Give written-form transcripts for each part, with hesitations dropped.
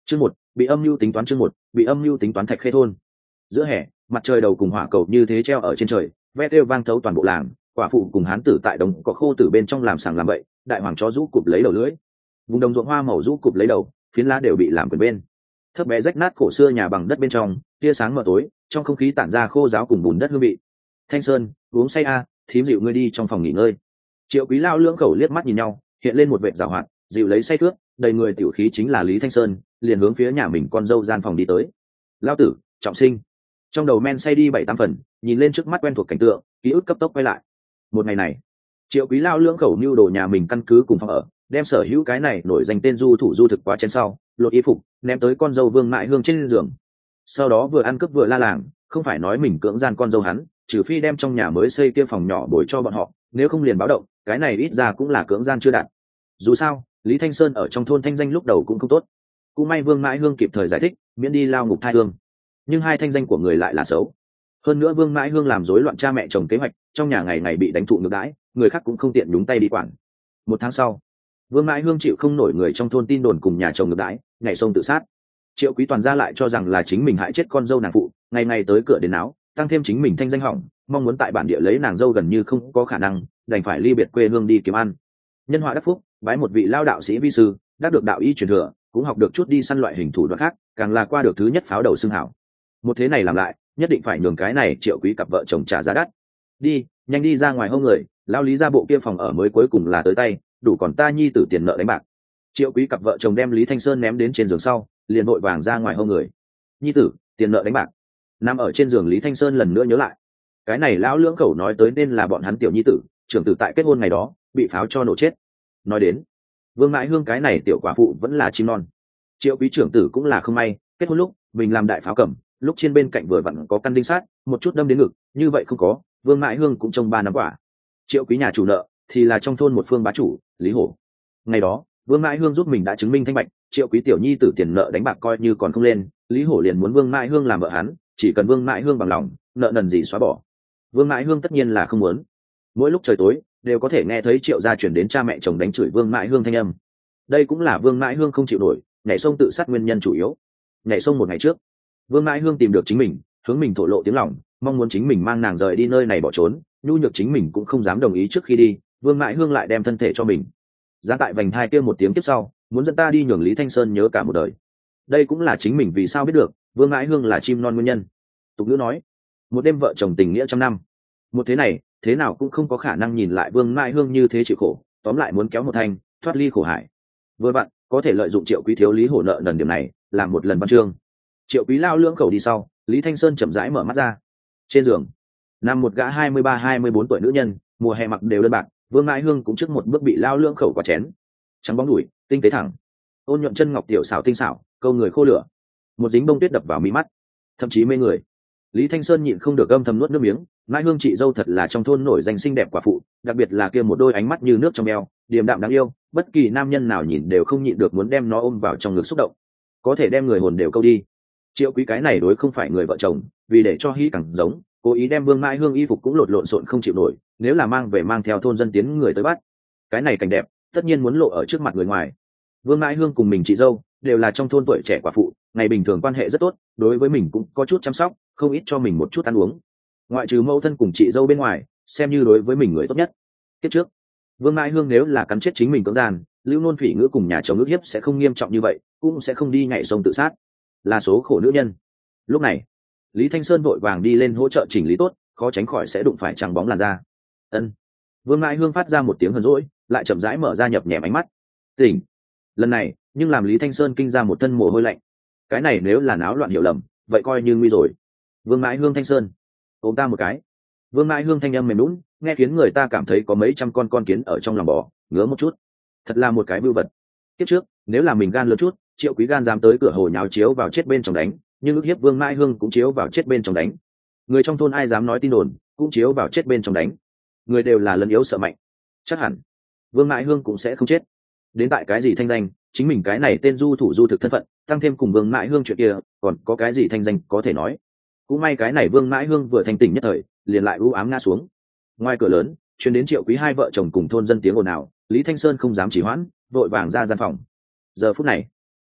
Chương một, bị âm mưu tính toán. Chương một, bị âm mưu tính toán. Thạch Khê thôn. Giữa hè, mặt trời đầu cùng hỏa cầu như thế treo ở trên trời, ve kêu vang thấu toàn bộ làng. Quả phụ cùng hán tử tại đồng cỏ khô từ bên trong làm sàng làm bậy, đại hoàng chó rũ cụp lấy đầu lưỡi. Vùng đồng ruộng hoa màu rũ cụp lấy đầu, phiến lá đều bị làm quyền bên. Thấp bé rách nát cổ xưa nhà bằng đất bên trong, tia sáng mờ tối, trong không khí tản ra khô ráo cùng bùn đất hương vị. Thanh Sơn, uống say a, thím dịu ngươi đi trong phòng nghỉ ngơi. Triệu Quý Lao lưỡng khẩu liếc mắt nhìn nhau, hiện lên một vẻ giảo hoạt, dịu lấy say thước, đầy người tiểu khí chính là Lý Thanh Sơn, liền hướng phía nhà mình con dâu gian phòng đi tới. Lao tử, trọng sinh. Trong đầu men say đi 7-8 phần, nhìn lên trước mắt quen thuộc cảnh tượng, ký ức cấp tốc quay lại. Một ngày này, Triệu Quý Lao lưỡng khẩu mưu đồ nhà mình căn cứ cùng phòng ở, đem sở hữu cái này nổi danh tên du thủ du thực quá chén sau, lột y phục, ném tới con dâu Vương Mại Hương trên giường. Sau đó vừa ăn cướp vừa la làng, không phải nói mình cưỡng gian con dâu hắn, trừ phi đem trong nhà mới xây kia phòng nhỏ bồi cho bọn họ, nếu không liền báo động, cái này ít ra cũng là cưỡng gian chưa đạt. Dù sao, Lý Thanh Sơn ở trong thôn thanh danh lúc đầu cũng không tốt. Cũng may Vương Mãi Hương kịp thời giải thích, miễn đi lao ngục thai hương. Nhưng hai thanh danh của người lại là xấu. Hơn nữa Vương Mãi Hương làm rối loạn cha mẹ chồng kế hoạch, trong nhà ngày ngày bị đánh thụ ngược đãi, người khác cũng không tiện đúng tay đi quản. 1 tháng sau, Vương Mãi Hương chịu không nổi người trong thôn tin đồn cùng nhà chồng ngược đãi, nhảy sông tự sát. Triệu Quý Toàn ra lại cho rằng là chính mình hại chết con dâu nàng phụ, ngày ngày tới cửa đến áo, tăng thêm chính mình thanh danh hỏng, mong muốn tại bản địa lấy nàng dâu gần như không có khả năng, đành phải ly biệt quê hương đi kiếm ăn. Nhân họa đắc phúc, bái một vị lao đạo sĩ vi sư, đắc được đạo y truyền thừa, cũng học được chút đi săn loại hình thủ đoạn khác, càng là qua được thứ nhất pháo đầu xương hảo. Một thế này làm lại, nhất định phải nhường cái này Triệu Quý cặp vợ chồng trả giá đắt. Đi, nhanh đi ra ngoài hông người, lao Lý ra bộ kia phòng ở mới cuối cùng là tới tay, đủ còn ta nhi tử tiền nợ đánh bạc. Triệu Quý cặp vợ chồng đem Lý Thanh Sơn ném đến trên giường sau, liền vội vàng ra ngoài hông người. Nhi tử, tiền nợ đánh bạc. Nằm ở trên giường Lý Thanh Sơn lần nữa nhớ lại, cái này lão lưỡng khẩu nói tới nên là bọn hắn tiểu nhi tử, trưởng tử tại kết hôn ngày đó bị pháo cho nổ chết. Nói đến Vương Mãi Hương cái này tiểu quả phụ vẫn là chim non. Triệu Quý trưởng tử cũng là không may, kết hôn lúc mình làm đại pháo cầm, lúc trên bên cạnh vừa vặn có căn đinh sát, một chút đâm đến ngực, như vậy không có, Vương Mãi Hương cũng trông 3 năm quả. Triệu Quý nhà chủ nợ thì là trong thôn một phương bá chủ Lý Hổ. Ngày đó Vương Mãi Hương giúp mình đã chứng minh thanh bạch, Triệu Quý tiểu nhi tử tiền nợ đánh bạc coi như còn không lên, Lý Hổ liền muốn Vương Mãi Hương làm vợ hắn, chỉ cần Vương Mãi Hương bằng lòng, nợ nần gì xóa bỏ. Vương Mãi Hương tất nhiên là không muốn. Mỗi lúc trời tối đều có thể nghe thấy Triệu gia chuyển đến cha mẹ chồng đánh chửi Vương Mãi Hương thanh âm. Đây cũng là Vương Mãi Hương không chịu nổi, nhảy sông tự sát nguyên nhân chủ yếu. Nhảy sông một ngày trước, Vương Mãi Hương tìm được chính mình, hướng mình thổ lộ tiếng lòng, mong muốn chính mình mang nàng rời đi nơi này bỏ trốn, nhu nhược chính mình cũng không dám đồng ý. Trước khi đi, Vương Mãi Hương lại đem thân thể cho mình. Giá tại vành hai kia một tiếng tiếp sau, muốn dẫn ta đi nhường Lý Thanh Sơn nhớ cả một đời. Đây cũng là chính mình vì sao biết được Vương Mãi Hương là chim non nguyên nhân. Tục ngữ nói, một đêm vợ chồng tình nghĩa 100 năm. Một thế này, thế nào cũng không có khả năng nhìn lại Vương Mãi Hương như thế chịu khổ, tóm lại muốn kéo một thanh, thoát ly khổ hải. Vừa vặn, có thể lợi dụng Triệu Quý thiếu Lý Hổ nợ nần điểm này, làm một lần văn chương. Triệu Quý lao lưỡng khẩu đi sau, Lý Thanh Sơn chậm rãi mở mắt ra. Trên giường nằm một gã 23-24 tuổi nữ nhân, mùa hè mặc đều đơn bạc, Vương Mãi Hương cũng trước một bước bị lao lưỡng khẩu quả chén. Trắng bóng đùi, tinh tế thẳng, ôn nhuận chân ngọc tiểu xảo tinh xảo, câu người khô lửa. Một dính bông tuyết đập vào mí mắt, thậm chí mê người. Lý Thanh Sơn nhịn không được âm thầm nuốt nước miếng, Mãi Hương chị dâu thật là trong thôn nổi danh xinh đẹp quả phụ, đặc biệt là kia một đôi ánh mắt như nước trong eo, điềm đạm đáng yêu, bất kỳ nam nhân nào nhìn đều không nhịn được muốn đem nó ôm vào trong ngực xúc động, có thể đem người hồn đều câu đi. Triệu Quý cái này đối không phải người vợ chồng, vì để cho hy càng giống, cố ý đem Vương Mãi Hương y phục cũng lộn xộn không chịu nổi, nếu là mang theo thôn dân tiến người tới bắt, cái này cảnh đẹp tất nhiên muốn lộ ở trước mặt người ngoài. Vương Mãi Hương cùng mình chị dâu đều là trong thôn tuổi trẻ quả phụ, ngày bình thường quan hệ rất tốt, đối với mình cũng có chút chăm sóc, không ít cho mình một chút ăn uống. Ngoại trừ mẫu thân cùng chị dâu bên ngoài, xem như đối với mình người tốt nhất. Tiếp trước, Vương Mãi Hương nếu là cắn chết chính mình cưỡng gian, lưu nôn phỉ ngữ cùng nhà chồng ức hiếp sẽ không nghiêm trọng như vậy, cũng sẽ không đi nhảy sông tự sát. Là số khổ nữ nhân. Lúc này, Lý Thanh Sơn vội vàng đi lên hỗ trợ chỉnh lý tốt, khó tránh khỏi sẽ đụng phải trắng bóng làn da. Ân. Vương Mãi Hương phát ra một tiếng hờn dỗi, lại chậm rãi mở ra nhập nhèm ánh mắt. Tỉnh. Lần này, nhưng làm Lý Thanh Sơn kinh ra một thân mồ hôi lạnh. Cái này nếu là náo loạn hiểu lầm, vậy coi như nguy rồi. Vương Mãi Hương Thanh Sơn, ôm ta một cái. Vương Mãi Hương thanh âm mềm lún, nghe khiến người ta cảm thấy có mấy trăm con kiến ở trong lòng bò, ngứa một chút. Thật là một cái vưu vật. Kiếp trước, nếu là mình gan lớn chút, Triệu Quý gan dám tới cửa hồ nháo chiếu vào chết bên trong đánh, nhưng ức hiếp Vương Mãi Hương cũng chiếu vào chết bên trong đánh. Người trong thôn ai dám nói tin đồn, cũng chiếu vào chết bên trong đánh. Người đều là lấn yếu sợ mạnh, chắc hẳn Vương Mãi Hương cũng sẽ không chết. Đến tại cái gì thanh danh, chính mình cái này tên du thủ du thực thân phận, tăng thêm cùng Vương Mãi Hương chuyện kia, còn có cái gì thanh danh có thể nói. Cũng may cái này Vương Mãi Hương vừa thanh tỉnh nhất thời, liền lại u ám ngã xuống. Ngoài cửa lớn truyền đến Triệu Quý hai vợ chồng cùng thôn dân tiếng ồn ào, Lý Thanh Sơn không dám trì hoãn, vội vàng ra gian phòng. Giờ phút này,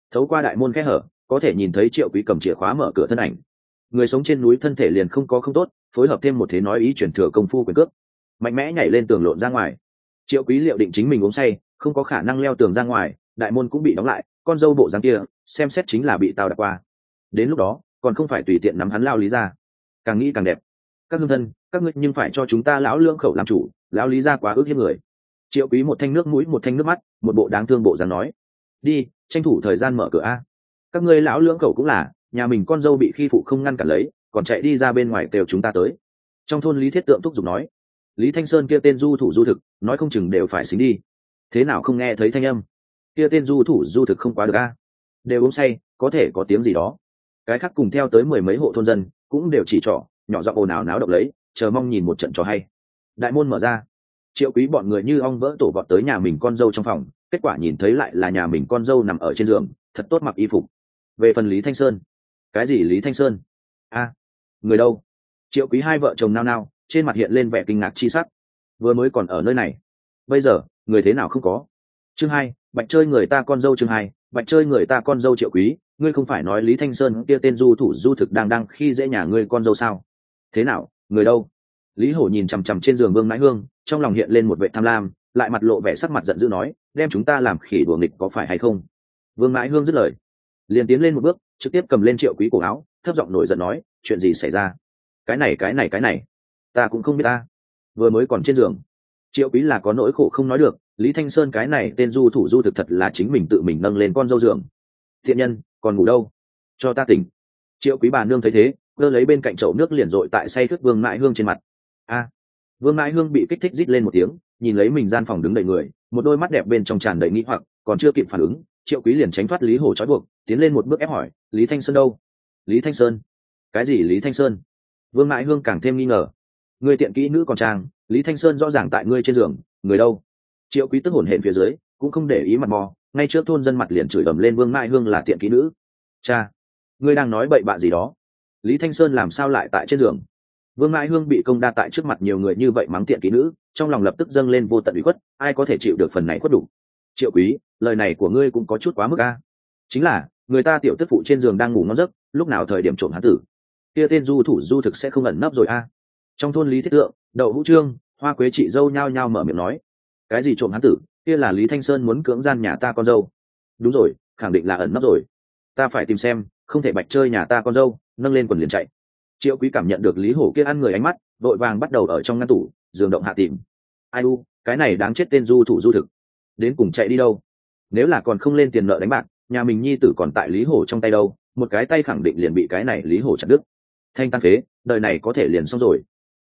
thấu qua đại môn kẽ hở có thể nhìn thấy Triệu Quý cầm chìa khóa mở cửa thân ảnh. Người sống trên núi thân thể liền không có không tốt, phối hợp thêm một thế nói ý chuyển thừa công phu quyền cước, mạnh mẽ nhảy lên tường lộn ra ngoài. Triệu Quý liệu định chính mình uống say không có khả năng leo tường ra ngoài, đại môn cũng bị đóng lại, con dâu bộ dáng kia xem xét chính là bị tao đạp qua. Đến lúc đó còn không phải tùy tiện nắm hắn lao lý ra. Càng nghĩ càng đẹp. Các hương thân, các ngươi nhưng phải cho chúng ta lão lưỡng khẩu làm chủ, lão lý ra quá ước hiếp người. Triệu Quý một thanh nước mũi một thanh nước mắt, một bộ đáng thương bộ dáng nói: đi, tranh thủ thời gian mở cửa a. Các ngươi lão lưỡng khẩu cũng là, nhà mình con dâu bị khi phụ không ngăn cản lấy, còn chạy đi ra bên ngoài kêu chúng ta tới. Trong thôn Lý Thiết Tượng thúc giục nói. Lý Thanh Sơn kia tên du thủ du thực, nói không chừng đều phải xính đi. Thế nào không nghe thấy thanh âm? Kia tên du thủ du thực không quá được a. Đều uống say, có thể có tiếng gì đó. Cái khác cùng theo tới mười mấy hộ thôn dân, cũng đều chỉ trỏ, nhỏ giọng ồn ào náo động lấy, chờ mong nhìn một trận trò hay. Đại môn mở ra, Triệu Quý bọn người như ong vỡ tổ vọt tới nhà mình con dâu trong phòng, kết quả nhìn thấy lại là nhà mình con dâu nằm ở trên giường, thật tốt mặc y phục. Về phần Lý Thanh Sơn, cái gì Lý Thanh Sơn? A, người đâu? Triệu Quý hai vợ chồng nao nao, trên mặt hiện lên vẻ kinh ngạc chi sắc. Vừa mới còn ở nơi này, bây giờ người thế nào không có? Chương 2, bạch chơi người ta con dâu. Chương 2, bạch chơi người ta con dâu. Triệu Quý, ngươi không phải nói Lý Thanh Sơn kia tên du thủ du thực đang khi dễ nhà ngươi con dâu sao? Thế nào, người đâu? Lý Hổ nhìn chằm chằm trên giường Vương Mãi Hương, trong lòng hiện lên một vẻ tham lam, lại mặt lộ vẻ sắc mặt giận dữ nói: đem chúng ta làm khỉ đùa nghịch có phải hay không? Vương Mãi Hương dứt lời, liền tiến lên một bước, trực tiếp cầm lên Triệu Quý cổ áo, thấp giọng nổi giận nói: chuyện gì xảy ra? Cái này, ta cũng không biết ta. Vừa mới còn trên giường. Triệu Quý là có nỗi khổ không nói được, Lý Thanh Sơn cái này tên du thủ du thực thật là chính mình tự mình nâng lên con dâu giường. Thiện nhân, còn ngủ đâu? Cho ta tỉnh. Triệu Quý bà nương thấy thế, cơ lấy bên cạnh chậu nước liền dội tại say khướt Vương Mãi Hương trên mặt. A. Vương Mãi Hương bị kích thích rít lên một tiếng, nhìn lấy mình gian phòng đứng đầy người, một đôi mắt đẹp bên trong tràn đầy nghi hoặc, còn chưa kịp phản ứng, Triệu Quý liền tránh thoát Lý Hổ trói buộc, tiến lên một bước ép hỏi: Lý Thanh Sơn đâu? Lý Thanh Sơn? Cái gì Lý Thanh Sơn? Vương Mãi Hương càng thêm nghi ngờ. Người tiện kỹ nữ còn trang, Lý Thanh Sơn rõ ràng tại ngươi trên giường, người đâu? Triệu Quý tức hổn hển phía dưới, cũng không để ý mặt mò, ngay trước thôn dân mặt liền chửi ầm lên Vương Mãi Hương là tiện kỹ nữ. Cha, ngươi đang nói bậy bạ gì đó? Lý Thanh Sơn làm sao lại tại trên giường? Vương Mãi Hương bị công đa tại trước mặt nhiều người như vậy mắng tiện kỹ nữ, trong lòng lập tức dâng lên vô tận ủy khuất, ai có thể chịu được phần này khuất đủ? Triệu Quý, lời này của ngươi cũng có chút quá mức a. Chính là, người ta tiểu tức phụ trên giường đang ngủ ngon giấc, lúc nào thời điểm trộm hắn tử? Kia tên du thủ du thực sẽ không ẩn nấp rồi a. Trong thôn Lý Thiết Tượng, Đậu Hữu Trương, Hoa Quế chị dâu nhao nhao mở miệng nói: cái gì trộm hắn tử? Kia là Lý Thanh Sơn muốn cưỡng gian nhà ta con dâu. Đúng rồi, khẳng định là ẩn nấp rồi. Ta phải tìm xem, không thể bạch chơi nhà ta con dâu, nâng lên quần liền chạy. Triệu Quý cảm nhận được Lý Hổ kia ăn người ánh mắt, vội vàng bắt đầu ở trong ngăn tủ giường động hạ tìm. Ai u, cái này đáng chết tên du thủ du thực, đến cùng chạy đi đâu? Nếu là còn không lên tiền nợ đánh bạc, nhà mình nhi tử còn tại Lý Hổ trong tay đâu, một cái tay khẳng định liền bị cái này Lý Hổ chặt đứt. Thanh tan phế, đời này có thể liền xong rồi.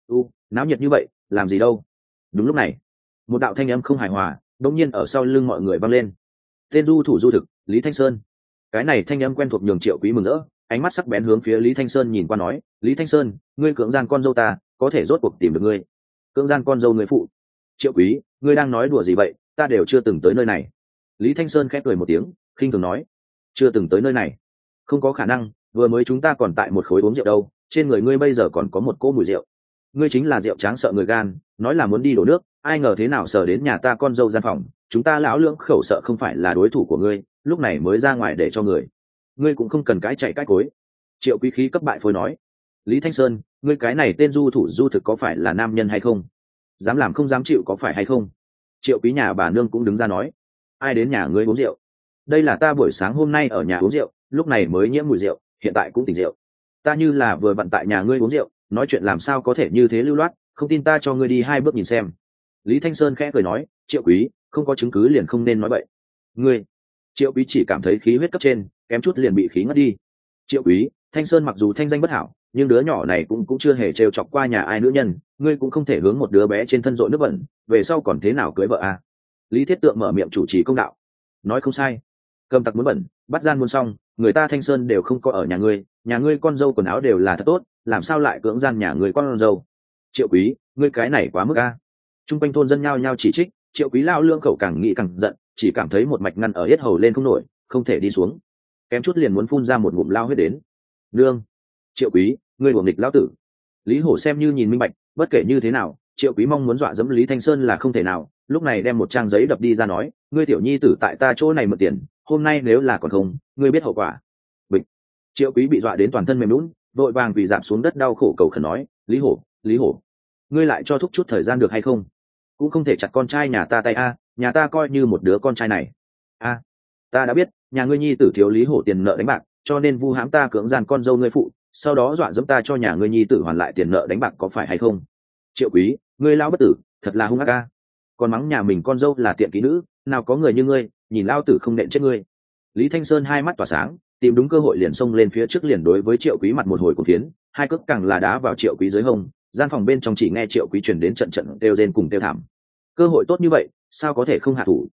Náo nhiệt như vậy, làm gì đâu? Đúng lúc này, một đạo thanh âm không hài hòa đột nhiên ở sau lưng mọi người vang lên. Tên du thủ du thực, Lý Thanh Sơn. Cái này thanh âm quen thuộc nhường Triệu Quý mừng rỡ, ánh mắt sắc bén hướng phía Lý Thanh Sơn nhìn qua nói: Lý Thanh Sơn, ngươi cưỡng gian con dâu ta, có thể rốt cuộc tìm được ngươi. Cưỡng gian con dâu người phụ? Triệu Quý, ngươi đang nói đùa gì vậy, ta đều chưa từng tới nơi này. Lý Thanh Sơn khẽ cười một tiếng, khinh thường nói: chưa từng tới nơi này? Không có khả năng, vừa mới chúng ta còn tại một khối uống rượu đâu, trên người ngươi bây giờ còn có một cỗ mùi rượu. Ngươi chính là rượu tráng sợ người gan, nói là muốn đi đổ nước, ai ngờ thế nào sờ đến nhà ta con dâu gian phòng, chúng ta lão lưỡng khẩu sợ không phải là đối thủ của ngươi, lúc này mới ra ngoài để cho người. Ngươi cũng không cần cái chạy cái cối. Triệu Quý khí cấp bại phôi nói: Lý Thanh Sơn, ngươi cái này tên du thủ du thực có phải là nam nhân hay không? Dám làm không dám chịu có phải hay không? Triệu Quý nhà bà nương cũng đứng ra nói: ai đến nhà ngươi uống rượu? Đây là ta buổi sáng hôm nay ở nhà uống rượu, lúc này mới nhiễm mùi rượu, hiện tại cũng tỉnh rượu. Ta như là vừa vặn tại nhà ngươi uống rượu, nói chuyện làm sao có thể như thế lưu loát, không tin ta cho ngươi đi 2 bước nhìn xem. Lý Thanh Sơn khẽ cười nói: Triệu Quý, không có chứng cứ liền không nên nói bậy. Ngươi? Triệu Quý chỉ cảm thấy khí huyết cấp trên, kém chút liền bị khí ngất đi. Triệu Quý, Thanh Sơn mặc dù thanh danh bất hảo, nhưng đứa nhỏ này cũng chưa hề trêu chọc qua nhà ai nữ nhân, ngươi cũng không thể hướng một đứa bé trên thân dội nước bẩn, về sau còn thế nào cưới vợ à? Lý Thiết Tượng mở miệng chủ trì công đạo. Nói không sai. Cầm tặc muốn bẩn, bắt gian muốn xong, người ta Thanh Sơn đều không có ở nhà ngươi con dâu quần áo đều là thật tốt, làm sao lại cưỡng gian nhà người con dâu? Triệu Quý, ngươi cái này quá mức a. Trung quanh thôn dân nhao nhao chỉ trích, Triệu Quý lao lương khẩu càng nghĩ càng giận, chỉ cảm thấy một mạch ngăn ở yết hầu lên không nổi, không thể đi xuống, kém chút liền muốn phun ra một ngụm lao huyết đến. Nương, Triệu Quý, ngươi đuổi nghịch lão tử. Lý Hổ xem như nhìn minh bạch, bất kể như thế nào, Triệu Quý mong muốn dọa dẫm Lý Thanh Sơn là không thể nào, lúc này đem một trang giấy đập đi ra nói: ngươi tiểu nhi tử tại ta chỗ này mượn tiền, hôm nay nếu là còn không ngươi biết hậu quả. Bịch. Triệu Quý bị dọa đến toàn thân mềm lún, vội vàng quỳ rạp xuống đất đau khổ cầu khẩn nói, Lý Hổ, Lý Hổ, ngươi lại cho thúc chút thời gian được hay không? Cũng không thể chặt con trai nhà ta tay a, nhà ta coi như một đứa con trai này. A, ta đã biết, nhà ngươi nhi tử thiếu Lý Hổ tiền nợ đánh bạc, cho nên vu hãm ta cưỡng gian con dâu ngươi phụ, sau đó dọa dẫm ta cho nhà ngươi nhi tử hoàn lại tiền nợ đánh bạc, có phải hay không? Triệu Quý, ngươi lao bất tử, thật là hung ác a. Còn mắng nhà mình con dâu là tiện kỹ nữ, nào có người như ngươi, nhìn lao tử không nện chết ngươi. Lý Thanh Sơn hai mắt tỏa sáng, tìm đúng cơ hội liền xông lên phía trước, liền đối với Triệu Quý mặt một hồi cuồng phiến, hai cước càng là đá vào Triệu Quý dưới hông, gian phòng bên trong chỉ nghe Triệu Quý truyền đến trận trận kêu rên cùng kêu thảm. Cơ hội tốt như vậy, sao có thể không hạ thủ?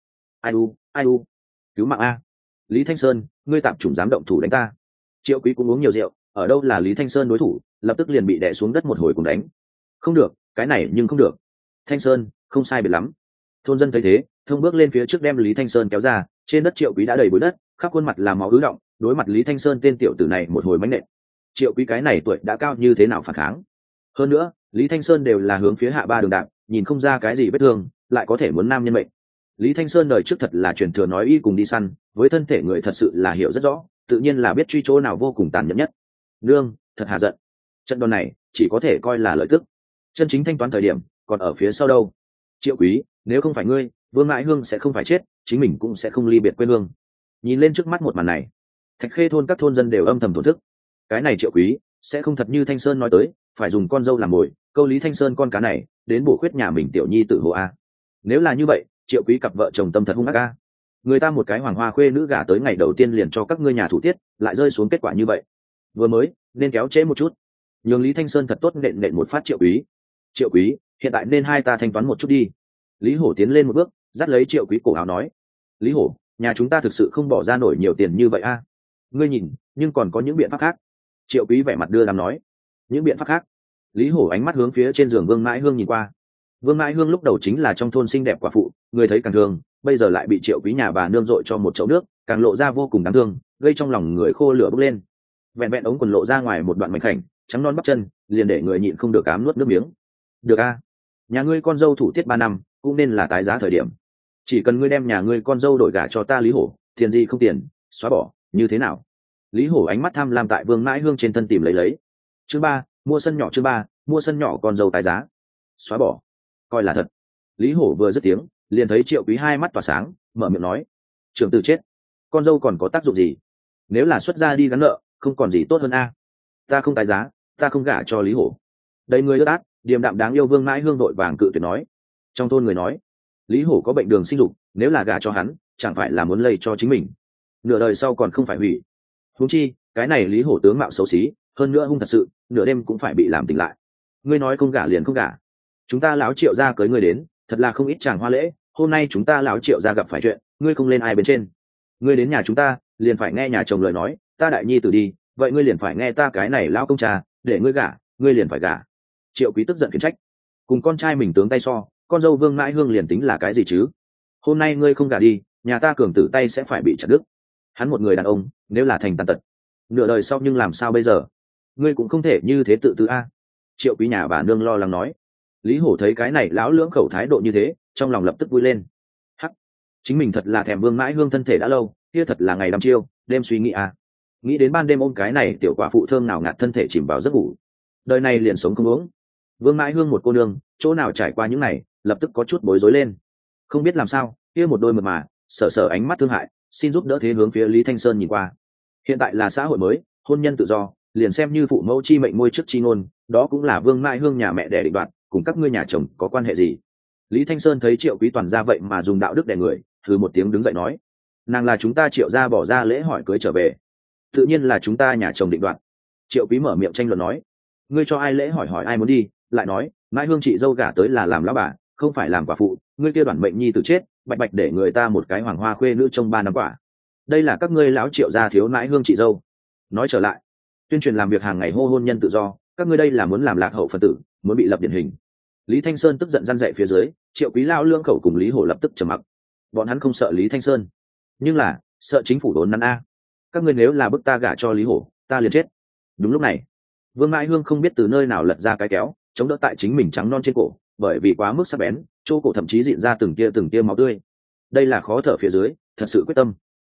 Ai u, cứu mạng a. Lý Thanh Sơn, ngươi tạm chủng dám động thủ đánh ta. Triệu Quý cũng uống nhiều rượu, ở đâu là Lý Thanh Sơn đối thủ, lập tức liền bị đè xuống đất một hồi cùng đánh. Không được, cái này nhưng không được. Thanh Sơn, không sai biệt lắm. Thôn dân thấy thế, thông bước lên phía trước đem Lý Thanh Sơn kéo ra, trên đất Triệu Quý đã đầy bụi đất, khắp khuôn mặt là máu ứ động, đối mặt Lý Thanh Sơn tên tiểu tử này một hồi mánh nện. Triệu Quý cái này tuổi đã cao như thế nào phản kháng? Hơn nữa, Lý Thanh Sơn đều là hướng phía hạ ba đường đạp, nhìn không ra cái gì vết thương, lại có thể muốn nam nhân mệnh. Lý Thanh Sơn đời trước thật là truyền thừa nói y cùng đi săn, với thân thể người thật sự là hiểu rất rõ, tự nhiên là biết truy chỗ nào vô cùng tàn nhẫn nhất. Nương, thật hà giận. Trận đòn này chỉ có thể coi là lợi tức. Chân chính thanh toán thời điểm còn ở phía sau đâu. Triệu Quý, nếu không phải ngươi, Vương Ngãi Hương sẽ không phải chết, chính mình cũng sẽ không ly biệt quê hương. Nhìn lên trước mắt một màn này, Thạch Khê thôn các thôn dân đều âm thầm thổn thức. Cái này Triệu Quý sẽ không thật như Thanh Sơn nói tới, phải dùng con dâu làm mồi, câu Lý Thanh Sơn con cá này đến bổ khuyết nhà mình tiểu nhi tử hồ a. Nếu là như vậy, Triệu Quý cặp vợ chồng tâm thật hung ác a. Người ta một cái hoàng hoa khuê nữ gả tới ngày đầu tiên liền cho các ngươi nhà thủ tiết, lại rơi xuống kết quả như vậy. Vừa mới nên kéo trễ một chút, nhường Lý Thanh Sơn thật tốt nện một phát Triệu Quý. Triệu Quý, hiện tại nên hai ta thanh toán một chút đi. Lý Hổ tiến lên một bước, dắt lấy Triệu Quý cổ áo nói, Lý Hổ, nhà chúng ta thực sự không bỏ ra nổi nhiều tiền như vậy a. Ngươi nhìn, nhưng còn có những biện pháp khác. Triệu Quý vẻ mặt đưa đám nói, những biện pháp khác. Lý Hổ ánh mắt hướng phía trên giường Vương Mãi Hương nhìn qua. Vương Mãi Hương lúc đầu chính là trong thôn xinh đẹp quả phụ, người thấy càng thương, bây giờ lại bị Triệu Quý nhà bà nương dội cho một chậu nước, càng lộ ra vô cùng đáng thương, gây trong lòng người khô lửa bốc lên. Vẹn vẹn ống quần lộ ra ngoài một đoạn mảnh khảnh, trắng non bắp chân, liền để người nhịn không được ám nuốt nước miếng. Được a, nhà ngươi con dâu thủ tiết 3 năm, cũng nên là tái giá thời điểm. Chỉ cần ngươi đem nhà ngươi con dâu đổi gả cho ta Lý Hổ, tiền gì không tiền, xóa bỏ, như thế nào? Lý Hổ ánh mắt tham lam tại Vương Mãi Hương trên thân tìm lấy. Chương 3, mua sân nhỏ. Chương 3, mua sân nhỏ con dâu tái giá. Xóa bỏ, coi là thật. Lý Hổ vừa dứt tiếng, liền thấy Triệu Quý hai mắt tỏa sáng, mở miệng nói, trưởng tử chết, con dâu còn có tác dụng gì? Nếu là xuất gia đi gắn nợ, không còn gì tốt hơn a. Ta không tái giá, ta không gả cho Lý Hổ. Đầy người ướt át, điềm đạm đáng yêu Vương Mãi Hương đội vàng cự tuyệt nói. Trong thôn người nói, Lý Hổ có bệnh đường sinh dục, nếu là gả cho hắn, chẳng phải là muốn lây cho chính mình, nửa đời sau còn không phải hủy. Huống chi, cái này Lý Hổ tướng mạo xấu xí, hơn nữa hung thật sự, nửa đêm cũng phải bị làm tỉnh lại. Ngươi nói không gả liền không gả. Chúng ta lão Triệu gia cưới ngươi đến, thật là không ít chàng hoa lễ, hôm nay chúng ta lão Triệu gia gặp phải chuyện, ngươi không lên ai bên trên. Ngươi đến nhà chúng ta, liền phải nghe nhà chồng lời nói, ta đại nhi tử đi, vậy ngươi liền phải nghe ta cái này lão công trà, để ngươi gả, ngươi liền phải gả. Triệu Quý tức giận khiển trách, cùng con trai mình tướng tay so, con dâu Vương Mãi Hương liền tính là cái gì chứ? Hôm nay ngươi không gả đi, nhà ta cường tử tay sẽ phải bị chặt đứt. Hắn một người đàn ông, nếu là thành tàn tật, nửa đời sau nhưng làm sao bây giờ? Ngươi cũng không thể như thế tự tư a. Triệu Quý nhà bà nương lo lắng nói. Lý Hổ thấy cái này lão lưỡng khẩu thái độ như thế, trong lòng lập tức vui lên. Hắc, chính mình thật là thèm Vương Mãi Hương thân thể đã lâu, kia thật là ngày đăm chiêu, đêm suy nghĩ à. Nghĩ đến ban đêm ôm cái này tiểu quả phụ thơm nào ngạt thân thể chìm vào giấc ngủ. Đời này liền sống không uống. Vương Mãi Hương một cô nương, chỗ nào trải qua những này, lập tức có chút bối rối lên. Không biết làm sao, kia một đôi mượt mà, sở ánh mắt thương hại, xin giúp đỡ thế hướng phía Lý Thanh Sơn nhìn qua. Hiện tại là xã hội mới, hôn nhân tự do, liền xem như phụ mẫu chi mệnh môi trước chi ngôn, đó cũng là Vương Mãi Hương nhà mẹ đẻ định đoạt, cùng các ngươi nhà chồng có quan hệ gì? Lý Thanh Sơn thấy Triệu Quý toàn ra vậy mà dùng đạo đức đè người, thử một tiếng đứng dậy nói, nàng là chúng ta Triệu gia bỏ ra lễ hỏi cưới trở về, tự nhiên là chúng ta nhà chồng định đoạt. Triệu Quý mở miệng tranh luận nói, ngươi cho ai lễ hỏi ai muốn đi, lại nói Mãi Hương chị dâu gả tới là làm lão bà, không phải làm quả phụ, ngươi kia đoản mệnh nhi tử chết, bạch bạch để người ta một cái hoàng hoa khuê nữ trong 3 năm quả. Đây là các ngươi lão Triệu gia thiếu Mãi Hương chị dâu. Nói trở lại, tuyên truyền làm việc hàng ngày hô hôn nhân tự do, các ngươi đây là muốn làm lạc hậu phân tử, muốn bị lập điển hình. Lý Thanh Sơn tức giận răn dạy phía dưới, Triệu Quý lao lương khẩu cùng Lý Hổ lập tức trầm mặc. Bọn hắn không sợ Lý Thanh Sơn, nhưng là sợ chính phủ đốn nắn a. Các ngươi nếu là bức ta gả cho Lý Hổ, ta liền chết. Đúng lúc này, Vương Mãi Hương không biết từ nơi nào lật ra cái kéo, chống đỡ tại chính mình trắng non trên cổ, bởi vì quá mức sắc bén, chỗ cổ thậm chí rịn ra từng tia máu tươi. Đây là khó thở phía dưới, thật sự quyết tâm.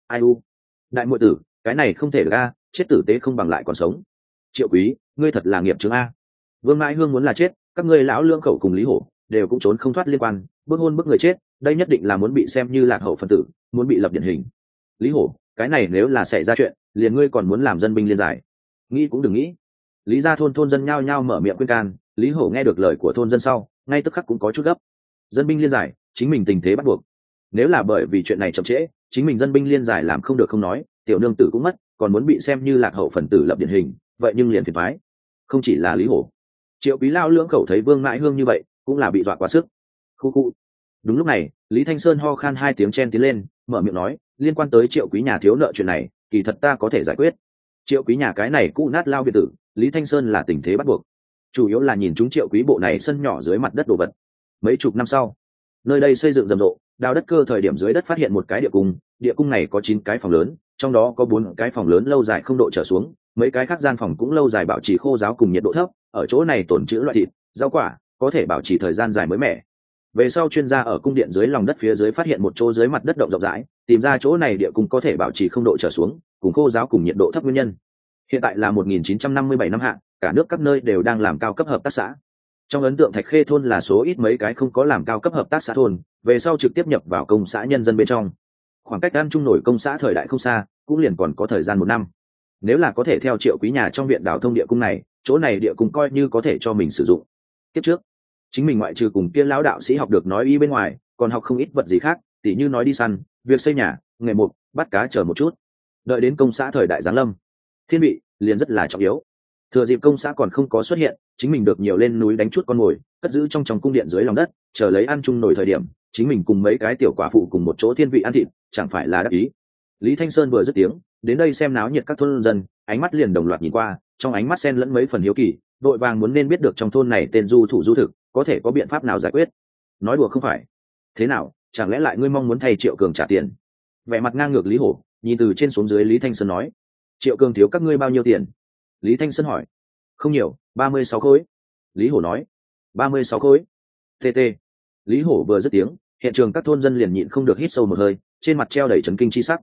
ai u, đại muội tử, cái này không thể ra, chết tử tế không bằng lại còn sống. Triệu Quý, ngươi thật là nghiệp chứng a. Vương Mãi Hương muốn là chết, các ngươi lão lương khẩu cùng Lý Hổ đều cũng trốn không thoát liên quan, bức hôn bức người chết, đây nhất định là muốn bị xem như lạc hậu phân tử, muốn bị lập điển hình. Lý Hổ, cái này nếu là xảy ra chuyện, liền ngươi còn muốn làm dân binh liên giải, nghĩ cũng đừng nghĩ. Lý gia thôn dân nhao nhao mở miệng khuyên can. Lý Hổ nghe được lời của thôn dân sau, ngay tức khắc cũng có chút gấp. Dân binh liên giải, chính mình tình thế bắt buộc. Nếu là bởi vì chuyện này chậm trễ, chính mình dân binh liên giải làm không được không nói, tiểu nương tử cũng mất, còn muốn bị xem như lạc hậu phần tử lập điển hình, vậy nhưng liền phiền toái. Không chỉ là Lý Hổ, Triệu Quý lao lưỡng khẩu thấy Vương Mãi Hương như vậy, cũng là bị dọa quá sức. Khu khu. Đúng lúc này, Lý Thanh Sơn ho khan hai tiếng chen tiến lên, mở miệng nói, liên quan tới Triệu Quý nhà thiếu nợ chuyện này, kỳ thật ta có thể giải quyết. Triệu Quý nhà cái này cũ nát lao biệt tử, Lý Thanh Sơn là tình thế bắt buộc, chủ yếu là nhìn chúng Triệu Quý bộ này sân nhỏ dưới mặt đất đồ vật. Mấy chục năm sau, nơi đây xây dựng rầm rộ, đào đất cơ thời điểm dưới đất phát hiện một cái địa cung này có 9 cái phòng lớn, trong đó có 4 cái phòng lớn lâu dài không độ trở xuống, mấy cái khác gian phòng cũng lâu dài bảo trì khô ráo cùng nhiệt độ thấp, ở chỗ này tồn trữ loại thịt, rau quả, có thể bảo trì thời gian dài mới mẻ. Về sau chuyên gia ở cung điện dưới lòng đất phía dưới phát hiện một chỗ dưới mặt đất động rộng rãi, tìm ra chỗ này địa cung có thể bảo trì không độ trở xuống, cùng khô ráo cùng nhiệt độ thấp nguyên nhân. Hiện tại là 1957 năm hạ, cả nước các nơi đều đang làm cao cấp hợp tác xã. Trong ấn tượng Thạch Khê thôn là số ít mấy cái không có làm cao cấp hợp tác xã thôn, về sau trực tiếp nhập vào công xã nhân dân bên trong. Khoảng cách ăn chung nổi công xã thời đại không xa, cũng liền còn có thời gian 1 năm. Nếu là có thể theo Triệu Quý nhà trong viện đào thông địa cung này, chỗ này địa cung coi như có thể cho mình sử dụng. Kiếp trước, chính mình ngoại trừ cùng kia lão đạo sĩ học được nói y bên ngoài, còn học không ít vật gì khác, tỉ như nói đi săn, việc xây nhà, nghề mục, bắt cá chờ một chút. Đợi đến công xã thời đại giáng lâm, thiên vị liền rất là trọng yếu. Thừa dịp công xã còn không có xuất hiện, chính mình được nhiều lên núi đánh chút con mồi, cất giữ trong cung điện dưới lòng đất, chờ lấy ăn chung nổi thời điểm, chính mình cùng mấy cái tiểu quả phụ cùng một chỗ thiên vị ăn thịt, chẳng phải là đắc ý. Lý Thanh Sơn vừa dứt tiếng, đến đây xem náo nhiệt các thôn dân, ánh mắt liền đồng loạt nhìn qua, trong ánh mắt xen lẫn mấy phần hiếu kỳ, đội vàng muốn nên biết được trong thôn này tên du thủ du thực, có thể có biện pháp nào giải quyết. Nói đùa không phải. Thế nào, chẳng lẽ lại ngươi mong muốn thay Triệu Cường trả tiền? Vẻ mặt ngang ngược Lý Hổ, nhìn từ trên xuống dưới Lý Thanh Sơn nói, Triệu Cường thiếu các ngươi bao nhiêu tiền? Lý Thanh Sơn hỏi. Không nhiều, 36 khối. Lý Hổ nói. 36 khối. TT. Lý Hổ vừa dứt tiếng, hiện trường các thôn dân liền nhịn không được hít sâu một hơi, trên mặt treo đầy chấn kinh chi sắc.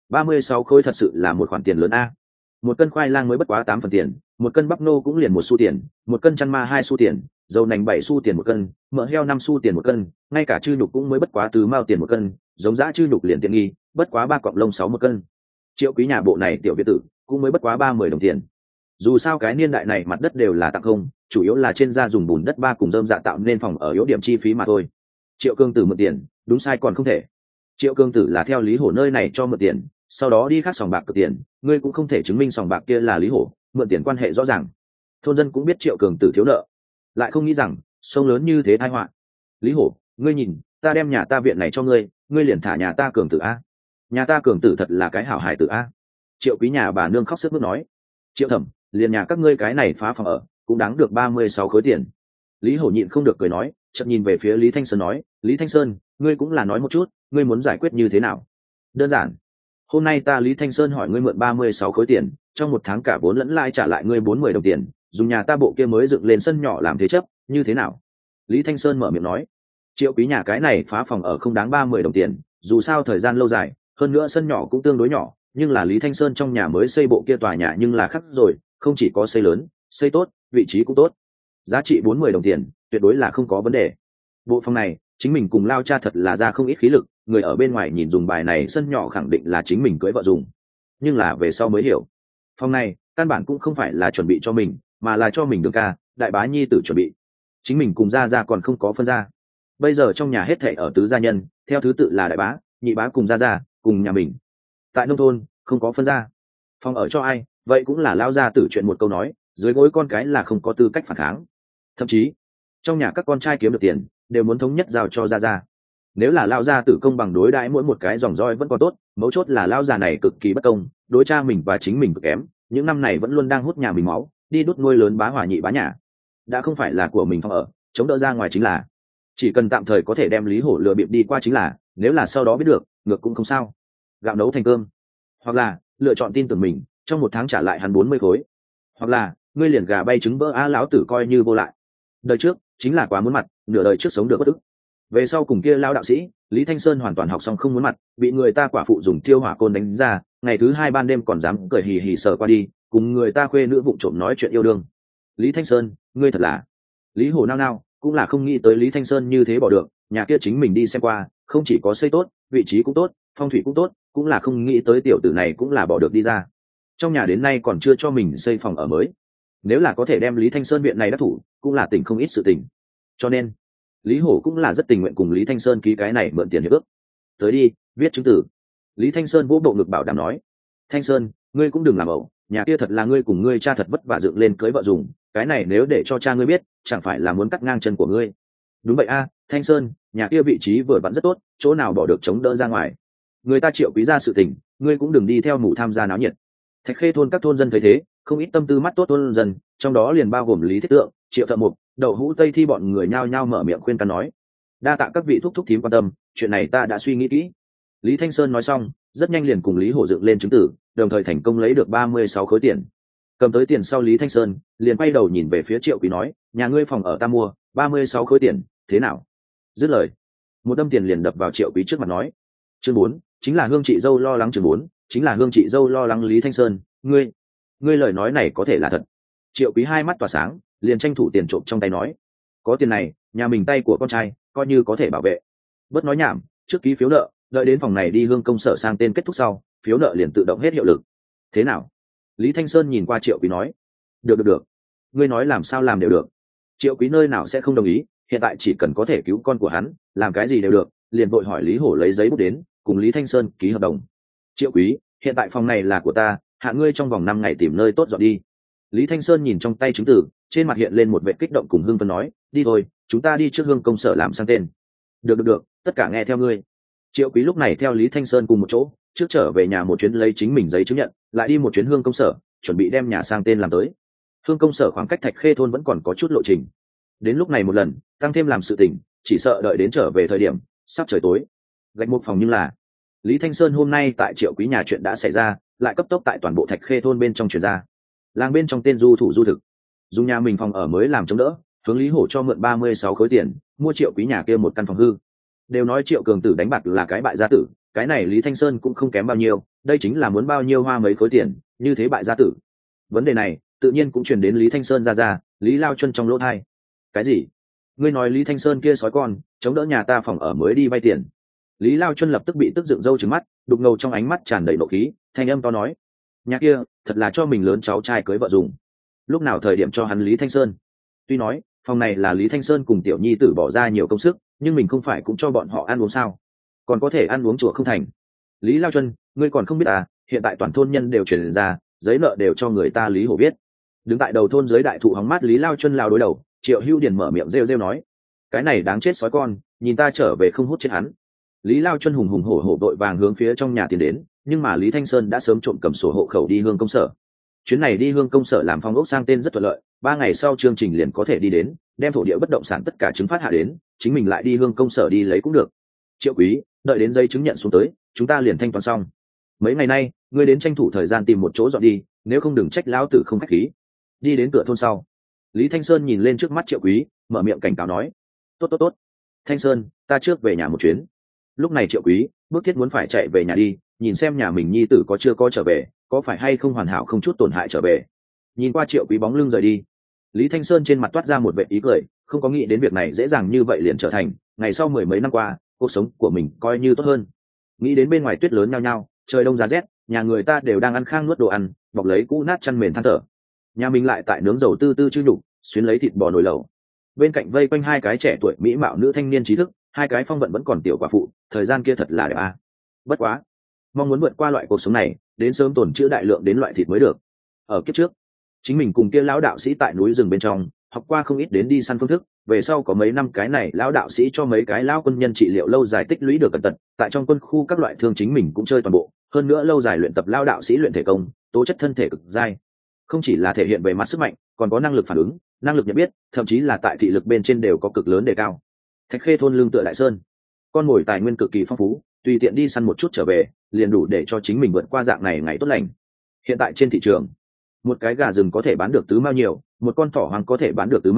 36 khối thật sự là một khoản tiền lớn a. Một cân khoai lang mới bất quá 8 phần tiền, một cân bắp nô cũng liền 1 xu tiền, một cân chăn ma 2 xu tiền, dầu nành 7 xu tiền một cân, mỡ heo 5 xu tiền một cân, ngay cả chư nhục cũng mới bất quá từ mao tiền một cân, giống dã chư nhục liền tiện nghi, bất quá 3 cọng lông 6 một cân. Triệu Quý nhà bộ này tiểu biệt tử cũng mới bất quá 30 đồng tiền. Dù sao cái niên đại này mặt đất đều là tặng không, chủ yếu là trên da dùng bùn đất ba cùng rơm dạ tạo nên phòng ở yếu điểm chi phí mà thôi. Triệu Cương Tử mượn tiền, đúng sai còn không thể. Triệu Cương Tử là theo Lý Hổ nơi này cho mượn tiền, sau đó đi khác sòng bạc cược tiền, ngươi cũng không thể chứng minh sòng bạc kia là Lý Hổ, mượn tiền quan hệ rõ ràng. Thôn dân cũng biết Triệu Cường Tử thiếu nợ, lại không nghĩ rằng sông lớn như thế tai họa. Lý Hổ, ngươi nhìn, ta đem nhà ta viện này cho ngươi, ngươi liền thả nhà ta Cường Tử a. Nhà ta Cường Tử thật là cái hảo hài tử a. Triệu Quý nhà bà nương khóc sướt mướt nói. Triệu Thẩm, liền nhà các ngươi cái này phá phòng ở, cũng đáng được 36 khối tiền. Lý Hổ nhịn không được cười nói, chợt nhìn về phía Lý Thanh Sơn nói, Lý Thanh Sơn, ngươi cũng là nói một chút, ngươi muốn giải quyết như thế nào? Đơn giản. Hôm nay ta Lý Thanh Sơn hỏi ngươi mượn 36 khối tiền, trong 1 tháng cả vốn lẫn lãi trả lại ngươi 40 đồng tiền, dùng nhà ta bộ kia mới dựng lên sân nhỏ làm thế chấp, như thế nào? Lý Thanh Sơn mở miệng nói, Triệu Quý nhà cái này phá phòng ở không đáng 30 đồng tiền, dù sao thời gian lâu dài, hơn nữa sân nhỏ cũng tương đối nhỏ, nhưng là Lý Thanh Sơn trong nhà mới xây bộ kia tòa nhà nhưng là khác rồi, không chỉ có xây lớn, xây tốt, vị trí cũng tốt, giá trị 40 đồng tiền, tuyệt đối là không có vấn đề. Bộ phòng này, chính mình cùng lao cha thật là ra không ít khí lực, người ở bên ngoài nhìn dùng bài này sân nhỏ khẳng định là chính mình cưới vợ dùng, nhưng là về sau mới hiểu, phòng này căn bản cũng không phải là chuẩn bị cho mình, mà là cho mình đương ca, đại bá nhi tử chuẩn bị. Chính mình cùng gia còn không có phân ra. Bây giờ trong nhà hết thảy ở tứ gia nhân, theo thứ tự là đại bá, nhị bá cùng gia cùng nhà mình. Tại nông thôn không có phân ra, phòng ở cho ai, vậy cũng là lao gia tử chuyện một câu nói, dưới gối con cái là không có tư cách phản kháng. Thậm chí trong nhà các con trai kiếm được tiền đều muốn thống nhất giao cho gia. Nếu là lao gia tử công bằng đối đãi mỗi một cái dòng roi vẫn còn tốt, mấu chốt là lao già này cực kỳ bất công, đối cha mình và chính mình cực kém, những năm này vẫn luôn đang hút nhà mình máu, đi đút nuôi lớn bá hỏa nhị bá nhà, đã không phải là của mình phòng ở, chống đỡ ra ngoài chính là, chỉ cần tạm thời có thể đem Lý Hổ lừa bịp đi qua chính là, nếu là sau đó biết được, ngược cũng không sao, gạo nấu thành cơm, hoặc là lựa chọn tin tưởng mình, trong 1 tháng trả lại hắn 40 khối, hoặc là ngươi liền gà bay trứng vỡ á lão tử coi như vô lại. Đời trước chính là quá muốn mặt, nửa đời trước sống được bất ức. Về sau cùng kia lao đạo sĩ Lý Thanh Sơn hoàn toàn học xong không muốn mặt, bị người ta quả phụ dùng thiêu hỏa côn đánh ra, ngày thứ hai ban đêm còn dám cười hì hì sờ qua đi, cùng người ta khuê nữ vụng trộm nói chuyện yêu đương. Lý Thanh Sơn, ngươi thật là... Lý Hổ nao nao, cũng là không nghĩ tới Lý Thanh Sơn như thế bỏ được, nhà kia chính mình đi xem qua, không chỉ có xây tốt, vị trí cũng tốt, phong thủy cũng tốt, cũng là không nghĩ tới tiểu tử này cũng là bỏ được đi ra. Trong nhà đến nay còn chưa cho mình xây phòng ở mới. Nếu là có thể đem Lý Thanh Sơn viện này đắc thủ, cũng là tình không ít sự tình. Cho nên, Lý Hổ cũng là rất tình nguyện cùng Lý Thanh Sơn ký cái này mượn tiền hiệp ước. Tới đi, viết chứng tử. Lý Thanh Sơn vỗ bộ ngực bảo đảm nói. Thanh Sơn, ngươi cũng đừng làm ẩu, nhà kia thật là ngươi cùng ngươi cha thật vất vả dựng lên cưới vợ dùng, cái này nếu để cho cha ngươi biết, chẳng phải là muốn cắt ngang chân của ngươi. Đúng vậy a, Thanh Sơn, nhà kia vị trí vừa vặn rất tốt, chỗ nào bỏ được chống đỡ ra ngoài. Người ta Triệu Quý ra sự tình, ngươi cũng đừng đi theo mù tham gia náo nhiệt. Thạch Khê thôn các thôn dân thấy thế, không ít tâm tư mắt tốt thôn dân, trong đó liền bao gồm Lý Thiết Tượng, Triệu Thợ Mục, Đậu Hũ Tây Thi bọn người nhao nhao mở miệng khuyên can nói. Đa tạ các vị thúc thúc thím quan tâm, chuyện này ta đã suy nghĩ kỹ. Lý Thanh Sơn nói xong, rất nhanh liền cùng Lý Hổ dựng lên chứng tử, đồng thời thành công lấy được 36 khối tiền. Cầm tới tiền sau Lý Thanh Sơn liền quay đầu nhìn về phía Triệu Quý nói, nhà ngươi phòng ở ta mua, 36 khối tiền, thế nào? Dứt lời, một đâm tiền liền đập vào Triệu Quý trước mặt nói. Chương 4, chính là Hương chị dâu lo lắng. Chương 4, chính là Hương chị dâu lo lắng. Lý Thanh Sơn, ngươi lời nói này có thể là thật? Triệu Quý hai mắt tỏa sáng, liền tranh thủ tiền trộm trong tay nói, có tiền này, nhà mình tay của con trai coi như có thể bảo vệ. Bớt nói nhảm, trước ký phiếu nợ, đợi đến phòng này đi Hương công sở sang tên kết thúc sau, phiếu nợ liền tự động hết hiệu lực. Thế nào? Lý Thanh Sơn nhìn qua Triệu Quý nói. Được, ngươi nói làm sao làm đều được. Triệu Quý nơi nào sẽ không đồng ý, hiện tại chỉ cần có thể cứu con của hắn, làm cái gì đều được, liền vội hỏi Lý Hổ lấy giấy bút đến, cùng Lý Thanh Sơn ký hợp đồng. Triệu Quý, hiện tại phòng này là của ta, hạ ngươi trong vòng 5 ngày tìm nơi tốt dọn đi. Lý Thanh Sơn nhìn trong tay chứng tử, trên mặt hiện lên một vẻ kích động cùng hưng phấn nói, đi thôi, chúng ta đi trước Hương công sở làm sang tên. Được, tất cả nghe theo ngươi. Triệu Quý lúc này theo Lý Thanh Sơn cùng một chỗ, trước trở về nhà một chuyến lấy chính mình giấy chứng nhận, lại đi một chuyến Hương công sở, chuẩn bị đem nhà sang tên làm tới. Hương công sở khoảng cách Thạch Khê thôn vẫn còn có chút lộ trình. Đến lúc này một lần, tăng thêm làm sự tình, chỉ sợ đợi đến trở về thời điểm sắp trời tối. Gạch một phòng nhưng là Lý Thanh Sơn hôm nay tại Triệu Quý nhà chuyện đã xảy ra, lại cấp tốc tại toàn bộ Thạch Khê thôn bên trong truyền ra. Làng bên trong tên du thủ du thực, dùng nhà mình phòng ở mới làm chống đỡ, hướng Lý Hổ cho mượn 36 khối tiền, mua Triệu Quý nhà kia một căn phòng hư. Đều nói Triệu Cường Tử đánh bạc là cái bại gia tử, cái này Lý Thanh Sơn cũng không kém bao nhiêu, đây chính là muốn bao nhiêu hoa mấy khối tiền, như thế bại gia tử. Vấn đề này tự nhiên cũng truyền đến Lý Thanh Sơn ra, Lý Lao Chân trong lỗ tai. Cái gì? Ngươi nói Lý Thanh Sơn kia sói con, chống đỡ nhà ta phòng ở mới đi vay tiền? Lý Lao Chân lập tức bị tức dựng râu trừng mắt, đục ngầu trong ánh mắt tràn đầy nộ khí, thanh âm to nói: nhà kia thật là cho mình lớn cháu trai cưới vợ dùng, lúc nào thời điểm cho hắn Lý Thanh Sơn? Tuy nói phòng này là Lý Thanh Sơn cùng tiểu nhi tử bỏ ra nhiều công sức, nhưng mình không phải cũng cho bọn họ ăn uống sao? Còn có thể ăn uống chùa không thành? Lý Lao Chân, ngươi còn không biết à? Hiện tại toàn thôn nhân đều truyền ra, giấy nợ đều cho người ta Lý Hổ biết. Đứng tại đầu thôn dưới đại thụ hóng mát Lý Lao Chân lao đối đầu, Triệu Hữu Điền mở miệng rêu nói: cái này đáng chết sói con, nhìn ta trở về không hút chết hắn. Lý Lao Chân hùng hùng hổ hổ đội vàng hướng phía trong nhà tiến đến, nhưng mà Lý Thanh Sơn đã sớm trộm cầm sổ hộ khẩu đi Hương công sở. Chuyến này đi Hương công sở làm phong ốc sang tên rất thuận lợi, 3 ngày sau chương trình liền có thể đi đến, đem thổ địa bất động sản tất cả chứng phát hạ đến, chính mình lại đi Hương công sở đi lấy cũng được. Triệu Quý, đợi đến giấy chứng nhận xuống tới, chúng ta liền thanh toán xong. Mấy ngày nay, ngươi đến tranh thủ thời gian tìm một chỗ dọn đi, nếu không đừng trách lão tử không khách khí. Đi đến cửa thôn sau, Lý Thanh Sơn nhìn lên trước mắt Triệu Quý, mở miệng cảnh cáo nói: tốt. Thanh Sơn, ta trước về nhà một chuyến. Lúc này Triệu Quý bước thiết muốn phải chạy về nhà đi, nhìn xem nhà mình nhi tử có chưa có trở về, có phải hay không hoàn hảo không chút tổn hại trở về. Nhìn qua Triệu Quý bóng lưng rời đi, Lý Thanh Sơn trên mặt toát ra một vẻ ý cười, không có nghĩ đến việc này dễ dàng như vậy liền trở thành, ngày sau 10 mấy năm qua, cuộc sống của mình coi như tốt hơn. Nghĩ đến bên ngoài tuyết lớn nhao nhao, trời đông giá rét, nhà người ta đều đang ăn khang nuốt đồ ăn, bọc lấy cũ nát chăn mền than thở. Nhà mình lại tại nướng dầu tư tư chư nhục, xuyến lấy thịt bò nồi lẩu. Bên cạnh vây quanh 2 cái trẻ tuổi mỹ mạo nữ thanh niên trí thức, 2 cái phong vận vẫn còn tiểu quả phụ, thời gian kia thật là đẹp à. Bất quá, mong muốn vượt qua loại cuộc sống này, đến sớm tồn trữ đại lượng đến loại thịt mới được. Ở kiếp trước, chính mình cùng kia lão đạo sĩ tại núi rừng bên trong học qua không ít đến đi săn phương thức, về sau có mấy năm cái này lão đạo sĩ cho mấy cái lão quân nhân trị liệu lâu dài tích lũy được cẩn thận, tại trong quân khu các loại thương chính mình cũng chơi toàn bộ, hơn nữa lâu dài luyện tập lão đạo sĩ luyện thể công, tố chất thân thể cực dai. Không chỉ là thể hiện về mặt sức mạnh, còn có năng lực phản ứng, năng lực nhận biết, thậm chí là tại thị lực bên trên đều có cực lớn đề cao. Thạch Khê thôn lương tựa đại sơn, con mồi tài nguyên cực kỳ phong phú, tùy tiện đi săn một chút trở về, liền đủ để cho chính mình vượt qua dạng này ngày tốt lành. Hiện tại trên thị trường, một cái gà rừng có thể bán được tứ mao nhiều, một con thỏ hoang có thể bán được tứ mao,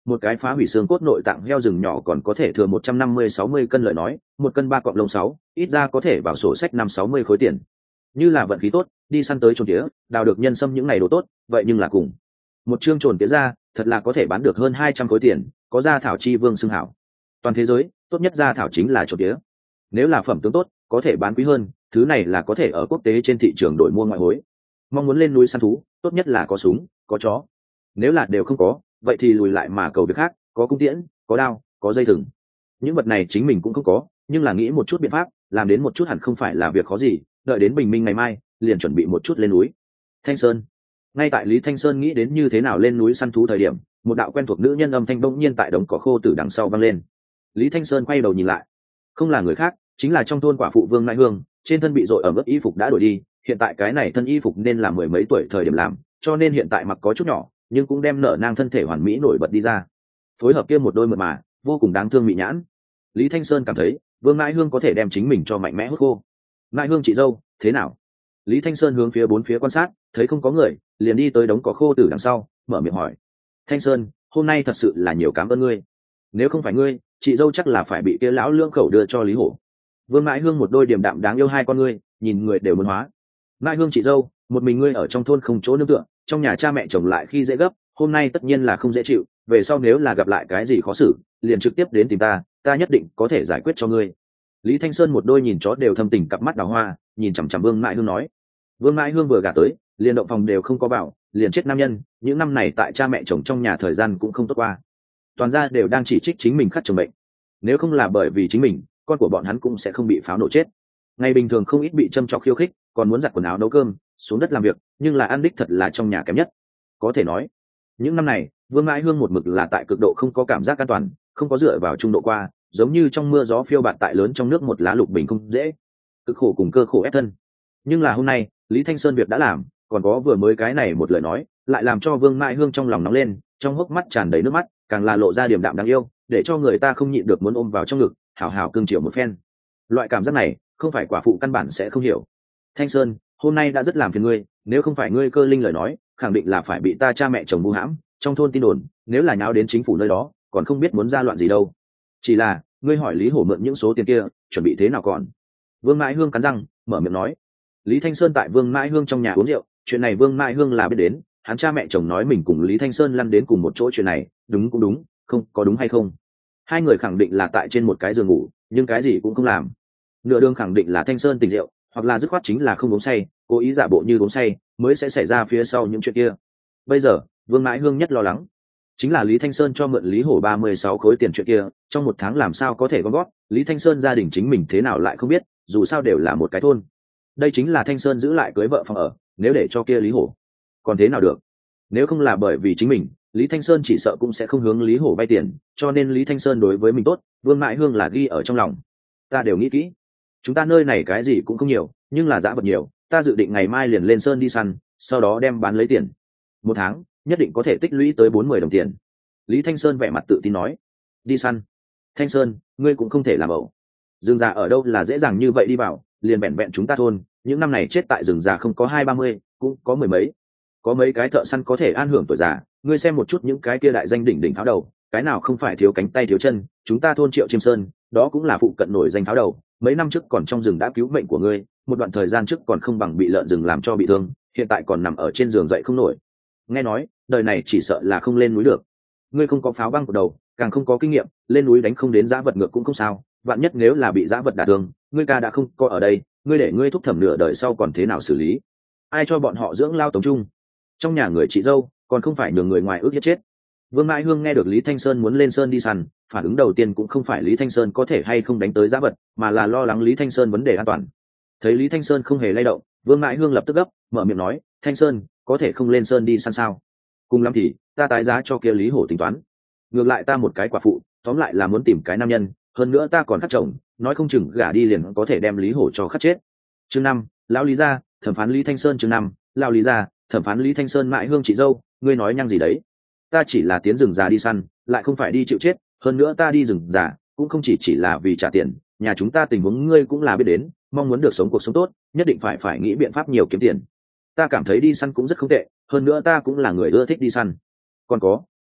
một cái phá hủy xương cốt nội tạng heo rừng nhỏ còn có thể thừa 150-60 cân lời nói, một cân 3 cọng lông 6, ít ra có thể vào sổ sách 5-60 khối tiền. Như là vận khí tốt, đi săn tới trồn tía, đào được nhân sâm những ngày đồ tốt, vậy nhưng là cùng. Một chương trồn tía ra, thật là có thể bán được hơn 200 khối tiền, có gia thảo chi vương xưng hảo. Toàn thế giới, tốt nhất gia thảo chính là trồn tía. Nếu là phẩm tướng tốt, có thể bán quý hơn, thứ này là có thể ở quốc tế trên thị trường đổi mua ngoại hối. Mong muốn lên núi săn thú, tốt nhất là có súng, có chó. Nếu là đều không có, vậy thì lùi lại mà cầu việc khác, có cung tiễn, có đao, có dây thừng. Những vật này chính mình cũng không có, nhưng là nghĩ một chút biện pháp, làm đến một chút hẳn không phải là việc khó gì, đợi đến bình minh ngày mai, liền chuẩn bị một chút lên núi. Thanh Sơn. Ngay tại Lý Thanh Sơn nghĩ đến như thế nào lên núi săn thú thời điểm, một đạo quen thuộc nữ nhân âm thanh bỗng nhiên tại đống cỏ khô từ đằng sau vang lên. Lý Thanh Sơn quay đầu nhìn lại, không là người khác, chính là trong thôn quả phụ Vương Nại Hương, trên thân bị dội ở mức y phục đã đổi đi, hiện tại cái này thân y phục nên là mười mấy tuổi thời điểm làm, cho nên hiện tại mặc có chút nhỏ, nhưng cũng đem nở nang thân thể hoàn mỹ nổi bật đi ra. Phối hợp kia một đôi mượt mà, vô cùng đáng thương mị nhãn. Lý Thanh Sơn cảm thấy, Vương Nại Hương có thể đem chính mình cho mạnh mẽ hút khô. Nại Hương chị dâu, thế nào? Lý Thanh Sơn hướng phía bốn phía quan sát, thấy không có người, liền đi tới đống cỏ khô từ đằng sau, mở miệng hỏi. Thanh Sơn, hôm nay thật sự là nhiều cảm ơn ngươi. Nếu không phải ngươi, chị dâu chắc là phải bị kia lão lưỡng khẩu đưa cho Lý Hổ. Vương Mãi Hương một đôi điềm đạm đáng yêu hai con ngươi, nhìn người đều muốn hóa. Mãi Hương chị dâu, một mình ngươi ở trong thôn không chỗ nương tựa, trong nhà cha mẹ chồng lại khi dễ gấp, hôm nay tất nhiên là không dễ chịu, về sau nếu là gặp lại cái gì khó xử, liền trực tiếp đến tìm ta, ta nhất định có thể giải quyết cho ngươi. Lý Thanh Sơn một đôi nhìn chó đều thâm tình cặp mắt đào hoa, nhìn chằm chằm Vương Mãi Hương nói. Vương Mãi Hương vừa gả tới, liền động phòng đều không có bảo, liền chết nam nhân, những năm này tại cha mẹ chồng trong nhà thời gian cũng không tốt qua. Toàn gia đều đang chỉ trích chính mình khắc chồng bệnh. Nếu không là bởi vì chính mình, con của bọn hắn cũng sẽ không bị pháo nổ chết. Ngày bình thường không ít bị châm chọc khiêu khích, còn muốn giặt quần áo nấu cơm, xuống đất làm việc, nhưng là ăn đích thật là trong nhà kém nhất. Có thể nói, những năm này, Vương Mãi Hương một mực là tại cực độ không có cảm giác an toàn, không có dựa vào trung độ qua, giống như trong mưa gió phiêu bạt tại lớn trong nước một lá lục bình không dễ, cực khổ cùng cơ khổ ép thân. Nhưng là hôm nay, Lý Thanh Sơn việc đã làm, còn có vừa mới cái này một lời nói, lại làm cho Vương Mãi Hương trong lòng nóng lên, trong hốc mắt tràn đầy nước mắt, càng là lộ ra điềm đạm đáng yêu, để cho người ta không nhịn được muốn ôm vào trong ngực, hảo hảo cưng chiều một phen. Loại cảm giác này, không phải quả phụ căn bản sẽ không hiểu. Thanh Sơn, hôm nay đã rất làm phiền ngươi, nếu không phải ngươi cơ linh lời nói, khẳng định là phải bị ta cha mẹ chồng vu hãm, trong thôn tin đồn, nếu là nháo đến chính phủ nơi đó, còn không biết muốn ra loạn gì đâu. Chỉ là, ngươi hỏi Lý Hổ mượn những số tiền kia, chuẩn bị thế nào còn? Vương Mãi Hương cắn răng, mở miệng nói. Lý Thanh Sơn tại Vương Mãi Hương trong nhà uống rượu, chuyện này Vương Mãi Hương là biết đến, hắn cha mẹ chồng nói mình cùng Lý Thanh Sơn lăn đến cùng một chỗ chuyện này, đúng cũng đúng, không có đúng hay không. Hai người khẳng định là tại trên một cái giường ngủ, nhưng cái gì cũng không làm. Nửa đường khẳng định là Thanh Sơn tỉnh rượu, hoặc là dứt khoát chính là không uống say, cố ý giả bộ như uống say, mới sẽ xảy ra phía sau những chuyện kia. Bây giờ, Vương Mãi Hương nhất lo lắng, chính là Lý Thanh Sơn cho mượn Lý Hổ 36 khối tiền chuyện kia, trong một tháng làm sao có thể gom góp, Lý Thanh Sơn gia đình chính mình thế nào lại không biết, dù sao đều là một cái thôn. Đây chính là Thanh Sơn giữ lại cưới vợ phòng ở, nếu để cho kia Lý Hổ, còn thế nào được? Nếu không là bởi vì chính mình, Lý Thanh Sơn chỉ sợ cũng sẽ không hướng Lý Hổ vay tiền, cho nên Lý Thanh Sơn đối với mình tốt, Vương Mãi Hương là ghi ở trong lòng. Ta đều nghĩ kỹ, chúng ta nơi này cái gì cũng không nhiều, nhưng là dã vật nhiều, ta dự định ngày mai liền lên sơn đi săn, sau đó đem bán lấy tiền. Một tháng, nhất định có thể tích lũy tới 40 đồng tiền. Lý Thanh Sơn vẻ mặt tự tin nói. Đi săn? Thanh Sơn, ngươi cũng không thể làm ẩu. Rừng già ở đâu là dễ dàng như vậy đi vào, liền bẹn bẹn chúng ta thôn, những năm này chết tại rừng già không có 20-30, cũng có mười mấy. Có mấy cái thợ săn có thể an hưởng tuổi già, ngươi xem một chút những cái kia đại danh đỉnh đỉnh pháo đầu, cái nào không phải thiếu cánh tay thiếu chân, chúng ta thôn Triệu Chiêm Sơn, đó cũng là phụ cận nổi danh pháo đầu, mấy năm trước còn trong rừng đã cứu mệnh của ngươi, một đoạn thời gian trước còn không bằng bị lợn rừng làm cho bị thương, hiện tại còn nằm ở trên giường dậy không nổi. Nghe nói, đời này chỉ sợ là không lên núi được. Ngươi không có pháo băng của đầu, càng không có kinh nghiệm, lên núi đánh không đến dã vật ngược cũng không sao, vạn nhất nếu là bị dã vật đả thương, ngươi ca đã không có ở đây, ngươi để ngươi thúc thẩm nửa đời sau còn thế nào xử lý? Ai cho bọn họ dưỡng lao tống trung? Trong nhà người chị dâu, còn không phải nhường người ngoài ước hiếp chết. Vương Mãi Hương nghe được Lý Thanh Sơn muốn lên sơn đi săn, phản ứng đầu tiên cũng không phải Lý Thanh Sơn có thể hay không đánh tới dã vật, mà là lo lắng Lý Thanh Sơn vấn đề an toàn. Thấy Lý Thanh Sơn không hề lay động, Vương Mãi Hương lập tức gấp, mở miệng nói, Thanh Sơn, có thể không lên sơn đi săn sao? Cùng lắm thì, ta tái giá cho kia Lý Hổ tính toán. Ngược lại ta một cái quả phụ, tóm lại là muốn tìm cái nam nhân, hơn nữa ta còn khắc chồng, nói không chừng gả đi liền có thể đem Lý Hổ cho khắc chết. Chương 5, lão Lý gia, thẩm phán Lý Thanh Sơn. Chương 5, lão Lý gia, thẩm phán Lý Thanh Sơn. Mãi Hương chị dâu, ngươi nói nhăng gì đấy? Ta chỉ là tiến rừng già đi săn, lại không phải đi chịu chết, hơn nữa ta đi rừng già cũng không chỉ là vì trả tiền, nhà chúng ta tình huống ngươi cũng là biết đến, mong muốn được sống cuộc sống tốt, nhất định phải nghĩ biện pháp nhiều kiếm tiền. Ta cảm thấy đi săn cũng rất không tệ, hơn nữa ta cũng là người ưa thích đi săn. Còn có,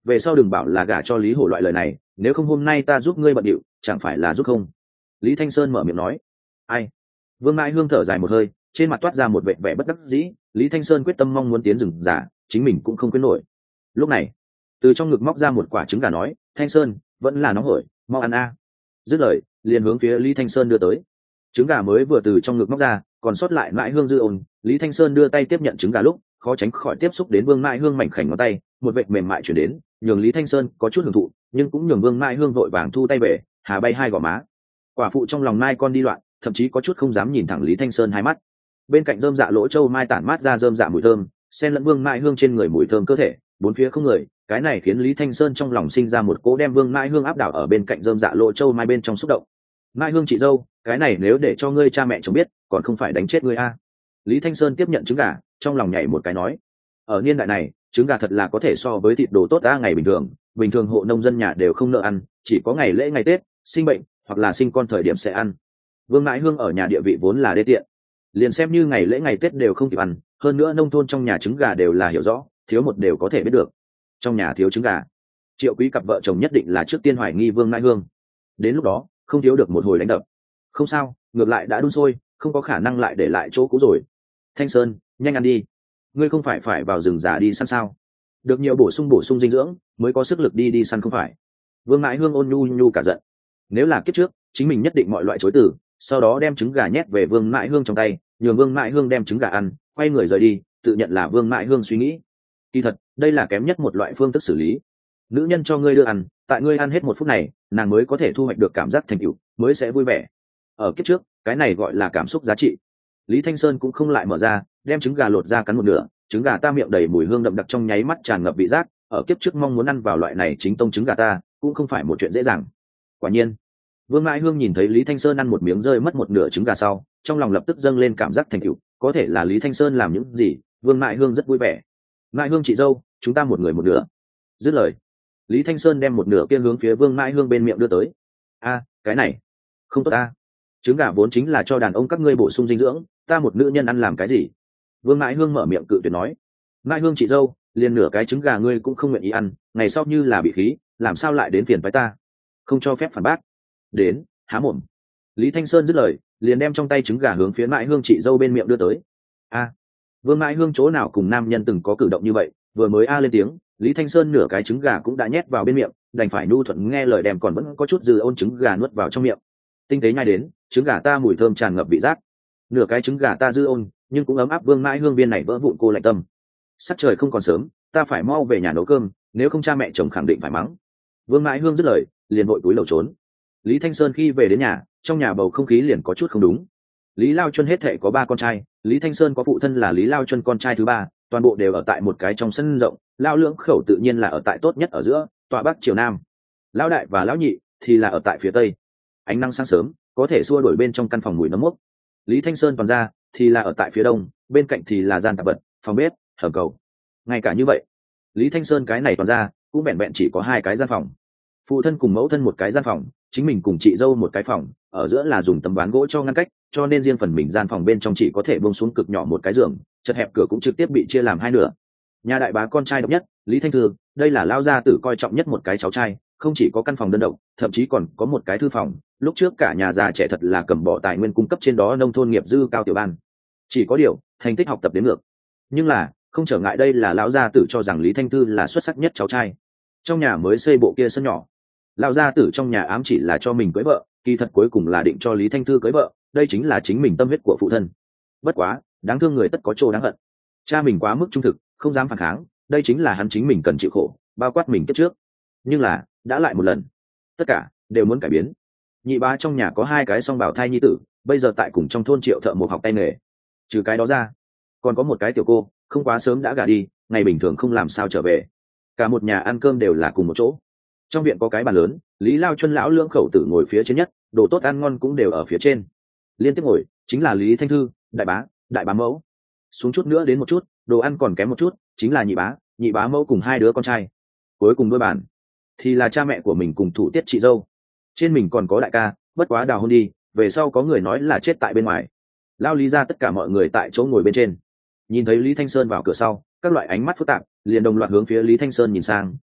về sau đừng bảo là gả cho Lý Hổ loại lời này, nếu không hôm nay ta giúp ngươi bận điệu chẳng phải là giúp không. Lý Thanh Sơn mở miệng nói. Ai? Vương Mãi Hương thở dài một hơi, trên mặt toát ra một vẻ bất đắc dĩ. Lý Thanh Sơn quyết tâm mong muốn tiến rừng giả, chính mình cũng không quyết nổi. Lúc này từ trong ngực móc ra một quả trứng gà nói, Thanh Sơn vẫn là nóng hổi, mau ăn a. Dứt lời liền hướng phía Lý Thanh Sơn đưa tới. Trứng gà mới vừa từ trong ngực móc ra, còn sót lại Mãi Hương dư ôn. Lý Thanh Sơn đưa tay tiếp nhận trứng gà lúc khó tránh khỏi tiếp xúc đến Vương Mãi Hương mảnh khảnh ngón tay, một vệt mềm mại chuyển đến, nhường Lý Thanh Sơn có chút hưởng thụ, nhưng cũng nhường Vương Mãi Hương vội vàng thu tay về, hà bay hai gò má. Quả phụ trong lòng mai con đi loạn, thậm chí có chút không dám nhìn thẳng Lý Thanh Sơn hai mắt. Bên cạnh rơm dạ lỗ châu mai tản mát ra rơm dạ mùi thơm, xen lẫn Vương Mãi Hương trên người mùi thơm cơ thể, bốn phía không người, cái này khiến Lý Thanh Sơn trong lòng sinh ra một cố đem Vương Mãi Hương áp đảo ở bên cạnh rơm dạ lỗ châu mai bên trong xúc động. Mãi Hương chị dâu, cái này nếu để cho ngươi cha mẹ chồng biết, còn không phải đánh chết ngươi a. Lý Thanh Sơn tiếp nhận trứng gà, trong lòng nhảy một cái nói, ở niên đại này trứng gà thật là có thể so với thịt đồ tốt ta. Ngày bình thường hộ nông dân nhà đều không nợ ăn, chỉ có ngày lễ ngày Tết, sinh bệnh hoặc là sinh con thời điểm sẽ ăn. Vương Mãi Hương ở nhà địa vị vốn là đê tiện, liền xem như ngày lễ ngày Tết đều không kịp ăn, hơn nữa nông thôn trong nhà trứng gà đều là hiểu rõ, thiếu một đều có thể biết được. Trong nhà thiếu trứng gà, Triệu Quý cặp vợ chồng nhất định là trước tiên hoài nghi Vương Mãi Hương, đến lúc đó không thiếu được một hồi đánh đập. Không sao, ngược lại đã đun sôi, không có khả năng lại để lại chỗ cũ rồi. Thanh Sơn, nhanh ăn đi, ngươi không phải vào rừng già đi săn sao? Được nhiều bổ sung dinh dưỡng mới có sức lực đi săn không phải? Vương Mãi Hương ôn nhu cả giận. Nếu là kiếp trước chính mình nhất định mọi loại chối từ, sau đó đem trứng gà nhét về Vương Mãi Hương trong tay, nhường Vương Mãi Hương đem trứng gà ăn, quay người rời đi, tự nhận là Vương Mãi Hương suy nghĩ. Kỳ thật đây là kém nhất một loại phương thức xử lý. Nữ nhân cho ngươi đưa ăn, tại ngươi ăn hết một phút này, nàng mới có thể thu hoạch được cảm giác thành tựu, mới sẽ vui vẻ. Ở kiếp trước cái này gọi là cảm xúc giá trị. Lý Thanh Sơn cũng không lại mở ra, đem trứng gà lột ra cắn một nửa, trứng gà ta miệng đầy mùi hương đậm đặc, trong nháy mắt tràn ngập vị giác. Ở kiếp trước mong muốn ăn vào loại này chính tông trứng gà ta cũng không phải một chuyện dễ dàng. Quả nhiên Vương Mãi Hương nhìn thấy Lý Thanh Sơn ăn một miếng rơi mất một nửa trứng gà sau, trong lòng lập tức dâng lên cảm giác thành tựu, có thể là Lý Thanh Sơn làm những gì, Vương Mãi Hương rất vui vẻ. Mãi Hương chị dâu, chúng ta một người một nửa. Dứt lời Lý Thanh Sơn đem một nửa kia hướng phía Vương Mãi Hương bên miệng đưa tới. A, cái này không tốt ta, trứng gà vốn chính là cho đàn ông các ngươi bổ sung dinh dưỡng, ta một nữ nhân ăn làm cái gì? Vương Mãi Hương mở miệng cự tuyệt nói. Mãi Hương chị dâu, liền nửa cái trứng gà ngươi cũng không nguyện ý ăn, ngày sau như là bị khí, làm sao lại đến phiền với ta? Không cho phép phản bác. Đến, há mồm. Lý Thanh Sơn dứt lời liền đem trong tay trứng gà hướng phía Mãi Hương chị dâu bên miệng đưa tới. A, Vương Mãi Hương chỗ nào cùng nam nhân từng có cử động như vậy, vừa mới a lên tiếng, Lý Thanh Sơn nửa cái trứng gà cũng đã nhét vào bên miệng, đành phải nhu thuận nghe lời đem còn vẫn có chút dư ôn trứng gà nuốt vào trong miệng. Tinh tế nhai đến, trứng gà ta mùi thơm tràn ngập vị giác, nửa cái trứng gà ta dư ôn nhưng cũng ấm áp. Vương Mãi Hương viên này vỡ vụn cô lạnh tâm. Sắc trời không còn sớm, ta phải mau về nhà nấu cơm, nếu không cha mẹ chồng khẳng định phải mắng. Vương Mãi Hương dứt lời liền vội túi lầu trốn. Lý Thanh Sơn khi về đến nhà, trong nhà bầu không khí liền có chút không đúng. Lý Lao Chuân hết thệ có 3 con trai, Lý Thanh Sơn có phụ thân là Lý Lao Chuân con trai thứ 3, toàn bộ đều ở tại một cái trong sân rộng. Lao Lưỡng Khẩu tự nhiên là ở tại tốt nhất ở giữa, tọa bắc chiều nam. Lão đại và lão nhị thì là ở tại phía tây. Ánh nắng sáng sớm có thể xua đuổi bên trong căn phòng mùi nấm mốc. Lý Thanh Sơn toàn ra thì là ở tại phía đông, bên cạnh thì là gian tạp vật, phòng bếp, hầm cầu. Ngay cả như vậy, Lý Thanh Sơn cái này toàn ra cũng vẹn vẹn chỉ có 2 cái gian phòng. Phụ thân cùng mẫu thân một cái gian phòng, chính mình cùng chị dâu một cái phòng, ở giữa là dùng tấm ván gỗ cho ngăn cách, cho nên riêng phần mình gian phòng bên trong chỉ có thể buông xuống cực nhỏ một cái giường, chật hẹp cửa cũng trực tiếp bị chia làm 2 nửa. Nhà đại bá con trai độc nhất, Lý Thanh Thư, đây là lao gia tử coi trọng nhất một cái cháu trai, không chỉ có căn phòng đơn độc, thậm chí còn có một cái thư phòng. Lúc trước cả nhà già trẻ thật là cầm bỏ tài nguyên cung cấp trên đó nông thôn nghiệp dư cao tiểu ban. Chỉ có điều, thành tích học tập đến ngược. Nhưng là, không trở ngại đây là lão gia tử cho rằng Lý Thanh Thư là xuất sắc nhất cháu trai. Trong nhà mới xây bộ kia sân nhỏ, lão gia tử trong nhà ám chỉ là cho mình cưới vợ, kỳ thật cuối cùng là định cho Lý Thanh Thư cưới vợ, đây chính là chính mình tâm huyết của phụ thân. Bất quá, đáng thương người tất có chỗ đáng hận. Cha mình quá mức trung thực, không dám phản kháng, đây chính là hắn chính mình cần chịu khổ, bao quát mình kiếp trước. Nhưng là, đã lại một lần, tất cả đều muốn cải biến. Nhị bá trong nhà có 2 cái song bào thai nhi tử, bây giờ tại cùng trong thôn Triệu thợ một học tay nghề. Trừ cái đó ra, còn có một cái tiểu cô, không quá sớm đã gả đi, ngày bình thường không làm sao trở về. Cả một nhà ăn cơm đều là cùng một chỗ. Trong viện có cái bàn lớn, Lý Lao Chuân lão Lưỡng Khẩu tử ngồi phía trên nhất, đồ tốt ăn ngon cũng đều ở phía trên. Liên tiếp ngồi chính là Lý Thanh Thư, đại bá mẫu. Xuống chút nữa đến một chút, đồ ăn còn kém một chút, chính là nhị bá mẫu cùng 2 đứa con trai. Cuối cùng đôi bàn thì là cha mẹ của mình cùng thủ tiết chị dâu. Trên mình còn có đại ca, bất quá đào hôn đi, về sau có người nói là chết tại bên ngoài. Lao Lý ra tất cả mọi người tại chỗ ngồi bên trên. Nhìn thấy Lý Thanh Sơn vào cửa sau, các loại ánh mắt phức tạp liền đồng loạt hướng phía Lý Thanh Sơn nhìn sang,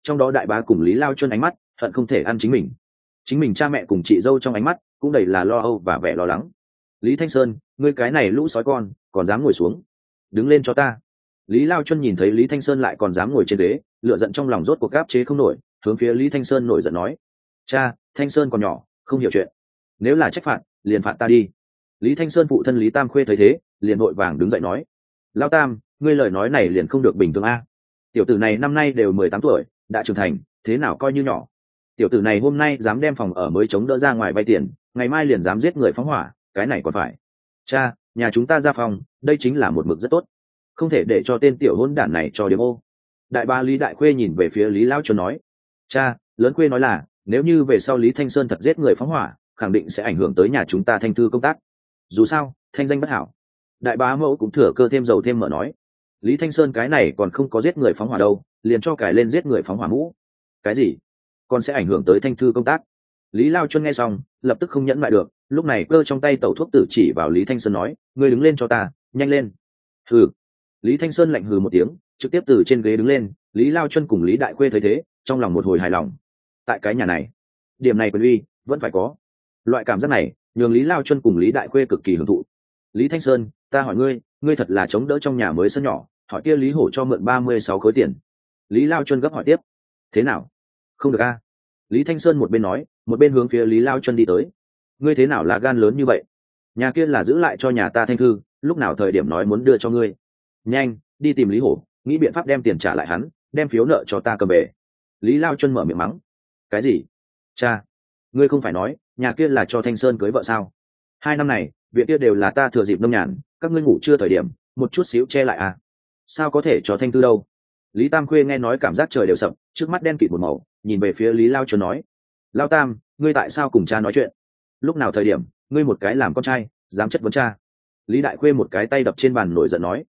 trong đó đại bá cùng lý lao chuân ánh mắt hận không thể ăn chính mình cha mẹ cùng chị dâu trong ánh mắt cũng đầy là lo âu và vẻ lo lắng. Lý Thanh Sơn, ngươi cái này lũ sói con còn dám ngồi xuống, đứng lên cho ta. Lý Lao Chuân nhìn thấy Lý Thanh Sơn lại còn dám ngồi trên ghế, lửa giận trong lòng rốt cuộc áp chế không nổi, hướng phía Lý Thanh Sơn nổi giận nói: cha, Thanh Sơn còn nhỏ không hiểu chuyện, nếu là trách phạt liền phạt ta đi. Lý Thanh Sơn phụ thân Lý Tam Khuê thấy thế liền vội vàng đứng dậy nói: Lao Tam, ngươi lời nói này liền không được bình thường a. Tiểu tử này năm nay đều 18 tuổi, đã trưởng thành, thế nào coi như nhỏ. Tiểu tử này hôm nay dám đem phòng ở mới chống đỡ ra ngoài vay tiền, ngày mai liền dám giết người phóng hỏa, cái này còn phải. Cha, nhà chúng ta ra phòng, đây chính là một mực rất tốt, không thể để cho tên tiểu hôn đản này cho điểm ô. Đại ba Lý Đại Khuê nhìn về phía Lý Lao Chuân nói: cha, lớn Khuê nói là nếu như về sau Lý Thanh Sơn thật giết người phóng hỏa, khẳng định sẽ ảnh hưởng tới nhà chúng ta Thanh thư công tác, dù sao thanh danh bất hảo. Đại bá mẫu cũng thừa cơ thêm dầu thêm mỡ nói: Lý Thanh Sơn cái này còn không có giết người phóng hỏa đâu, liền cho cải lên giết người phóng hỏa mũ. Cái gì còn sẽ ảnh hưởng tới Thanh thư công tác? Lý Lao Chuân nghe xong lập tức không nhẫn lại được, lúc này cơ trong tay tẩu thuốc tử chỉ vào Lý Thanh Sơn nói: ngươi đứng lên cho ta, nhanh lên. Hừ. Lý Thanh Sơn lạnh hừ một tiếng, trực tiếp từ trên ghế đứng lên. Lý Lao Chuân cùng Lý Đại Khuê thấy thế trong lòng một hồi hài lòng. Tại cái nhà này điểm này quyền uy vẫn phải có, loại cảm giác này nhường Lý Lao Chuân cùng Lý Đại Khuê cực kỳ hưởng thụ. Lý Thanh Sơn, ta hỏi ngươi, ngươi thật là chống đỡ trong nhà mới sân nhỏ, hỏi kia Lý Hổ cho mượn 36 khối tiền. Lý Lao Chuân gấp hỏi tiếp. Thế nào, không được a? Lý Thanh Sơn một bên nói một bên hướng phía Lý Lao Chuân đi tới. Ngươi thế nào là gan lớn như vậy, nhà kia là giữ lại cho nhà ta Thanh thư, lúc nào thời điểm nói muốn đưa cho ngươi, nhanh đi tìm Lý Hổ, nghĩ biện pháp đem tiền trả lại hắn, đem phiếu nợ cho ta cầm về. Lý Lao Chuân mở miệng mắng. Cái gì? Cha, ngươi không phải nói nhà kia là cho Thanh Sơn cưới vợ sao? 2 năm này viện kia đều là ta thừa dịp nông nhàn, các ngươi ngủ chưa thời điểm một chút xíu che lại à? Sao có thể cho Thanh thư đâu? Lý Tam Khuê nghe nói cảm giác trời đều sập, trước mắt đen kịt một màu, nhìn về phía Lý Lao Chuân nói: Lao Tam, ngươi tại sao cùng cha nói chuyện? Lúc nào thời điểm ngươi một cái làm con trai dám chất vấn cha? Lý Đại Khuê một cái tay đập trên bàn nổi giận nói: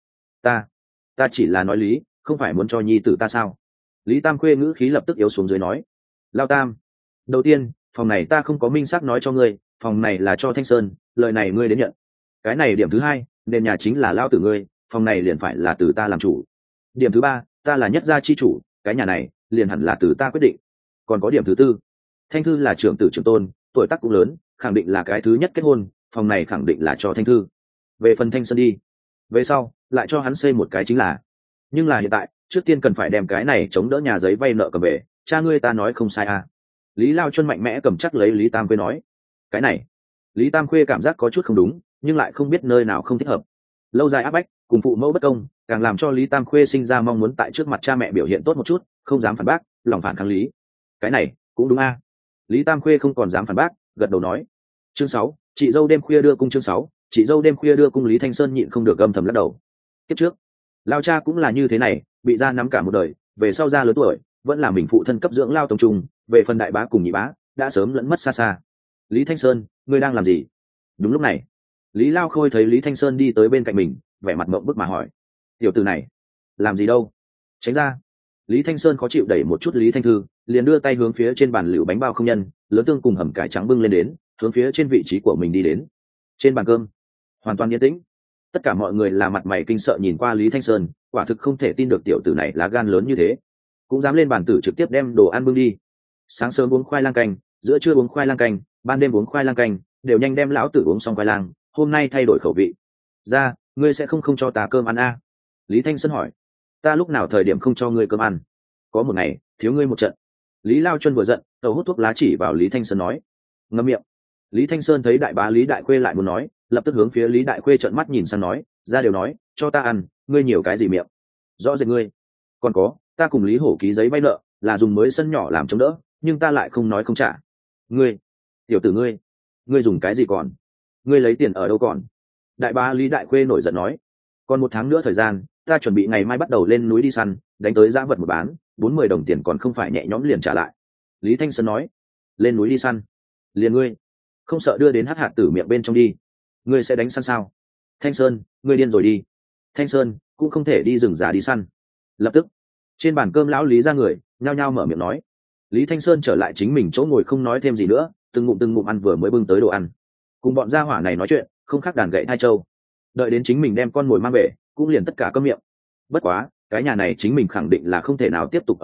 ta chỉ là nói lý, không phải muốn cho nhi tử ta sao? Lý Tam Khuê ngữ khí lập tức yếu xuống dưới nói: Lao Tam, đầu tiên phòng này ta không có minh xác nói cho ngươi, phòng này là cho Thanh Sơn, lời này ngươi đến nhận. Cái này điểm thứ hai, nền nhà chính là lao tử ngươi, phòng này liền phải là từ ta làm chủ. Điểm thứ ba, ta là nhất gia chi chủ, cái nhà này liền hẳn là từ ta quyết định. Còn có điểm thứ tư, Thanh thư là trưởng tử trưởng tôn, tuổi tác cũng lớn, khẳng định là cái thứ nhất kết hôn, phòng này khẳng định là cho Thanh thư. Về phần Thanh Sơn đi, về sau lại cho hắn xây một cái chính là. Nhưng là hiện tại trước tiên cần phải đem cái này chống đỡ nhà giấy vay nợ cầm về, cha ngươi ta nói không sai à? Lý Lao Chuân mạnh mẽ cầm chắc lấy Lý Tam Khuê nói. Cái này Lý Tam Khuê cảm giác có chút không đúng, nhưng lại không biết nơi nào không thích hợp. Lâu dài áp bách cùng phụ mẫu bất công càng làm cho Lý Tam Khuê sinh ra mong muốn tại trước mặt cha mẹ biểu hiện tốt một chút, không dám phản bác, lòng phản kháng lý. Cái này cũng đúng a. Lý Tam Khuê không còn dám phản bác, gật đầu nói. Chương 6, chị dâu đêm khuya đưa cung. Chương 6, chị dâu đêm khuya đưa cung. Lý Thanh Sơn nhịn không được âm thầm lắc đầu. Kiếp trước lao cha cũng là như thế này, bị ra nắm cả một đời, về sau ra lớn tuổi vẫn là mình phụ thân cấp dưỡng lao tông trung, về phần đại bá cùng nhị bá đã sớm lẫn mất xa xa. Lý Thanh Sơn, ngươi đang làm gì? Đúng lúc này Lý Lao Khôi thấy Lý Thanh Sơn đi tới bên cạnh mình, vẻ mặt mộng bức mà hỏi: tiểu tử này làm gì đâu, tránh ra. Lý Thanh Sơn khó chịu đẩy một chút Lý Thanh Thư, liền đưa tay hướng phía trên bàn lựu bánh bao không nhân lớn tương cùng hầm cải trắng bưng lên đến, hướng phía trên vị trí của mình đi đến. Trên bàn cơm hoàn toàn yên tĩnh, tất cả mọi người là mặt mày kinh sợ nhìn qua Lý Thanh Sơn, quả thực không thể tin được tiểu tử này lá gan lớn như thế, cũng dám lên bàn tử trực tiếp đem đồ ăn bưng đi. Sáng sớm uống khoai lang canh, giữa trưa uống khoai lang canh, ban đêm uống khoai lang canh, đều nhanh đem lão tử uống xong khoai lang, hôm nay thay đổi khẩu vị. Ra, ngươi sẽ không cho ta cơm ăn à? Lý Thanh Sơn hỏi. Ta lúc nào thời điểm không cho ngươi cơm ăn? Có một ngày thiếu ngươi một trận. Lý Lao Chuân vừa giận, đầu hút thuốc lá chỉ vào Lý Thanh Sơn nói. Ngậm miệng. Lý Thanh Sơn thấy đại bá Lý Đại Khuê lại muốn nói, lập tức hướng phía Lý Đại Khuê trợn mắt nhìn sang nói, ra đều nói cho ta ăn, ngươi nhiều cái gì miệng? Rõ rệt ngươi. Còn có, ta cùng Lý Hổ ký giấy vay nợ là dùng mới sân nhỏ làm chống đỡ, nhưng ta lại không nói không trả. Ngươi, tiểu tử ngươi dùng cái gì còn? Ngươi lấy tiền ở đâu còn? Đại bá Lý Đại Khuê nổi giận nói. Còn 1 tháng nữa thời gian, ta chuẩn bị ngày mai bắt đầu lên núi đi săn, đánh tới dã vật một bán, 40 đồng tiền còn không phải nhẹ nhõm liền trả lại. Lý Thanh Sơn nói. Lên núi đi săn? Liền ngươi không sợ đưa đến hắc hạt tử miệng bên trong đi? Ngươi sẽ đánh săn sao? Thanh Sơn, ngươi điên rồi đi. Thanh Sơn cũng không thể đi rừng già đi săn. Lập tức trên bàn cơm lão Lý ra người nhao nhao mở miệng nói. Lý Thanh Sơn trở lại chính mình chỗ ngồi không nói thêm gì nữa, từng ngụm ăn vừa mới bưng tới đồ ăn, cùng bọn gia hỏa này nói chuyện không khác đàn gậy hai châu. Đợi đến chính mình đem con mồi mang về cũng liền tất cả câm miệng. Bất quá cái nhà này chính mình khẳng định là không thể nào tiếp tục ở lại,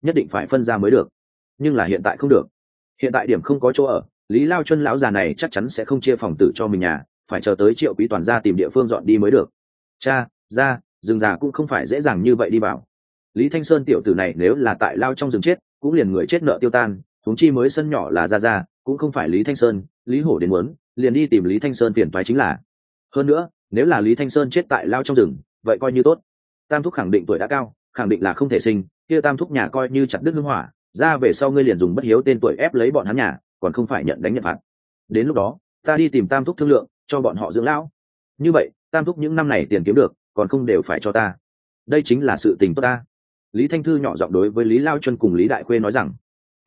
nhất định phải phân ra mới được. Nhưng là hiện tại không được, hiện tại điểm không có chỗ ở, Lý Lao Chuân lão già này chắc chắn sẽ không chia phòng tử cho mình nhà, phải chờ tới Triệu Quý Toàn ra tìm địa phương dọn đi mới được. Cha ra rừng già cũng không phải dễ dàng như vậy đi vào. Lý Thanh Sơn tiểu tử này nếu là tại lao trong rừng chết cũng liền người chết nợ tiêu tan, huống chi mới sân nhỏ là ra cũng không phải Lý Thanh Sơn, Lý Hổ đến muốn liền đi tìm Lý Thanh Sơn phiền toái chính là. Hơn nữa nếu là Lý Thanh Sơn chết tại lao trong rừng vậy coi như tốt, tam thúc khẳng định tuổi đã cao, khẳng định là không thể sinh, kia tam thúc nhà coi như chặt đứt hương hỏa ra về sau ngươi liền dùng bất hiếu tên tuổi ép lấy bọn hắn nhà, còn không phải nhận đánh nhận phạt. Đến lúc đó ta đi tìm tam thúc thương lượng cho bọn họ dưỡng lão, như vậy tam thúc những năm này tiền kiếm được còn không đều phải cho ta, đây chính là sự tình tốt ta. Lý Thanh Thư nhỏ giọng đối với Lý Lao Chuân cùng Lý Đại Khuê nói rằng.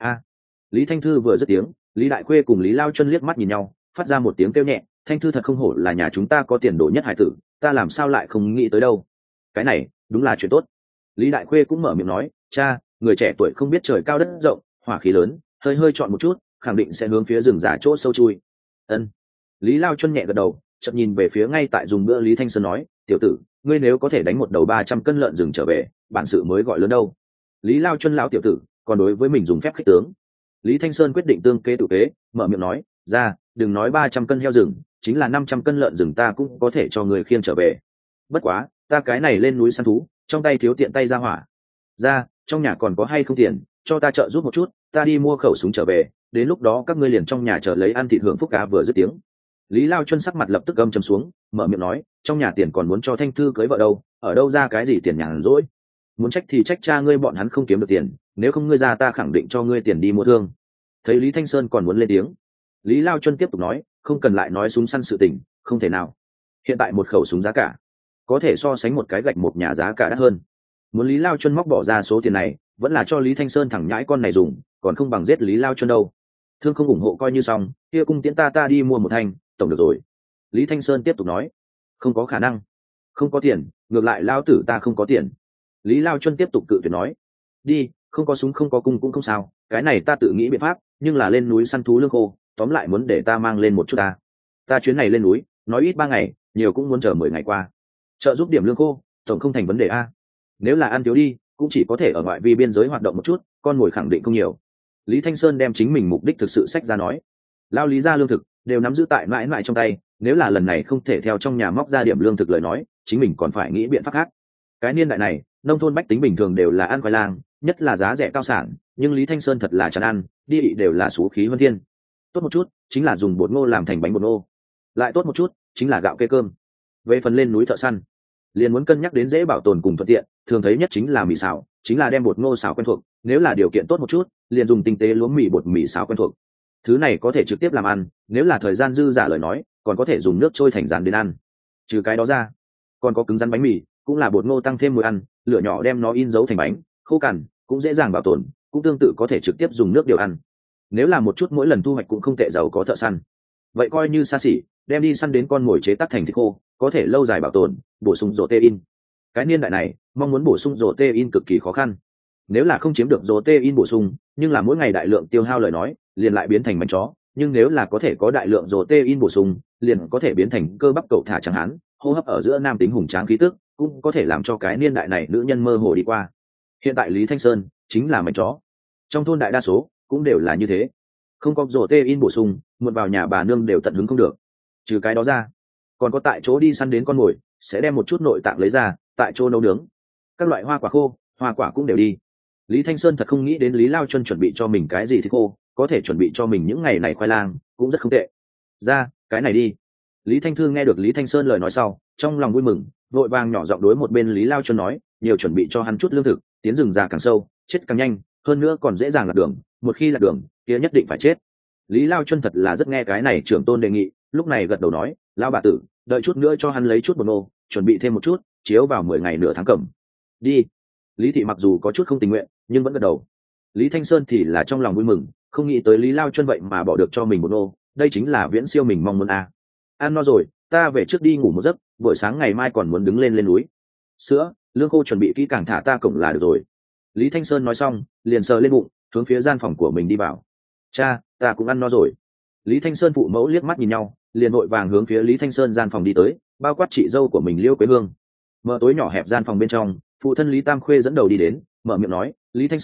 Lý Thanh Thư vừa dứt tiếng, Lý Đại Khuê cùng Lý Lao Chuân liếc mắt nhìn nhau, phát ra một tiếng kêu nhẹ, Thanh Thư thật không hổ là nhà chúng ta có tiền đồ nhất hải tử, ta làm sao lại không nghĩ tới đâu. Cái này đúng là chuyện tốt. Lý Đại Khuê cũng mở miệng nói, cha, người trẻ tuổi không biết trời cao đất rộng, hỏa khí lớn, hơi hơi chọn một chút khẳng định sẽ hướng phía rừng già chỗ sâu chui. Ân. Lý Lao Chuân nhẹ gật đầu, chợt nhìn về phía ngay tại dùng bữa Lý Thanh Sơn nói, tiểu tử, ngươi nếu có thể đánh một đầu 300 cân lợn rừng trở về, bản sự mới gọi lớn đâu. Lý Lao Chuân lão tiểu tử còn đối với mình dùng phép khích tướng. Lý Thanh Sơn quyết định tương kế tự kế, mở miệng nói, ra đừng nói 300 cân heo rừng, chính là 500 cân lợn rừng ta cũng có thể cho người khiêng trở về. Bất quá ta cái này lên núi săn thú trong tay thiếu tiện tay ra hỏa, ra trong nhà còn có hay không tiền cho ta trợ giúp một chút, ta đi mua khẩu súng trở về, đến lúc đó các ngươi liền trong nhà chờ lấy ăn thịt hưởng phúc cá. Vừa dứt tiếng, Lý Lao Chuân sắc mặt lập tức gầm trầm xuống, mở miệng nói, trong nhà tiền còn muốn cho Thanh Thư cưới vợ đâu, ở đâu ra cái gì tiền nhàn rỗi, muốn trách thì trách cha ngươi bọn hắn không kiếm được tiền, nếu không ngươi ra ta khẳng định cho ngươi tiền đi mua thương. Thấy Lý Thanh Sơn còn muốn lên tiếng, Lý Lao Chuân tiếp tục nói, không cần lại nói súng săn sự tình, không thể nào, hiện tại một khẩu súng giá cả có thể so sánh một cái gạch một nhà giá cả đắt hơn, muốn Lý Lao Chuân móc bỏ ra số tiền này vẫn là cho Lý Thanh Sơn thằng nhãi con này dùng, còn không bằng giết Lý Lao Chuân đâu. Thương không ủng hộ coi như xong, kia cung tiễn ta đi mua một thanh tổng được rồi. Lý Thanh Sơn tiếp tục nói, không có khả năng, không có tiền, ngược lại lao tử ta không có tiền. Lý Lao Chuân tiếp tục cự tuyệt nói, đi, không có súng không có cung cũng không sao, cái này ta tự nghĩ biện pháp, nhưng là lên núi săn thú lương khô, tóm lại muốn để ta mang lên một chút ta chuyến này lên núi nói ít 3 ngày, nhiều cũng muốn chờ 10 ngày qua, trợ giúp điểm lương khô tổng không thành vấn đề a. Nếu là ăn thiếu đi cũng chỉ có thể ở ngoại vi biên giới hoạt động một chút, con mồi khẳng định không nhiều. Lý Thanh Sơn đem chính mình mục đích thực sự sách ra nói, lao Lý ra lương thực đều nắm giữ tại mãi mãi trong tay, nếu là lần này không thể theo trong nhà móc ra điểm lương thực lời nói, chính mình còn phải nghĩ biện pháp khác. Cái niên đại này nông thôn bách tính bình thường đều là ăn khoai lang, nhất là giá rẻ cao sản, nhưng Lý Thanh Sơn thật là chán ăn, đi ị đều là số khí hơn thiên. Tốt một chút chính là dùng bột ngô làm thành bánh bột ngô, lại tốt một chút chính là gạo kê cơm. Về phần lên núi thợ săn liền muốn cân nhắc đến dễ bảo tồn cùng thuận tiện, thường thấy nhất chính là mì xào, chính là đem bột ngô xào quen thuộc, nếu là điều kiện tốt một chút liền dùng tinh tế lúa mì bột mì xào quen thuộc. Thứ này có thể trực tiếp làm ăn, nếu là thời gian dư giả lời nói còn có thể dùng nước trôi thành rán đến ăn. Trừ cái đó ra còn có cứng rắn bánh mì, cũng là bột ngô tăng thêm mùi ăn, lửa nhỏ đem nó in dấu thành bánh khô cằn, cũng dễ dàng bảo tồn, cũng tương tự có thể trực tiếp dùng nước điều ăn. Nếu là một chút mỗi lần thu hoạch cũng không tệ giàu có thợ săn, vậy coi như xa xỉ, đem đi săn đến con mồi chế tác thành thịt khô, có thể lâu dài bảo tồn, bổ sung protein. Cái niên đại này mong muốn bổ sung protein cực kỳ khó khăn, nếu là không chiếm được protein bổ sung nhưng là mỗi ngày đại lượng tiêu hao lời nói liền lại biến thành bánh chó, nhưng nếu là có thể có đại lượng protein bổ sung liền có thể biến thành cơ bắp cậu thả chẳng hạn, hô hấp ở giữa nam tính hùng tráng khí tức, cũng có thể làm cho cái niên đại này nữ nhân mơ hồ đi qua. Hiện tại Lý Thanh Sơn chính là bánh chó, trong thôn đại đa số cũng đều là như thế, không có protein bổ sung muộn vào nhà bà nương đều tận hứng không được. Trừ cái đó ra còn có tại chỗ đi săn đến con mồi sẽ đem một chút nội tạng lấy ra tại chỗ nấu nướng, các loại hoa quả khô hoa quả cũng đều đi. Lý Thanh Sơn thật không nghĩ đến Lý Lao Chuân chuẩn bị cho mình cái gì thì khô, có thể chuẩn bị cho mình những ngày này khoai lang cũng rất không tệ. Ra cái này đi. Lý Thanh Thư nghe được Lý Thanh Sơn lời nói sau trong lòng vui mừng, vội vàng nhỏ giọng đối một bên Lý Lao Chuân nói, nhiều chuẩn bị cho hắn chút lương thực, tiến rừng già càng sâu chết càng nhanh, hơn nữa còn dễ dàng lạc đường, một khi lạc đường kia nhất định phải chết. Lý Lao Chuân thật là rất nghe cái này trưởng tôn đề nghị, lúc này gật đầu nói, lao bà tử, đợi chút nữa cho hắn lấy chút bột ngô, chuẩn bị thêm một chút, chiếu vào 10 ngày nửa tháng cẩm. Đi. Lý thị mặc dù có chút không tình nguyện nhưng vẫn gật đầu. Lý Thanh Sơn thì là trong lòng vui mừng, không nghĩ tới Lý Lao Chuân vậy mà bỏ được cho mình bột ngô, đây chính là viễn siêu mình mong muốn a. Ăn no rồi, ta về trước đi ngủ một giấc, buổi sáng ngày mai còn muốn đứng lên núi. Sữa, lương khô chuẩn bị kỹ càng thả ta cổng là được rồi. Lý Thanh Sơn nói xong liền sờ lên bụng, hướng phía gian phòng của mình đi vào. Cha, ta cũng ăn no rồi. Lý Thanh Sơn phụ mẫu liếc mắt nhìn nhau, liền vội vàng hướng phía Lý Thanh Sơn gian phòng đi tới, bao quát chị dâu của mình Liêu Quế Hương. Mở tối nhỏ hẹp gian phòng bên trong, phụ thân Lý Tam Khuê dẫn đầu đi đến, mở miệng nói, Lý Thanh Sơn,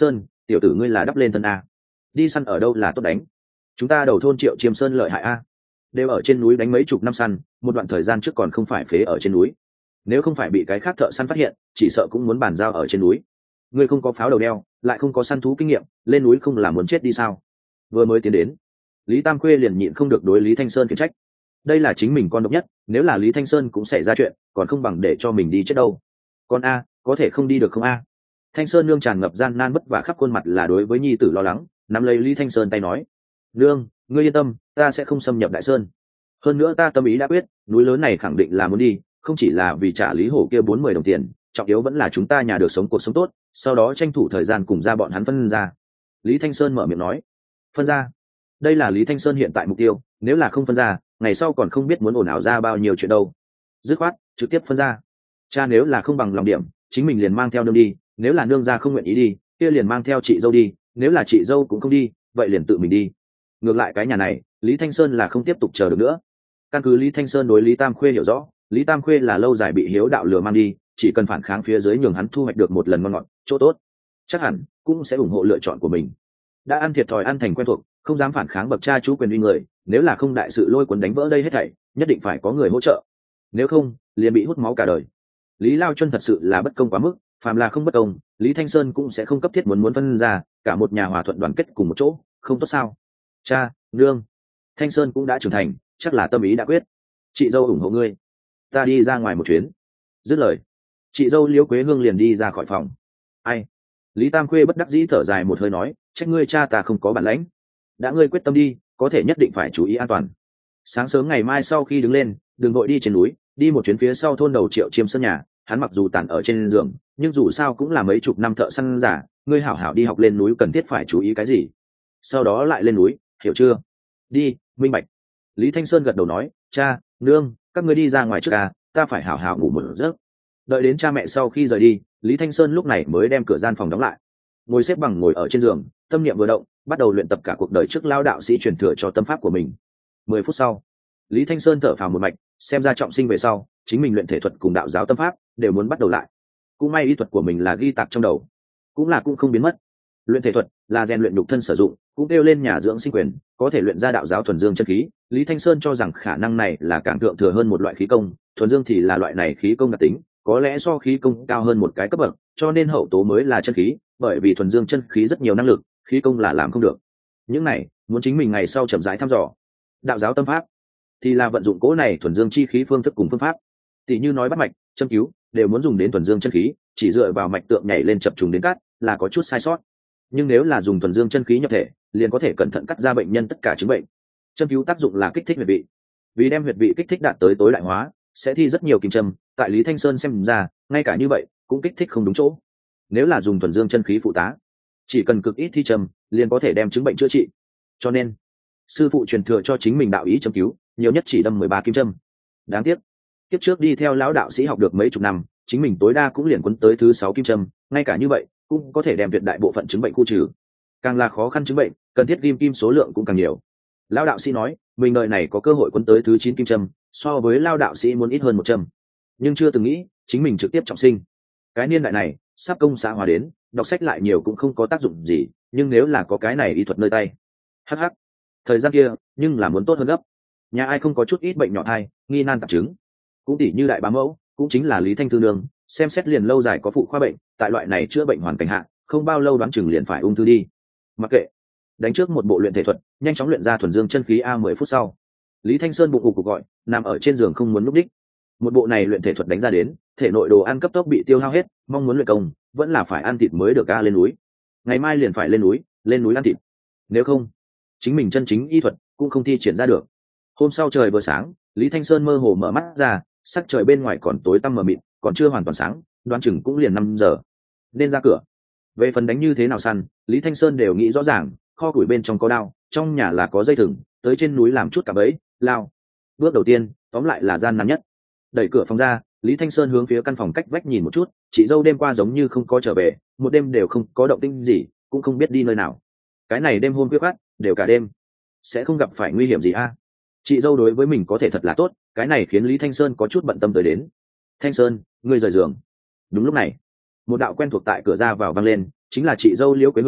tiểu tử ngươi là đắp lên thân a, đi săn ở đâu là tốt đánh, chúng ta đầu thôn Triệu Chiêm Sơn lợi hại a, đều ở trên núi đánh mấy chục năm săn, một đoạn thời gian trước còn không phải phế ở trên núi, nếu không phải bị cái khác thợ săn phát hiện chỉ sợ cũng muốn bàn giao ở trên núi. Ngươi không có pháo đầu đeo, lại không có săn thú kinh nghiệm, lên núi không là muốn chết đi sao? Vừa mới tiến đến, Lý Tam Khuê liền nhịn không được đối Lý Thanh Sơn khiển trách. Đây là chính mình con độc nhất, nếu là Lý Thanh Sơn cũng xảy ra chuyện, còn không bằng để cho mình đi chết đâu. Con a, có thể không đi được không a? Thanh Sơn nương tràn ngập gian nan vất vả khắp khuôn mặt là đối với nhi tử lo lắng, nắm lấy Lý Thanh Sơn tay nói: "Nương, ngươi yên tâm, ta sẽ không xâm nhập Đại Sơn. Hơn nữa ta tâm ý đã quyết, núi lớn này khẳng định là muốn đi, không chỉ là vì trả Lý Hổ kia 40 đồng tiền, trọng yếu vẫn là chúng ta nhà được sống cuộc sống tốt, sau đó tranh thủ thời gian cùng ra bọn hắn phân ra." Lý Thanh Sơn mở miệng nói: "Phân ra?" Đây là Lý Thanh Sơn hiện tại mục tiêu, nếu là không phân ra, ngày sau còn không biết muốn ồn ào ra bao nhiêu chuyện đâu. Dứt khoát, trực tiếp phân ra. Cha nếu là không bằng lòng điểm, chính mình liền mang theo nương đi, nếu là nương gia không nguyện ý đi, kia liền mang theo chị dâu đi, nếu là chị dâu cũng không đi, vậy liền tự mình đi. Ngược lại cái nhà này, Lý Thanh Sơn là không tiếp tục chờ được nữa. Căn cứ Lý Thanh Sơn đối Lý Tam Khuê hiểu rõ, Lý Tam Khuê là lâu dài bị hiếu đạo lừa mang đi, chỉ cần phản kháng phía dưới nhường hắn thu hoạch được một lần ngon ngọt, chỗ tốt, chắc hẳn cũng sẽ ủng hộ lựa chọn của mình. Đã ăn thiệt thòi ăn thành quen thuộc, không dám phản kháng bậc cha chú quyền uy người, nếu là không đại sự lôi cuốn đánh vỡ đây hết thảy, nhất định phải có người hỗ trợ, nếu không liền bị hút máu cả đời. Lý Lao Chân thật sự là bất công quá mức, phàm là không bất công, Lý Thanh Sơn cũng sẽ không cấp thiết muốn phân ra, cả một nhà hòa thuận đoàn kết cùng một chỗ, không tốt sao? Cha, nương, Thanh Sơn cũng đã trưởng thành, chắc là tâm ý đã quyết. Chị dâu ủng hộ ngươi, ta đi ra ngoài một chuyến. Dứt lời, chị dâu Liễu Quế Hương liền đi ra khỏi phòng. Ai? Lý Tam Khuê bất đắc dĩ thở dài một hơi nói, trách ngươi cha ta không có bản lãnh. Đã ngươi quyết tâm đi, có thể nhất định phải chú ý an toàn. Sáng sớm ngày mai sau khi đứng lên, đừng vội đi trên núi, đi một chuyến phía sau thôn đầu Triệu Chiêm Sơn nhà. Hắn mặc dù tàn ở trên giường, nhưng dù sao cũng là mấy chục năm thợ săn giả, ngươi hảo hảo đi học lên núi cần thiết phải chú ý cái gì. Sau đó lại lên núi, hiểu chưa? Đi, minh bạch. Lý Thanh Sơn gật đầu nói, cha, nương, các ngươi đi ra ngoài trước à, ta phải hảo hảo ngủ một giấc. Đợi đến cha mẹ sau khi rời đi, Lý Thanh Sơn lúc này mới đem cửa gian phòng đóng lại, ngồi xếp bằng ngồi ở trên giường, tâm niệm vừa động, bắt đầu luyện tập cả cuộc đời trước lao đạo sĩ truyền thừa cho tâm pháp của mình. 10 phút sau, Lý Thanh Sơn thở phào một mạch, xem ra trọng sinh về sau, chính mình luyện thể thuật cùng đạo giáo tâm pháp đều muốn bắt đầu lại. Cũng may y thuật của mình là ghi tạc trong đầu, cũng không biến mất. Luyện thể thuật là rèn luyện nhục thân sử dụng, cũng kêu lên nhà dưỡng sinh quyền, có thể luyện ra đạo giáo thuần dương chân khí. Lý Thanh Sơn cho rằng khả năng này là càng thượng thừa hơn một loại khí công, thuần dương thì là loại này khí công đặc tính, có lẽ so khí công cao hơn một cái cấp bậc, cho nên hậu tố mới là chân khí, bởi vì thuần dương chân khí rất nhiều năng lực, khí công là làm không được. Những này muốn chính mình ngày sau chậm rãi thăm dò. Đạo giáo tâm pháp thì là vận dụng cỗ này thuần dương chi khí phương thức cùng phương pháp, tỷ như nói bắt mạch, châm cứu đều muốn dùng đến thuần dương chân khí, chỉ dựa vào mạch tượng nhảy lên chập trùng đến cắt là có chút sai sót. Nhưng nếu là dùng thuần dương chân khí nhập thể, liền có thể cẩn thận cắt ra bệnh nhân tất cả chứng bệnh. Châm cứu tác dụng là kích thích huyệt vị, vì đem huyệt vị kích thích đạt tới tối đại hóa, sẽ thi rất nhiều kim châm, tại Lý Thanh Sơn xem ra, ngay cả như vậy cũng kích thích không đúng chỗ. Nếu là dùng thuần dương chân khí phụ tá, chỉ cần cực ít thi châm, liền có thể đem chứng bệnh chữa trị. Cho nên, sư phụ truyền thừa cho chính mình đạo ý châm cứu, nhiều nhất chỉ đâm 13 kim châm. Đáng tiếc, kiếp trước đi theo lão đạo sĩ học được mấy chục năm, chính mình tối đa cũng liền quấn tới thứ 6 kim châm, ngay cả như vậy cũng có thể đem tuyệt đại bộ phận chứng bệnh khu trừ. Càng là khó khăn chứng bệnh, cần thiết ghim kim số lượng cũng càng nhiều. Lão đạo sĩ nói, mình đời này có cơ hội quấn tới thứ 9 kim châm, so với lão đạo sĩ muốn ít hơn 1 châm, nhưng chưa từng nghĩ chính mình trực tiếp trọng sinh. Cái niên đại này, sắp công xã hóa đến, đọc sách lại nhiều cũng không có tác dụng gì, nhưng nếu là có cái này y thuật nơi tay, hắc, thời gian kia nhưng là muốn tốt hơn gấp. Nhà ai không có chút ít bệnh nhỏ thai, nghi nan tạp chứng, cũng tỷ như đại bá mẫu, cũng chính là Lý Thanh Thư nương, xem xét liền lâu dài có phụ khoa bệnh, tại loại này chữa bệnh hoàn cảnh hạ, không bao lâu đoán chừng liền phải ung thư đi. Mặc kệ, đánh trước một bộ luyện thể thuật, nhanh chóng luyện ra thuần dương chân khí. 10 phút sau, Lý Thanh Sơn bụng cục gọi, nằm ở trên giường không muốn núp đích. Một bộ này luyện thể thuật đánh ra đến, thể nội đồ ăn cấp tốc bị tiêu hao hết, mong muốn luyện công, vẫn là phải ăn thịt mới được. Lên núi, ngày mai liền phải lên núi ăn thịt, nếu không, chính mình chân chính y thuật cũng không thi triển ra được. Hôm sau trời vừa sáng, Lý Thanh Sơn mơ hồ mở mắt ra, sắc trời bên ngoài còn tối tăm mờ mịt, còn chưa hoàn toàn sáng, đoán chừng cũng liền 5 giờ nên ra cửa. Về phần đánh như thế nào săn, Lý Thanh Sơn đều nghĩ rõ ràng, kho củi bên trong có đao, trong nhà là có dây thừng, tới trên núi làm chút cả bẫy lao. Bước đầu tiên tóm lại là gian nan nhất. Đẩy cửa phòng ra, Lý Thanh Sơn hướng phía căn phòng cách vách nhìn một chút, chị dâu đêm qua giống như không có trở về, một đêm đều không có động tĩnh gì, cũng không biết đi nơi nào. Cái này đêm hôm khuya khoắt, đều cả đêm, sẽ không gặp phải nguy hiểm gì a? Chị dâu đối với mình có thể thật là tốt, cái này khiến Lý Thanh Sơn có chút bận tâm tới đến. Thanh Sơn, ngươi rời giường. Đúng lúc này, một đạo quen thuộc tại cửa ra vào vang lên, chính là chị dâu Liễu Quế Hương.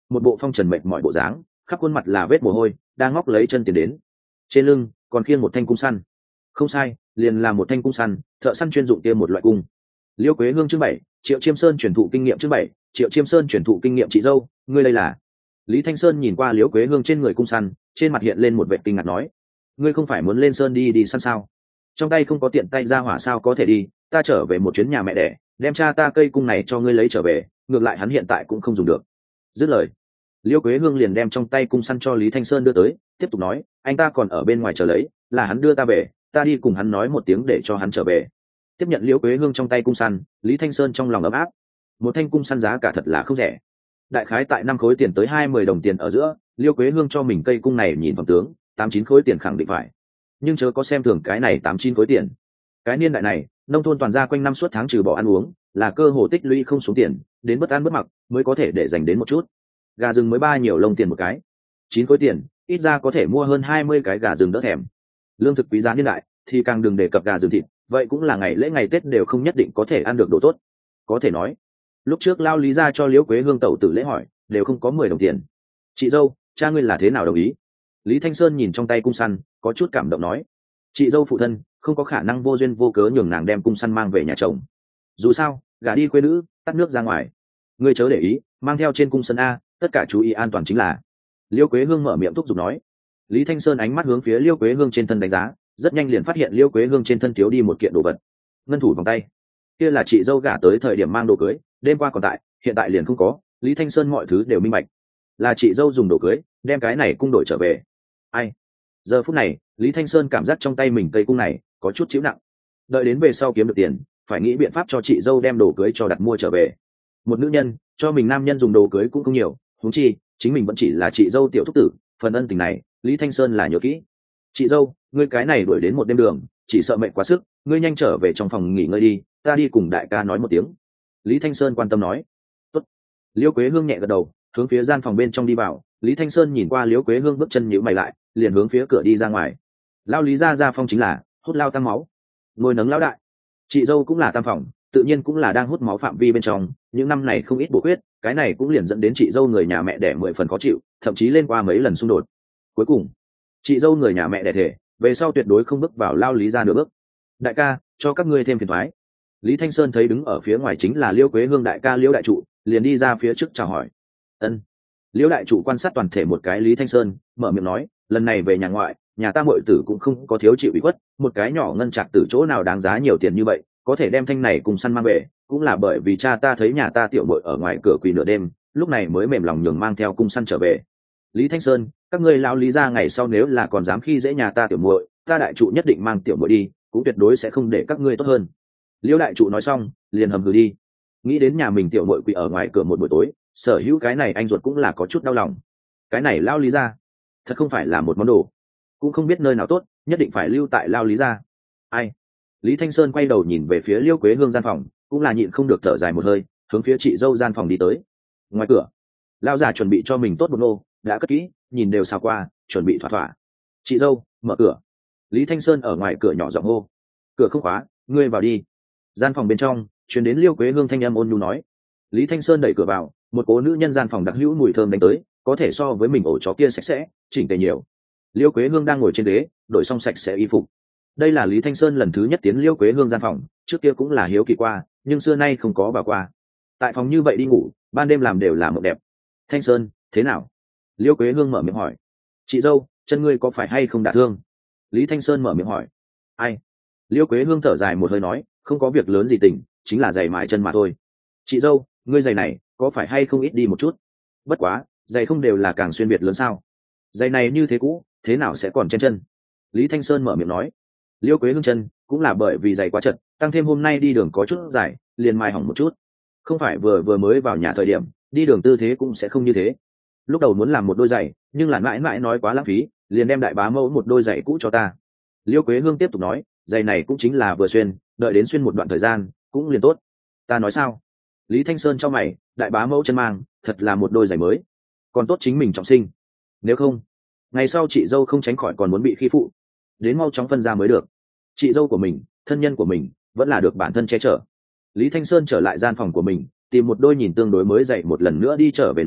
một bộ phong trần mệt mọi bộ dáng, khắp khuôn mặt là vết mồ hôi, đang ngóc lấy chân tiền đến. Trên lưng còn khiêng một thanh cung săn. Không sai, liền là một thanh cung săn, thợ săn chuyên dụng kia một loại cung. Liêu Quế Hương chương 7, Triệu Chiêm Sơn truyền thụ kinh nghiệm chương 7, Triệu Chiêm Sơn truyền thụ kinh nghiệm chị dâu, ngươi đây là? Lý Thanh Sơn nhìn qua Liêu Quế Hương trên người cung săn, trên mặt hiện lên một vẻ kinh ngạc nói: ngươi không phải muốn lên sơn đi săn sao? Trong tay không có tiện tay ra hỏa sao có thể đi, ta trở về một chuyến nhà mẹ đẻ, đem cha ta cây cung này cho ngươi lấy trở về, ngược lại hắn hiện tại cũng không dùng được. Dứt lời, Liêu Quế Hương liền đem trong tay cung săn cho Lý Thanh Sơn đưa tới, tiếp tục nói: anh ta còn ở bên ngoài chờ lấy, là hắn đưa ta về, ta đi cùng hắn nói một tiếng để cho hắn trở về. Tiếp nhận Liêu Quế Hương trong tay cung săn, Lý Thanh Sơn trong lòng ấm áp. Một thanh cung săn giá cả thật là không rẻ, đại khái tại 5 khối tiền tới 20 đồng tiền ở giữa. Liêu Quế Hương cho mình cây cung này nhìn phẩm tướng, 8-9 khối tiền khẳng định phải, nhưng chớ có xem thường cái này 8-9 khối tiền. Cái niên đại này, nông thôn toàn ra quanh năm suốt tháng trừ bỏ ăn uống, là cơ hồ tích lũy không xuống tiền, đến bất ăn bất mặc mới có thể để dành đến một chút. Gà rừng mới 3 nhiều lông tiền một cái, 9 khối tiền, ít ra có thể mua hơn 20 cái gà rừng đỡ thèm. Lương thực quý giá niên đại thì càng đừng đề cập gà rừng thịt, vậy cũng là ngày lễ ngày Tết đều không nhất định có thể ăn được đồ tốt. Có thể nói, lúc trước lao Lý ra cho Liễu Quế Hương tẩu tử lễ hỏi, đều không có 10 đồng tiền. Chị dâu, cha ngươi là thế nào đồng ý? Lý Thanh Sơn nhìn trong tay cung săn, có chút cảm động nói: chị dâu phụ thân không có khả năng vô duyên vô cớ nhường nàng đem cung săn mang về nhà chồng. Dù sao, gả đi quê nữ, tắt nước ra ngoài. Ngươi chớ để ý, mang theo trên cung săn a, tất cả chú ý an toàn chính là. Liêu Quế Hương mở miệng thúc giục nói. Lý Thanh Sơn ánh mắt hướng phía Liêu Quế Hương trên thân đánh giá, rất nhanh liền phát hiện Liêu Quế Hương trên thân thiếu đi một kiện đồ vật. Ngân thủ vòng tay, kia là chị dâu gả tới thời điểm mang đồ cưới, đêm qua còn tại, hiện tại liền không có. Lý Thanh Sơn mọi thứ đều minh bạch, là chị dâu dùng đồ cưới đem cái này cung đổi trở về. Ai? Giờ phút này, Lý Thanh Sơn cảm giác trong tay mình cây cung này có chút chịu nặng, đợi đến về sau kiếm được tiền, phải nghĩ biện pháp cho chị dâu đem đồ cưới cho đặt mua trở về. Một nữ nhân cho mình nam nhân dùng đồ cưới cũng không nhiều, huống chi chính mình vẫn chỉ là chị dâu tiểu thúc tử, phần ân tình này Lý Thanh Sơn là nhớ kỹ. Chị dâu, ngươi cái này đuổi đến một đêm đường, chỉ sợ mệt quá sức, ngươi nhanh trở về trong phòng nghỉ ngơi đi, ta đi cùng đại ca nói một tiếng. Lý Thanh Sơn quan tâm nói. Tốt. Liêu Quế Hương nhẹ gật đầu, hướng phía gian phòng bên trong đi vào. Lý Thanh Sơn nhìn qua Liêu Quế Hương bước chân nhíu mày lại, liền hướng phía cửa đi ra ngoài. Lao Lý ra phong chính là hút lao tăng máu, ngồi nấng lão đại. Chị dâu cũng là tam phòng, tự nhiên cũng là đang hút máu phạm vi bên trong, những năm này không ít bổ khuyết, cái này cũng liền dẫn đến chị dâu người nhà mẹ đẻ 10 phần khó chịu, thậm chí lên qua mấy lần xung đột. Cuối cùng, chị dâu người nhà mẹ đẻ thể về sau tuyệt đối không bước vào Lao Lý ra nửa bước. Đại ca, cho các ngươi thêm phiền thoái. Lý Thanh Sơn thấy đứng ở phía ngoài chính là Liêu Quế Hương đại ca Liêu đại trụ, liền đi ra phía trước chào hỏi. Ân. Liêu đại trụ quan sát toàn thể một cái Lý Thanh Sơn, mở miệng nói, lần này về nhà ngoại, nhà ta muội tử cũng không có thiếu chịu ủy khuất, một cái nhỏ ngân trạc tử chỗ nào đáng giá nhiều tiền như vậy, có thể đem thanh này cùng săn mang về, cũng là bởi vì cha ta thấy nhà ta tiểu muội ở ngoài cửa quỳ nửa đêm, lúc này mới mềm lòng nhường mang theo cung săn trở về. Lý Thanh Sơn, các ngươi lão Lý ra ngày sau nếu là còn dám khi dễ nhà ta tiểu muội, ta đại trụ nhất định mang tiểu muội đi, cũng tuyệt đối sẽ không để các ngươi tốt hơn. Liêu đại trụ nói xong, liền hầm hừ đi. Nghĩ đến nhà mình tiểu muội quỳ ở ngoài cửa một buổi tối, sở hữu cái này anh ruột cũng là có chút đau lòng. Cái này lão Lý ra, thật không phải là một món đồ, cũng không biết nơi nào tốt, nhất định phải lưu tại lao Lý ra. Ai? Lý Thanh Sơn quay đầu nhìn về phía Liêu Quế Hương gian phòng, cũng là nhịn không được thở dài một hơi, hướng phía chị dâu gian phòng đi tới. Ngoài cửa, lao già chuẩn bị cho mình tốt một nô, đã cất kỹ, nhìn đều sao qua, chuẩn bị thỏa thỏa. Chị dâu, mở cửa. Lý Thanh Sơn ở ngoài cửa nhỏ giọng hô. Cửa không khóa, ngươi vào đi. Gian phòng bên trong truyền đến Liêu Quế Hương thanh âm ôn nhu nói. Lý Thanh Sơn đẩy cửa vào, một cố nữ nhân gian phòng đặc hữu mùi thơm đánh tới, có thể so với mình ổ chó kia sạch sẽ, chỉnh tề nhiều. Liêu Quế Hương đang ngồi trên ghế, đổi xong sạch sẽ y phục. Đây là Lý Thanh Sơn lần thứ nhất tiến Liêu Quế Hương gian phòng, trước kia cũng là hiếu kỳ qua, nhưng xưa nay không có vào qua. Tại phòng như vậy đi ngủ, ban đêm làm đều là mộng đẹp. Thanh Sơn, thế nào? Liêu Quế Hương mở miệng hỏi. Chị dâu, chân ngươi có phải hay không đả thương? Lý Thanh Sơn mở miệng hỏi. Ai? Liêu Quế Hương thở dài một hơi nói, không có việc lớn gì tình, chính là giày mại chân mà thôi. Chị dâu, ngươi giày này có phải hay không ít đi một chút? Bất quá, giày không đều là càng xuyên biệt lớn sao? Giày này như thế cũ, thế nào sẽ còn chen chân? Lý Thanh Sơn mở miệng nói. Liêu Quế Hương chân cũng là bởi vì giày quá chật, tăng thêm hôm nay đi đường có chút dài, liền mai hỏng một chút. Không phải vừa mới vào nhà thời điểm, đi đường tư thế cũng sẽ không như thế. Lúc đầu muốn làm một đôi giày, nhưng là mãi mãi nói quá lãng phí, liền đem đại bá mẫu một đôi giày cũ cho ta. Liêu Quế Hương tiếp tục nói, giày này cũng chính là vừa xuyên, đợi đến xuyên một đoạn thời gian cũng liền tốt. Ta nói sao? Lý Thanh Sơn cho mày, đại bá mẫu chân mang, thật là một đôi giày mới, còn tốt chính mình trọng sinh. Nếu không, ngày sau chị dâu không tránh khỏi còn muốn bị khi phụ, đến mau chóng phân ra mới được. Chị dâu của mình, thân nhân của mình, vẫn là được bản thân che chở. Lý Thanh Sơn trở lại gian phòng của mình, tìm một đôi nhìn tương đối mới dậy một lần nữa đi trở về nói,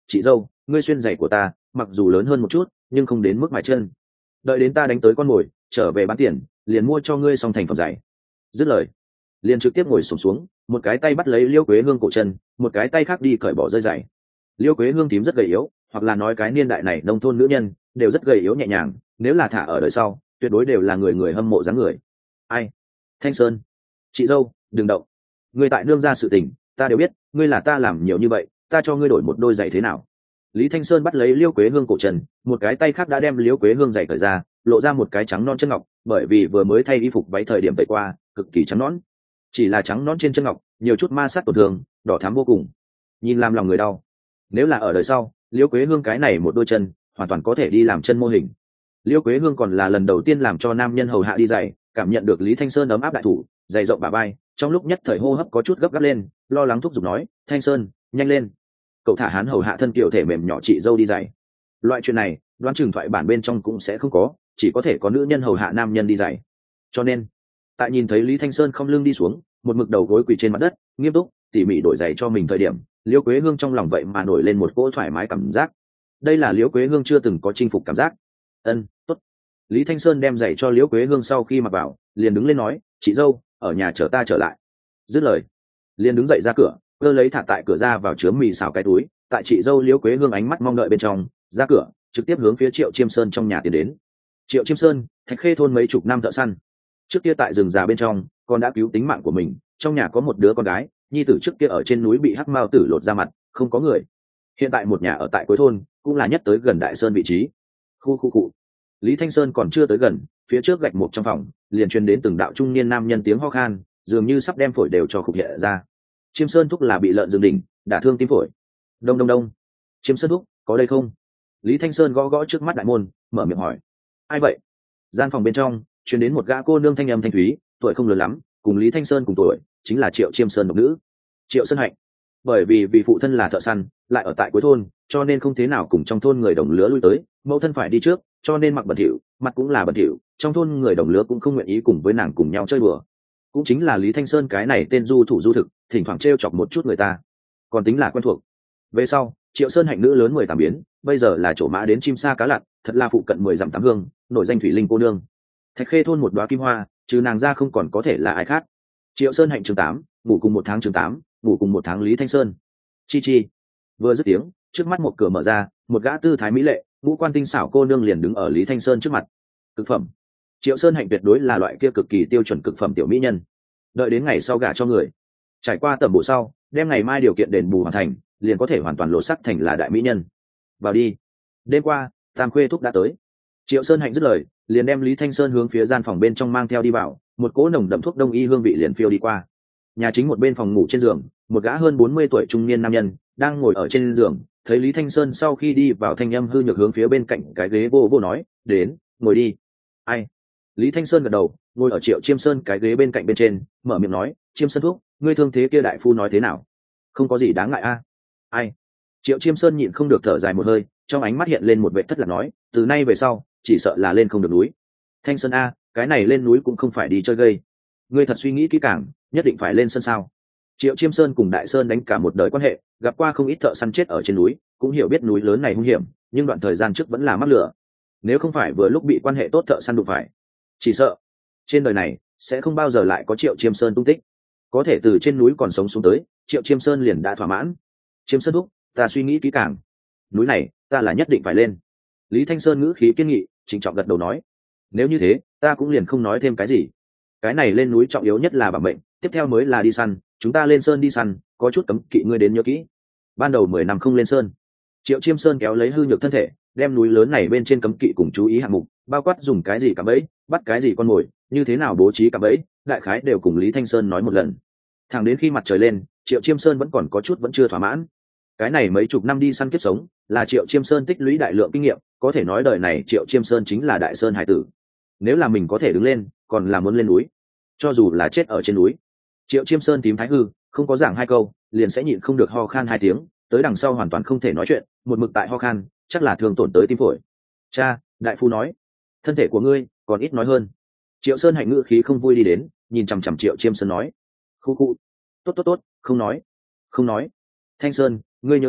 chị dâu ngươi xuyên giày của ta mặc dù lớn hơn một chút nhưng không đến mức mài chân, đợi đến ta đánh tới con mồi trở về bán tiền liền mua cho ngươi xong thành phẩm giày. Dứt lời liền trực tiếp ngồi xuống, một cái tay bắt lấy Liêu Quế Hương cổ chân, một cái tay khác đi cởi bỏ rơi giày. Liêu Quế Hương tím rất gầy yếu, hoặc là nói cái niên đại này nông thôn nữ nhân đều rất gầy yếu nhẹ nhàng, nếu là thả ở đời sau tuyệt đối đều là người hâm mộ dáng người. Ai? Thanh Sơn, chị dâu đừng động, ngươi tại nương ra sự tình ta đều biết, ngươi là ta làm nhiều như vậy, ta cho ngươi đổi một đôi giày thế nào? Lý Thanh Sơn bắt lấy Liêu Quế Hương cổ chân, một cái tay khác đã đem Liêu Quế Hương giày cởi ra, lộ ra một cái trắng non chân ngọc, bởi vì vừa mới thay y phục váy thời điểm tẩy qua, cực kỳ trắng nõn. Chỉ là trắng nõn trên chân ngọc, nhiều chút ma sát tổn thương, đỏ thắm vô cùng, nhìn làm lòng người đau. Nếu là ở đời sau, Liêu Quế Hương cái này một đôi chân, hoàn toàn có thể đi làm chân mô hình. Liêu Quế Hương còn là lần đầu tiên làm cho nam nhân hầu hạ đi giày, cảm nhận được Lý Thanh Sơn ấm áp đại thủ, giày rộng bả vai, trong lúc nhất thời hô hấp có chút gấp gáp lên, lo lắng thúc giục nói: "Thanh Sơn, nhanh lên, cậu thả hắn hầu hạ thân kiểu thể mềm nhỏ chị dâu đi giày." Loại chuyện này, đoán chừng thoại bản bên trong cũng sẽ không có, chỉ có thể có nữ nhân hầu hạ nam nhân đi giày. Cho nên, tại nhìn thấy Lý Thanh Sơn không lưng đi xuống, một mực đầu gối quỳ trên mặt đất, nghiêm túc tỉ mỉ đổi giày cho mình thời điểm, Liêu Quế Hương trong lòng vậy mà nổi lên một cỗ thoải mái cảm giác. Đây là Liêu Quế Hương chưa từng có chinh phục cảm giác. Tốt. Lý Thanh Sơn đem giày cho Liêu Quế Hương sau khi mặc vào, liền đứng lên nói: "Chị dâu, ở nhà chờ ta trở lại." Dứt lời, liền đứng dậy ra cửa, cơ lấy thả tại cửa ra vào chứa mì xào cái túi, tại chị dâu Liêu Quế Hương ánh mắt mong đợi bên trong, ra cửa, trực tiếp hướng phía Triệu Chiêm Sơn trong nhà tiến đến. Triệu Chiêm Sơn, Thạch Khê thôn mấy chục năm thợ săn, trước kia tại rừng già bên trong còn đã cứu tính mạng của mình, trong nhà có một đứa con gái, nhi tử trước kia ở trên núi bị hắc mao tử lột ra mặt, không có người. Hiện tại một nhà ở tại cuối thôn, cũng là nhất tới gần Đại Sơn vị trí. Khu. Lý Thanh Sơn còn chưa tới gần, phía trước gạch một trong phòng liền truyền đến từng đạo trung niên nam nhân tiếng ho khan, dường như sắp đem phổi đều cho khục hiện ra. Chiêm Sơn thúc là bị lợn rừng đỉnh đả thương tim phổi. Đông. Chiêm Sơn thúc có đây không? Lý Thanh Sơn gõ gõ trước mắt đại môn, mở miệng hỏi: "Ai vậy?" Gian phòng bên trong truyền đến một gã cô nương thanh âm thanh thúy, tuổi không lớn lắm, cùng Lý Thanh Sơn cùng tuổi, chính là Triệu Chiêm Sơn độc nữ, Triệu Sơn Hạnh. Bởi vì phụ thân là thợ săn, lại ở tại cuối thôn, cho nên không thế nào cùng trong thôn người đồng lứa lui tới, mẫu thân phải đi trước, cho nên mặc bẩn thỉu, mặt cũng là bẩn thỉu, trong thôn người đồng lứa cũng không nguyện ý cùng với nàng cùng nhau chơi đùa. Cũng chính là Lý Thanh Sơn cái này tên du thủ du thực, thỉnh thoảng trêu chọc một chút người ta, còn tính là quen thuộc. Về sau, Triệu Sơn Hạnh nữ lớn 18 biến, bây giờ là chỗ mã đến chim sa cá lặn, thật là phụ cận 10 dặm tám hương, nổi danh thủy linh cô nương. Thạch Khê thôn một đóa kim hoa, trừ nàng ra không còn có thể là ai khác. Triệu Sơn Hạnh chương 8, ngủ cùng một tháng chương 8, ngủ cùng một tháng Lý Thanh Sơn. Chi. Vừa dứt tiếng, trước mắt một cửa mở ra, một gã tư thái mỹ lệ, ngũ quan tinh xảo cô nương liền đứng ở Lý Thanh Sơn trước mặt. Cực phẩm. Triệu Sơn Hạnh tuyệt đối là loại kia cực kỳ tiêu chuẩn cực phẩm tiểu mỹ nhân. Đợi đến ngày sau gả cho người, trải qua tầm bổ sau, đem ngày mai điều kiện đền bù hoàn thành, liền có thể hoàn toàn lộ sắc thành là đại mỹ nhân. Vào đi. Đêm qua, Tam Khuê thúc đã tới. Triệu Sơn Hạnh dứt lời, liền đem Lý Thanh Sơn hướng phía gian phòng bên trong mang theo đi vào, một cỗ nồng đậm thuốc đông y hương vị liền phiêu đi qua. Nhà chính một bên phòng ngủ trên giường, một gã hơn 40 tuổi trung niên nam nhân đang ngồi ở trên giường, thấy Lý Thanh Sơn sau khi đi vào, thanh âm hư nhược hướng phía bên cạnh cái ghế vô nói: "Đến, ngồi đi." Ai? Lý Thanh Sơn gật đầu, ngồi ở Triệu Chiêm Sơn cái ghế bên cạnh bên trên, mở miệng nói: "Chiêm Sơn thúc, ngươi thương thế kia đại phu nói thế nào?" "Không có gì đáng ngại a." Ai? Triệu Chiêm Sơn nhịn không được thở dài một hơi, trong ánh mắt hiện lên một vẻ thất lạc nói: "Từ nay về sau, chỉ sợ là lên không được núi." "Thanh Sơn a, cái này lên núi cũng không phải đi chơi gây. Ngươi thật suy nghĩ kỹ càng, nhất định phải lên sân sao?" Triệu Chiêm Sơn cùng Đại Sơn đánh cả một đời quan hệ, gặp qua không ít thợ săn chết ở trên núi, cũng hiểu biết núi lớn này hung hiểm, nhưng đoạn thời gian trước vẫn là mắc lửa. Nếu không phải vừa lúc bị quan hệ tốt thợ săn đụng phải, chỉ sợ trên đời này sẽ không bao giờ lại có Triệu Chiêm Sơn tung tích. Có thể từ trên núi còn sống xuống tới, Triệu Chiêm Sơn liền đã thỏa mãn. "Chiêm Sơn thúc, ta suy nghĩ kỹ càng. Núi này, ta là nhất định phải lên." Lý Thanh Sơn ngữ khí kiên nghị, trịnh trọng gật đầu nói: "Nếu như thế, ta cũng liền không nói thêm cái gì. Cái này lên núi trọng yếu nhất là bảo mệnh, tiếp theo mới là đi săn, chúng ta lên sơn đi săn, có chút cấm kỵ ngươi đến nhớ kỹ. Ban đầu 10 năm không lên sơn." Triệu Chiêm Sơn kéo lấy hư nhược thân thể, đem núi lớn này bên trên cấm kỵ cùng chú ý hạng mục, bao quát dùng cái gì cạm bẫy, bắt cái gì con mồi, như thế nào bố trí cạm bẫy, đại khái đều cùng Lý Thanh Sơn nói một lần. Thẳng đến khi mặt trời lên, Triệu Chiêm Sơn vẫn còn có chút vẫn chưa thỏa mãn. Cái này mấy chục năm đi săn kiếp sống, là Triệu Chiêm Sơn tích lũy đại lượng kinh nghiệm, có thể nói đời này Triệu Chiêm Sơn chính là Đại Sơn hải tử. Nếu là mình có thể đứng lên, còn là muốn lên núi, cho dù là chết ở trên núi. Triệu Chiêm Sơn tím thái hư, không có giảng hai câu, liền sẽ nhịn không được ho khan 2 tiếng, tới đằng sau hoàn toàn không thể nói chuyện, một mực tại ho khan, chắc là thường tổn tới tim phổi. "Cha," đại phu nói, "thân thể của ngươi còn ít nói hơn." Triệu Sơn Hạnh ngữ khí không vui đi đến, nhìn chằm chằm Triệu Chiêm Sơn nói: "Khu. Tốt, không nói. Thanh Sơn, ngươi nhớ kỹ,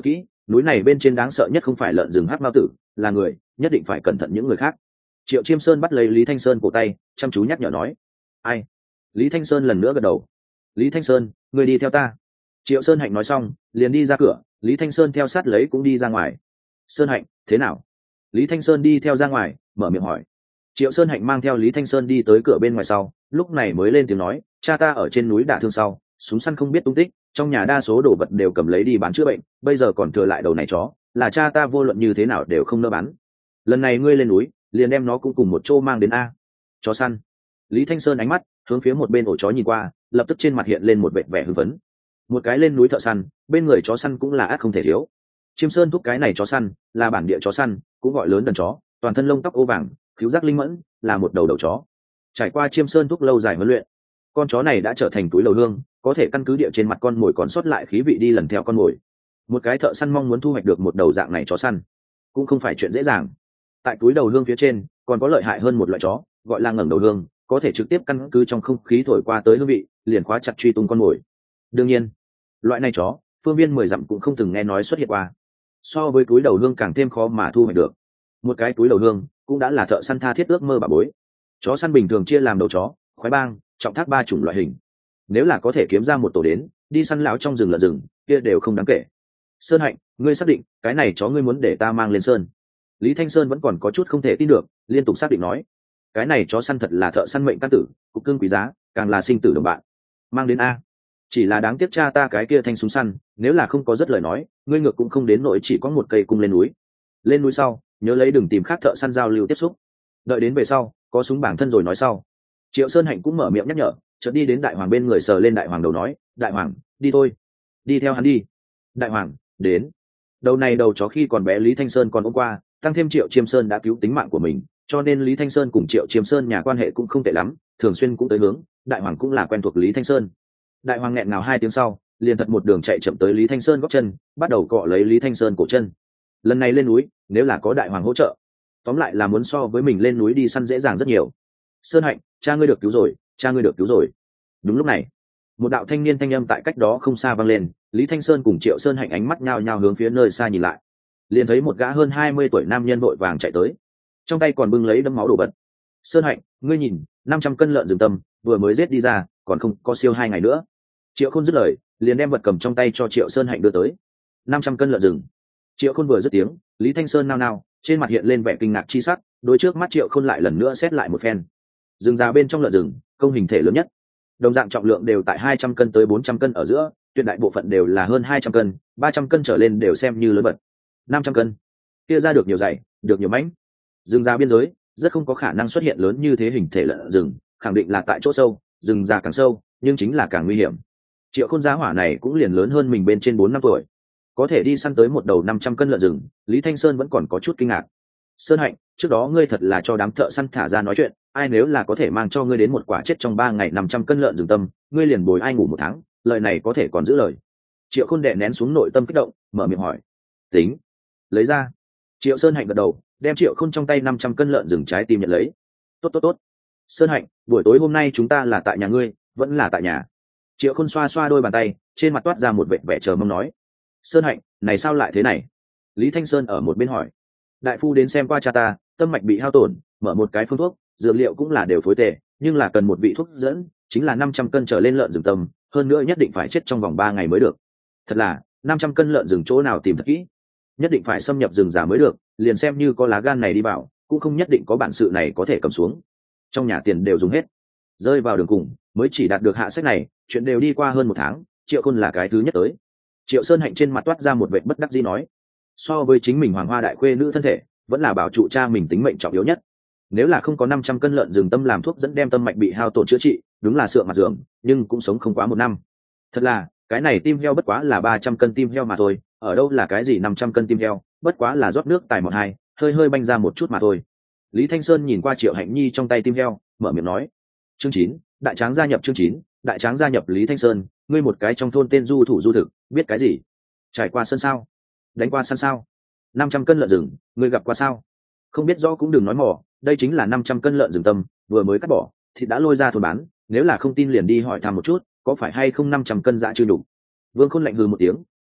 núi này bên trên đáng sợ nhất không phải lợn rừng hắc mao tử, là người, nhất định phải cẩn thận những người khác. Triệu Chiêm Sơn bắt lấy Lý Thanh Sơn cổ tay, chăm chú nhắc nhở nói. Ai? Lý Thanh Sơn lần nữa gật đầu. Lý Thanh Sơn, người đi theo ta. Triệu Sơn Hạnh nói xong liền đi ra cửa, Lý Thanh Sơn theo sát lấy cũng đi ra ngoài. Sơn Hạnh, thế nào? Lý Thanh Sơn đi theo ra ngoài, mở miệng hỏi. Triệu Sơn Hạnh mang theo Lý Thanh Sơn đi tới cửa bên ngoài sau, lúc này mới lên tiếng nói, cha ta ở trên núi đả thương sau, súng săn không biết tung tích, trong nhà đa số đồ vật đều cầm lấy đi bán chữa bệnh, bây giờ còn thừa lại đầu này chó, là cha ta vô luận như thế nào đều không nỡ bán. Lần này ngươi lên núi, liền đem nó cũng cùng một chỗ mang đến a. Chó săn. Lý Thanh Sơn ánh mắt hướng phía một bên ổ chó nhìn qua, lập tức trên mặt hiện lên một vẻ vẻ hưng phấn. Một cái lên núi thợ săn, bên người chó săn cũng là ắt không thể thiếu. Chiêm Sơn thúc cái này chó săn là bản địa chó săn, cũng gọi lớn đần chó, toàn thân lông tóc ô vàng, khứu giác linh mẫn, là một đầu chó. Trải qua Chiêm Sơn thúc lâu dài huấn luyện, con chó này đã trở thành túi lầu hương, có thể căn cứ địa trên mặt con mồi còn sót lại khí vị đi lần theo con mồi. Một cái thợ săn mong muốn thu hoạch được một đầu dạng này chó săn, cũng không phải chuyện dễ dàng. Tại túi đầu hương phía trên còn có lợi hại hơn một loại chó, gọi là ngẩng đầu hương, có thể trực tiếp căn cứ trong không khí thổi qua tới hương vị, liền khóa chặt truy tung con mồi. Đương nhiên, loại này chó, phương viên 10 dặm cũng không từng nghe nói xuất hiện qua. So với túi đầu hương càng thêm khó mà thu hoạch được. Một cái túi đầu hương cũng đã là thợ săn tha thiết ước mơ bà bối. Chó săn bình thường chia làm đầu chó, khoái bang, trọng thác 3 chủng loại hình. Nếu là có thể kiếm ra một tổ đến, đi săn lão trong rừng lợn rừng, kia đều không đáng kể. Sơn Hạnh, ngươi xác định cái này chó ngươi muốn để ta mang lên sơn? Lý Thanh Sơn vẫn còn có chút không thể tin được, liên tục xác định nói, cái này chó săn thật là thợ săn mệnh căn tử, cục cưng quý giá, càng là sinh tử đồng bạn. Mang đến a. Chỉ là đáng tiếc cha ta cái kia thanh súng săn, nếu là không có rất lời nói, ngươi ngược cũng không đến nỗi chỉ có một cây cung lên núi. Lên núi sau, nhớ lấy đừng tìm khác thợ săn giao lưu tiếp xúc. Đợi đến về sau, có súng bản thân rồi nói sau. Triệu Sơn Hạnh cũng mở miệng nhắc nhở, chợt đi đến đại hoàng bên người sờ lên đại hoàng đầu nói, đại hoàng, đi thôi, đi theo hắn đi. Đại hoàng, đến. Đầu này đầu chó khi còn bé Lý Thanh Sơn còn ôm qua, tăng thêm Triệu Chiêm Sơn đã cứu tính mạng của mình, cho nên Lý Thanh Sơn cùng Triệu Chiêm Sơn nhà quan hệ cũng không tệ lắm, thường xuyên cũng tới hướng, đại hoàng cũng là quen thuộc Lý Thanh Sơn. Đại hoàng nghẹn ngào 2 tiếng sau, liền thật một đường chạy chậm tới Lý Thanh Sơn gót chân, bắt đầu cọ lấy Lý Thanh Sơn cổ chân. Lần này lên núi, nếu là có đại hoàng hỗ trợ, tóm lại là muốn so với mình lên núi đi săn dễ dàng rất nhiều. Sơn Hạnh, cha ngươi được cứu rồi, cha ngươi được cứu rồi. Đúng lúc này, một đạo thanh niên thanh âm tại cách đó không xa vang lên, Lý Thanh Sơn cùng Triệu Sơn Hạnh ánh mắt nhao nhao hướng phía nơi xa nhìn lại, liền thấy một gã hơn 20 tuổi nam nhân vội vàng chạy tới, trong tay còn bưng lấy đấm máu đổ vật. Sơn Hạnh, ngươi nhìn, 500 cân lợn rừng tâm vừa mới giết đi ra, còn không có siêu 2 ngày nữa. Triệu Khôn dứt lời, liền đem vật cầm trong tay cho Triệu Sơn Hạnh đưa tới. 500 cân lợn rừng. Triệu Khôn vừa dứt tiếng, Lý Thanh Sơn nao nao, trên mặt hiện lên vẻ kinh ngạc chi sắc, đối trước mắt Triệu Khôn lại lần nữa xét lại một phen. Rừng già bên trong lợn rừng, công hình thể lớn nhất, đồng dạng trọng lượng đều tại 200 cân tới 400 cân ở giữa, tuyệt đại bộ phận đều là hơn 200 cân, 300 cân trở lên đều xem như lớn vật. 500 cân, kia ra được nhiều dày, được nhiều mãnh. Rừng già biên giới, rất không có khả năng xuất hiện lớn như thế hình thể lợn rừng, khẳng định là tại chỗ sâu, rừng già càng sâu, nhưng chính là càng nguy hiểm. Triệu Khôn giá hỏa này cũng liền lớn hơn mình bên trên 4 năm tuổi, có thể đi săn tới một đầu 500 cân lợn rừng, Lý Thanh Sơn vẫn còn có chút kinh ngạc. Sơn Hạnh, trước đó ngươi thật là cho đám thợ săn thả ra nói chuyện, ai nếu là có thể mang cho ngươi đến một quả chết trong 3 ngày 500 cân lợn rừng tâm, ngươi liền bồi ai ngủ 1 tháng, lời này có thể còn giữ lời. Triệu Khôn đè nén xuống nội tâm kích động, mở miệng hỏi. Tính, lấy ra. Triệu Sơn Hạnh gật đầu, đem Triệu Khôn trong tay 500 cân lợn rừng trái tim nhận lấy. Tốt. Sơn Hạnh, buổi tối hôm nay chúng ta là tại nhà ngươi, vẫn là tại nhà. Triệu Khôn xoa xoa đôi bàn tay, trên mặt toát ra một vẻ chờ mong nói. Sơn Hạnh, này sao lại thế này? Lý Thanh Sơn ở một bên hỏi. Đại phu đến xem qua cha ta, tâm mạch bị hao tổn, mở một cái phương thuốc, dược liệu cũng là đều phối tề, nhưng là cần một vị thuốc dẫn, chính là 500 cân trở lên lợn rừng tâm, hơn nữa nhất định phải chết trong vòng 3 ngày mới được. Thật là, 500 cân lợn rừng chỗ nào tìm thật kỹ, nhất định phải xâm nhập rừng già mới được, liền xem như có lá gan này đi vào, cũng không nhất định có bản sự này có thể cầm xuống. Trong nhà tiền đều dùng hết, rơi vào đường cùng, mới chỉ đạt được hạ sách này, chuyện đều đi qua hơn 1 tháng, Triệu Khôn là cái thứ nhất tới. Triệu Sơn Hạnh trên mặt toát ra một vẻ bất đắc dĩ nói, so với chính mình hoàng hoa đại khuê nữ thân thể, vẫn là bảo trụ cha mình tính mệnh trọng yếu nhất. Nếu là không có 500 cân lợn rừng tâm làm thuốc dẫn đem tâm mạch bị hao tổn chữa trị, đúng là sượng mặt giường, nhưng cũng sống không quá 1 năm. Thật là, cái này tim heo bất quá là 300 cân tim heo mà thôi, ở đâu là cái gì 500 cân tim heo, bất quá là rót nước tài một hai, hơi banh ra một chút mà thôi. Lý Thanh Sơn nhìn qua Triệu Hạnh Nhi trong tay tim heo, mở miệng nói. Chương 9, đại tráng gia nhập chương 9, đại tráng gia nhập Lý Thanh Sơn, ngươi một cái trong thôn tên du thủ du thực, biết cái gì? Trải qua sân sao? Đánh qua săn sao? 500 cân lợn rừng, ngươi gặp qua sao? Không biết rõ cũng đừng nói mỏ, đây chính là 500 cân lợn rừng tâm, vừa mới cắt bỏ, thịt đã lôi ra thôn bán, nếu là không tin liền đi hỏi thăm một chút, có phải hay không 500 cân dạ chưa đủ. Vương Khôn lạnh hừ một tiếng,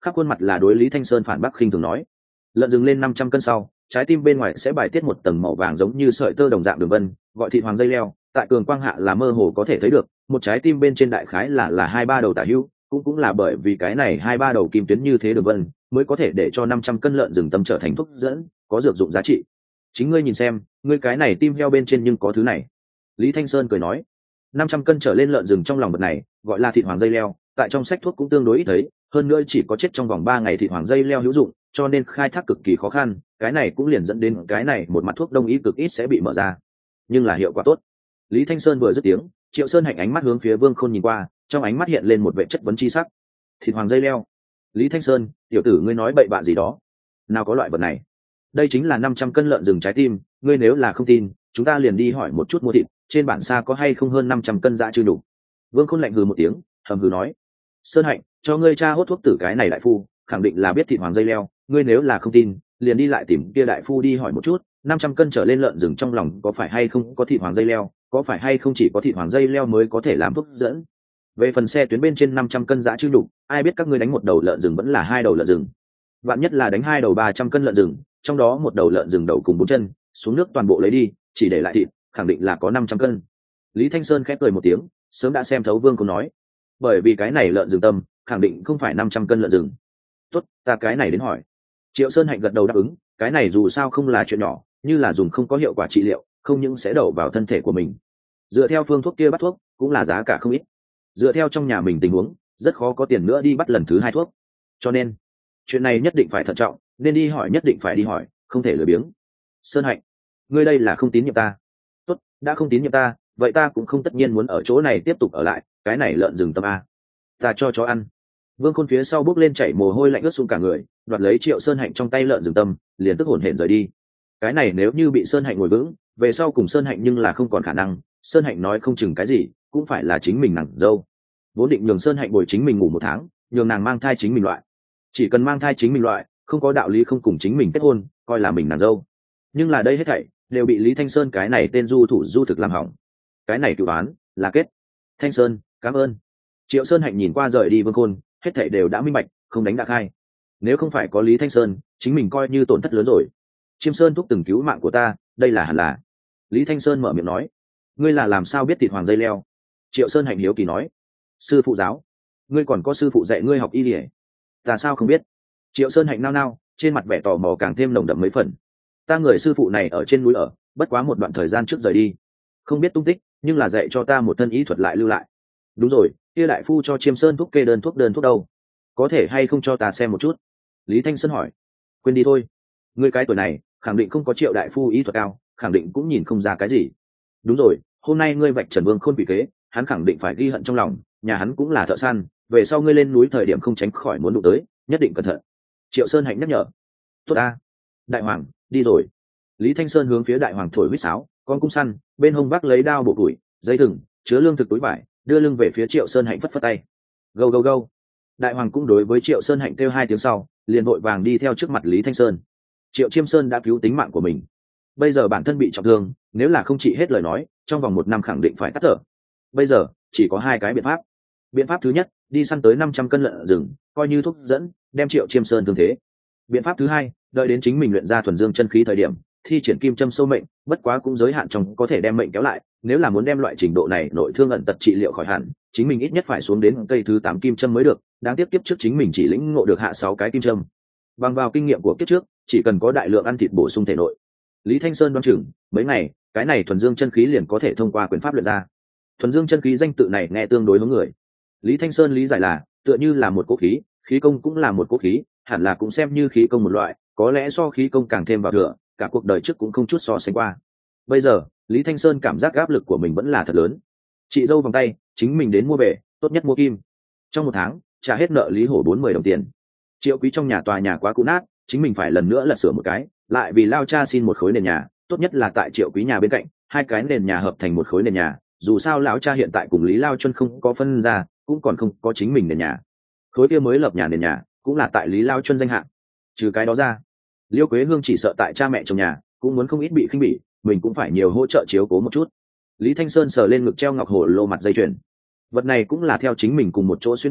khắp khuôn mặt là đối Lý Thanh Sơn phản bác khinh thường nói. Lợn rừng lên 500 cân sau, trái tim bên ngoài sẽ bài tiết một tầng màu vàng giống như sợi tơ đồng dạng đường vân, gọi thịt hoàng dây leo, tại cường quang hạ là mơ hồ có thể thấy được, một trái tim bên trên đại khái là 2-3 đầu tả hữu, cũng là bởi vì cái này 2-3 đầu kim tuyến như thế đường vân, mới có thể để cho 500 cân lợn rừng tâm trở thành thuốc dẫn, có dược dụng giá trị. Chính ngươi nhìn xem, ngươi cái này tim heo bên trên nhưng có thứ này. Lý Thanh Sơn cười nói, 500 cân trở lên lợn rừng trong lòng vật này, gọi là thịt hoàng dây leo, tại trong sách thuốc cũng tương đối ít thấy, hơn nữa chỉ có chết trong vòng 3 ngày thịt hoàng dây leo hữu dụng, cho nên khai thác cực kỳ khó khăn, cái này cũng liền dẫn đến cái này một mặt thuốc đông y cực ít sẽ bị mở ra, nhưng là hiệu quả tốt. Lý Thanh Sơn vừa dứt tiếng, Triệu Sơn Hạnh ánh mắt hướng phía Vương Khôn nhìn qua, trong ánh mắt hiện lên một vẻ chất vấn chi sắc. Thịt hoàng dây leo? Lý Thanh Sơn, tiểu tử ngươi nói bậy bạ gì đó? Nào có loại vật này? Đây chính là 500 cân lợn rừng trái tim, ngươi nếu là không tin, chúng ta liền đi hỏi một chút mua thịt, trên bản xa có hay không hơn 500 cân dã chư đủ. Vương Khôn lạnh hừ một tiếng, hầm hừ nói: Sơn Hạnh, cho ngươi cha hốt thuốc tử cái này đại phu, khẳng định là biết thịt hoàng dây leo, ngươi nếu là không tin, liền đi lại tìm kia đại phu đi hỏi một chút, 500 cân trở lên lợn rừng trong lòng có phải hay không có thịt hoàng dây leo, có phải hay không chỉ có thịt hoàng dây leo mới có thể làm thuốc dẫn. Về phần xe tuyến bên trên 500 cân dã chư đủ, ai biết các ngươi đánh một đầu lợn rừng vẫn là 2 đầu lợn rừng. Vạn nhất là đánh 2 đầu 300 cân lợn rừng, trong đó một đầu lợn rừng đầu cùng 4 chân, xuống nước toàn bộ lấy đi, chỉ để lại thịt, khẳng định là có 500 cân. Lý Thanh Sơn khép cười một tiếng, sớm đã xem thấu Vương Khôn nói, bởi vì cái này lợn rừng tâm, khẳng định không phải 500 cân lợn rừng. Tốt, ta cái này đến hỏi. Triệu Sơn Hạnh gật đầu đáp ứng, cái này dù sao không là chuyện nhỏ, như là dùng không có hiệu quả trị liệu, không những sẽ đổ vào thân thể của mình. Dựa theo phương thuốc kia bắt thuốc, cũng là giá cả không ít. Dựa theo trong nhà mình tình huống, rất khó có tiền nữa đi bắt lần thứ 2 thuốc. Cho nên, chuyện này nhất định phải thận trọng, nên đi hỏi nhất định phải đi hỏi, không thể lười biếng. Sơn Hạnh, ngươi đây là không tín nhiệm ta. Tốt, đã không tín nhiệm ta, vậy ta cũng không tất nhiên muốn ở chỗ này tiếp tục ở lại, cái này lợn rừng tâm a, ta cho chó ăn. Vương Khôn phía sau bước lên chảy mồ hôi lạnh ướt sũng cả người, đoạt lấy Triệu Sơn Hạnh trong tay lợn rừng tâm, liền tức hổn hển rời đi. Cái này nếu như bị Sơn Hạnh ngồi vững, về sau cùng Sơn Hạnh nhưng là không còn khả năng, Sơn Hạnh nói không chừng cái gì, cũng phải là chính mình nàng dâu. Vốn định nhường Sơn Hạnh bồi chính mình ngủ 1 tháng, nhường nàng mang thai chính mình loại. Chỉ cần mang thai chính mình loại, không có đạo lý không cùng chính mình kết hôn, coi là mình nàng dâu. Nhưng là đây hết thảy đều bị Lý Thanh Sơn cái này tên du thủ du thực làm hỏng. Cái này cửu án là kết. Thanh Sơn, cảm ơn. Triệu Sơn Hạnh nhìn qua rời đi Vương Khôn, hết thảy đều đã minh bạch, không đánh đã khai. Nếu không phải có Lý Thanh Sơn, chính mình coi như tổn thất lớn rồi. Chiêm Sơn thúc từng cứu mạng của ta, đây là hẳn là. Lý Thanh Sơn mở miệng nói, ngươi là làm sao biết thịt hoàng dây leo? Triệu Sơn Hạnh hiếu kỳ nói, sư phụ giáo, ngươi còn có sư phụ dạy ngươi học y liễu? Ta sao không biết? Triệu Sơn Hạnh nao nao, trên mặt vẻ tò mò càng thêm nồng đậm mấy phần. Ta người sư phụ này ở trên núi ở, bất quá một đoạn thời gian trước rời đi, không biết tung tích, nhưng là dạy cho ta một thân y thuật lại lưu lại. Đúng rồi, kia đại phu cho Chiêm Sơn thúc kê đơn thuốc đâu, có thể hay không cho ta xem một chút? Lý Thanh Sơn hỏi. Quên đi thôi, ngươi cái tuổi này khẳng định không có Triệu đại phu y thuật cao, khẳng định cũng nhìn không ra cái gì. Đúng rồi, hôm nay ngươi vạch trần Vương Khôn bị kế, hắn khẳng định phải ghi hận trong lòng, nhà hắn cũng là thợ săn, về sau ngươi lên núi thời điểm không tránh khỏi muốn đụng tới, nhất định cẩn thận. Triệu Sơn Hạnh nhắc nhở. Tốt ta, đại hoàng đi rồi. Lý Thanh Sơn hướng phía đại hoàng thổi huýt sáo, con cung săn bên hông vác lấy đao bộ củi, dây thừng chứa lương thực túi vải, đưa lưng về phía Triệu Sơn Hạnh phất phất tay. Go go go. Đại hoàng cũng đối với Triệu Sơn Hạnh kêu 2 tiếng sau, liền vội vàng đi theo trước mặt Lý Thanh Sơn. Triệu Chiêm Sơn đã cứu tính mạng của mình, bây giờ bản thân bị trọng thương, nếu là không trị hết lời nói, trong vòng 1 năm khẳng định phải tắt thở. Bây giờ chỉ có 2 cái biện pháp. Biện pháp thứ nhất, đi săn tới 500 cân lợn rừng, coi như thuốc dẫn, đem Triệu Chiêm Sơn thương thế. Biện pháp thứ hai, đợi đến chính mình luyện ra thuần dương chân khí thời điểm, thi triển kim châm sâu mệnh, bất quá cũng giới hạn trong có thể đem mệnh kéo lại, nếu là muốn đem loại trình độ này nội thương ẩn tật trị liệu khỏi hẳn, chính mình ít nhất phải xuống đến cây thứ 8 kim châm mới được, đáng tiếc kiếp trước chính mình chỉ lĩnh ngộ được hạ 6 cái kim châm. Bằng vào kinh nghiệm của kiếp trước, chỉ cần có đại lượng ăn thịt bổ sung thể nội. Lý Thanh Sơn đoán chừng, mấy ngày, cái này thuần dương chân khí liền có thể thông qua quyền pháp luyện ra. Thuần dương chân khí danh tự này nghe tương đối hướng người. Lý Thanh Sơn lý giải là, tựa như là một cỗ khí, khí công cũng là một cỗ khí, hẳn là cũng xem như khí công một loại, có lẽ so khí công càng thêm vào thừa, cả cuộc đời trước cũng không chút so sánh qua. Bây giờ, Lý Thanh Sơn cảm giác áp lực của mình vẫn là thật lớn. Chị dâu vòng tay, chính mình đến mua về, tốt nhất mua kim. Trong 1 tháng, trả hết nợ Lý Hổ 40 đồng tiền. Triệu Quý trong nhà tòa nhà quá cũ nát, chính mình phải lần nữa lật sửa một cái, lại vì lao cha xin một khối nền nhà, tốt nhất là tại Triệu Quý nhà bên cạnh, 2 cái nền nhà hợp thành một khối nền nhà, dù sao lão cha hiện tại cùng Lý Lao Chuân không có phân ra, cũng còn không có chính mình nền nhà. Khối kia mới lập nhà nền nhà, cũng là tại Lý Lao Chuân danh hạng. Trừ cái đó ra, Liêu Quế Hương chỉ sợ tại cha mẹ trong nhà, cũng muốn không ít bị khinh bỉ, mình cũng phải nhiều hỗ trợ chiếu cố một chút. Lý Thanh Sơn sờ lên ngực treo ngọc hồ lô mặt dây chuyền, vật này cũng là theo chính mình cùng một chỗ xuyên qua,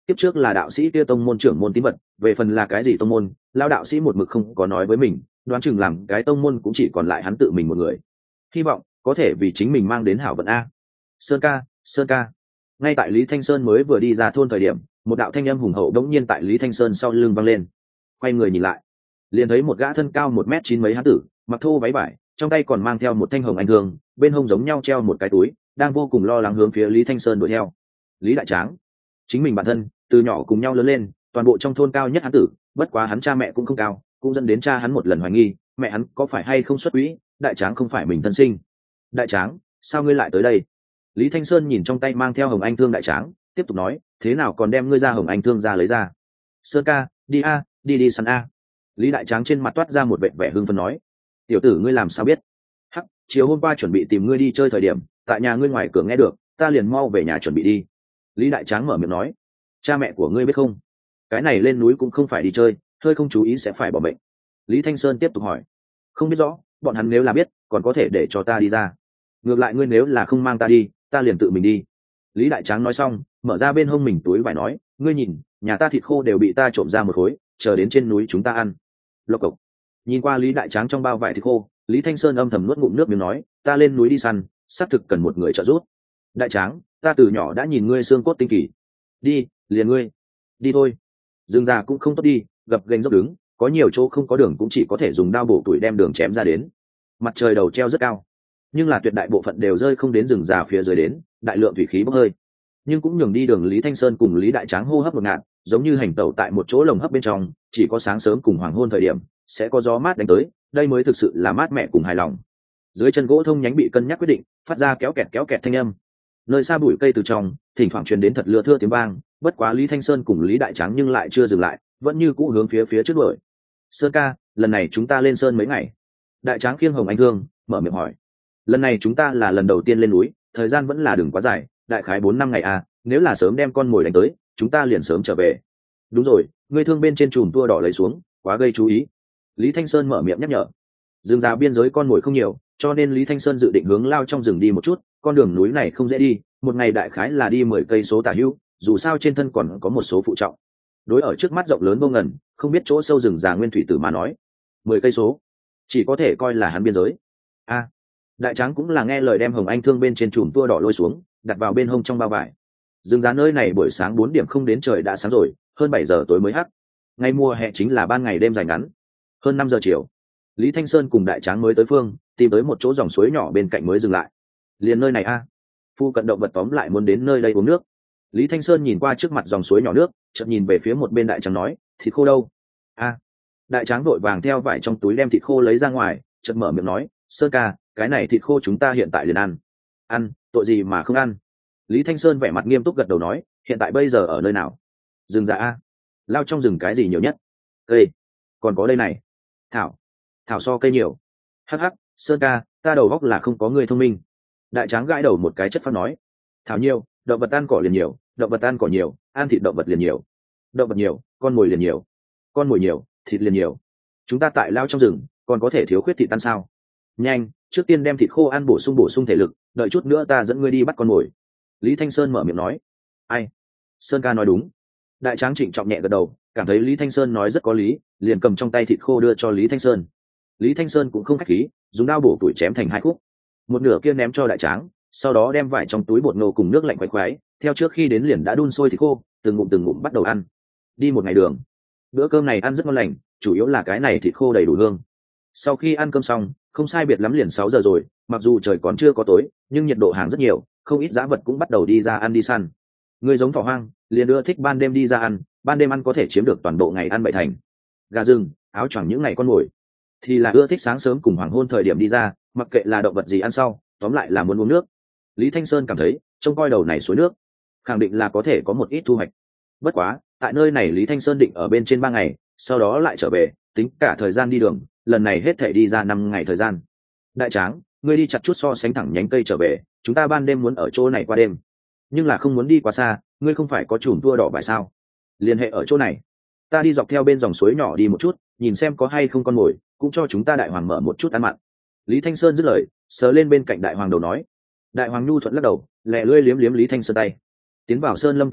Kiếp trước là đạo sĩ kia tông môn trưởng môn tín vật, về phần là cái gì tông môn, lao đạo sĩ một mực không có nói với mình, đoán chừng làm cái tông môn cũng chỉ còn lại hắn tự mình một người. Hy vọng có thể vì chính mình mang đến hảo vận a. Sơn ca, Sơn ca. Ngay tại Lý Thanh Sơn mới vừa đi ra thôn thời điểm, một đạo thanh âm hùng hậu đống nhiên tại Lý Thanh Sơn sau lưng vang lên. Quay người nhìn lại, liền thấy một gã thân cao 1m9 mấy hán tử, mặc thô váy vải, trong tay còn mang theo một thanh hồng anh thương, bên hông giống nhau treo một cái túi, đang vô cùng lo lắng hướng phía Lý Thanh Sơn đuổi theo. Lý Đại Tráng, chính mình bản thân từ nhỏ cùng nhau lớn lên, toàn bộ trong thôn cao nhất hán tử, bất quá hắn cha mẹ cũng không cao, cũng dẫn đến cha hắn một lần hoài nghi mẹ hắn có phải hay không xuất quỹ. Đại Tráng không phải mình thân sinh. Đại Tráng, sao ngươi lại tới đây? Lý Thanh Sơn nhìn trong tay mang theo hồng anh thương Đại Tráng, tiếp tục nói, thế nào còn đem ngươi ra hồng anh thương ra lấy ra? Sơn ca, đi a, đi săn a. Lý Đại Tráng trên mặt toát ra một vẻ hưng phấn nói, tiểu tử ngươi làm sao biết? Hắc, chiều hôm qua chuẩn bị tìm ngươi đi chơi thời điểm, tại nhà ngươi ngoài cửa nghe được, ta liền mau về nhà chuẩn bị đi. Lý Đại Tráng mở miệng nói, cha mẹ của ngươi biết không? Cái này lên núi cũng không phải đi chơi, hơi không chú ý sẽ phải bỏ bệnh. Lý Thanh Sơn tiếp tục hỏi, không biết rõ, bọn hắn nếu là biết, còn có thể để cho ta đi ra. Ngược lại ngươi nếu là không mang ta đi, ta liền tự mình đi. Lý Đại Tráng nói xong, mở ra bên hông mình túi vải nói, ngươi nhìn, nhà ta thịt khô đều bị ta trộm ra một khối, chờ đến trên núi chúng ta ăn. Lộc cộc. Nhìn qua Lý Đại Tráng trong bao vải thịt khô, Lý Thanh Sơn âm thầm nuốt ngụm nước miếng nói, ta lên núi đi săn, xác thực cần một người trợ giúp. Đại Tráng, ta từ nhỏ đã nhìn ngươi xương cốt tinh kỳ. Đi, liền ngươi. Đi thôi. Dương già cũng không tốt đi, gập ghềnh dốc đứng, có nhiều chỗ không có đường cũng chỉ có thể dùng đao bổ tuổi đem đường chém ra đến. Mặt trời đầu treo rất cao, nhưng là tuyệt đại bộ phận đều rơi không đến rừng già phía dưới đến, đại lượng thủy khí bốc hơi. Nhưng cũng nhường đi đường Lý Thanh Sơn cùng Lý Đại Tráng hô hấp ngột ngạt, giống như hành tẩu tại một chỗ lồng hấp bên trong, chỉ có sáng sớm cùng hoàng hôn thời điểm sẽ có gió mát đánh tới, đây mới thực sự là mát mẻ cùng hài lòng. Dưới chân gỗ thông nhánh bị cân nhắc quyết định, phát ra kéo kẹt thanh âm. Nơi xa bụi cây từ trong, thỉnh thoảng truyền đến thật lưa thưa tiếng vang, bất quá Lý Thanh Sơn cùng Lý Đại Tráng nhưng lại chưa dừng lại, vẫn như cũ hướng phía trước đuổi. Sơn ca, lần này chúng ta lên sơn mấy ngày? Đại Tráng khiêng hồng anh thương, mở miệng hỏi. Lần này chúng ta là lần đầu tiên lên núi, thời gian vẫn là đừng quá dài, đại khái 4-5 ngày à, nếu là sớm đem con mồi đánh tới, chúng ta liền sớm trở về. Đúng rồi, ngươi thương bên trên chùm tua đỏ lấy xuống, quá gây chú ý. Lý Thanh Sơn mở miệng nhắc nhở. Rừng già biên giới con mồi không nhiều, cho nên Lý Thanh Sơn dự định hướng lao trong rừng đi một chút, con đường núi này không dễ đi, một ngày đại khái là đi 10 cây số tả hữu, dù sao trên thân còn có một số phụ trọng. Đối ở trước mắt rộng lớn vô ngần, không biết chỗ sâu rừng già nguyên thủy tử mà nói, 10 cây số chỉ có thể coi là hắn biên giới. A, Đại Tráng cũng là nghe lời đem hồng anh thương bên trên chùm tua đỏ lôi xuống, đặt vào bên hông trong bao vải. Rừng già nơi này buổi sáng 4 điểm không đến trời đã sáng rồi, hơn 7 giờ tối mới hắc. Ngày mùa hè chính là ban ngày đêm dài ngắn. Hơn 5 giờ chiều, Lý Thanh Sơn cùng Đại Tráng mới tới phương, tìm tới một chỗ dòng suối nhỏ bên cạnh mới dừng lại. Liền nơi này a, phu cận động vật tóm lại muốn đến nơi đây uống nước. Lý Thanh Sơn nhìn qua trước mặt dòng suối nhỏ nước, chợt nhìn về phía một bên Đại Tráng nói, thịt khô đâu? A. Đại Tráng vội vàng theo vải trong túi đem thịt khô lấy ra ngoài, chợt mở miệng nói, Sơn ca, cái này thịt khô chúng ta hiện tại liền ăn. Ăn, tội gì mà không ăn? Lý Thanh Sơn vẻ mặt nghiêm túc gật đầu nói, hiện tại bây giờ ở nơi nào? Rừng già a. Lao trong rừng cái gì nhiều nhất? Cây. Còn có đây này. Thảo. Thảo so cây nhiều. Hắc hắc, Sơn ca, ta đầu óc là không có người thông minh. Đại Tráng gãi đầu một cái chất phát nói, thảo nhiều, động vật ăn cỏ liền nhiều, động vật ăn cỏ nhiều, ăn thịt động vật liền nhiều. Động vật nhiều, con mồi liền nhiều. Con mồi nhiều, thịt liền nhiều. Chúng ta tại lao trong rừng, còn có thể thiếu khuyết thịt ăn sao? Nhanh, trước tiên đem thịt khô ăn bổ sung thể lực, đợi chút nữa ta dẫn ngươi đi bắt con mồi. Lý Thanh Sơn mở miệng nói. Ai? Sơn ca nói đúng. Đại Tráng trịnh trọng nhẹ gật đầu, cảm thấy Lý Thanh Sơn nói rất có lý, liền cầm trong tay thịt khô đưa cho Lý Thanh Sơn. Lý Thanh Sơn cũng không khách khí, dùng dao bổ tuổi chém thành 2 khúc. Một nửa kia ném cho Đại Tráng, sau đó đem vải trong túi bột ngô cùng nước lạnh quay khoái, theo trước khi đến liền đã đun sôi thịt khô, từng ngụm bắt đầu ăn. Đi một ngày đường, bữa cơm này ăn rất ngon lành, chủ yếu là cái này thịt khô đầy đủ hương. Sau khi ăn cơm xong, không sai biệt lắm liền 6 giờ rồi, mặc dù trời còn chưa có tối, nhưng nhiệt độ hàng rất nhiều, không ít dã vật cũng bắt đầu đi ra ăn đi săn. Người giống thỏ hoang, liền ưa thích ban đêm đi ra ăn, ban đêm ăn có thể chiếm được toàn bộ ngày ăn bậy thành. Gà rừng, áo choàng những ngày con mồi, thì là ưa thích sáng sớm cùng hoàng hôn thời điểm đi ra, mặc kệ là động vật gì ăn sau, tóm lại là muốn uống nước. Lý Thanh Sơn cảm thấy, trông coi đầu này suối nước, khẳng định là có thể có một ít thu hoạch. Bất quá, tại nơi này Lý Thanh Sơn định ở bên trên 3 ngày, sau đó lại trở về, tính cả thời gian đi đường, lần này hết thể đi ra 5 ngày thời gian. Đại Tráng, ngươi đi chặt chút so sánh thẳng nhánh cây trở về, chúng ta ban đêm muốn ở chỗ này qua đêm, nhưng là không muốn đi quá xa, ngươi không phải có chùm tua đỏ vải sao? Liên hệ ở chỗ này, ta đi dọc theo bên dòng suối nhỏ đi một chút, nhìn xem có hay không con mồi, cũng cho chúng ta đại hoàng mở một chút ăn mặn. Lý Thanh Sơn dứt lời, sờ lên bên cạnh đại hoàng đầu nói. Đại hoàng nhu thuận lắc đầu, lẹ lưỡi liếm Lý Thanh Sơn tay. Tiến vào sơn lâm từ sau,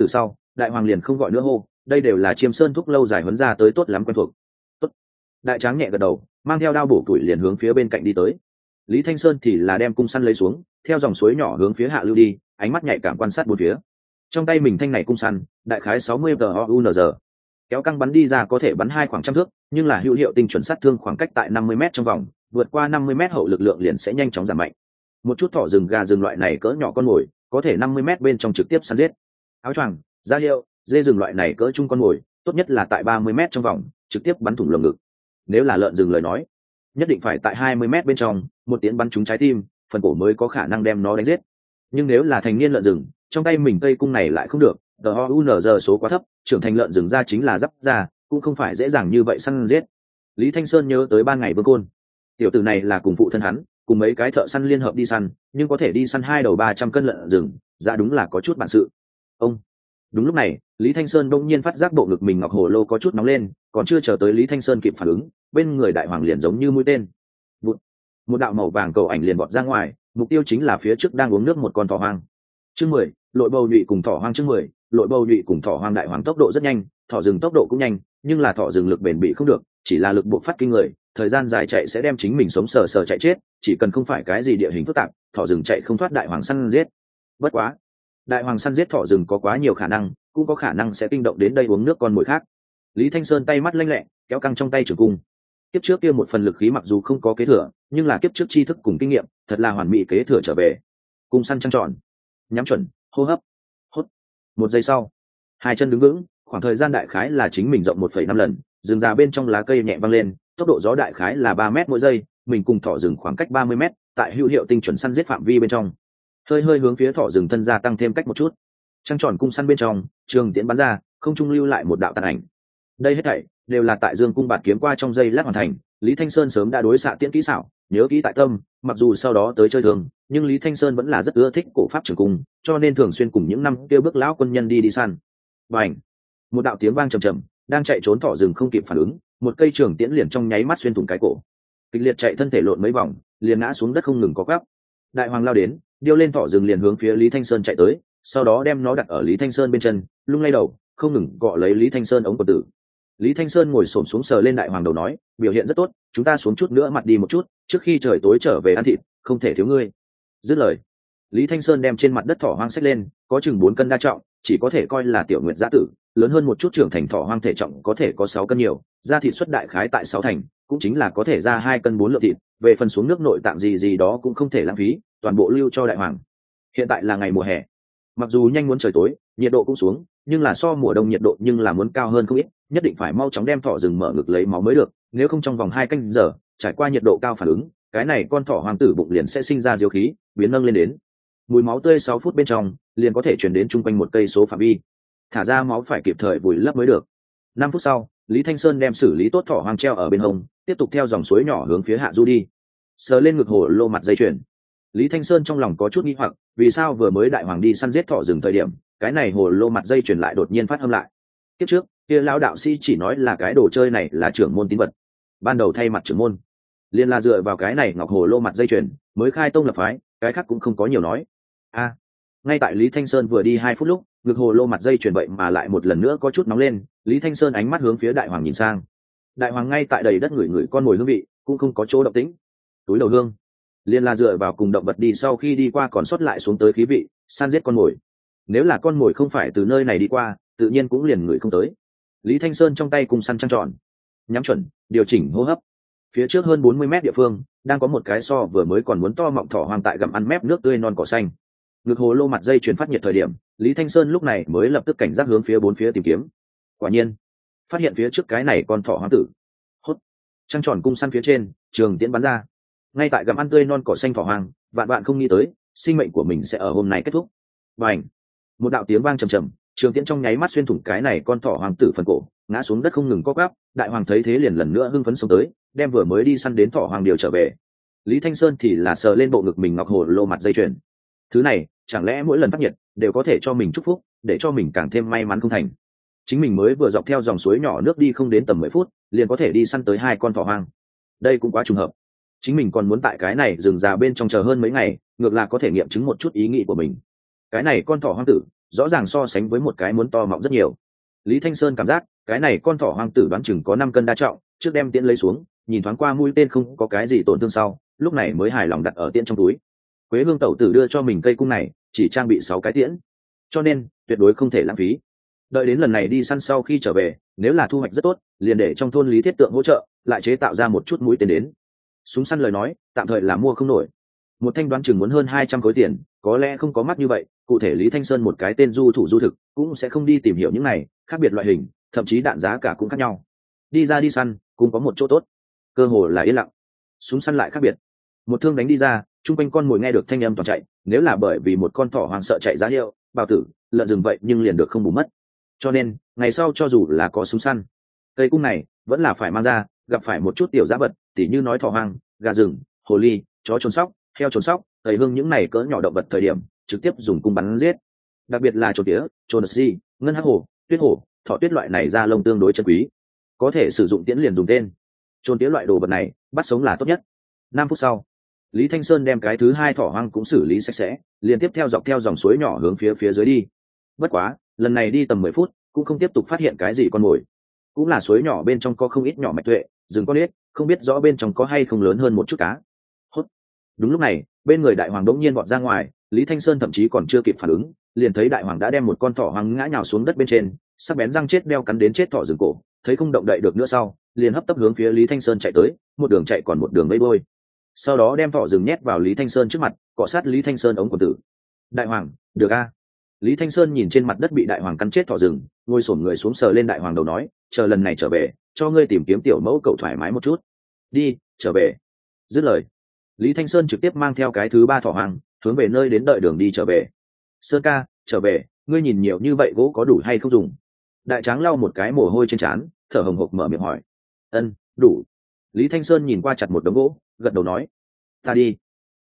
đại hoàng liền không gọi nữa hô, đây đều là Chiêm Sơn thúc lâu dài huấn ra tới tốt lắm quen thuộc. Tốt. Đại tráng nhẹ gật đầu, mang theo đao bổ tuổi liền hướng phía bên cạnh đi tới. Lý Thanh Sơn thì là đem cung săn lấy xuống, theo dòng suối nhỏ hướng phía hạ lưu đi, ánh mắt nhạy cảm quan sát bốn phía. Trong tay mình thanh này cung săn, đại khái 60 TOUNZ, kéo căng bắn đi ra có thể bắn 2 khoảng trăm thước, nhưng là hữu hiệu tinh chuẩn sát thương khoảng cách tại 50m trong vòng, vượt qua 50m hậu lực lượng liền sẽ nhanh chóng giảm mạnh. Một chút thỏ rừng gà rừng loại này cỡ nhỏ con mồi, có thể 50m bên trong trực tiếp săn giết. Áo choàng, da hiệu, dê rừng loại này cỡ trung con mồi, tốt nhất là tại 30m trong vòng, trực tiếp bắn thủng lồng ngực. Nếu là lợn rừng lời nói, nhất định phải tại 20m bên trong, một tiếng bắn trúng trái tim, phần cổ mới có khả năng đem nó đánh giết. Nhưng nếu là thành niên lợn rừng, trong tay mình cây cung này lại không được, TOUNZ số quá thấp, trưởng thành lợn rừng ra chính là giáp ra, cũng không phải dễ dàng như vậy săn giết. Lý Thanh Sơn nhớ tới 3 ngày vương côn, tiểu tử này là cùng phụ thân hắn, cùng mấy cái thợ săn liên hợp đi săn, nhưng có thể đi săn 2 đầu 300 cân lợn rừng, ra đúng là có chút bản sự. Ông. Đúng lúc này, Lý Thanh Sơn bỗng nhiên phát giác bộ ngực mình ngọc hồ lô có chút nóng lên, còn chưa chờ tới Lý Thanh Sơn kịp phản ứng, bên người đại hoàng liền giống như mũi tên. Một đạo màu vàng cầu ảnh liền bọt ra ngoài, mục tiêu chính là phía trước đang uống nước một con thỏ hoang. Chương 10, lội bầu nhụy cùng thỏ hoang. Chương 10, lội bầu nhụy cùng thỏ hoang. Đại hoàng tốc độ rất nhanh, thỏ rừng tốc độ cũng nhanh, nhưng là thỏ rừng lực bền bỉ không được, chỉ là lực buộc phát kinh người, thời gian dài chạy sẽ đem chính mình sống sờ sờ chạy chết, chỉ cần không phải cái gì địa hình phức tạp, thỏ rừng chạy không thoát đại hoàng săn giết. Bất quá, đại hoàng săn giết thỏ rừng có quá nhiều khả năng, cũng có khả năng sẽ kinh động đến đây uống nước con mồi khác. Lý Thanh Sơn tay mắt lanh lẹ, kéo căng trong tay trường cung. Kiếp trước kia một phần lực khí mặc dù không có kế thừa, nhưng là kiếp trước tri thức cùng kinh nghiệm, thật là hoàn mỹ kế thừa trở về. Cung săn trăng tròn, nhắm chuẩn, hô hấp, hốt. 1 giây sau, hai chân đứng vững, khoảng thời gian đại khái là chính mình rộng 1,5 lần, rừng già bên trong lá cây nhẹ văng lên, tốc độ gió đại khái là 3 mét mỗi giây, mình cùng thỏ rừng khoảng cách 30 mét, tại hữu hiệu tinh chuẩn săn giết phạm vi bên trong. Hơi hướng phía thỏ rừng thân ra tăng thêm cách một chút. Trăng tròn cung săn bên trong, trường tiễn bắn ra, không trung lưu lại một đạo tàn ảnh. Đây hết thảy đều là tại Dương cung bạt kiếm qua trong giây lát hoàn thành. Lý Thanh Sơn sớm đã đối xạ tiễn kỹ xảo, nhớ kỹ tại tâm, mặc dù sau đó tới chơi thường, nhưng Lý Thanh Sơn vẫn là rất ưa thích cổ pháp trường cung, cho nên thường xuyên cùng những năm kêu bước lão quân nhân đi săn. Bành! Một đạo tiếng vang trầm trầm, đang chạy trốn thỏ rừng không kịp phản ứng, một cây trường tiễn liền trong nháy mắt xuyên thủng cái cổ. Kịch liệt chạy thân thể lộn mấy vòng, liền ngã xuống đất không ngừng có quắp. Đại hoàng lao đến, điêu lên thỏ rừng liền hướng phía Lý Thanh Sơn chạy tới, sau đó đem nó đặt ở Lý Thanh Sơn bên chân, lung lay đầu, không ngừng gọ lấy Lý Thanh Sơn ống quần tử. Lý Thanh Sơn ngồi xổm xuống sờ lên đại hoàng đầu nói, biểu hiện rất tốt, chúng ta xuống chút nữa mặt đi một chút, trước khi trời tối trở về ăn thịt, không thể thiếu ngươi. Dứt lời, Lý Thanh Sơn đem trên mặt đất thỏ hoang xách lên, có chừng 4 cân đa trọng, chỉ có thể coi là tiểu nguyệt giã tử, lớn hơn một chút trưởng thành thỏ hoang thể trọng có thể có 6 cân nhiều, da thịt xuất đại khái tại 6 thành, cũng chính là có thể ra 2 cân 4 lượng thịt, về phần xuống nước nội tạng gì đó cũng không thể lãng phí, toàn bộ lưu cho đại hoàng. Hiện tại là ngày mùa hè, mặc dù nhanh muốn trời tối, nhiệt độ cũng xuống, nhưng là so mùa đông nhiệt độ nhưng là muốn cao hơn không ít, nhất định phải mau chóng đem thỏ rừng mở ngực lấy máu mới được, nếu không trong vòng 2 canh giờ, trải qua nhiệt độ cao phản ứng, cái này con thỏ hoang tử bụng liền sẽ sinh ra diếu khí, biến nâng lên đến. Mùi máu tươi 6 phút bên trong, liền có thể truyền đến chung quanh 1 cây số phạm vi. Thả ra máu phải kịp thời vùi lấp mới được. 5 phút sau, Lý Thanh Sơn đem xử lý tốt thỏ hoang treo ở bên hông, tiếp tục theo dòng suối nhỏ hướng phía hạ du đi. Sờ lên ngực hồ lô mặt dây chuyền. Lý Thanh Sơn trong lòng có chút nghi hoặc, vì sao vừa mới đại hoàng đi săn giết thỏ rừng thời điểm, cái này hồ lô mặt dây chuyền lại đột nhiên phát âm lại. Kiếp trước, kia lão đạo sĩ chỉ nói là cái đồ chơi này là trưởng môn tín vật. Ban đầu thay mặt trưởng môn, liền là dựa vào cái này ngọc hồ lô mặt dây chuyền mới khai tông lập phái, cái khác cũng không có nhiều nói. Ngay tại Lý Thanh Sơn vừa đi 2 phút lúc, ngực hồ lô mặt dây chuyền vậy mà lại một lần nữa có chút nóng lên, Lý Thanh Sơn ánh mắt hướng phía đại hoàng nhìn sang. Đại hoàng ngay tại đầy đất ngửi con mồi hương vị, cũng không có chỗ động tĩnh. Túi đầu hương, liền là dựa vào cùng động vật đi sau khi đi qua còn sót lại xuống tới khí vị, săn giết con mồi. Nếu là con mồi không phải từ nơi này đi qua, tự nhiên cũng liền ngửi không tới. Lý Thanh Sơn trong tay cùng săn trăng tròn, nhắm chuẩn, điều chỉnh hô hấp. Phía trước hơn 40 mét địa phương, đang có một cái so vừa mới còn muốn to mọng thỏ hoang tại gặm ăn mép nước tươi non cỏ xanh. Ngực hồ lô mặt dây chuyền phát nhiệt thời điểm, Lý Thanh Sơn lúc này mới lập tức cảnh giác hướng phía 4 phía tìm kiếm. Quả nhiên, phát hiện phía trước cái này con thỏ hoang tử. Hốt. Trăng tròn cung săn phía trên, trường tiễn bắn ra. Ngay tại gặm ăn tươi non cỏ xanh thỏ hoang, vạn không nghĩ tới, sinh mệnh của mình sẽ ở hôm nay kết thúc. Bành! Một đạo tiếng vang trầm trầm, trường tiễn trong nháy mắt xuyên thủng cái này con thỏ hoang tử phần cổ, ngã xuống đất không ngừng co quắp. Đại hoàng thấy thế liền lần nữa hưng phấn xông tới, đem vừa mới đi săn đến thỏ hoang điều trở về. Lý Thanh Sơn thì là sờ lên bộ ngực mình ngọc hồ lô mặt dây chuyền. Thứ này, chẳng lẽ mỗi lần phát nhiệt đều có thể cho mình chúc phúc, để cho mình càng thêm may mắn không thành. Chính mình mới vừa dọc theo dòng suối nhỏ nước đi không đến tầm 10 phút, liền có thể đi săn tới 2 con thỏ hoang. Đây cũng quá trùng hợp. Chính mình còn muốn tại cái này rừng già bên trong chờ hơn mấy ngày, ngược lại có thể nghiệm chứng một chút ý nghĩ của mình. Cái này con thỏ hoang tử, rõ ràng so sánh với một cái muốn to mọng rất nhiều. Lý Thanh Sơn cảm giác cái này con thỏ hoang tử đoán chừng có 5 cân đa trọng, trước đem tiễn lấy xuống, nhìn thoáng qua mũi tên không có cái gì tổn thương sau, lúc này mới hài lòng đặt ở tiễn trong túi. Quế Hương tẩu tử đưa cho mình cây cung này chỉ trang bị 6 cái tiễn, cho nên tuyệt đối không thể lãng phí. Đợi đến lần này đi săn sau khi trở về, nếu là thu hoạch rất tốt, liền để trong thôn Lý Thiết Tượng hỗ trợ, lại chế tạo ra một chút mũi tên đến. Súng săn lời nói, tạm thời là mua không nổi. Một thanh đoán chừng muốn hơn 200 khối tiền, có lẽ không có mắc như vậy, cụ thể Lý Thanh Sơn một cái tên du thủ du thực, cũng sẽ không đi tìm hiểu những này, khác biệt loại hình, thậm chí đạn giá cả cũng khác nhau. Đi ra đi săn, cũng có một chỗ tốt, cơ hồ là yên lặng. Súng săn lại khác biệt. Một thương đánh đi ra, chung quanh con mồi nghe được thanh âm toàn chạy, nếu là bởi vì một con thỏ hoang sợ chạy giá hiệu, bào tử, lợn rừng vậy nhưng liền được không bù mất. Cho nên, ngày sau cho dù là có súng săn, cây cung này vẫn là phải mang ra, gặp phải một chút tiểu dã vật, tỉ như nói thỏ hoang, gà rừng, hồ ly, chó trốn sóc, heo trốn sóc, tẩy hương những này cỡ nhỏ động vật thời điểm, trực tiếp dùng cung bắn giết. Đặc biệt là trồn tía, trồn si, ngân hắc hổ, tuyết hổ, thỏ tuyết loại này da lông tương đối chân quý, có thể sử dụng tiễn liền dùng tên. Trồn tía loại đồ vật này, bắt sống là tốt nhất. 5 phút sau, Lý Thanh Sơn đem cái thứ 2 thỏ hoang cũng xử lý sạch sẽ, liền tiếp theo dọc theo dòng suối nhỏ hướng phía dưới đi. Bất quá, lần này đi tầm 10 phút, cũng không tiếp tục phát hiện cái gì con mồi. Cũng là suối nhỏ bên trong có không ít nhỏ mạch tuệ, rừng con ếch, không biết rõ bên trong có hay không lớn hơn một chút cá. Hốt. Đúng lúc này, bên người đại hoàng đống nhiên vọt ra ngoài, Lý Thanh Sơn thậm chí còn chưa kịp phản ứng, liền thấy đại hoàng đã đem một con thỏ hoang ngã nhào xuống đất bên trên, sắc bén răng chết đeo cắn đến chết thỏ rừng cổ, thấy không động đậy được nữa sau, liền hấp tấp hướng phía Lý Thanh Sơn chạy tới, một đường chạy còn một đường vẫy đuôi. Sau đó đem thỏ rừng nhét vào Lý Thanh Sơn trước mặt, cọ sát Lý Thanh Sơn ống quần tử. Đại hoàng, được a? Lý Thanh Sơn nhìn trên mặt đất bị đại hoàng cắn chết thỏ rừng, ngồi xổm người xuống sờ lên đại hoàng đầu nói, chờ lần này trở về, cho ngươi tìm kiếm tiểu mẫu cậu thoải mái một chút. Đi, trở về. Dứt lời, Lý Thanh Sơn trực tiếp mang theo cái thứ 3 thỏ hoang, hướng về nơi đến đợi đường đi trở về. Sơn ca, trở về, ngươi nhìn nhiều như vậy gỗ có đủ hay không dùng? Đại tráng lau một cái mồ hôi trên trán, thở hồng hộc mở miệng hỏi. Ân, đủ. Lý Thanh Sơn nhìn qua chặt một đống gỗ, gật đầu nói. Ta đi.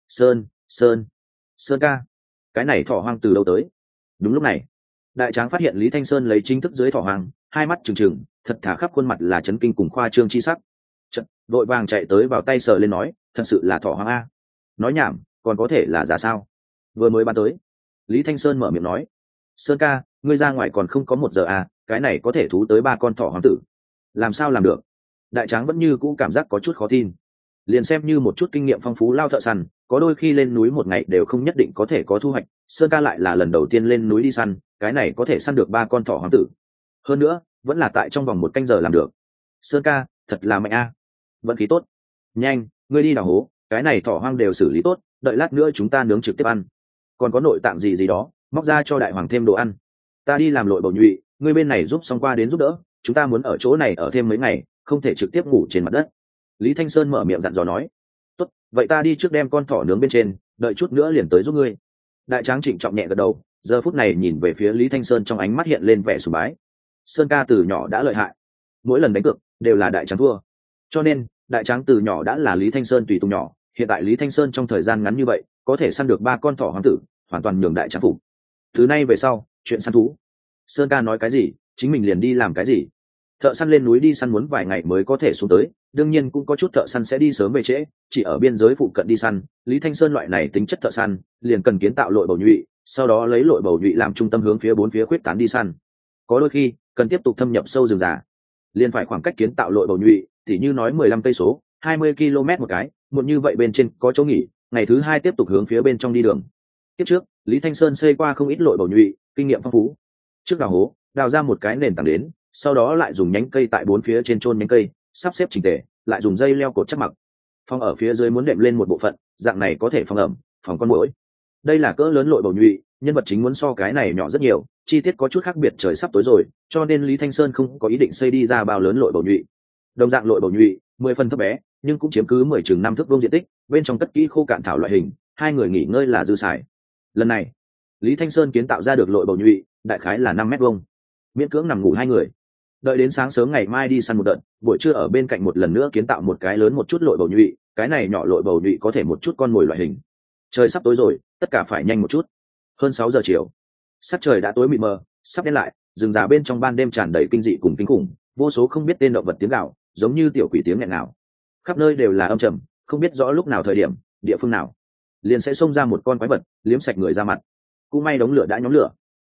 Sơn ca, cái này thỏ hoang từ đâu tới? Đúng lúc này, đại tráng phát hiện Lý Thanh Sơn lấy chính thức dưới thỏ hoang, hai mắt trừng trừng, thật thả khắp khuôn mặt là chấn kinh cùng khoa trương chi sắc. Chật, vội vàng chạy tới vào tay sờ lên nói, thật sự là thỏ hoang a. Nói nhảm, còn có thể là giả sao? Vừa mới bán tới. Lý Thanh Sơn mở miệng nói. Sơn ca, ngươi ra ngoài còn không có 1 giờ à, cái này có thể thú tới 3 con thỏ hoang tử. Làm sao làm được? Đại tráng vẫn như cũ cảm giác có chút khó tin. Liền xem như một chút kinh nghiệm phong phú lao thợ săn, có đôi khi lên núi một ngày đều không nhất định có thể có thu hoạch. Sơn ca lại là lần đầu tiên lên núi đi săn, cái này có thể săn được 3 con thỏ hoang tử. Hơn nữa, vẫn là tại trong vòng 1 canh giờ làm được. Sơn ca, thật là mạnh a. Vận khí tốt. Nhanh, ngươi đi đào hố, cái này thỏ hoang đều xử lý tốt, đợi lát nữa chúng ta nướng trực tiếp ăn. Còn có nội tạng gì đó, móc ra cho đại hoàng thêm đồ ăn. Ta đi làm lội bầu nhụy, ngươi bên này giúp xong qua đến giúp đỡ, chúng ta muốn ở chỗ này ở thêm mấy ngày, không thể trực tiếp ngủ trên mặt đất. Lý Thanh Sơn mở miệng dặn dò nói. Tốt, vậy ta đi trước đem con thỏ nướng bên trên, đợi chút nữa liền tới giúp ngươi. Đại tráng trịnh trọng nhẹ gật đầu, giờ phút này nhìn về phía Lý Thanh Sơn trong ánh mắt hiện lên vẻ sùng bái. Sơn ca từ nhỏ đã lợi hại, mỗi lần đánh cược đều là đại tráng thua, cho nên đại tráng từ nhỏ đã là Lý Thanh Sơn tùy tùng nhỏ. Hiện tại Lý Thanh Sơn trong thời gian ngắn như vậy có thể săn được 3 con thỏ hoang tử, hoàn toàn nhường đại tráng phục. Thứ nay về sau, chuyện săn thú, Sơn ca nói cái gì chính mình liền đi làm cái gì. Thợ săn lên núi đi săn muốn vài ngày mới có thể xuống tới, đương nhiên cũng có chút thợ săn sẽ đi sớm về trễ, chỉ ở biên giới phụ cận đi săn. Lý Thanh Sơn loại này tính chất thợ săn, liền cần kiến tạo lội bầu nhụy, sau đó lấy lội bầu nhụy làm trung tâm hướng phía 4 phía khuyết tán đi săn. Có đôi khi cần tiếp tục thâm nhập sâu rừng già, liền phải khoảng cách kiến tạo lội bầu nhụy, tỉ như nói 15 cây số, 20 km một cái, một như vậy bên trên có chỗ nghỉ, ngày thứ 2 tiếp tục hướng phía bên trong đi đường. Tiếp trước, Lý Thanh Sơn xây qua không ít lội bầu nhụy, kinh nghiệm phong phú. Trước đào hố, đào ra một cái nền tảng đến, sau đó lại dùng nhánh cây tại 4 phía trên chôn nhánh cây, sắp xếp chỉnh tề, lại dùng dây leo cột chắc mặc. Phòng ở phía dưới muốn đệm lên một bộ phận, dạng này có thể phòng ẩm, phòng con muỗi. Đây là cỡ lớn lội bầu nhụy, nhân vật chính muốn so cái này nhỏ rất nhiều, chi tiết có chút khác biệt. Trời sắp tối rồi, cho nên Lý Thanh Sơn không có ý định xây đi ra bao lớn lội bầu nhụy. Đồng dạng lội bầu nhụy, 10 phần thấp bé, nhưng cũng chiếm cứ 10 chừng 5 thước vuông diện tích, bên trong cất kỹ khô cạn thảo loại hình, 2 người nghỉ ngơi là dư xài. Lần này, Lý Thanh Sơn kiến tạo ra được lội bầu nhụy, đại khái là 5 mét vuông, miễn cưỡng nằm ngủ 2 người. Đợi đến sáng sớm ngày mai đi săn một đợt, buổi trưa ở bên cạnh một lần nữa kiến tạo một cái lớn một chút lội bầu nhụy, cái này nhỏ lội bầu nhụy có thể một chút con mồi loại hình. Trời sắp tối rồi, tất cả phải nhanh một chút. Hơn 6 giờ chiều, sắc trời đã tối mịt mờ, sắp đen lại, rừng già bên trong ban đêm tràn đầy kinh dị cùng kinh khủng, vô số không biết tên động vật tiếng gào, giống như tiểu quỷ tiếng nghẹn ngào. Khắp nơi đều là âm trầm, không biết rõ lúc nào thời điểm, địa phương nào, liền sẽ xông ra một con quái vật, liếm sạch người ra mặt. Cũng may đống lửa đã nhóm lửa,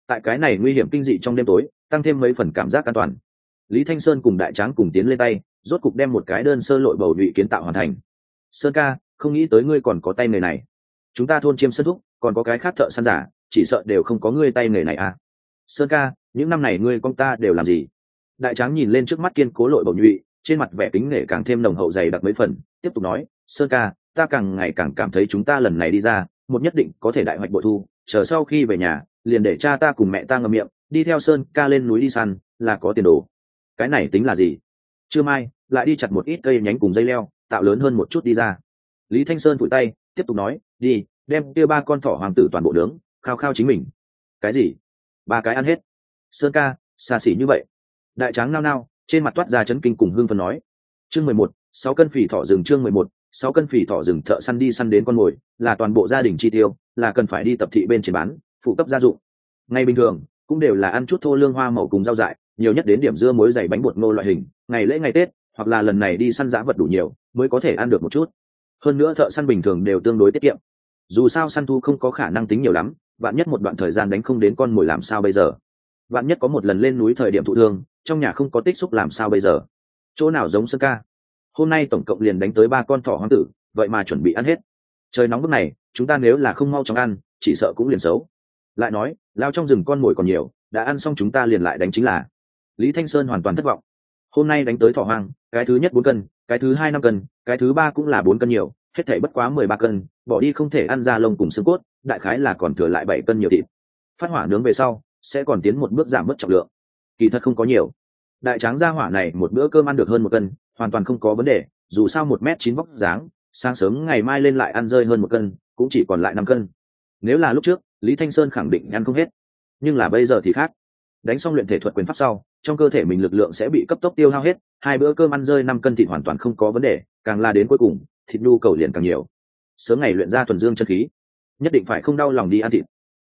tại cái này nguy hiểm kinh dị trong đêm tối tăng thêm mấy phần cảm giác an toàn. Lý Thanh Sơn cùng Đại Tráng cùng tiến lên tay, rốt cục đem một cái đơn sơ lội bầu nhụy kiến tạo hoàn thành. Sơn ca, không nghĩ tới ngươi còn có tay nghề này. Chúng ta thôn Chiêm Sơn thúc còn có cái khác thợ săn giả, chỉ sợ đều không có ngươi tay nghề này à. Sơn ca, những năm này ngươi con ta đều làm gì? Đại Tráng nhìn lên trước mắt kiên cố lội bầu nhụy, trên mặt vẻ kính nể càng thêm nồng hậu dày đặc mấy phần, tiếp tục nói, Sơn ca, ta càng ngày càng cảm thấy chúng ta lần này đi ra, một nhất định có thể đại hoạch bội thu, chờ sau khi về nhà, liền để cha ta cùng mẹ ta ngậm miệng, đi theo Sơn ca lên núi đi săn, là có tiền đồ. Cái này tính là gì? Trưa mai lại đi chặt một ít cây nhánh cùng dây leo, tạo lớn hơn một chút đi ra. Lý Thanh Sơn phủi tay, tiếp tục nói, đi, đem kia 3 con thỏ hoàng tử toàn bộ nướng, khao khao chính mình. Cái gì? 3 cái ăn hết? Sơn ca, xa xỉ như vậy. Đại Tráng nao nao, trên mặt toát ra chấn kinh cùng hưng phấn nói. Chương 11, 6 cân phì thỏ rừng. Chương 11, 6 cân phì thỏ rừng. Thợ săn đi săn đến con mồi, là toàn bộ gia đình chi tiêu, là cần phải đi tập thị bên trên bán, phụ cấp gia dụng. Ngày bình thường cũng đều là ăn chút thô lương hoa màu cùng rau dại, nhiều nhất đến điểm dưa muối dày bánh bột ngô loại hình, ngày lễ ngày Tết, hoặc là lần này đi săn dã vật đủ nhiều mới có thể ăn được một chút. Hơn nữa thợ săn bình thường đều tương đối tiết kiệm, dù sao săn thu không có khả năng tính nhiều lắm, vạn nhất một đoạn thời gian đánh không đến con mồi làm sao bây giờ? Vạn nhất có một lần lên núi thời điểm thụ thương, trong nhà không có tích xúc làm sao bây giờ? Chỗ nào giống Sơn ca, hôm nay tổng cộng liền đánh tới 3 con thỏ hoang tử, vậy mà chuẩn bị ăn hết. Trời nóng bức này, chúng ta nếu là không mau chóng ăn, chỉ sợ cũng liền xấu. Lại nói, lao trong rừng con mồi còn nhiều, đã ăn xong chúng ta liền lại đánh chính là. Lý Thanh Sơn hoàn toàn thất vọng. Hôm nay đánh tới thỏ hoang, cái thứ nhất 4 cân, cái thứ hai 5 cân, cái thứ ba cũng là 4 cân nhiều, hết thảy bất quá 13 cân, bỏ đi không thể ăn da lông cùng xương cốt, đại khái là còn thừa lại 7 cân nhiều thịt. Phát hỏa nướng về sau, sẽ còn tiến một bước giảm mất trọng lượng. Kỳ thật không có nhiều. Đại Tráng gia hỏa này một bữa cơm ăn được hơn 1 cân, hoàn toàn không có vấn đề, dù sao 1m9 vóc dáng, sáng sớm ngày mai lên lại ăn rơi hơn 1 cân, cũng chỉ còn lại 5 cân. Nếu là lúc trước, Lý Thanh Sơn khẳng định ăn không hết, nhưng là bây giờ thì khác. Đánh xong luyện thể thuật quyền pháp sau, trong cơ thể mình lực lượng sẽ bị cấp tốc tiêu hao hết, 2 bữa cơm ăn rơi 5 cân thịt hoàn toàn không có vấn đề, càng là đến cuối cùng, thịt nhu cầu liền càng nhiều. Sớm ngày luyện ra thuần dương chân khí, nhất định phải không đau lòng đi ăn thịt.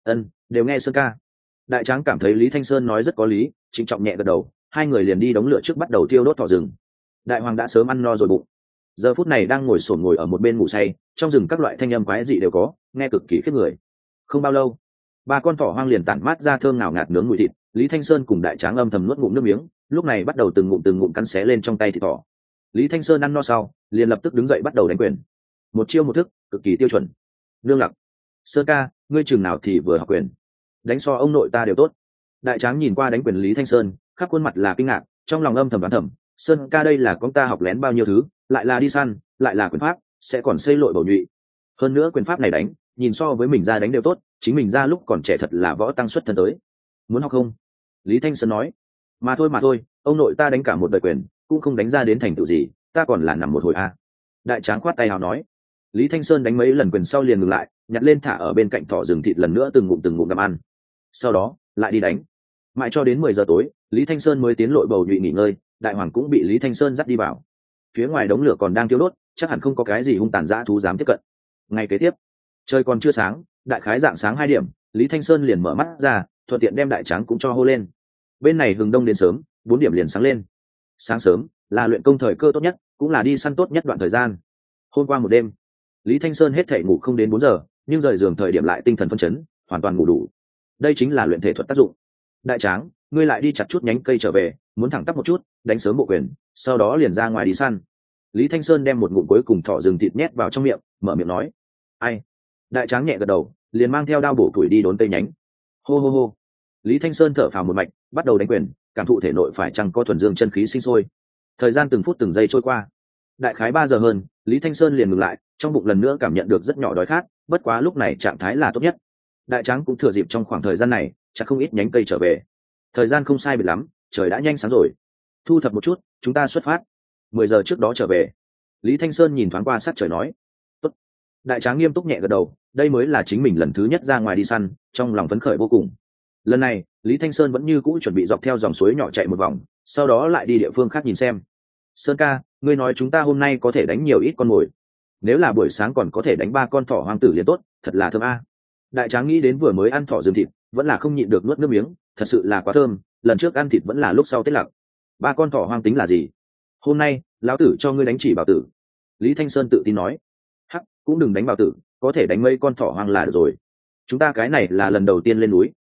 Đều nghe Sơn ca. Đại Tráng cảm thấy Lý Thanh Sơn nói rất có lý, trịnh trọng nhẹ gật đầu, hai người liền đi đống lửa trước bắt đầu thiêu đốt thỏ rừng. Đại Hoàng đã sớm ăn no rồi bụng, giờ phút này đang ngồi ở một bên ngủ say, trong rừng các loại thanh âm quái dị đều có, nghe cực kỳ khiếp người. Không bao lâu, 3 con thỏ hoang liền tản mát ra thơm ngào ngạt nướng mùi thịt. Lý Thanh Sơn cùng Đại Tráng âm thầm nuốt ngụm nước miếng, lúc này bắt đầu từng ngụm cắn xé lên trong tay thịt thỏ. Lý Thanh Sơn ăn no sau, liền lập tức đứng dậy bắt đầu đánh quyền. Một chiêu một thức, cực kỳ tiêu chuẩn. Nương lặc, Sơn ca, ngươi chừng nào thì vừa học quyền, đánh so ông nội ta đều tốt. Đại Tráng nhìn qua đánh quyền Lý Thanh Sơn, khắp khuôn mặt là kinh ngạc, trong lòng âm thầm đoán thầm, Sơn ca đây là con ta học lén bao nhiêu thứ, lại là đi săn, lại là quyền pháp, sẽ còn xây lội bầu nhụy. Hơn nữa quyền pháp này đánh, nhìn so với mình ra đánh đều tốt, chính mình ra lúc còn trẻ thật là võ tăng xuất thân tới. Muốn học không? Lý Thanh Sơn nói. Mà thôi, ông nội ta đánh cả một đời quyền, cũng không đánh ra đến thành tựu gì, ta còn là nằm một hồi a. Đại Tráng khoát tay hào nói. Lý Thanh Sơn đánh mấy lần quyền sau liền ngừng lại, nhặt lên thả ở bên cạnh thỏ rừng thịt lần nữa từng ngụm gặm ăn. Sau đó lại đi đánh, mãi cho đến 10 giờ tối, Lý Thanh Sơn mới tiến lội bầu nhụy nghỉ ngơi. Đại Hoàng cũng bị Lý Thanh Sơn dắt đi vào. Phía ngoài đống lửa còn đang thiêu đốt, chắc hẳn không có cái gì hung tàn dã thú dám tiếp cận. Ngày kế tiếp, trời còn chưa sáng, đại khái dạng sáng 2 điểm, Lý Thanh Sơn liền mở mắt ra, thuận tiện đem Đại Tráng cũng cho hô lên. Bên này hừng đông đến sớm, 4 điểm liền sáng lên. Sáng sớm là luyện công thời cơ tốt nhất, cũng là đi săn tốt nhất đoạn thời gian. Hôm qua một đêm, Lý Thanh Sơn hết thể ngủ không đến 4 giờ, nhưng rời giường thời điểm lại tinh thần phân chấn, hoàn toàn ngủ đủ. Đây chính là luyện thể thuật tác dụng. Đại Tráng, ngươi lại đi chặt chút nhánh cây trở về, muốn thẳng tắp một chút, đánh sớm bộ quyền, sau đó liền ra ngoài đi săn. Lý Thanh Sơn đem một ngụm cuối cùng thỏ rừng thịt nhét vào trong miệng, mở miệng nói. Ai? Đại Tráng nhẹ gật đầu, liền mang theo đao bổ củi đi đốn cây nhánh. Hô hô hô. Lý Thanh Sơn thở phào một mạch, bắt đầu đánh quyền, cảm thụ thể nội phải chăng có thuần dương chân khí sinh sôi. Thời gian từng phút từng giây trôi qua, đại khái 3 giờ hơn, Lý Thanh Sơn liền ngừng lại, trong bụng lần nữa cảm nhận được rất nhỏ đói khát, bất quá lúc này trạng thái là tốt nhất. Đại Tráng cũng thừa dịp trong khoảng thời gian này, chặt không ít nhánh cây trở về. Thời gian không sai biệt lắm, trời đã nhanh sáng rồi. Thu thập một chút, chúng ta xuất phát. 10 giờ trước đó trở về. Lý Thanh Sơn nhìn thoáng qua sắc trời nói. Tốt. Đại Tráng nghiêm túc nhẹ gật đầu, đây mới là chính mình lần thứ nhất ra ngoài đi săn, trong lòng phấn khởi vô cùng. Lần này, Lý Thanh Sơn vẫn như cũ chuẩn bị dọc theo dòng suối nhỏ chạy một vòng, sau đó lại đi địa phương khác nhìn xem. Sơn ca, ngươi nói chúng ta hôm nay có thể đánh nhiều ít con mồi. Nếu là buổi sáng còn có thể đánh 3 con thỏ hoang tử liền tốt, thật là thơm a. Đại Tráng nghĩ đến vừa mới ăn thỏ rừng thịt, vẫn là không nhịn được nuốt nước miếng, thật sự là quá thơm, lần trước ăn thịt vẫn là lúc sau Tết lặc. 3 con thỏ hoang tính là gì? Hôm nay, lão tử cho ngươi đánh chỉ bảo tử. Lý Thanh Sơn tự tin nói. Hắc, cũng đừng đánh bảo tử, có thể đánh mấy con thỏ hoang là được rồi. Chúng ta cái này là lần đầu tiên lên núi,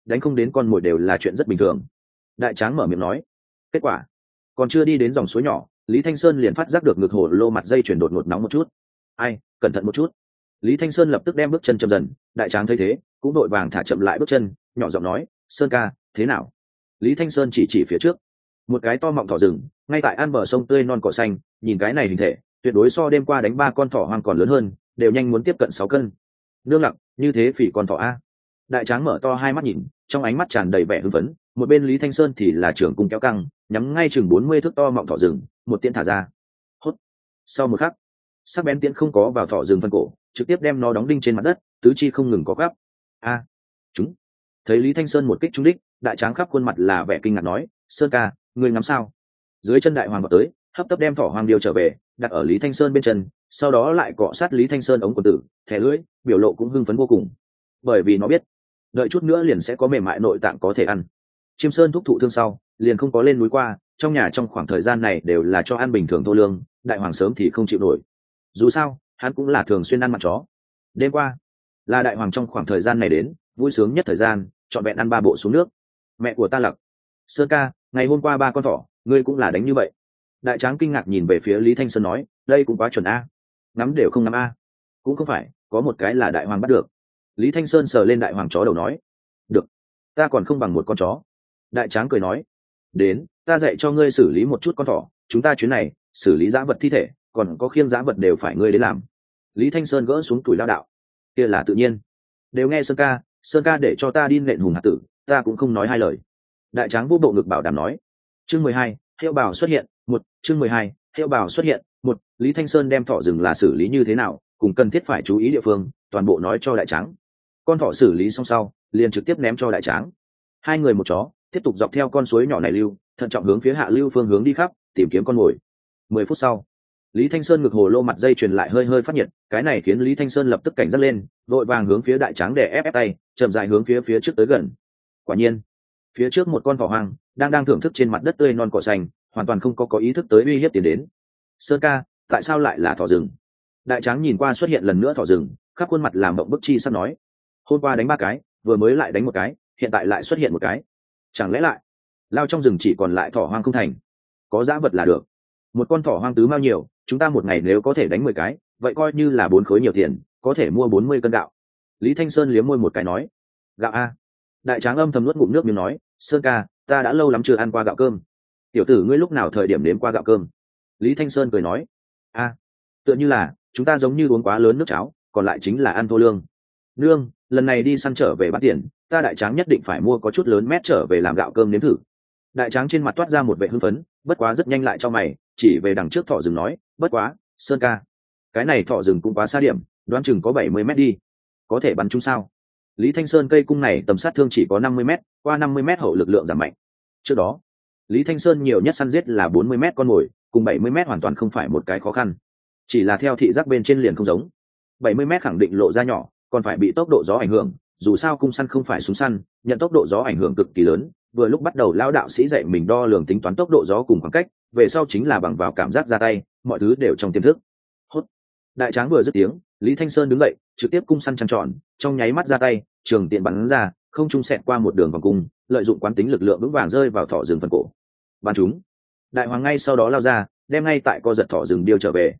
đánh không đến con mồi đều là chuyện rất bình thường. Đại tráng mở miệng nói. Kết quả còn chưa đi đến dòng suối nhỏ, Lý Thanh Sơn liền phát giác được ngực hổ lô mặt dây chuyển đột ngột nóng một chút. Ai, cẩn thận một chút. Lý Thanh Sơn lập tức đem bước chân chậm dần, đại tráng thấy thế cũng đội vàng thả chậm lại bước chân, nhỏ giọng nói, Sơn ca, thế nào? Lý Thanh Sơn chỉ phía trước, một cái to mọng thỏ rừng ngay tại an bờ sông tươi non cỏ xanh, nhìn cái này hình thể tuyệt đối so đêm qua đánh 3 con thỏ hoang còn lớn hơn, đều nhanh muốn tiếp cận 6 cân. Nương lặng như thế phỉ con thỏ a. Đại tráng mở to hai mắt nhìn, trong ánh mắt tràn đầy vẻ hưng phấn. Một bên Lý Thanh Sơn thì là trưởng cung kéo căng, nhắm ngay chừng 40 thước to mọng thỏ rừng, một tiễn thả ra. Hốt. Sau một khắc, sắc bén tiễn không có vào thỏ rừng phân cổ, trực tiếp đem nó đóng đinh trên mặt đất, tứ chi không ngừng có gắp. A, chúng. Thấy Lý Thanh Sơn một kích trúng đích, đại tráng khắp khuôn mặt là vẻ kinh ngạc nói, Sơn ca, ngươi ngắm sao? Dưới chân đại hoàng vào tới, hấp tấp đem thỏ hoàng điêu trở về, đặt ở Lý Thanh Sơn bên chân, sau đó lại cọ sát Lý Thanh Sơn ống quần tử, thẻ lưỡi, biểu lộ cũng hưng phấn vô cùng, bởi vì nó biết đợi chút nữa liền sẽ có mềm mại nội tạng có thể ăn. Chiêm Sơn thúc thụ thương sau liền không có lên núi qua, trong nhà trong khoảng thời gian này đều là cho ăn bình thường thô lương, đại hoàng sớm thì không chịu nổi, dù sao hắn cũng là thường xuyên ăn mặt chó. Đêm qua là đại hoàng trong khoảng thời gian này đến vui sướng nhất thời gian, trọn vẹn ăn 3 bộ xuống nước. Mẹ của ta lặc, Sơn ca, ngày hôm qua 3 con thỏ ngươi cũng là đánh như vậy? Đại tráng kinh ngạc nhìn về phía Lý Thanh Sơn nói, đây cũng quá chuẩn a. Nắm đều không nắm a. Cũng không phải, có một cái là đại hoàng bắt được. Lý Thanh Sơn sờ lên đại hoàng chó đầu nói, được, ta còn không bằng một con chó. Đại tráng cười nói, đến, ta dạy cho ngươi xử lý một chút con thỏ, chúng ta chuyến này xử lý dã vật thi thể, còn có khiêng dã vật đều phải ngươi đến làm. Lý Thanh Sơn gỡ xuống tuổi lao đạo, kia là tự nhiên, đều nghe Sơn ca để cho ta đi nện hùng hạt tử, ta cũng không nói hai lời. Đại tráng vô bộ ngực bảo đảm nói. Chương 12, hiệu bảo xuất hiện. Chương 12, hiệu bảo xuất hiện. Lý Thanh Sơn đem thỏ rừng là xử lý như thế nào, cùng cần thiết phải chú ý địa phương, toàn bộ nói cho đại tráng. Con thỏ xử lý xong sau, liền trực tiếp ném cho đại tráng. 2 người một chó tiếp tục dọc theo con suối nhỏ này lưu, thận trọng hướng phía hạ lưu phương hướng đi khắp, tìm kiếm con mồi. 10 phút sau, Lý Thanh Sơn ngực hồ lô mặt dây truyền lại hơi hơi phát nhiệt, cái này khiến Lý Thanh Sơn lập tức cảnh giác lên, vội vàng hướng phía đại tráng để ép tay, chậm rãi hướng phía trước tới gần. Quả nhiên, phía trước một con thỏ hoang đang thưởng thức trên mặt đất tươi non cỏ xanh, hoàn toàn không có ý thức tới uy hiếp tiến đến. Sơn ca, tại sao lại là thỏ rừng? Đại tráng nhìn qua xuất hiện lần nữa thỏ rừng, khắp khuôn mặt làm mộng bức chi sắp nói, hôm qua đánh 3 cái, vừa mới lại đánh 1 cái, hiện tại lại xuất hiện 1 cái, chẳng lẽ lại lao trong rừng chỉ còn lại thỏ hoang không thành? Có dã vật là được. Một con thỏ hoang tứ mao nhiều, chúng ta một ngày nếu có thể đánh 10 cái, vậy coi như là 4 khối nhiều tiền, có thể mua 40 cân gạo. Lý Thanh Sơn liếm môi một cái nói, gạo a. Đại tráng âm thầm nuốt ngụm nước miếng nói, Sơn ca, ta đã lâu lắm chưa ăn qua gạo cơm. Tiểu tử ngươi lúc nào thời điểm nếm qua gạo cơm? Lý Thanh Sơn cười nói, a, tựa như là chúng ta giống như uống quá lớn nước cháo, còn lại chính là ăn thô lương. Nương, lần này đi săn trở về bán tiền, ta đại tráng nhất định phải mua có chút lớn mét trở về làm gạo cơm nếm thử. Đại tráng trên mặt toát ra một vẻ hưng phấn, bất quá rất nhanh lại cho mày, chỉ về đằng trước thỏ rừng nói, bất quá, Sơn ca, cái này thỏ rừng cũng quá xa điểm, đoán chừng có 70 mét đi, có thể bắn chúng sao? Lý Thanh Sơn cây cung này tầm sát thương chỉ có 50 mét, qua 50 mét hậu lực lượng giảm mạnh. Trước đó, Lý Thanh Sơn nhiều nhất săn giết là 40 mét con mồi, cùng 70 mét hoàn toàn không phải một cái khó khăn. Chỉ là theo thị giác bên trên liền không giống. 70 mét khẳng định lộ ra nhỏ, còn phải bị tốc độ gió ảnh hưởng, dù sao cung săn không phải súng săn, nhận tốc độ gió ảnh hưởng cực kỳ lớn. Vừa lúc bắt đầu lão đạo sĩ dạy mình đo lường tính toán tốc độ gió cùng khoảng cách, về sau chính là bằng vào cảm giác ra tay, mọi thứ đều trong tiềm thức. Hốt. Đại tráng vừa dứt tiếng, Lý Thanh Sơn đứng dậy, trực tiếp cung săn trăng tròn, trong nháy mắt ra tay, trường tiện bắn ra, không trung xẹt qua một đường vòng cung, lợi dụng quán tính lực lượng vững vàng rơi vào thỏ rừng phần cổ. Bắn chúng. Đại hoàng ngay sau đó lao ra, đem ngay tại co giật thỏ rừng điêu trở về.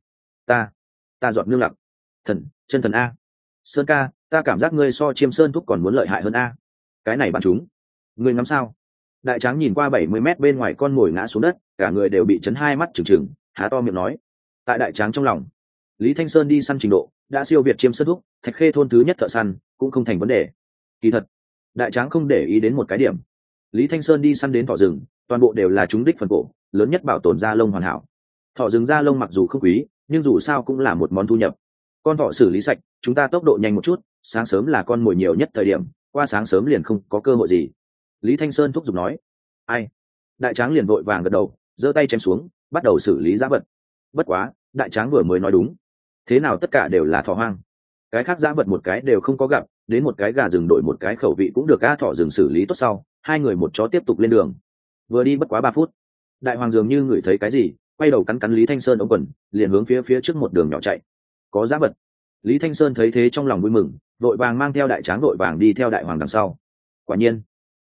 Ta dọn nương lặc. Chân thần a. Sơn ca, ta cảm giác ngươi so Chiêm Sơn thúc còn muốn lợi hại hơn a. Cái này bắn chúng. Ngươi ngắm sao? Đại tráng nhìn qua 70 mét bên ngoài con mồi ngã xuống đất, cả người đều bị chấn hai mắt trừng trừng, há to miệng nói. Tại đại tráng trong lòng, Lý Thanh Sơn đi săn trình độ đã siêu việt Chiêm Sơn thúc, Thạch Khê thôn thứ nhất thợ săn, cũng không thành vấn đề. Kỳ thật, đại tráng không để ý đến một cái điểm. Lý Thanh Sơn đi săn đến thỏ rừng, toàn bộ đều là trúng đích phần cổ, lớn nhất bảo tồn da lông hoàn hảo. Thỏ rừng da lông mặc dù không quý, nhưng dù sao cũng là một món thu nhập. Con thỏ xử lý sạch, chúng ta tốc độ nhanh một chút, sáng sớm là con mồi nhiều nhất thời điểm, qua sáng sớm liền không có cơ hội gì. Lý Thanh Sơn thúc giục nói. Ai? Đại tráng liền vội vàng gật đầu, giơ tay chém xuống, bắt đầu xử lý dã vật. Bất quá, đại tráng vừa mới nói đúng. Thế nào tất cả đều là thỏ hoang, cái khác dã vật một cái đều không có gặp, đến một cái gà rừng đổi một cái khẩu vị cũng được. Thỏ rừng xử lý tốt sau, 2 người một chó tiếp tục lên đường. Vừa đi bất quá 3 phút, đại hoàng dường như ngửi thấy cái gì, quay đầu cắn Lý Thanh Sơn ống quần, liền hướng phía trước một đường nhỏ chạy. Có dã vật. Lý Thanh Sơn thấy thế trong lòng vui mừng, vội vàng mang theo đại tráng vội vàng đi theo đại hoàng đằng sau. Quả nhiên,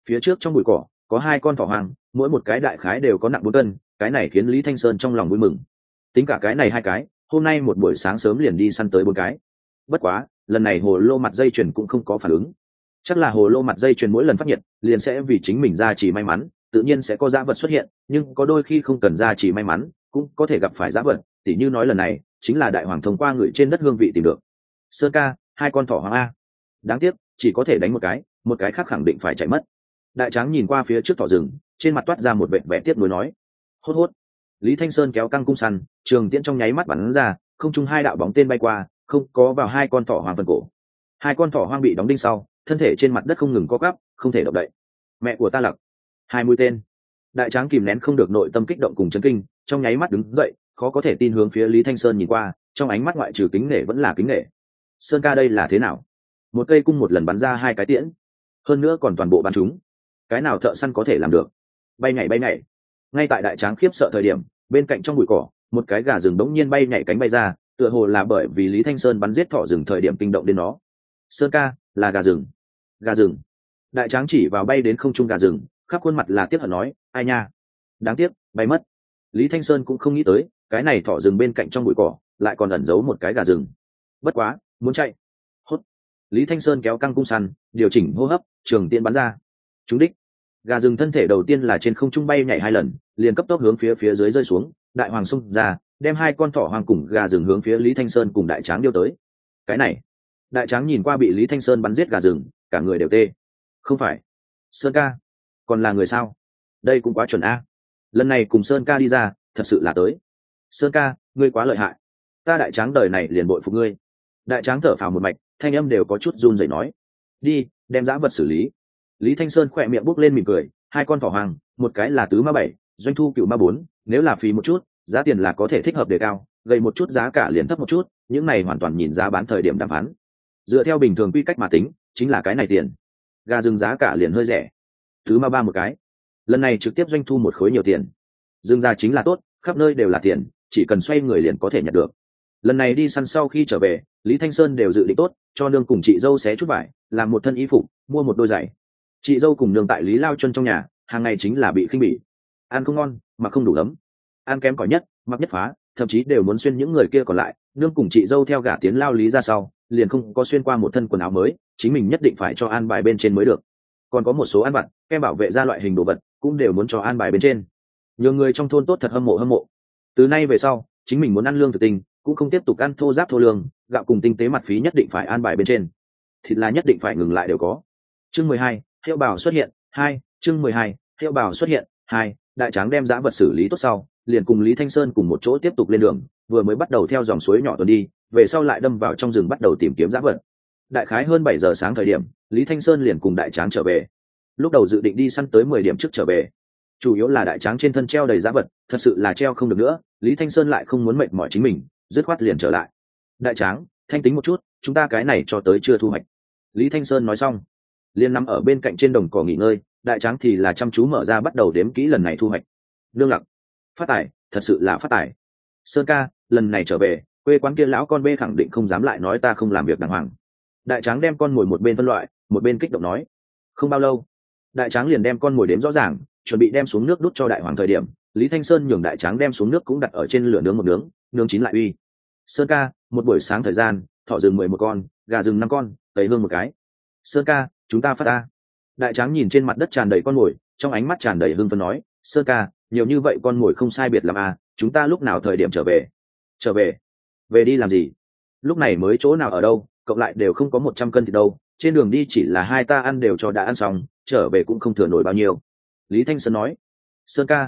Phía trước trong bụi cỏ có 2 con thỏ hoang, mỗi một cái đại khái đều có nặng 4 cân, cái này khiến Lý Thanh Sơn trong lòng vui mừng. Tính cả cái này 2 cái, hôm nay một buổi sáng sớm liền đi săn tới 4 cái. Bất quá lần này hồ lô mặt dây chuyền cũng không có phản ứng, chắc là hồ lô mặt dây chuyền mỗi lần phát nhiệt liền sẽ vì chính mình ra chỉ may mắn, tự nhiên sẽ có dã vật xuất hiện, nhưng có đôi khi không cần ra chỉ may mắn cũng có thể gặp phải dã vật, tỉ như nói lần này chính là đại hoàng thông qua người trên đất hương vị tìm được. Sơn ca, 2 con thỏ hoang a, đáng tiếc chỉ có thể đánh một cái khác khẳng định phải chạy mất. Đại tráng nhìn qua phía trước thỏ rừng, trên mặt toát ra một vẻ vẻ tiếc nuối nói. Hốt hốt. Lý Thanh Sơn kéo căng cung săn, trường tiễn trong nháy mắt bắn ra, không trung 2 đạo bóng tên bay qua, không có vào 2 con thỏ hoang phần cổ. 2 con thỏ hoang bị đóng đinh sau, thân thể trên mặt đất không ngừng co quắp, không thể động đậy. Mẹ của ta lặc. 2 mũi tên. Đại tráng kìm nén không được nội tâm kích động cùng chấn kinh, trong nháy mắt đứng dậy, khó có thể tin hướng phía Lý Thanh Sơn nhìn qua, trong ánh mắt ngoại trừ kính nể vẫn là kính nể. Sơn ca đây là thế nào? Một cây cung một lần bắn ra 2 cái tiễn, hơn nữa còn toàn bộ bắn trúng. Cái nào thợ săn có thể làm được? Bay nhảy. Ngay tại đại tráng khiếp sợ thời điểm, bên cạnh trong bụi cỏ, một cái gà rừng đống nhiên bay nhảy cánh bay ra, tựa hồ là bởi vì Lý Thanh Sơn bắn giết thỏ rừng thời điểm kinh động đến nó. Sơn ca, là gà rừng. Gà rừng. Đại tráng chỉ vào bay đến không trung gà rừng, khắp khuôn mặt là tiếc hận nói, ai nha, đáng tiếc, bay mất. Lý Thanh Sơn cũng không nghĩ tới, cái này thỏ rừng bên cạnh trong bụi cỏ lại còn ẩn giấu một cái gà rừng. Bất quá, muốn chạy. Hốt. Lý Thanh Sơn kéo căng cung săn, điều chỉnh hô hấp, trường tiễn bắn ra. Trúng đích. Gà rừng thân thể đầu tiên là trên không trung bay nhảy 2 lần, liền cấp tốc hướng phía dưới rơi xuống, đại hoàng xông ra, đem 2 con thỏ hoang cùng gà rừng hướng phía Lý Thanh Sơn cùng đại tráng điêu tới. Cái này, đại tráng nhìn qua bị Lý Thanh Sơn bắn giết gà rừng, cả người đều tê. Không phải Sơn ca, còn là người sao? Đây cũng quá chuẩn a. Lần này cùng Sơn ca đi ra, thật sự là tới. Sơn ca, ngươi quá lợi hại, ta đại tráng đời này liền bội phục ngươi. Đại tráng thở phào một mạch, thanh âm đều có chút run rẩy nói. Đi, đem dã vật xử lý. Lý Thanh Sơn khỏe miệng bốc lên mỉm cười, 2 con thỏ hoang, một cái là tứ ma 7, doanh thu cựu ma 4, nếu là phí một chút, giá tiền là có thể thích hợp đề cao, gầy một chút giá cả liền thấp một chút, những này hoàn toàn nhìn giá bán thời điểm đàm phán. Dựa theo bình thường quy cách mà tính, chính là cái này tiền. Gà rừng giá cả liền hơi rẻ, tứ ma 3 một cái, lần này trực tiếp doanh thu một khối nhiều tiền. Dương ra chính là tốt, khắp nơi đều là tiền, chỉ cần xoay người liền có thể nhận được. Lần này đi săn sau khi trở về, Lý Thanh Sơn đều dự định tốt, cho nương cùng chị dâu xé chút vải, làm một thân y phục, mua một đôi giày. Chị dâu cùng nương tại Lý Lao Chân trong nhà, hàng ngày chính là bị khinh bỉ, ăn không ngon mà không đủ ấm, ăn kém cỏi nhất mặc nhất phá, thậm chí đều muốn xuyên những người kia còn lại. Nương cùng chị dâu theo gả tiến Lao Lý ra sau, liền không có xuyên qua một thân quần áo mới, chính mình nhất định phải cho an bài bên trên mới được. Còn có một số ăn vặt, kem bảo vệ da loại hình đồ vật, cũng đều muốn cho an bài bên trên. Nhiều người trong thôn tốt thật hâm mộ. Từ nay về sau, chính mình muốn ăn lương thực tình, cũng không tiếp tục ăn thô giáp thô lương, gạo cùng tinh tế mặt phí nhất định phải an bài bên trên, thịt là nhất định phải ngừng lại đều có. Chương 12, hiệu bảo xuất hiện 2. Chương 12, hiệu bảo xuất hiện 2. Đại tráng đem dã vật xử lý tốt sau, liền cùng Lý Thanh Sơn cùng một chỗ tiếp tục lên đường, vừa mới bắt đầu theo dòng suối nhỏ tuần đi, về sau lại đâm vào trong rừng bắt đầu tìm kiếm dã vật. Đại khái hơn 7 giờ sáng thời điểm, Lý Thanh Sơn liền cùng đại tráng trở về. Lúc đầu dự định đi săn tới 10 điểm trước trở về, chủ yếu là đại tráng trên thân treo đầy dã vật, thật sự là treo không được nữa, Lý Thanh Sơn lại không muốn mệt mỏi chính mình, dứt khoát liền trở lại. Đại tráng, thanh tính một chút, chúng ta cái này cho tới chưa thu hoạch. Lý Thanh Sơn nói xong, liền nằm ở bên cạnh trên đồng cỏ nghỉ ngơi, đại tráng thì là chăm chú mở ra bắt đầu đếm kỹ lần này thu hoạch. Lương lặc, phát tài, thật sự là phát tài. Sơn ca, lần này trở về, quê quán kia lão con bê khẳng định không dám lại nói ta không làm việc đàng hoàng. Đại tráng đem con mồi một bên phân loại, một bên kích động nói. Không bao lâu, đại tráng liền đem con mồi đếm rõ ràng, chuẩn bị đem xuống nước đút cho đại hoàng thời điểm, Lý Thanh Sơn nhường đại tráng đem xuống nước cũng đặt ở trên lửa nướng một nướng, nướng chín lại uy. Sơn ca, một buổi sáng thời gian, thỏ rừng 11 con, gà rừng 5 con, tây hương một cái. Sơn ca, chúng ta phát ta. Đại tráng nhìn trên mặt đất tràn đầy con mồi, trong ánh mắt tràn đầy hưng phấn nói, Sơn ca, nhiều như vậy con mồi không sai biệt lắm à, chúng ta lúc nào thời điểm trở về? Trở về? Về đi làm gì? Lúc này mới chỗ nào ở đâu, cộng lại đều không có 100 cân thịt đâu, trên đường đi chỉ là hai ta ăn đều cho đã ăn xong, trở về cũng không thừa nổi bao nhiêu. Lý Thanh Sơn nói, Sơn ca,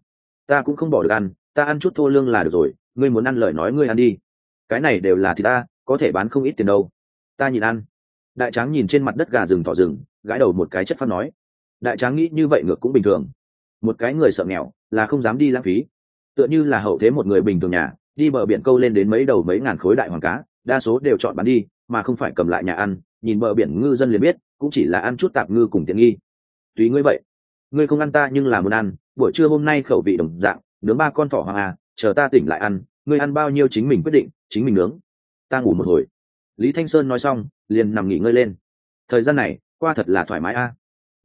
ta cũng không bỏ được ăn, ta ăn chút thô lương là được rồi, ngươi muốn ăn lời nói ngươi ăn đi. Cái này đều là thịt ta, có thể bán không ít tiền đâu. Ta nhìn ăn. Đại tráng nhìn trên mặt đất gà rừng thỏ rừng, gãi đầu một cái chất phát nói. Đại tráng nghĩ như vậy ngược cũng bình thường. Một cái người sợ nghèo là không dám đi lãng phí. Tựa như là hậu thế một người bình thường nhà, đi bờ biển câu lên đến mấy đầu mấy ngàn khối đại hoàng cá, đa số đều chọn bán đi, mà không phải cầm lại nhà ăn. Nhìn bờ biển ngư dân liền biết, cũng chỉ là ăn chút tạp ngư cùng tiện nghi. Tùy ngươi vậy. Ngươi không ăn ta nhưng là muốn ăn, buổi trưa hôm nay khẩu vị đồng dạng, nướng 3 con thỏ hoàng à, chờ ta tỉnh lại ăn, ngươi ăn bao nhiêu chính mình quyết định, chính mình nướng. Ta ngủ một hồi. Lý Thanh Sơn nói xong, liền nằm nghỉ ngơi lên. Thời gian này qua thật là thoải mái a.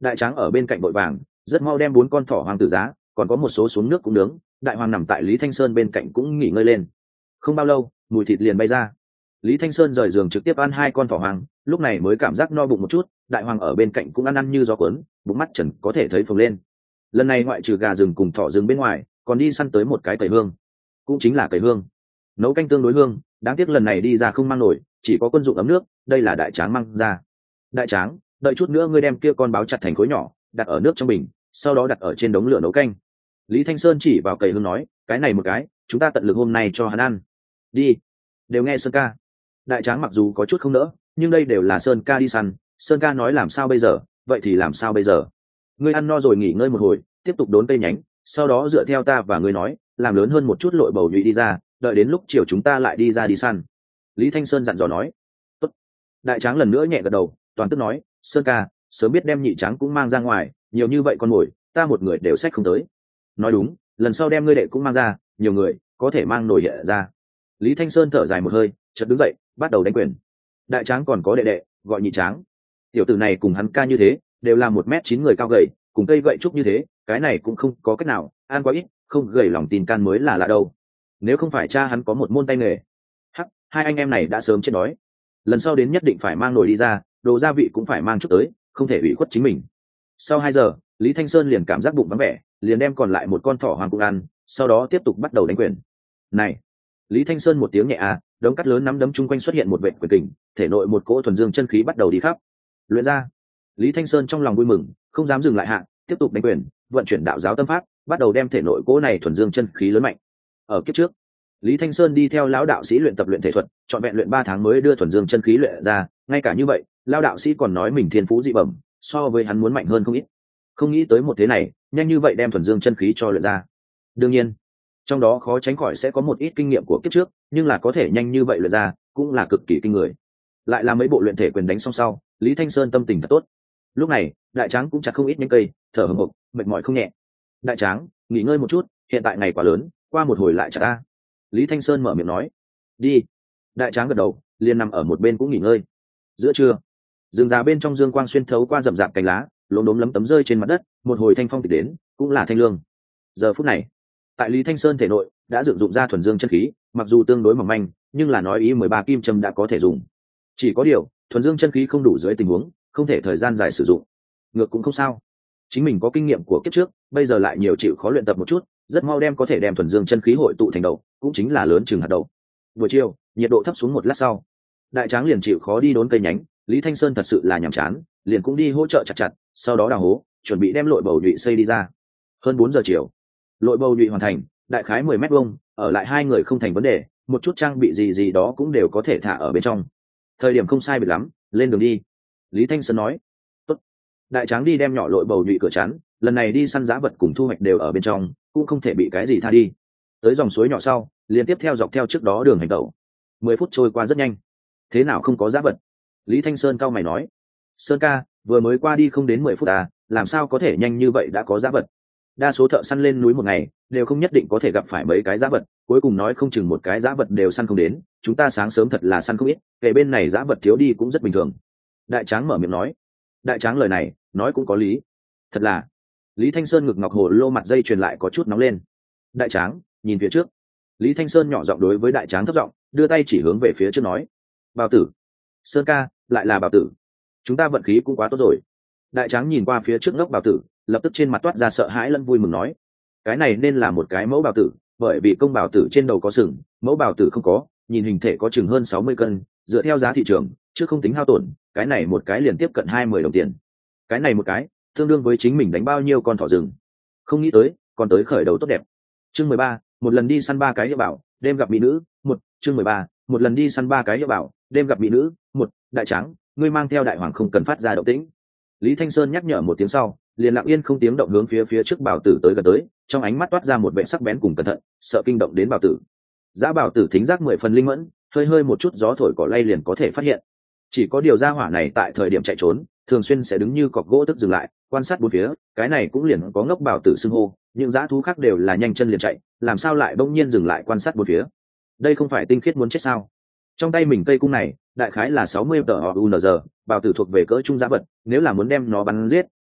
Đại tráng ở bên cạnh vội vàng rất mau đem 4 con thỏ hoang tử giá, còn có một số xuống nước cũng nướng. Đại hoàng nằm tại Lý Thanh Sơn bên cạnh cũng nghỉ ngơi lên. Không bao lâu mùi thịt liền bay ra. Lý Thanh Sơn rời giường trực tiếp ăn 2 con thỏ hoang, lúc này mới cảm giác no bụng một chút. Đại hoàng ở bên cạnh cũng ăn như gió cuốn, bụng mắt trần có thể thấy phồng lên. Lần này ngoại trừ gà rừng cùng thỏ rừng bên ngoài, còn đi săn tới một cái cầy hương, cũng chính là cầy hương. Nấu canh tương đối hương, đáng tiếc lần này đi ra không mang nổi, chỉ có quân dụng ấm nước. Đây là đại tráng mang ra. Đại tráng, đợi chút nữa ngươi đem kia con báo chặt thành khối nhỏ, đặt ở nước trong bình, sau đó đặt ở trên đống lửa nấu canh. Lý Thanh Sơn chỉ vào cầy hương nói, cái này một cái, chúng ta tận lực hôm nay cho hắn ăn. Đi. Đều nghe Sơn ca. Đại tráng mặc dù có chút không nỡ, nhưng đây đều là Sơn ca đi săn, Sơn ca nói làm sao bây giờ, vậy thì làm sao bây giờ. Ngươi ăn no rồi nghỉ ngơi một hồi, tiếp tục đốn cây nhánh, sau đó dựa theo ta và ngươi nói, làm lớn hơn một chút lội bầu nhụy đi ra, đợi đến lúc chiều chúng ta lại đi ra đi săn. Lý Thanh Sơn dặn dò nói. Tốt. Đại tráng lần nữa nhẹ gật đầu, toàn tức nói, Sơn ca, sớm biết đem nhị tráng cũng mang ra ngoài, nhiều như vậy con mồi, ta một người đều xách không tới. Nói đúng, lần sau đem ngươi đệ cũng mang ra, nhiều người có thể mang nồi hiện ra. Lý Thanh Sơn thở dài một hơi, chợt đứng dậy, bắt đầu đánh quyền. Đại tráng còn có đệ đệ, gọi nhị tráng. Tiểu tử này cùng hắn ca như thế, đều là 1m9 người cao gầy, cùng cây gậy trúc như thế, cái này cũng không có cách nào, ăn quá ít, không gầy lòng tin can mới là lạ đâu. Nếu không phải cha hắn có một môn tay nghề, hắc, hai anh em này đã sớm chết đói. Lần sau đến nhất định phải mang nồi đi ra, đồ gia vị cũng phải mang chút tới, không thể ủy khuất chính mình. Sau 2 giờ, Lý Thanh Sơn liền cảm giác bụng vắng vẻ, liền đem còn lại một con thỏ hoàng cũng ăn, sau đó tiếp tục bắt đầu đánh quyền. Này, Lý Thanh Sơn một tiếng nhẹ đống cắt lớn nắm đấm chung quanh xuất hiện một vệt quyền kình, thể nội một cỗ thuần dương chân khí bắt đầu đi khắp luyện ra. Lý Thanh Sơn trong lòng vui mừng, không dám dừng lại hạ, tiếp tục đánh quyền, vận chuyển đạo giáo tâm pháp, bắt đầu đem thể nội cỗ này thuần dương chân khí lớn mạnh. Ở kiếp trước, Lý Thanh Sơn đi theo lão đạo sĩ luyện tập luyện thể thuật, trọn vẹn luyện 3 tháng mới đưa thuần dương chân khí luyện ra, ngay cả như vậy, lão đạo sĩ còn nói mình thiên phú dị bẩm, so với hắn muốn mạnh hơn không ít. Không nghĩ tới một thế này, nhanh như vậy đem thuần dương chân khí cho luyện ra. Đương nhiên, trong đó khó tránh khỏi sẽ có một ít kinh nghiệm của kiếp trước, nhưng là có thể nhanh như vậy luyện ra, cũng là cực kỳ kinh người. Lại là mấy bộ luyện thể quyền đánh xong sau, Lý Thanh Sơn tâm tình thật tốt. Lúc này, đại tráng cũng chặt không ít nhánh cây, thở hổn hộc, mệt mỏi không nhẹ. Đại tráng, nghỉ ngơi một chút, hiện tại ngày quá lớn, qua một hồi lại chặt ta. Lý Thanh Sơn mở miệng nói. Đi. Đại tráng gật đầu, liền nằm ở một bên cũng nghỉ ngơi. Giữa trưa, rừng già bên trong dương quang xuyên thấu qua rậm rạp cành lá, lốm đốm lấm tấm rơi trên mặt đất, một hồi thanh phong tịch đến, cũng là thanh lương. Giờ phút này, tại Lý Thanh Sơn thể nội đã dựng dụng ra thuần dương chân khí, mặc dù tương đối mỏng manh, nhưng là nói ý 13 kim châm đã có thể dùng. Chỉ có điều, thuần dương chân khí không đủ dưới tình huống, không thể thời gian dài sử dụng. Ngược cũng không sao. Chính mình có kinh nghiệm của kiếp trước, bây giờ lại nhiều chịu khó luyện tập một chút, rất mau đem có thể đem thuần dương chân khí hội tụ thành đầu, cũng chính là lớn chừng hạt đậu. Buổi chiều, nhiệt độ thấp xuống một lát sau, đại tráng liền chịu khó đi đốn cây nhánh. Lý Thanh Sơn thật sự là nhàm chán, liền cũng đi hỗ trợ chặt, sau đó đào hố, chuẩn bị đem lội bầu nhụy xây đi ra. Hơn 4 giờ chiều, lội bầu nhụy hoàn thành, đại khái 10 mét vuông, ở lại 2 người không thành vấn đề, một chút trang bị gì đó cũng đều có thể thả ở bên trong. Thời điểm không sai biệt lắm, lên đường đi. Lý Thanh Sơn nói. Tốt. Đại tráng đi đem nhỏ lội bầu nhụy cửa chắn, lần này đi săn giá vật cùng thu hoạch đều ở bên trong, cũng không thể bị cái gì tha đi. Tới dòng suối nhỏ sau, liên tiếp theo dọc theo trước đó đường hành tẩu. 10 phút trôi qua rất nhanh. Thế nào không có giá vật? Lý Thanh Sơn cau mày nói. Sơn ca, vừa mới qua đi không đến 10 phút làm sao có thể nhanh như vậy đã có giá vật? Đa số thợ săn lên núi một ngày đều không nhất định có thể gặp phải mấy cái giá vật, cuối cùng nói không chừng một cái giá vật đều săn không đến. Chúng ta sáng sớm thật là săn không ít, kể bên này giá vật thiếu đi cũng rất bình thường. Đại tráng mở miệng nói. Đại tráng lời này nói cũng có lý. Thật là. Lý Thanh Sơn ngực ngọc hồ lô mặt dây truyền lại có chút nóng lên. Đại tráng nhìn phía trước. Lý Thanh Sơn nhỏ giọng đối với đại tráng thấp giọng, đưa tay chỉ hướng về phía trước nói. Bào tử. Sơn ca, lại là bào tử. Chúng ta vận khí cũng quá tốt rồi. Đại tráng nhìn qua phía trước ngốc bào tử, lập tức trên mặt toát ra sợ hãi lẫn vui mừng nói. Cái này nên là một cái mẫu bào tử, bởi vì công bào tử trên đầu có sừng, mẫu bào tử không có, nhìn hình thể có chừng hơn 60 cân, dựa theo giá thị trường, chứ không tính hao tổn, cái này một cái liền tiếp cận 20 đồng tiền. Cái này một cái, tương đương với chính mình đánh bao nhiêu con thỏ rừng. Không nghĩ tới, còn tới khởi đầu tốt đẹp. Chương 13, một lần đi săn 3 cái hiệu bảo, đêm gặp mỹ nữ, chương 13, một lần đi săn 3 cái hiệu bảo, đêm gặp mỹ nữ, đại tráng, ngươi mang theo đại hoàng không cần phát ra động tĩnh. Lý Thanh Sơn nhắc nhở một tiếng sau, liền lặng yên không tiếng động hướng phía trước bảo tử tới gần tới, trong ánh mắt toát ra một vẻ sắc bén cùng cẩn thận, sợ kinh động đến bảo tử. Giá bảo tử thính giác 10 phần linh mẫn, hơi một chút gió thổi cỏ lay liền có thể phát hiện. Chỉ có điều gia hỏa này tại thời điểm chạy trốn, thường xuyên sẽ đứng như cọc gỗ tức dừng lại, quan sát bốn phía, cái này cũng liền có ngốc bảo tử xưng hô, những dã thú khác đều là nhanh chân liền chạy, làm sao lại bỗng nhiên dừng lại quan sát bốn phía? Đây không phải tinh khiết muốn chết sao? Trong tay mình cây cung này, đại khái là 60 tờ UNZ, bảo tử thuộc về cỡ trung giá vật, nếu là muốn đem nó bắn giết,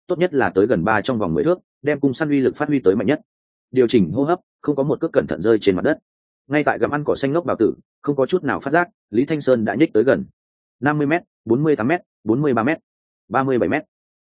tốt nhất là tới gần 3 trong vòng 10 thước, đem cung săn uy lực phát huy tới mạnh nhất. Điều chỉnh hô hấp, không có một cước cẩn thận rơi trên mặt đất. Ngay tại gặm ăn cỏ xanh ngốc bào tử, không có chút nào phát giác, Lý Thanh Sơn đã nhích tới gần. 50m, 48m, 43m, 37m.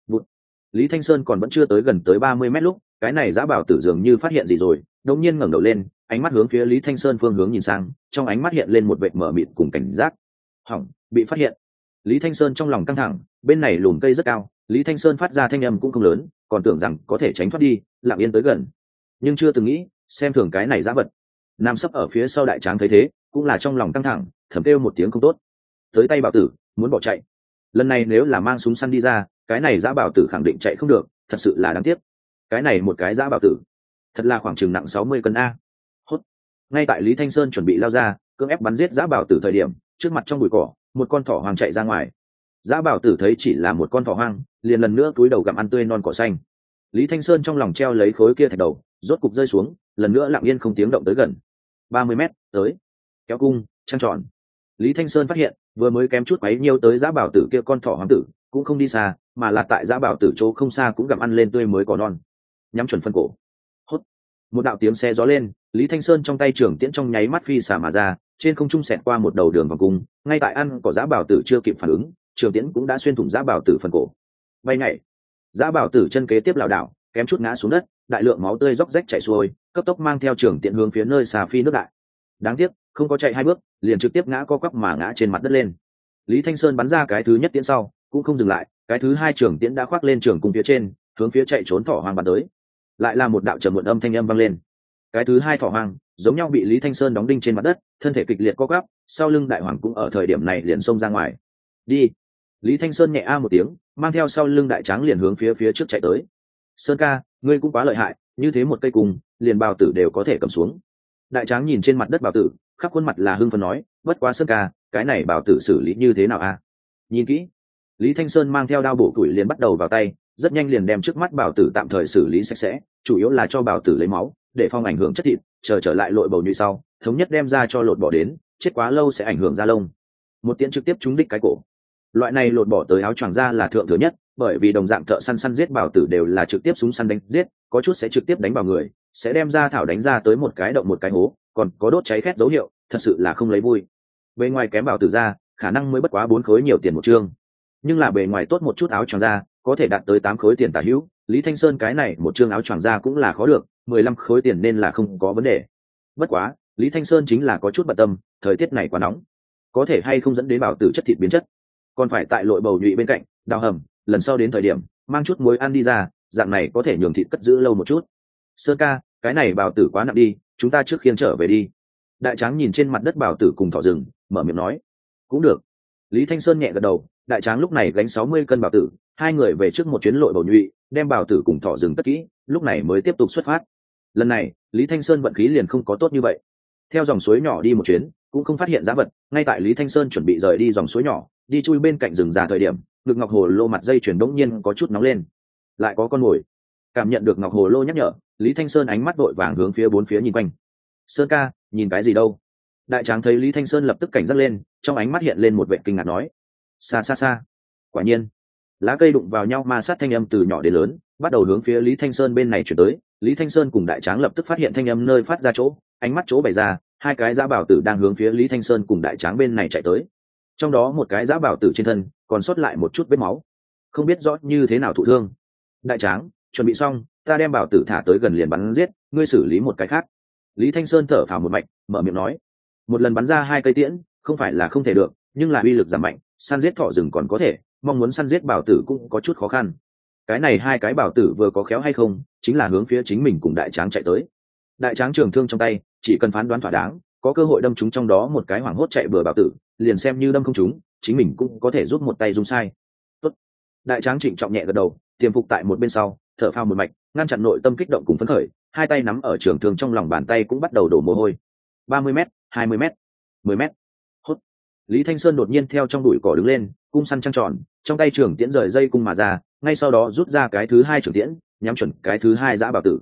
Lý Thanh Sơn còn vẫn chưa tới gần tới 30m lúc, cái này dã bảo tử dường như phát hiện gì rồi, đột nhiên ngẩng đầu lên, ánh mắt hướng phía Lý Thanh Sơn phương hướng nhìn sang, trong ánh mắt hiện lên một vệt mờ mịt cùng cảnh giác. Hỏng, bị phát hiện. Lý Thanh Sơn trong lòng căng thẳng, bên này lùm cây rất cao, Lý Thanh Sơn phát ra thanh âm cũng không lớn, còn tưởng rằng có thể tránh thoát đi, lặng yên tới gần. Nhưng chưa từng nghĩ, xem thường cái này dã vật. Nam sấp ở phía sau đại tráng thấy thế, cũng là trong lòng căng thẳng, thầm kêu một tiếng không tốt. Tới tay bảo tử, muốn bỏ chạy. Lần này nếu là mang súng săn đi ra, cái này dã bảo tử khẳng định chạy không được, thật sự là đáng tiếc. Cái này một cái dã bảo tử, thật là khoảng chừng nặng 60 cân a. Hốt. Ngay tại Lý Thanh Sơn chuẩn bị lao ra, cưỡng ép bắn giết dã bảo tử thời điểm, trước mặt trong bụi cỏ, một con thỏ hoang chạy ra ngoài. Dã bảo tử thấy chỉ là một con thỏ hoang, liền lần nữa cúi đầu gặm ăn tươi non cỏ xanh. Lý Thanh Sơn trong lòng treo lấy khối kia thạch đầu, rốt cục rơi xuống, lần nữa lặng yên không tiếng động tới gần. 30m, tới. Kéo cung, trăng tròn. Lý Thanh Sơn phát hiện, vừa mới kém chút quấy nhiêu tới dã bảo tử kia con thỏ hoàng tử, cũng không đi xa, mà là tại dã bảo tử chỗ không xa cũng gặm ăn lên tươi mới cỏ non. Nhắm chuẩn phân cổ. Hốt. Một đạo tiếng xe gió lên, Lý Thanh Sơn trong tay trường tiễn trong nháy mắt phi xả mà ra, trên không trung xẹt qua một đầu đường vòng cung, ngay tại ăn cỏ dã bảo tử chưa kịp phản ứng, trường tiễn cũng đã xuyên thủng dã bảo tử phần cổ. Bay nhảy. Dã bảo tử chân kế tiếp lảo đảo, kém chút ngã xuống đất, đại lượng máu tươi róc rách chảy xuôi, cấp tốc mang theo trường tiễn hướng phía nơi xà phi nước đại. Đáng tiếc, không có chạy 2 bước, liền trực tiếp ngã co quắp mà ngã trên mặt đất lên. Lý Thanh Sơn bắn ra cái thứ nhất tiễn sau, cũng không dừng lại, cái thứ hai trường tiễn đã khoác lên trường cung phía trên, hướng phía chạy trốn thỏ hoang bắn tới. Lại là một đạo trầm muộn âm thanh âm vang lên. Cái thứ hai thỏ hoang, giống nhau bị Lý Thanh Sơn đóng đinh trên mặt đất, thân thể kịch liệt co quắp, sau lưng đại hoàng cũng ở thời điểm này liền xông ra ngoài. Đi. Lý Thanh Sơn nhẹ a một tiếng, mang theo sau lưng đại tráng liền hướng phía trước chạy tới. Sơn ca, ngươi cũng quá lợi hại, như thế một cây cùng, liền bào tử đều có thể cầm xuống. Đại tráng nhìn trên mặt đất bào tử, khắp khuôn mặt là hưng phấn nói, bất quá Sơn ca, cái này bào tử xử lý như thế nào a? Nhìn kỹ. Lý Thanh Sơn mang theo đao bổ củi liền bắt đầu vào tay, rất nhanh liền đem trước mắt bào tử tạm thời xử lý sạch sẽ, chủ yếu là cho bào tử lấy máu, để phòng ảnh hưởng chất thịt, chờ trở lại lội bầu nhụy sau, thống nhất đem ra cho lột bỏ đến, chết quá lâu sẽ ảnh hưởng da lông. Một tiễn trực tiếp trúng đích cái cổ. Loại này lột bỏ tới áo choàng da là thượng thừa nhất, bởi vì đồng dạng thợ săn săn giết bào tử đều là trực tiếp súng săn đánh giết, có chút sẽ trực tiếp đánh vào người, sẽ đem ra thảo đánh ra tới một cái động một cái hố, còn có đốt cháy khét dấu hiệu, thật sự là không lấy vui. Bề ngoài kém bào tử ra, khả năng mới bất quá 4 khối nhiều tiền một chương, nhưng là bề ngoài tốt một chút áo choàng da, có thể đạt tới 8 khối tiền tả hữu. Lý Thanh Sơn cái này một chương áo choàng da cũng là khó được, 15 khối tiền nên là không có vấn đề. Bất quá, Lý Thanh Sơn chính là có chút bận tâm, thời tiết này quá nóng, có thể hay không dẫn đến bào tử chất thịt biến chất, còn phải tại lội bầu nhụy bên cạnh đào hầm, lần sau đến thời điểm mang chút muối ăn đi ra, dạng này có thể nhường thịt cất giữ lâu một chút. Sơn ca, cái này bào tử quá nặng đi, chúng ta trước khiêng trở về đi. Đại tráng nhìn trên mặt đất bào tử cùng thỏ rừng, mở miệng nói. Cũng được. Lý Thanh Sơn nhẹ gật đầu, đại tráng lúc này gánh 60 cân bào tử, hai người về trước một chuyến lội bầu nhụy, đem bào tử cùng thỏ rừng cất kỹ, lúc này mới tiếp tục xuất phát. Lần này, Lý Thanh Sơn vận khí liền không có tốt như vậy. Theo dòng suối nhỏ đi một chuyến, cũng không phát hiện dã vật, ngay tại Lý Thanh Sơn chuẩn bị rời đi dòng suối nhỏ, đi chui bên cạnh rừng già thời điểm, ngực ngọc hồ lô mặt dây chuyền đống nhiên có chút nóng lên. Lại có con mồi. Cảm nhận được ngọc hồ lô nhắc nhở, Lý Thanh Sơn ánh mắt vội vàng hướng phía bốn phía nhìn quanh. Sơn ca, nhìn cái gì đâu? Đại tráng thấy Lý Thanh Sơn lập tức cảnh giác lên, trong ánh mắt hiện lên một vẻ kinh ngạc nói. Xa xa xa. Quả nhiên, lá cây đụng vào nhau ma sát thanh âm từ nhỏ đến lớn, bắt đầu hướng phía Lý Thanh Sơn bên này chuyển tới. Lý Thanh Sơn cùng đại tráng lập tức phát hiện thanh âm nơi phát ra chỗ, ánh mắt chỗ bày ra, hai cái dã bảo tử đang hướng phía Lý Thanh Sơn cùng đại tráng bên này chạy tới. Trong đó một cái dã bảo tử trên thân còn sót lại một chút vết máu, không biết rõ như thế nào thụ thương. Đại tráng, chuẩn bị xong, ta đem bảo tử thả tới gần liền bắn giết, ngươi xử lý một cái khác. Lý Thanh Sơn thở phào một mạch, mở miệng nói. Một lần bắn ra 2 cây tiễn, không phải là không thể được, nhưng là uy lực giảm mạnh, săn giết thỏ rừng còn có thể, mong muốn săn giết bảo tử cũng có chút khó khăn. Cái này 2 cái bảo tử vừa có khéo hay không, chính là hướng phía chính mình cùng đại tráng chạy tới. Đại tráng trường thương trong tay, chỉ cần phán đoán thỏa đáng, có cơ hội đâm trúng trong đó một cái hoảng hốt chạy bừa bảo tử, liền xem như đâm không trúng, chính mình cũng có thể giúp một tay dung sai. Tốt. Đại tráng trịnh trọng nhẹ gật đầu, tiềm phục tại một bên sau, thở phào một mạch, ngăn chặn nội tâm kích động cùng phấn khởi, hai tay nắm ở trường thương trong lòng bàn tay cũng bắt đầu đổ mồ hôi. 30m, 20m, 10m. Hốt. Lý Thanh Sơn đột nhiên theo trong bụi cỏ đứng lên, cung săn trăng tròn, trong tay trường tiễn rời dây cung mà ra, ngay sau đó rút ra cái thứ 2 trường tiễn, nhắm chuẩn cái thứ 2 dã bảo tử.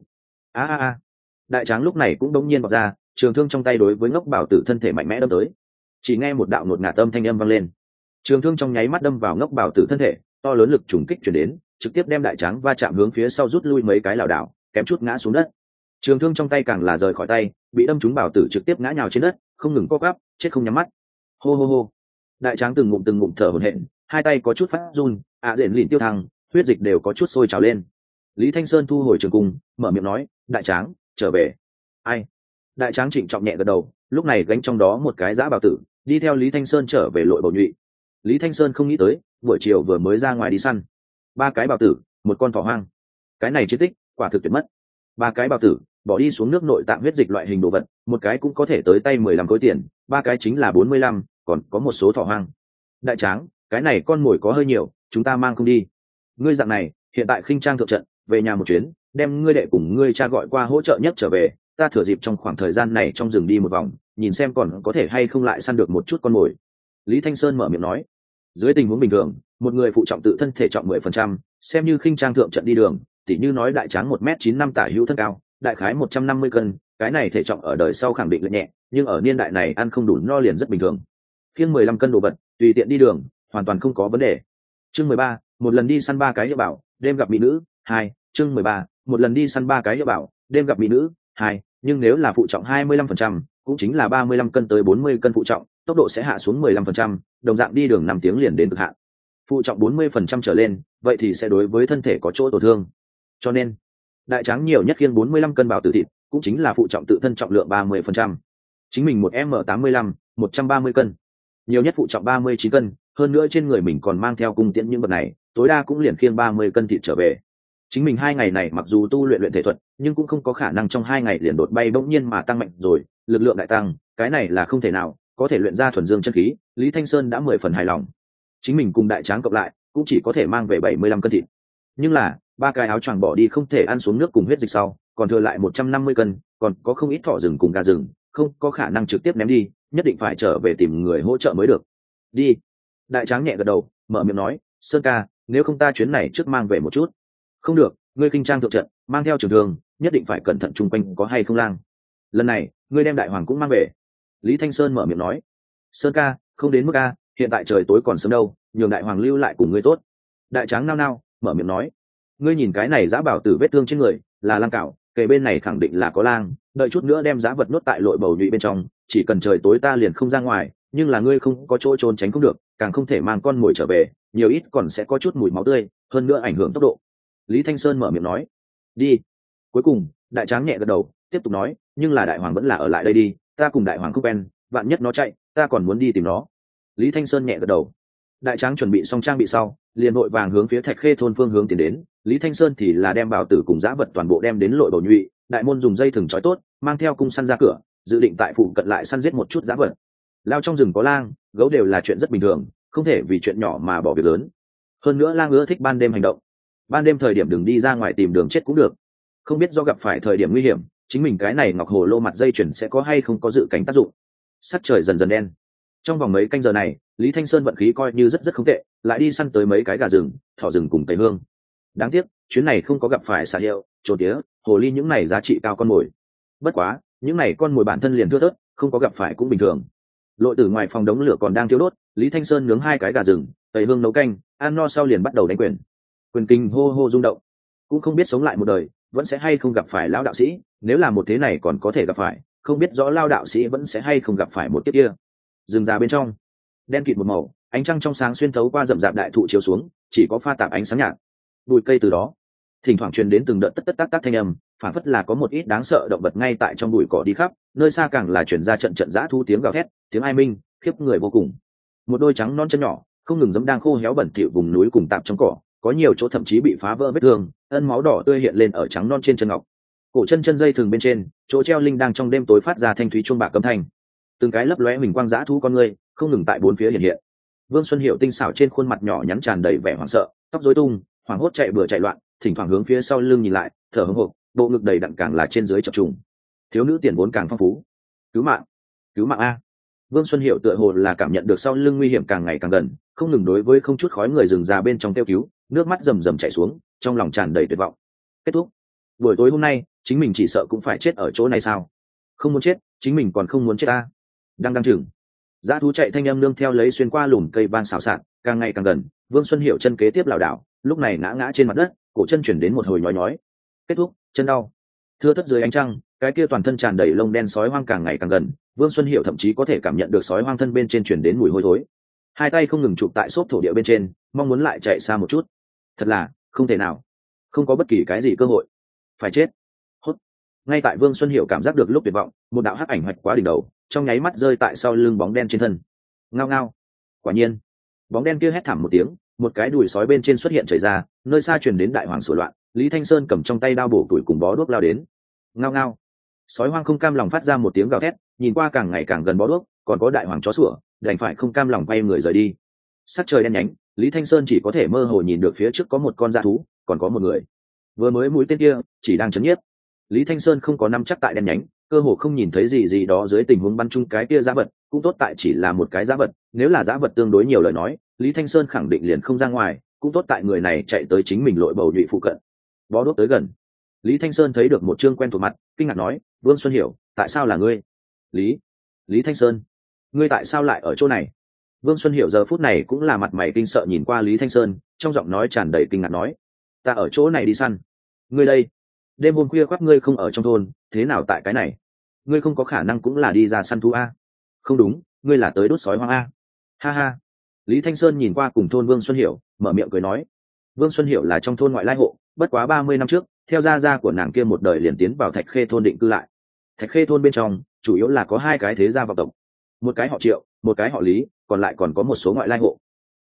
A. Đại tráng lúc này cũng đống nhiên bật ra, trường thương trong tay đối với ngốc bảo tử thân thể mạnh mẽ đâm tới. Chỉ nghe một đạo ngột ngạt âm thanh âm vang lên, trường thương trong nháy mắt đâm vào ngốc bảo tử thân thể, to lớn lực trùng kích truyền đến, trực tiếp đem đại tráng va chạm hướng phía sau rút lui mấy cái lảo đảo, kém chút ngã xuống đất. Trường thương trong tay càng là rời khỏi tay, bị đâm trúng bảo tử trực tiếp ngã nhào trên đất, không ngừng co quắp, chết không nhắm mắt. Hô hô hô. Đại tráng từng ngụm thở hổn hển, hai tay có chút phát run, rền lìn tiêu thăng, huyết dịch đều có chút sôi trào lên. Lý Thanh Sơn thu hồi trường cung, mở miệng nói, đại tráng trở về. Ai? Đại tráng trịnh trọng nhẹ gật đầu, lúc này gánh trong đó một cái giã bảo tử, đi theo Lý Thanh Sơn trở về lội bầu nhụy. Lý Thanh Sơn không nghĩ tới, buổi chiều vừa mới ra ngoài đi săn, 3 cái bảo tử, một con thỏ hoang. Cái này chiến tích quả thực tuyệt mất. 3 cái bảo tử bỏ đi xuống nước nội tạng huyết dịch loại hình đồ vật, một cái cũng có thể tới tay 15 khối tiền, 3 cái chính là 45, còn có một số thỏ hoang. Đại tráng, cái này con mồi có hơi nhiều, chúng ta mang không đi. Ngươi dạng này, hiện tại khinh trang thượng trận, về nhà một chuyến, đem ngươi đệ cùng ngươi cha gọi qua hỗ trợ nhất trở về, ta thừa dịp trong khoảng thời gian này trong rừng đi một vòng, nhìn xem còn có thể hay không lại săn được một chút con mồi. Lý Thanh Sơn mở miệng nói. Dưới tình huống bình thường, một người phụ trọng tự thân thể trọng 10%, xem như khinh trang thượng trận đi đường, tỉ như nói đại tráng 1m95 tả hữu thân cao, đại khái 150 cân, cái này thể trọng ở đời sau khẳng định là nhẹ, nhưng ở niên đại này ăn không đủ no liền rất bình thường. Khiêng 15 cân đồ vật, tùy tiện đi đường, hoàn toàn không có vấn đề. Chương 13, một lần đi săn 3 cái hiệu bảo, đêm gặp mỹ nữ, 2, chương 13, một lần đi săn 3 cái hiệu bảo, đêm gặp mỹ nữ, 2, nhưng nếu là phụ trọng 25%, cũng chính là 35 cân tới 40 cân phụ trọng, tốc độ sẽ hạ xuống 15%, đồng dạng đi đường 5 tiếng liền đến cực hạn. Phụ trọng 40% trở lên, vậy thì sẽ đối với thân thể có chỗ tổn thương. Cho nên, đại tráng nhiều nhất khiêng 45 cân bảo tử thịt, cũng chính là phụ trọng tự thân trọng lượng 30%. Chính mình một M85, 130 cân. Nhiều nhất phụ trọng 39 cân, hơn nữa trên người mình còn mang theo cung tiễn những vật này, tối đa cũng liền khiêng 30 cân thịt trở về. Chính mình 2 ngày này mặc dù tu luyện thể thuật, nhưng cũng không có khả năng trong 2 ngày liền đột bay bỗng nhiên mà tăng mạnh rồi, lực lượng đại tăng, cái này là không thể nào, có thể luyện ra thuần dương chân khí, Lý Thanh Sơn đã 10 phần hài lòng. Chính mình cùng đại tráng cộng lại, cũng chỉ có thể mang về 75 cân thịt. Nhưng là, 3 cái áo choàng bỏ đi không thể ăn xuống nước cùng huyết dịch sau, còn thừa lại 150 cân, còn có không ít thỏ rừng cùng gà rừng, không có khả năng trực tiếp ném đi, nhất định phải trở về tìm người hỗ trợ mới được. Đi. Đại tráng nhẹ gật đầu, mở miệng nói, Sơn ca, nếu không ta chuyến này trước mang về một chút. Không được, ngươi khinh trang thượng trận, mang theo trường thương, nhất định phải cẩn thận chung quanh có hay không lang. Lần này, ngươi đem đại hoàng cũng mang về. Lý Thanh Sơn mở miệng nói, Sơn ca, không đến mức ca, hiện tại trời tối còn sớm đâu, nhường đại hoàng lưu lại cùng ngươi tốt. Đại tráng nao nao, mở miệng nói, ngươi nhìn cái này giã bảo tử vết thương trên người, là lang cạo, kề bên này khẳng định là có lang, đợi chút nữa đem giã vật nuốt tại lội bầu nhụy bên trong, chỉ cần trời tối ta liền không ra ngoài, nhưng là ngươi không có chỗ trốn tránh không được, càng không thể mang con mồi trở về, nhiều ít còn sẽ có chút mùi máu tươi, hơn nữa ảnh hưởng tốc độ. Lý Thanh Sơn mở miệng nói, đi. Cuối cùng, đại tráng nhẹ gật đầu, tiếp tục nói, nhưng là đại hoàng vẫn là ở lại đây đi, ta cùng đại hoàng không quen, vạn nhất nó chạy, ta còn muốn đi tìm nó. Lý Thanh Sơn nhẹ gật đầu. Đại tráng chuẩn bị xong trang bị sau, liền vội vàng hướng phía Thạch Khê thôn phương hướng tiến đến, Lý Thanh Sơn thì là đem bảo tử cùng dã vật toàn bộ đem đến lội bầu nhụy, đại môn dùng dây thừng trói tốt, mang theo cung săn ra cửa, dự định tại phụ cận lại săn giết một chút dã vật. Lao trong rừng có lang, gấu đều là chuyện rất bình thường, không thể vì chuyện nhỏ mà bỏ việc lớn. Hơn nữa lang ưa thích ban đêm hành động. Ban đêm thời điểm đừng đi ra ngoài tìm đường chết cũng được. Không biết do gặp phải thời điểm nguy hiểm, chính mình cái này ngọc hồ lô mặt dây chuyền sẽ có hay không có dự cảnh tác dụng. Sắc trời dần dần đen. Trong vòng mấy canh giờ này, Lý Thanh Sơn vận khí coi như rất không tệ, lại đi săn tới mấy cái gà rừng, thỏ rừng cùng tây hương. Đáng tiếc, chuyến này không có gặp phải xà hiệu, trồn tía, hồ ly những này giá trị cao con mồi. Bất quá, những này con mồi bản thân liền thưa thớt, không có gặp phải cũng bình thường. Lội từ ngoài phòng đống lửa còn đang thiêu đốt, Lý Thanh Sơn nướng 2 cái gà rừng, tây hương nấu canh, ăn no sau liền bắt đầu đánh quyền. Quyền kinh hô hô rung động, cũng không biết sống lại một đời, vẫn sẽ hay không gặp phải lão đạo sĩ, nếu là một thế này còn có thể gặp phải, không biết rõ lao đạo sĩ vẫn sẽ hay không gặp phải một kiếp kia. Rừng già bên trong, đen kịt một màu, ánh trăng trong sáng xuyên thấu qua rậm rạp đại thụ chiếu xuống, chỉ có pha tạp ánh sáng nhạt. Bụi cây từ đó, thỉnh thoảng truyền đến từng đợt tất tất tác tác thanh âm, phản phất là có một ít đáng sợ động vật ngay tại trong bụi cỏ đi khắp, nơi xa càng là truyền ra trận trận dã thu tiếng gào thét, tiếng ai minh, khiếp người vô cùng. Một đôi trắng non chân nhỏ, không ngừng giẫm đang khô héo bẩn thỉu vùng núi cùng tạp trong cỏ, có nhiều chỗ thậm chí bị phá vỡ vết thương, ân máu đỏ tươi hiện lên ở trắng non trên chân ngọc. Cổ chân dây thường bên trên, chỗ treo linh đang trong đêm tối phát ra thanh thúy chuông bạc cấm thanh. Từng cái lấp lóe mình quang dã thú con người, không ngừng tại bốn phía hiện hiện. Vương Xuân Hiểu tinh xảo trên khuôn mặt nhỏ nhắn tràn đầy vẻ hoảng sợ, tóc rối tung, hoảng hốt chạy bừa chạy loạn, thỉnh thoảng hướng phía sau lưng nhìn lại, thở hổn hộc, bộ ngực đầy đặn càng là trên dưới chập trùng. Thiếu nữ tiền vốn càng phong phú. Cứu mạng a! Vương Xuân Hiểu tựa hồ là cảm nhận được sau lưng nguy hiểm càng ngày càng gần, không ngừng đối với không chút khói người rừng già bên trong kêu cứu, nước mắt rầm rầm chảy xuống, trong lòng tràn đầy tuyệt vọng. Kết thúc. Buổi tối hôm nay, chính mình chỉ sợ cũng phải chết ở chỗ này sao? Không muốn chết, chính mình còn không muốn chết a. Đang chừng. Dã thú chạy thanh âm nương theo lấy xuyên qua lùm cây ban xào xạc, càng ngày càng gần, Vương Xuân Hiểu chân kế tiếp lảo đảo, lúc này ngã ngã trên mặt đất, cổ chân chuyển đến một hồi nhói nhói. Kết thúc, chân đau. Thưa thất dưới ánh trăng, cái kia toàn thân tràn đầy lông đen sói hoang càng ngày càng gần, Vương Xuân Hiểu thậm chí có thể cảm nhận được sói hoang thân bên trên chuyển đến mùi hôi thối. Hai tay không ngừng chụp tại xốp thổ địa bên trên, mong muốn lại chạy xa một chút. Thật là không thể nào, không có bất kỳ cái gì cơ hội, phải chết. Hốt. Ngay tại Vương Xuân Hiểu cảm giác được lúc tuyệt vọng, một đạo hắc ảnh hoạch quá đỉnh đầu, trong nháy mắt rơi tại sau lưng bóng đen trên thân. Ngao ngao. Quả nhiên, bóng đen kia hét thảm một tiếng, một cái đùi sói bên trên xuất hiện chảy ra, nơi xa truyền đến đại hoàng sủa loạn. Lý Thanh Sơn cầm trong tay đao bổ tuổi cùng bó đuốc lao đến. Ngao ngao. Sói hoang không cam lòng phát ra một tiếng gào thét, nhìn qua càng ngày càng gần bó đuốc, còn có đại hoàng chó sủa, đành phải không cam lòng quay người rời đi. Sắc trời đen nhánh, Lý Thanh Sơn chỉ có thể mơ hồ nhìn được phía trước có một con dã thú, còn có một người. Vừa mới mũi tên kia chỉ đang chấn nhiếp. Lý Thanh Sơn không có nắm chắc tại đen nhánh, cơ hồ không nhìn thấy gì đó dưới tình huống bắn chung cái kia dã vật, cũng tốt tại chỉ là một cái dã vật, nếu là dã vật tương đối nhiều lời nói, Lý Thanh Sơn khẳng định liền không ra ngoài, cũng tốt tại người này chạy tới chính mình lội bầu nhụy phụ cận. Bó đuốc tới gần, Lý Thanh Sơn thấy được một trương quen thuộc mặt, kinh ngạc nói, Vương Xuân Hiểu, tại sao là ngươi? Lý Thanh Sơn, ngươi tại sao lại ở chỗ này? Vương Xuân Hiểu giờ phút này cũng là mặt mày kinh sợ nhìn qua Lý Thanh Sơn, trong giọng nói tràn đầy kinh ngạc nói, ta ở chỗ này đi săn. Ngươi đây, đêm hôm khuya khoác ngươi không ở trong thôn, thế nào tại cái này? Ngươi không có khả năng cũng là đi ra săn thú a? Không đúng, ngươi là tới đốt sói hoang a. Ha ha. Lý Thanh Sơn nhìn qua cùng thôn Vương Xuân Hiểu, mở miệng cười nói, Vương Xuân Hiểu là trong thôn ngoại lai hộ, bất quá 30 năm trước, theo gia của nàng kia một đời liền tiến vào Thạch Khê thôn định cư lại. Thạch Khê thôn bên trong, chủ yếu là có hai cái thế gia vọng tộc, một cái họ Triệu, một cái họ Lý, còn lại còn có một số ngoại lai hộ.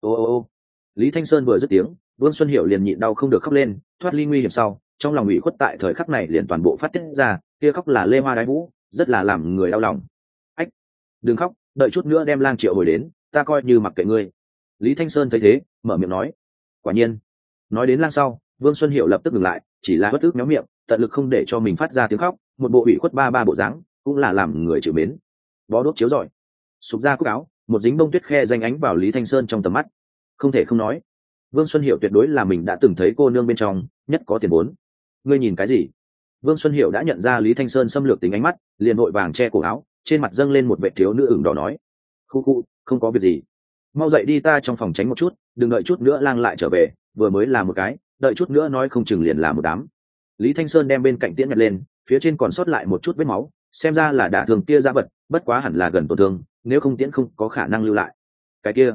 Ô. Lý Thanh Sơn vừa dứt tiếng, Vương Xuân Hiểu liền nhịn đau không được khóc lên, thoát ly nguy hiểm sau, trong lòng ủy khuất tại thời khắc này liền toàn bộ phát tiết ra, kia khóc là lê hoa đái vũ, rất là làm người đau lòng. Ách, đừng khóc, đợi chút nữa đem Lang Triệu hồi đến, ta coi như mặc kệ ngươi. Lý Thanh Sơn thấy thế, mở miệng nói. Quả nhiên, nói đến Lang sau, Vương Xuân Hiểu lập tức dừng lại, chỉ là bất tức méo miệng, tận lực không để cho mình phát ra tiếng khóc, một bộ ủy khuất ba bộ dáng, cũng là làm người chịu mến. Bó đuốc chiếu rọi, sụp ra cúc áo, một dính bông tuyết khe danh ánh vào Lý Thanh Sơn trong tầm mắt. Không thể không nói, Vương Xuân Hiểu tuyệt đối là mình đã từng thấy cô nương bên trong nhất có tiền vốn. Ngươi nhìn cái gì? Vương Xuân Hiểu đã nhận ra Lý Thanh Sơn xâm lược tính ánh mắt, liền vội vàng che cổ áo, trên mặt dâng lên một vệ thiếu nữ ửng đỏ nói, khu, không có việc gì, mau dậy đi, ta trong phòng tránh một chút, đừng đợi chút nữa Lang lại trở về, vừa mới là một cái, đợi chút nữa nói không chừng liền là một đám. Lý Thanh Sơn đem bên cạnh tiễn nhặt lên, phía trên còn sót lại một chút vết máu, xem ra là đả thương kia ra vật, bất quá hẳn là gần tổn thương, nếu không tiễn không có khả năng lưu lại. Cái kia,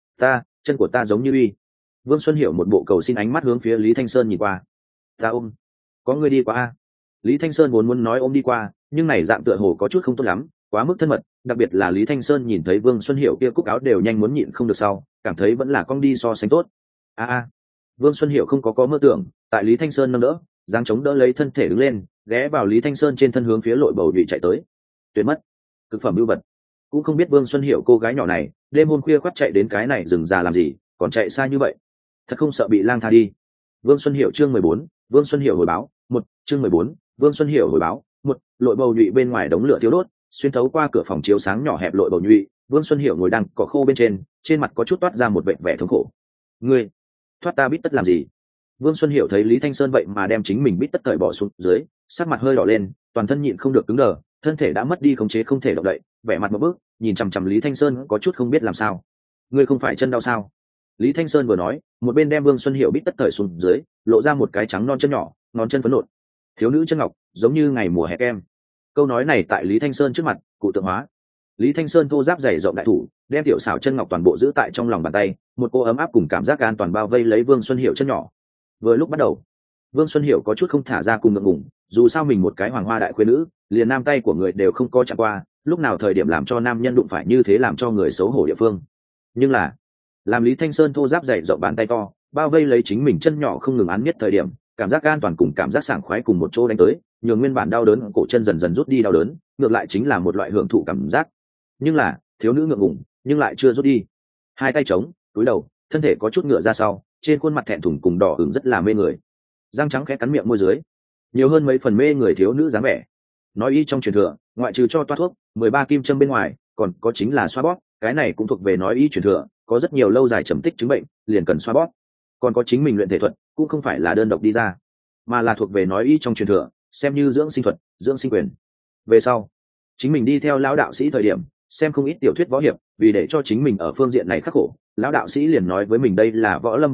chân của ta giống như uy. Vương Xuân Hiểu một bộ cầu xin ánh mắt hướng phía Lý Thanh Sơn nhìn qua. Ta ôm, có người đi qua a? Lý Thanh Sơn vốn muốn nói ôm đi qua, nhưng này dạng tựa hồ có chút không tốt lắm, quá mức thân mật, đặc biệt là Lý Thanh Sơn nhìn thấy Vương Xuân Hiểu kia cúc áo đều nhanh muốn nhịn không được sau, cảm thấy vẫn là con đi so sánh tốt. A. Vương Xuân Hiểu không có mơ tưởng, tại Lý Thanh Sơn nâng đỡ, giáng chống đỡ lấy thân thể đứng lên, ghé vào Lý Thanh Sơn trên thân hướng phía lội bầu nhụy chạy tới. Tuyệt mất, cực phẩm ưu vật. Cũng không biết Vương Xuân Hiểu cô gái nhỏ này, đêm hôm khuya khoắt chạy đến cái này rừng già làm gì, còn chạy xa như vậy, thật không sợ bị lang tha đi. Vương Xuân Hiểu chương 14, Vương Xuân Hiểu hồi báo, chương 14, Vương Xuân Hiểu hồi báo, lội bầu nhụy bên ngoài đống lửa thiếu đốt, xuyên thấu qua cửa phòng chiếu sáng nhỏ hẹp lội bầu nhụy, Vương Xuân Hiểu ngồi đang cỏ khô bên trên mặt có chút toát ra một vẻ thống khổ. Ngươi thoát ta bít tất làm gì? Vương Xuân Hiểu thấy Lý Thanh Sơn vậy mà đem chính mình bít tất cởi bỏ xuống dưới, sắc mặt hơi đỏ lên, toàn thân nhịn không được cứng đờ, thân thể đã mất đi khống chế không thể động đậy, vẻ mặt một bước, nhìn chằm chằm Lý Thanh Sơn có chút không biết làm sao. Ngươi không phải chân đau sao? Lý Thanh Sơn vừa nói, một bên đem Vương Xuân Hiểu bít tất cởi xuống dưới, lộ ra một cái trắng non chân nhỏ, ngón chân phấn nộn, thiếu nữ chân ngọc, giống như ngày mùa hè kem. Câu nói này tại Lý Thanh Sơn trước mặt cụ tượng hóa. Lý Thanh Sơn thô giáp dày rộng đại thủ, đem tiểu xảo chân ngọc toàn bộ giữ tại trong lòng bàn tay, một cô ấm áp cùng cảm giác an toàn bao vây lấy Vương Xuân Hiểu chân nhỏ. Vừa lúc bắt đầu, Vương Xuân Hiểu có chút không thả ra cùng ngượng ngùng, dù sao mình một cái hoàng hoa đại khuê nữ, liền nam tay của người đều không có chạm qua, lúc nào thời điểm làm cho nam nhân đụng phải như thế làm cho người xấu hổ địa phương. Nhưng là, làm Lý Thanh Sơn thô giáp dày rộng bàn tay to, bao vây lấy chính mình chân nhỏ không ngừng án nhất thời điểm, cảm giác an toàn cùng cảm giác sảng khoái cùng một chỗ đánh tới, nhường nguyên bản đau đớn cổ chân dần dần rút đi đau đớn, ngược lại chính là một loại hưởng thụ cảm giác. Nhưng là, thiếu nữ ngượng ngùng, nhưng lại chưa rút đi. Hai tay trống, cúi đầu, thân thể có chút ngựa ra sau, trên khuôn mặt thẹn thùng cùng đỏ ửng rất là mê người. Răng trắng khẽ cắn miệng môi dưới, nhiều hơn mấy phần mê người thiếu nữ dáng vẻ. Nói y trong truyền thừa, ngoại trừ cho toa thuốc, 13 kim châm bên ngoài, còn có chính là xoa bóp, cái này cũng thuộc về nói y truyền thừa, có rất nhiều lâu dài trầm tích chứng bệnh, liền cần xoa bóp. Còn có chính mình luyện thể thuật, cũng không phải là đơn độc đi ra, mà là thuộc về nói y trong truyền thừa, xem như dưỡng sinh thuật, dưỡng sinh quyền. Về sau, chính mình đi theo lão đạo sĩ thời điểm, xem không ít tiểu thuyết võ hiệp, vì để cho chính mình ở phương diện này khắc khổ, lão đạo sĩ liền nói với mình đây là võ lâm bí tịch,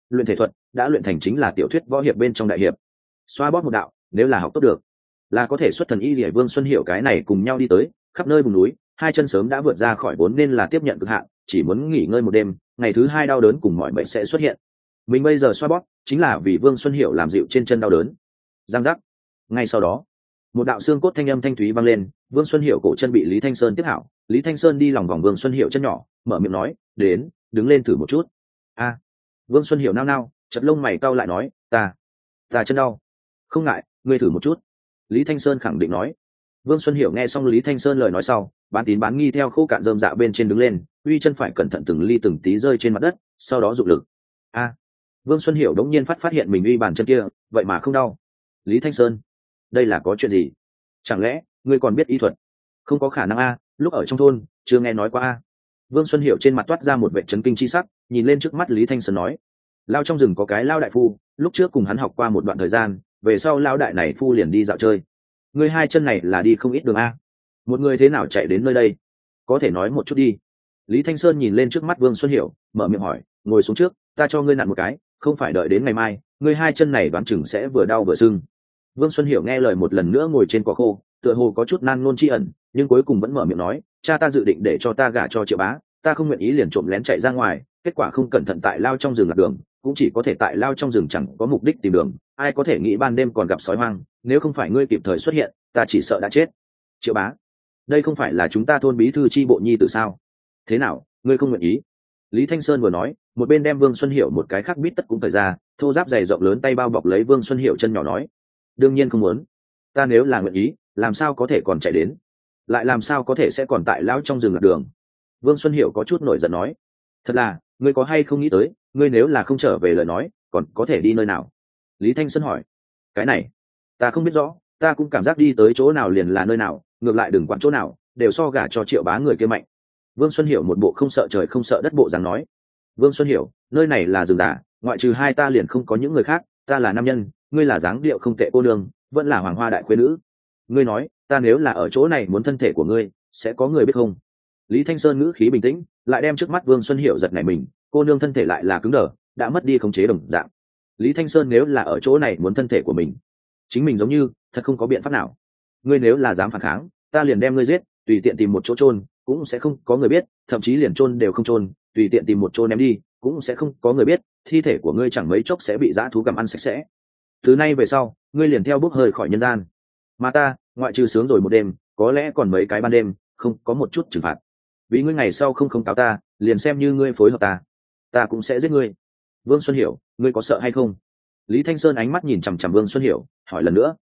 luyện thể thuật đã luyện thành chính là tiểu thuyết võ hiệp bên trong đại hiệp. Xoa bóp một đạo, nếu là học tốt được là có thể xuất thần y rỉa. Vương Xuân Hiểu cái này cùng nhau đi tới khắp nơi vùng núi, hai chân sớm đã vượt ra khỏi vốn nên là tiếp nhận cực hạn, chỉ muốn nghỉ ngơi một đêm, ngày thứ hai đau đớn cùng mọi bệnh sẽ xuất hiện. Mình bây giờ xoa bóp chính là vì Vương Xuân Hiểu làm dịu trên chân đau đớn. Giang giác. Ngay sau đó một đạo xương cốt thanh âm thanh thúy vang lên, Vương Xuân Hiểu cổ chân bị Lý Thanh Sơn tiếp hảo. Lý Thanh Sơn đi lòng vòng Vương Xuân Hiểu chân nhỏ, mở miệng nói, đến, đứng lên thử một chút. A. Vương Xuân Hiểu nao nao, chật lông mày cau lại nói, ta chân đau. Không ngại, ngươi thử một chút. Lý Thanh Sơn khẳng định nói. Vương Xuân Hiểu nghe xong Lý Thanh Sơn lời nói sau, bán tín bán nghi theo khô cạn rơm dạ bên trên đứng lên, uy chân phải cẩn thận từng ly từng tí rơi trên mặt đất, sau đó dụng lực. A. Vương Xuân Hiểu đống nhiên phát hiện mình uy bàn chân kia, vậy mà không đau. Lý Thanh Sơn, đây là có chuyện gì? Chẳng lẽ ngươi còn biết y thuật? Không có khả năng a, lúc ở trong thôn chưa nghe nói qua a. Vương Xuân Hiểu trên mặt toát ra một vẻ chấn kinh chi sắc, nhìn lên trước mắt Lý Thanh Sơn nói, lao trong rừng có cái lao đại phu, lúc trước cùng hắn học qua một đoạn thời gian, về sau lao đại này phu liền đi dạo chơi. Ngươi hai chân này là đi không ít đường a, một người thế nào chạy đến nơi đây? Có thể nói một chút đi. Lý Thanh Sơn nhìn lên trước mắt Vương Xuân Hiểu, mở miệng hỏi, ngồi xuống trước, ta cho ngươi nặn một cái, không phải đợi đến ngày mai, ngươi hai chân này đoán chừng sẽ vừa đau vừa sưng. Vương Xuân Hiểu nghe lời một lần nữa ngồi trên cỏ khô, tựa hồ có chút nan ngôn tri ẩn, nhưng cuối cùng vẫn mở miệng nói, cha ta dự định để cho ta gả cho Triệu Bá, ta không nguyện ý liền trộm lén chạy ra ngoài, kết quả không cẩn thận tại lao trong rừng lạc đường, cũng chỉ có thể tại lao trong rừng chẳng có mục đích tìm đường, ai có thể nghĩ ban đêm còn gặp sói hoang, nếu không phải ngươi kịp thời xuất hiện, ta chỉ sợ đã chết. Triệu Bá, đây không phải là chúng ta thôn bí thư chi bộ nhi tử sao? Thế nào, ngươi không nguyện ý? Lý Thanh Sơn vừa nói, một bên đem Vương Xuân Hiểu một cái khác bít tất cũng thời ra, thô giáp dày rộng lớn tay bao bọc lấy Vương Xuân Hiểu chân nhỏ nói, đương nhiên không muốn. Ta nếu là nguyện ý, làm sao có thể còn chạy đến, lại làm sao có thể sẽ còn tại lão trong rừng lạc đường? Vương Xuân Hiểu có chút nổi giận nói, thật là, ngươi có hay không nghĩ tới, ngươi nếu là không trở về lời nói, còn có thể đi nơi nào? Lý Thanh Sơn hỏi, cái này ta không biết rõ, ta cũng cảm giác đi tới chỗ nào liền là nơi nào, ngược lại đừng quản chỗ nào, đều so gả cho Triệu Bá người kia mạnh. Vương Xuân Hiểu một bộ không sợ trời không sợ đất bộ dáng nói, Vương Xuân Hiểu, nơi này là rừng già, ngoại trừ hai ta liền không có những người khác, ta là nam nhân, ngươi là dáng điệu không tệ cô nương, vẫn là hoàng hoa đại khuê nữ. Ngươi nói, ta nếu là ở chỗ này muốn thân thể của ngươi, sẽ có người biết không? Lý Thanh Sơn ngữ khí bình tĩnh, lại đem trước mắt Vương Xuân Hiểu giật nảy mình, cô nương thân thể lại là cứng đờ, đã mất đi khống chế đồng dạng. Lý Thanh Sơn nếu là ở chỗ này muốn thân thể của mình, chính mình giống như thật không có biện pháp nào. Ngươi nếu là dám phản kháng, ta liền đem ngươi giết, tùy tiện tìm một chỗ chôn, cũng sẽ không có người biết, thậm chí liền chôn đều không chôn, tùy tiện tìm một chỗ ném đi, cũng sẽ không có người biết, thi thể của ngươi chẳng mấy chốc sẽ bị dã thú gặm ăn sạch sẽ. Từ nay về sau, ngươi liền theo bước hơi khỏi nhân gian. Mà ta, ngoại trừ sướng rồi một đêm, có lẽ còn mấy cái ban đêm, không có một chút trừng phạt. Vì ngươi ngày sau không cáo ta, liền xem như ngươi phối hợp ta cũng sẽ giết ngươi. Vương Xuân Hiểu, ngươi có sợ hay không? Lý Thanh Sơn ánh mắt nhìn chằm chằm Vương Xuân Hiểu, hỏi lần nữa.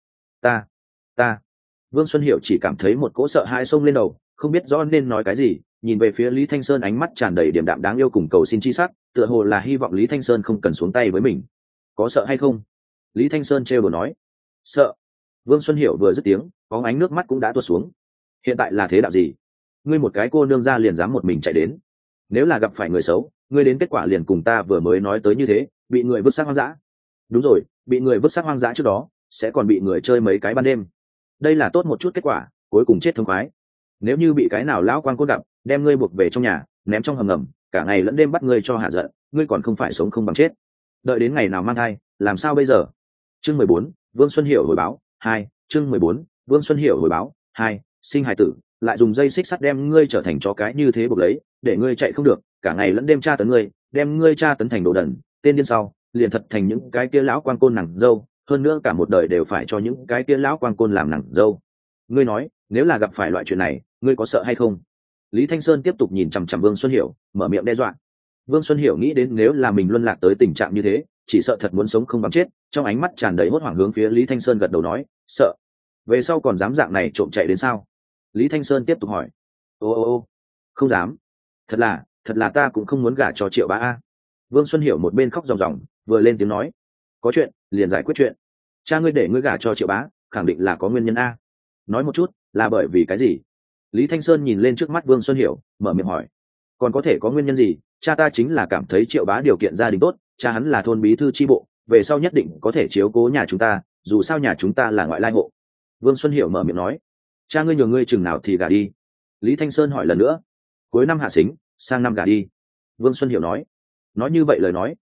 Ta. Vương Xuân Hiểu chỉ cảm thấy một cỗ sợ hãi xông lên đầu, không biết rõ nên nói cái gì, nhìn về phía Lý Thanh Sơn ánh mắt tràn đầy điểm đạm đáng yêu cùng cầu xin chi sắc, tựa hồ là hy vọng Lý Thanh Sơn không cần xuống tay với mình. Có sợ hay không? Lý Thanh Sơn trêu đùa nói. Sợ. Vương Xuân Hiểu vừa dứt tiếng, có ánh nước mắt cũng đã tuột xuống. Hiện tại là thế đạo gì? Ngươi một cái cô nương ra liền dám một mình chạy đến. Nếu là gặp phải người xấu, ngươi đến kết quả liền cùng ta vừa mới nói tới như thế, bị người vứt xác hoang dã. Đúng rồi, bị người vứt xác hoang dã trước đó, sẽ còn bị người chơi mấy cái ban đêm. Đây là tốt một chút kết quả, cuối cùng chết thống khoái. Nếu như bị cái nào lão quan côn gặp, đem ngươi buộc về trong nhà, ném trong hầm ngầm, cả ngày lẫn đêm bắt ngươi cho hạ giận, ngươi còn không phải sống không bằng chết. Đợi đến ngày nào mang thai, làm sao bây giờ? Chương 14, Vương Xuân Hiểu hồi báo 2. Chương 14, Vương Xuân Hiểu hồi báo 2. Sinh hài tử, lại dùng dây xích sắt đem ngươi trở thành chó cái như thế buộc lấy, để ngươi chạy không được, cả ngày lẫn đêm tra tấn ngươi, đem ngươi tra tấn thành đồ đần, tên điên sau, liền thật thành những cái kia lão quan côn nàng dâu, hơn nữa cả một đời đều phải cho những cái kia lão quan côn làm nàng dâu. Ngươi nói, nếu là gặp phải loại chuyện này, ngươi có sợ hay không? Lý Thanh Sơn tiếp tục nhìn chằm chằm Vương Xuân Hiểu, mở miệng đe dọa. Vương Xuân Hiểu nghĩ đến nếu là mình luân lạc tới tình trạng như thế, chỉ sợ thật muốn sống không bằng chết, trong ánh mắt tràn đầy hốt hoảng hướng phía Lý Thanh Sơn gật đầu nói, sợ. Về sau còn dám dạng này trộm chạy đến sao? Lý Thanh Sơn tiếp tục hỏi. Ô, không dám. Thật là ta cũng không muốn gả cho Triệu Bá a. Vương Xuân Hiểu một bên khóc ròng ròng, vừa lên tiếng nói, có chuyện liền giải quyết chuyện. Cha ngươi để ngươi gả cho Triệu Bá, khẳng định là có nguyên nhân a. Nói một chút, là bởi vì cái gì? Lý Thanh Sơn nhìn lên trước mắt Vương Xuân Hiểu, mở miệng hỏi. Còn có thể có nguyên nhân gì? Cha ta chính là cảm thấy Triệu Bá điều kiện gia đình tốt, cha hắn là thôn bí thư chi bộ, về sau nhất định có thể chiếu cố nhà chúng ta, dù sao nhà chúng ta là ngoại lai hộ. Vương Xuân Hiểu mở miệng nói. Cha ngươi nhường ngươi chừng nào thì gả đi? Lý Thanh Sơn hỏi lần nữa. Cuối năm hạ xính, sang năm gả đi. Vương Xuân Hiểu nói. Nói như vậy lời nói,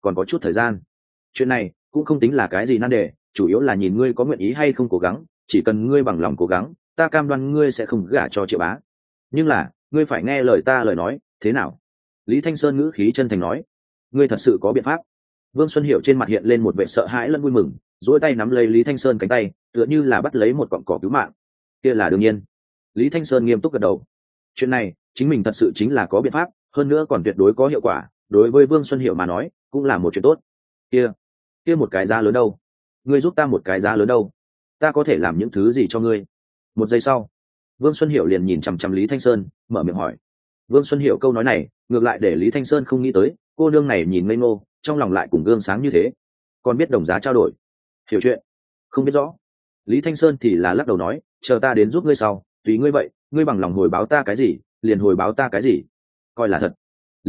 còn có chút thời gian. Chuyện này cũng không tính là cái gì nan đề, chủ yếu là nhìn ngươi có nguyện ý hay không cố gắng, chỉ cần ngươi bằng lòng cố gắng, ta cam đoan ngươi sẽ không gả cho Triệu Bá. Nhưng là ngươi phải nghe lời ta lời nói, thế nào? Lý Thanh Sơn ngữ khí chân thành nói. Ngươi thật sự có biện pháp? Vương Xuân Hiểu trên mặt hiện lên một vẻ sợ hãi lẫn vui mừng, duỗi tay nắm lấy Lý Thanh Sơn cánh tay, tựa như là bắt lấy một cọng cỏ cứu mạng. Kia là đương nhiên. Lý Thanh Sơn nghiêm túc gật đầu. Chuyện này chính mình thật sự chính là có biện pháp, hơn nữa còn tuyệt đối có hiệu quả, đối với Vương Xuân Hiểu mà nói cũng là một chuyện tốt. Kia một cái giá lớn đâu? Ngươi giúp ta một cái giá lớn đâu? Ta có thể làm những thứ gì cho ngươi? Một giây sau, Vương Xuân Hiểu liền nhìn chằm chằm Lý Thanh Sơn, mở miệng hỏi. Vương Xuân Hiểu câu nói này ngược lại để Lý Thanh Sơn không nghĩ tới, cô nương này nhìn ngây ngô, trong lòng lại cùng gương sáng như thế, còn biết đồng giá trao đổi. Hiểu chuyện? Không biết rõ. Lý Thanh Sơn thì là lắc đầu nói, chờ ta đến giúp ngươi sau, tùy ngươi vậy, ngươi bằng lòng hồi báo ta cái gì liền hồi báo ta cái gì, coi là thật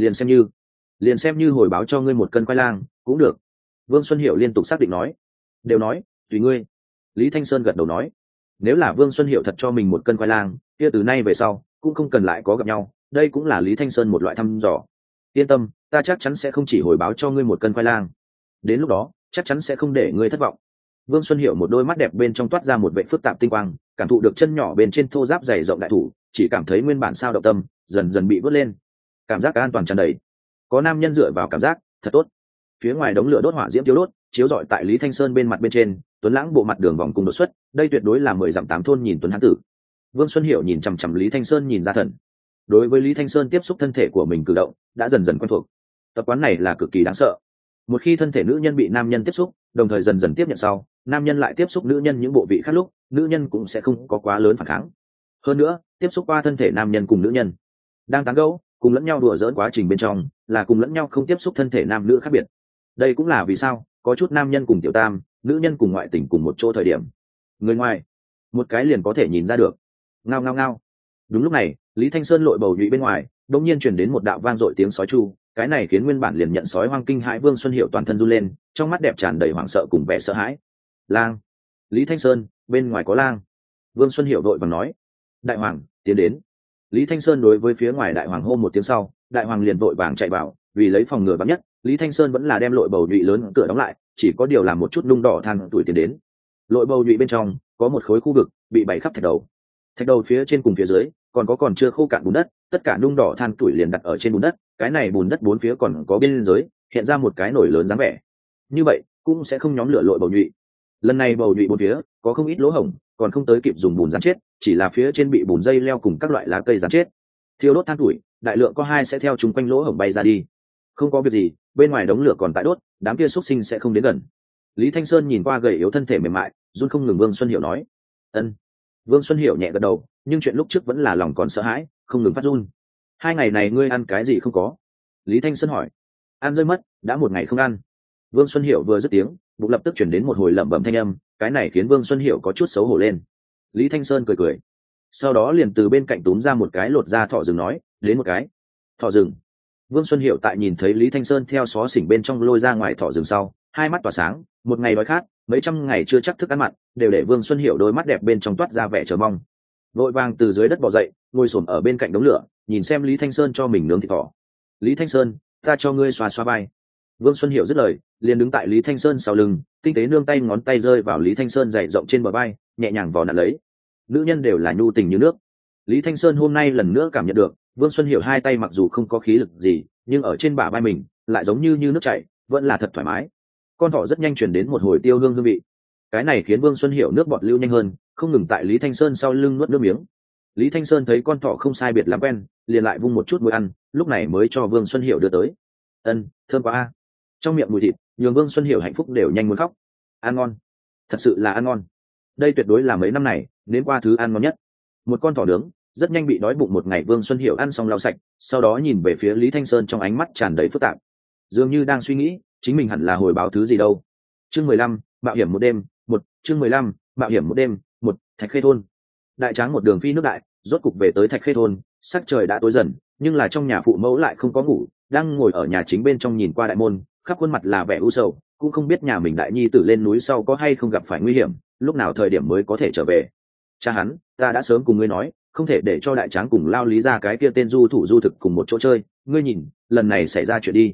liền xem như hồi báo cho ngươi một cân khoai lang cũng được. Vương Xuân Hiểu liên tục xác định nói. Đều nói tùy ngươi. Lý Thanh Sơn gật đầu nói. Nếu là Vương Xuân Hiểu thật cho mình một cân khoai lang, kia từ nay về sau cũng không cần lại có gặp nhau, đây cũng là Lý Thanh Sơn một loại thăm dò. Yên tâm, ta chắc chắn sẽ không chỉ hồi báo cho ngươi một cân khoai lang, đến lúc đó chắc chắn sẽ không để ngươi thất vọng. Vương Xuân Hiểu một đôi mắt đẹp bên trong toát ra một vẻ phức tạp tinh quang, cảm thụ được chân nhỏ bên trên thô giáp dày rộng đại thủ, chỉ cảm thấy nguyên bản sao động tâm dần dần bị vớt lên, cảm giác an toàn tràn đầy. Có nam nhân dựa vào cảm giác thật tốt. Phía ngoài đống lửa đốt hỏa diễm tiêu đốt, chiếu rọi tại Lý Thanh Sơn bên mặt bên trên, tuấn lãng bộ mặt đường vòng cùng đột xuất, đây tuyệt đối là 10 dặm 8 thôn nhìn tuấn hán tử. Vương Xuân Hiểu nhìn chằm chằm Lý Thanh Sơn nhìn ra thần. Đối với Lý Thanh Sơn tiếp xúc thân thể của mình cử động đã dần dần quen thuộc. Tập quán này là cực kỳ đáng sợ. Một khi thân thể nữ nhân bị nam nhân tiếp xúc, đồng thời dần dần tiếp nhận sau, nam nhân lại tiếp xúc nữ nhân những bộ vị khác lúc, nữ nhân cũng sẽ không có quá lớn phản kháng. Hơn nữa, tiếp xúc qua thân thể nam nhân cùng nữ nhân, đang tán gẫu, cùng lẫn nhau đùa giỡn quá trình bên trong, là cùng lẫn nhau không tiếp xúc thân thể nam nữ khác biệt. Đây cũng là vì sao có chút nam nhân cùng tiểu tam, nữ nhân cùng ngoại tình cùng một chỗ thời điểm, người ngoài một cái liền có thể nhìn ra được. Ngao ngao ngao. Đúng lúc này, Lý Thanh Sơn lội bầu nhụy bên ngoài, đột nhiên truyền đến một đạo vang dội tiếng sói chu, cái này khiến nguyên bản liền nhận sói hoang kinh hãi Vương Xuân Hiểu toàn thân run lên, trong mắt đẹp tràn đầy hoảng sợ cùng vẻ sợ hãi. Lang. Lý Thanh Sơn, bên ngoài có lang. Vương Xuân Hiểu đội vàng nói. Đại hoàng, tiến đến. Lý Thanh Sơn đối với phía ngoài đại hoàng hô một tiếng sau, đại hoàng liền vội vàng chạy vào, vì lấy phòng ngừa vắng nhất, Lý Thanh Sơn vẫn là đem lội bầu nhụy lớn cửa đóng lại, chỉ có điều làm một chút nung đỏ than tuổi tiến đến. Lội bầu nhụy bên trong có một khối khu vực bị bày khắp thạch đầu phía trên cùng phía dưới còn chưa khô cạn bùn đất, tất cả nung đỏ than tuổi liền đặt ở trên bùn đất, cái này bùn đất bốn phía còn có biên giới hiện ra một cái nổi lớn dáng vẻ, như vậy cũng sẽ không nhóm lửa lội bầu nhụy. Lần này bầu nhụy bốn phía có không ít lỗ hổng, còn không tới kịp dùng bùn dán chết, chỉ là phía trên bị bùn dây leo cùng các loại lá cây dán chết. Thiêu đốt than tuổi, đại lượng có hai sẽ theo chúng quanh lỗ hổng bay ra đi. Không có việc gì, bên ngoài đống lửa còn tại đốt, đám kia xúc sinh sẽ không đến gần. Lý Thanh Sơn nhìn qua gầy yếu thân thể mềm mại, run không ngừng Vương Xuân Hiểu nói. Ân. Vương Xuân Hiểu nhẹ gật đầu, nhưng chuyện lúc trước vẫn là lòng còn sợ hãi, không ngừng phát run. 2 ngày này ngươi ăn cái gì không có? Lý Thanh Sơn hỏi. Ăn rơi mất, đã 1 ngày không ăn. Vương Xuân Hiểu vừa dứt tiếng, bụng lập tức chuyển đến một hồi lẩm bẩm thanh âm, cái này khiến Vương Xuân Hiểu có chút xấu hổ lên. Lý Thanh Sơn cười cười, sau đó liền từ bên cạnh túm ra một cái lột da thỏ rừng nói, đến một cái. Thỏ rừng. Vương Xuân Hiểu tại nhìn thấy Lý Thanh Sơn theo xó xỉnh bên trong lôi ra ngoài thỏ rừng sau, hai mắt tỏa sáng, một ngày đói khát, mấy trăm ngày chưa chắc thức ăn mặn, đều để Vương Xuân Hiểu đôi mắt đẹp bên trong toát ra vẻ chờ mong. Vội vàng từ dưới đất bò dậy, ngồi xổm ở bên cạnh đống lửa, nhìn xem Lý Thanh Sơn cho mình nướng thịt thỏ. Lý Thanh Sơn, ta cho ngươi xoa xoa vai. Vương Xuân Hiểu dứt lời, liền đứng tại Lý Thanh Sơn sau lưng, tinh tế nương tay ngón tay rơi vào Lý Thanh Sơn dày rộng trên bờ vai, nhẹ nhàng vò nặn lấy. Nữ nhân đều là nhu tình như nước. Lý Thanh Sơn hôm nay lần nữa cảm nhận được, Vương Xuân Hiểu hai tay mặc dù không có khí lực gì, nhưng ở trên bả vai mình lại giống như nước chảy, vẫn là thật thoải mái. Con thỏ rất nhanh chuyển đến một hồi tiêu hương hương vị, cái này khiến Vương Xuân Hiểu nước bọt lưu nhanh hơn, không ngừng tại Lý Thanh Sơn sau lưng nuốt nước miếng. Lý Thanh Sơn thấy con thỏ không sai biệt lắm quen, liền lại vung một chút muối ăn, lúc này mới cho Vương Xuân Hiểu đưa tới. Ân, thơm quá a. Trong miệng mùi thịt, nhường Vương Xuân Hiểu hạnh phúc đều nhanh muốn khóc. Ăn ngon, thật sự là ăn ngon. Đây tuyệt đối là mấy năm này nếm qua thứ ăn ngon nhất. Một con thỏ nướng, rất nhanh bị đói bụng một ngày. Vương Xuân Hiểu ăn xong lau sạch, sau đó nhìn về phía Lý Thanh Sơn trong ánh mắt tràn đầy phức tạp, dường như đang suy nghĩ chính mình hẳn là hồi báo thứ gì đâu. Chương 15, mạo hiểm một đêm, chương 15, mạo hiểm một đêm, Thạch Khê thôn. Đại tráng một đường phi nước đại, rốt cục về tới Thạch Khê thôn. Sắc trời đã tối dần, nhưng là trong nhà phụ mẫu lại không có ngủ, đang ngồi ở nhà chính bên trong nhìn qua đại môn, khắp khuôn mặt là vẻ u sầu, cũng không biết nhà mình đại nhi tử lên núi sau có hay không gặp phải nguy hiểm, lúc nào thời điểm mới có thể trở về. Cha hắn, ta đã sớm cùng ngươi nói, không thể để cho đại tráng cùng lao lý ra cái kia tên du thủ du thực cùng một chỗ chơi, ngươi nhìn lần này xảy ra chuyện đi.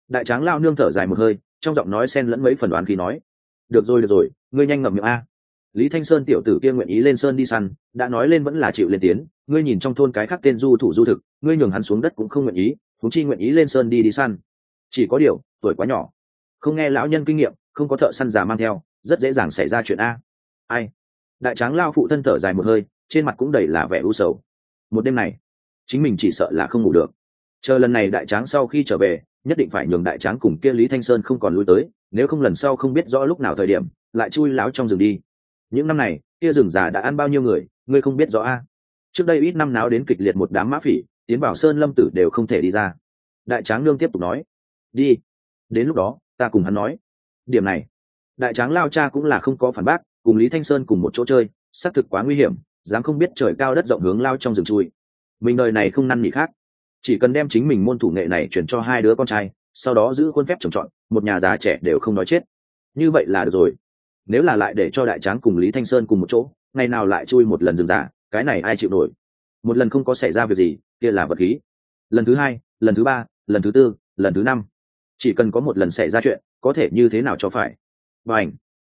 Đại tráng lao nương thở dài một hơi, trong giọng nói xen lẫn mấy phần đoán khí nói: được rồi, ngươi nhanh ngậm miệng a. Lý Thanh Sơn tiểu tử kia nguyện ý lên sơn đi săn, đã nói lên vẫn là chịu lên tiếng. Ngươi nhìn trong thôn cái khác tên du thủ du thực, ngươi nhường hắn xuống đất cũng không nguyện ý, huống chi nguyện ý lên sơn đi săn. Chỉ có điều tuổi quá nhỏ, không nghe lão nhân kinh nghiệm, không có thợ săn già mang theo, rất dễ dàng xảy ra chuyện a. Ai? Đại tráng lao phụ thân thở dài một hơi, trên mặt cũng đầy là vẻ u sầu. Một đêm này chính mình chỉ sợ là không ngủ được. Chờ lần này đại tráng sau khi trở về, nhất định phải nhường đại tráng cùng kia Lý Thanh Sơn không còn lui tới, nếu không lần sau không biết rõ lúc nào thời điểm lại chui láo trong rừng đi. Những năm này kia rừng già đã ăn bao nhiêu người, ngươi không biết rõ a. Trước đây ít năm náo đến kịch liệt một đám mã phỉ, tiến vào sơn lâm tử đều không thể đi ra. Đại tráng nương tiếp tục nói: đi, đến lúc đó ta cùng hắn nói. Điểm này đại tráng lao cha cũng là không có phản bác, cùng Lý Thanh Sơn cùng một chỗ chơi xác thực quá nguy hiểm, dám không biết trời cao đất rộng hướng lao trong rừng chui. Mình đời này không năn nỉ khác, chỉ cần đem chính mình môn thủ nghệ này chuyển cho hai đứa con trai, sau đó giữ khuôn phép trồng trọt, một nhà già trẻ đều không nói chết, như vậy là được rồi. Nếu là lại để cho đại tráng cùng Lý Thanh Sơn cùng một chỗ, ngày nào lại chui một lần rừng già, cái này ai chịu nổi. Một lần không có xảy ra việc gì kia là vật khí, lần thứ hai, lần thứ ba, lần thứ tư, lần thứ năm, chỉ cần có một lần xảy ra chuyện, có thể như thế nào cho phải. Bảnh,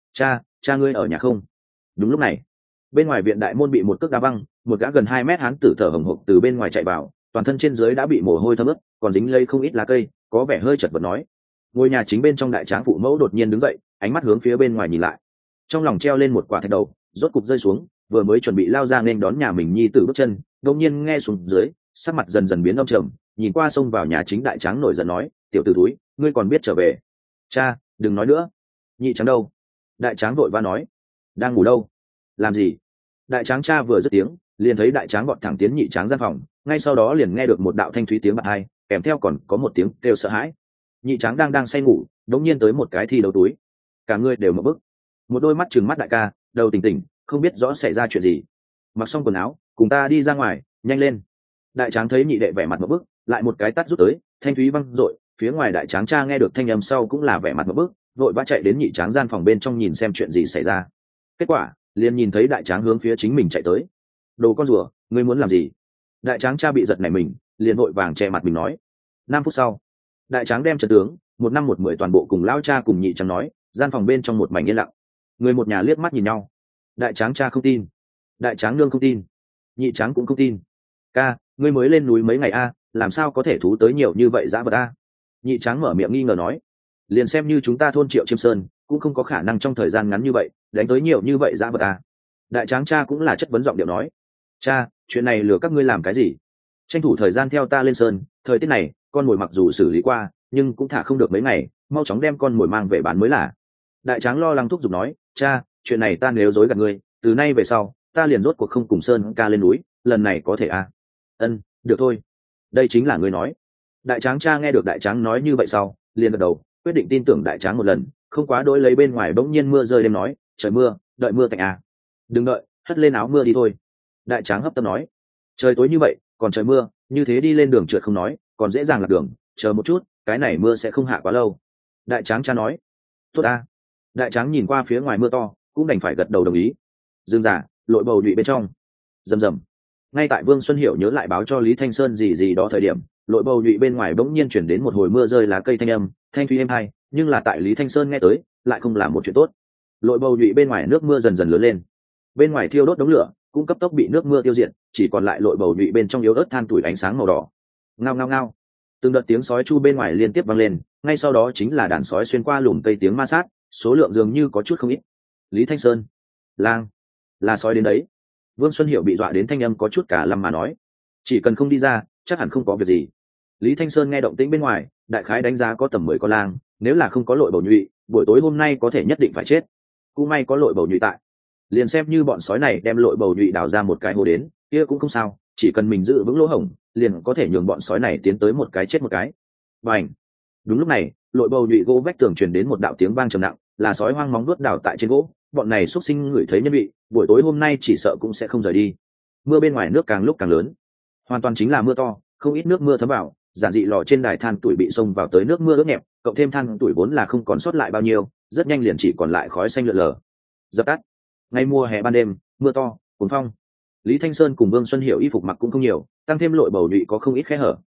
cha ngươi ở nhà không? Đúng lúc này bên ngoài viện đại môn bị một cước đá văng, một gã gần 2 mét hán tử thở hổn hộc từ bên ngoài chạy vào, toàn thân trên dưới đã bị mồ hôi thấm ướt, còn dính lây không ít lá cây, có vẻ hơi chật vật nói. Ngôi nhà chính bên trong đại tráng phụ mẫu đột nhiên đứng dậy, ánh mắt hướng phía bên ngoài nhìn lại, trong lòng treo lên một quả thạch đầu, rốt cục rơi xuống, vừa mới chuẩn bị lao ra nên đón nhà mình nhi tử bước chân, đột nhiên nghe xuống dưới, sắc mặt dần dần biến âm trầm, nhìn qua xông vào nhà chính đại tráng nổi giận nói: tiểu tử túi, ngươi còn biết trở về? Cha, đừng nói nữa. Nhị tráng đâu? Đại tráng vội vã nói: đang ngủ đâu? Làm gì? Đại tráng cha vừa dứt tiếng, liền thấy đại tráng gọn thẳng tiến nhị tráng gian phòng, ngay sau đó liền nghe được một đạo thanh thúy tiếng bạc hai, kèm theo còn có một tiếng kêu sợ hãi. Nhị tráng đang say ngủ, đống nhiên tới một cái thi đấu túi, cả người đều mở bức, một đôi mắt trừng mắt đại ca, đầu tỉnh tỉnh, không biết rõ xảy ra chuyện gì. Mặc xong quần áo, cùng ta đi ra ngoài, nhanh lên. Đại tráng thấy nhị đệ vẻ mặt mở bức, lại một cái tát rút tới, thanh thúy văng rội, phía ngoài đại tráng cha nghe được thanh âm sau cũng là vẻ mặt mở bức, vội vã chạy đến nhị tráng gian phòng bên trong nhìn xem chuyện gì xảy ra. Kết quả liền nhìn thấy đại tráng hướng phía chính mình chạy tới. Đồ con rùa, ngươi muốn làm gì? Đại tráng cha bị giật nảy mình, liền vội vàng che mặt mình nói. 5 phút sau, đại tráng đem trận tướng 1 5 1 10 toàn bộ cùng lao cha cùng nhị tráng nói, gian phòng bên trong một mảnh yên lặng, người một nhà liếc mắt nhìn nhau. Đại tráng cha không tin, đại tráng nương không tin, nhị tráng cũng không tin. Ca, ngươi mới lên núi mấy ngày a, làm sao có thể thú tới nhiều như vậy dã vật a? Nhị tráng mở miệng nghi ngờ nói. Liền xem như chúng ta thôn Triệu Chiêm Sơn cũng không có khả năng trong thời gian ngắn như vậy đánh tới nhiều như vậy dã vật a. Đại tráng cha cũng là chất vấn giọng điệu nói. Cha, chuyện này lừa các ngươi làm cái gì? Tranh thủ thời gian theo ta lên sơn, thời tiết này con mồi mặc dù xử lý qua nhưng cũng thả không được mấy ngày, mau chóng đem con mồi mang về bán mới là. Đại tráng lo lắng thúc giục nói. Cha, chuyện này ta nếu dối gạt ngươi, từ nay về sau ta liền rốt cuộc không cùng Sơn ca lên núi, lần này có thể a? Ân, được thôi, đây chính là ngươi nói. Đại tráng cha nghe được đại tráng nói như vậy sau liền gật đầu, quyết định tin tưởng đại tráng một lần, không quá đỗi lấy bên ngoài bỗng nhiên mưa rơi đêm nói: trời mưa, đợi mưa tạnh à? Đừng đợi, hất lên áo mưa đi thôi. Đại tráng hấp tấp nói. Trời tối như vậy còn trời mưa, như thế đi lên đường trượt không nói, còn dễ dàng lạc đường, chờ một chút, cái này mưa sẽ không hạ quá lâu. Đại tráng cha nói. Tốt a. Đại tráng nhìn qua phía ngoài mưa to, cũng đành phải gật đầu đồng ý. Dương giả lội bầu nhụy bên trong, rầm rầm. Ngay tại Vương Xuân Hiểu nhớ lại báo cho Lý Thanh Sơn gì đó thời điểm, lội bầu nhụy bên ngoài bỗng nhiên chuyển đến một hồi mưa rơi lá cây thanh âm, thanh thúy êm hai, nhưng là tại Lý Thanh Sơn nghe tới lại không là một chuyện tốt. Lội bầu nhụy bên ngoài nước mưa dần dần lớn lên, bên ngoài thiêu đốt đống lửa cũng cấp tốc bị nước mưa tiêu diệt, chỉ còn lại lội bầu nhụy bên trong yếu ớt than tuổi ánh sáng màu đỏ. Ngao ngao ngao, từng đợt tiếng sói chu bên ngoài liên tiếp vang lên, ngay sau đó chính là đàn sói xuyên qua lùm cây tiếng ma sát, số lượng dường như có chút không ít. Lý Thanh Sơn, lang, là sói đến đấy. Vương Xuân Hiểu bị dọa đến thanh âm có chút cả lăm mà nói. Chỉ cần không đi ra chắc hẳn không có việc gì. Lý Thanh Sơn nghe động tĩnh bên ngoài, đại khái đánh giá có tầm 10 con lang, nếu là không có lội bầu nhụy, buổi tối hôm nay có thể nhất định phải chết. Cũng may có lội bầu nhụy tại, liền xem như bọn sói này đem lội bầu nhụy đào ra một cái hố đến, kia cũng không sao, chỉ cần mình giữ vững lỗ hổng, liền có thể nhường bọn sói này tiến tới một cái chết một cái. Bành! Đúng lúc này, lội bầu nhụy gỗ vách tường truyền đến một đạo tiếng vang trầm nặng, là sói hoang móng vuốt đào tại trên gỗ, bọn này xuất sinh ngửi thấy nhân vị, buổi tối hôm nay chỉ sợ cũng sẽ không rời đi. Mưa bên ngoài nước càng lúc càng lớn, hoàn toàn chính là mưa to, không ít nước mưa thấm vào, giản dị lò trên đài than tuổi bị xông vào tới nước mưa ướt nhẹp, cộng thêm than tuổi vốn là không còn sót lại bao nhiêu, rất nhanh liền chỉ còn lại khói xanh lượn lờ. Dập tắt. Ngay mùa hè ban đêm, mưa to, cuốn phong. Lý Thanh Sơn cùng Vương Xuân Hiểu y phục mặc cũng không nhiều, tăng thêm lội bầu nhụy có không ít khe hở,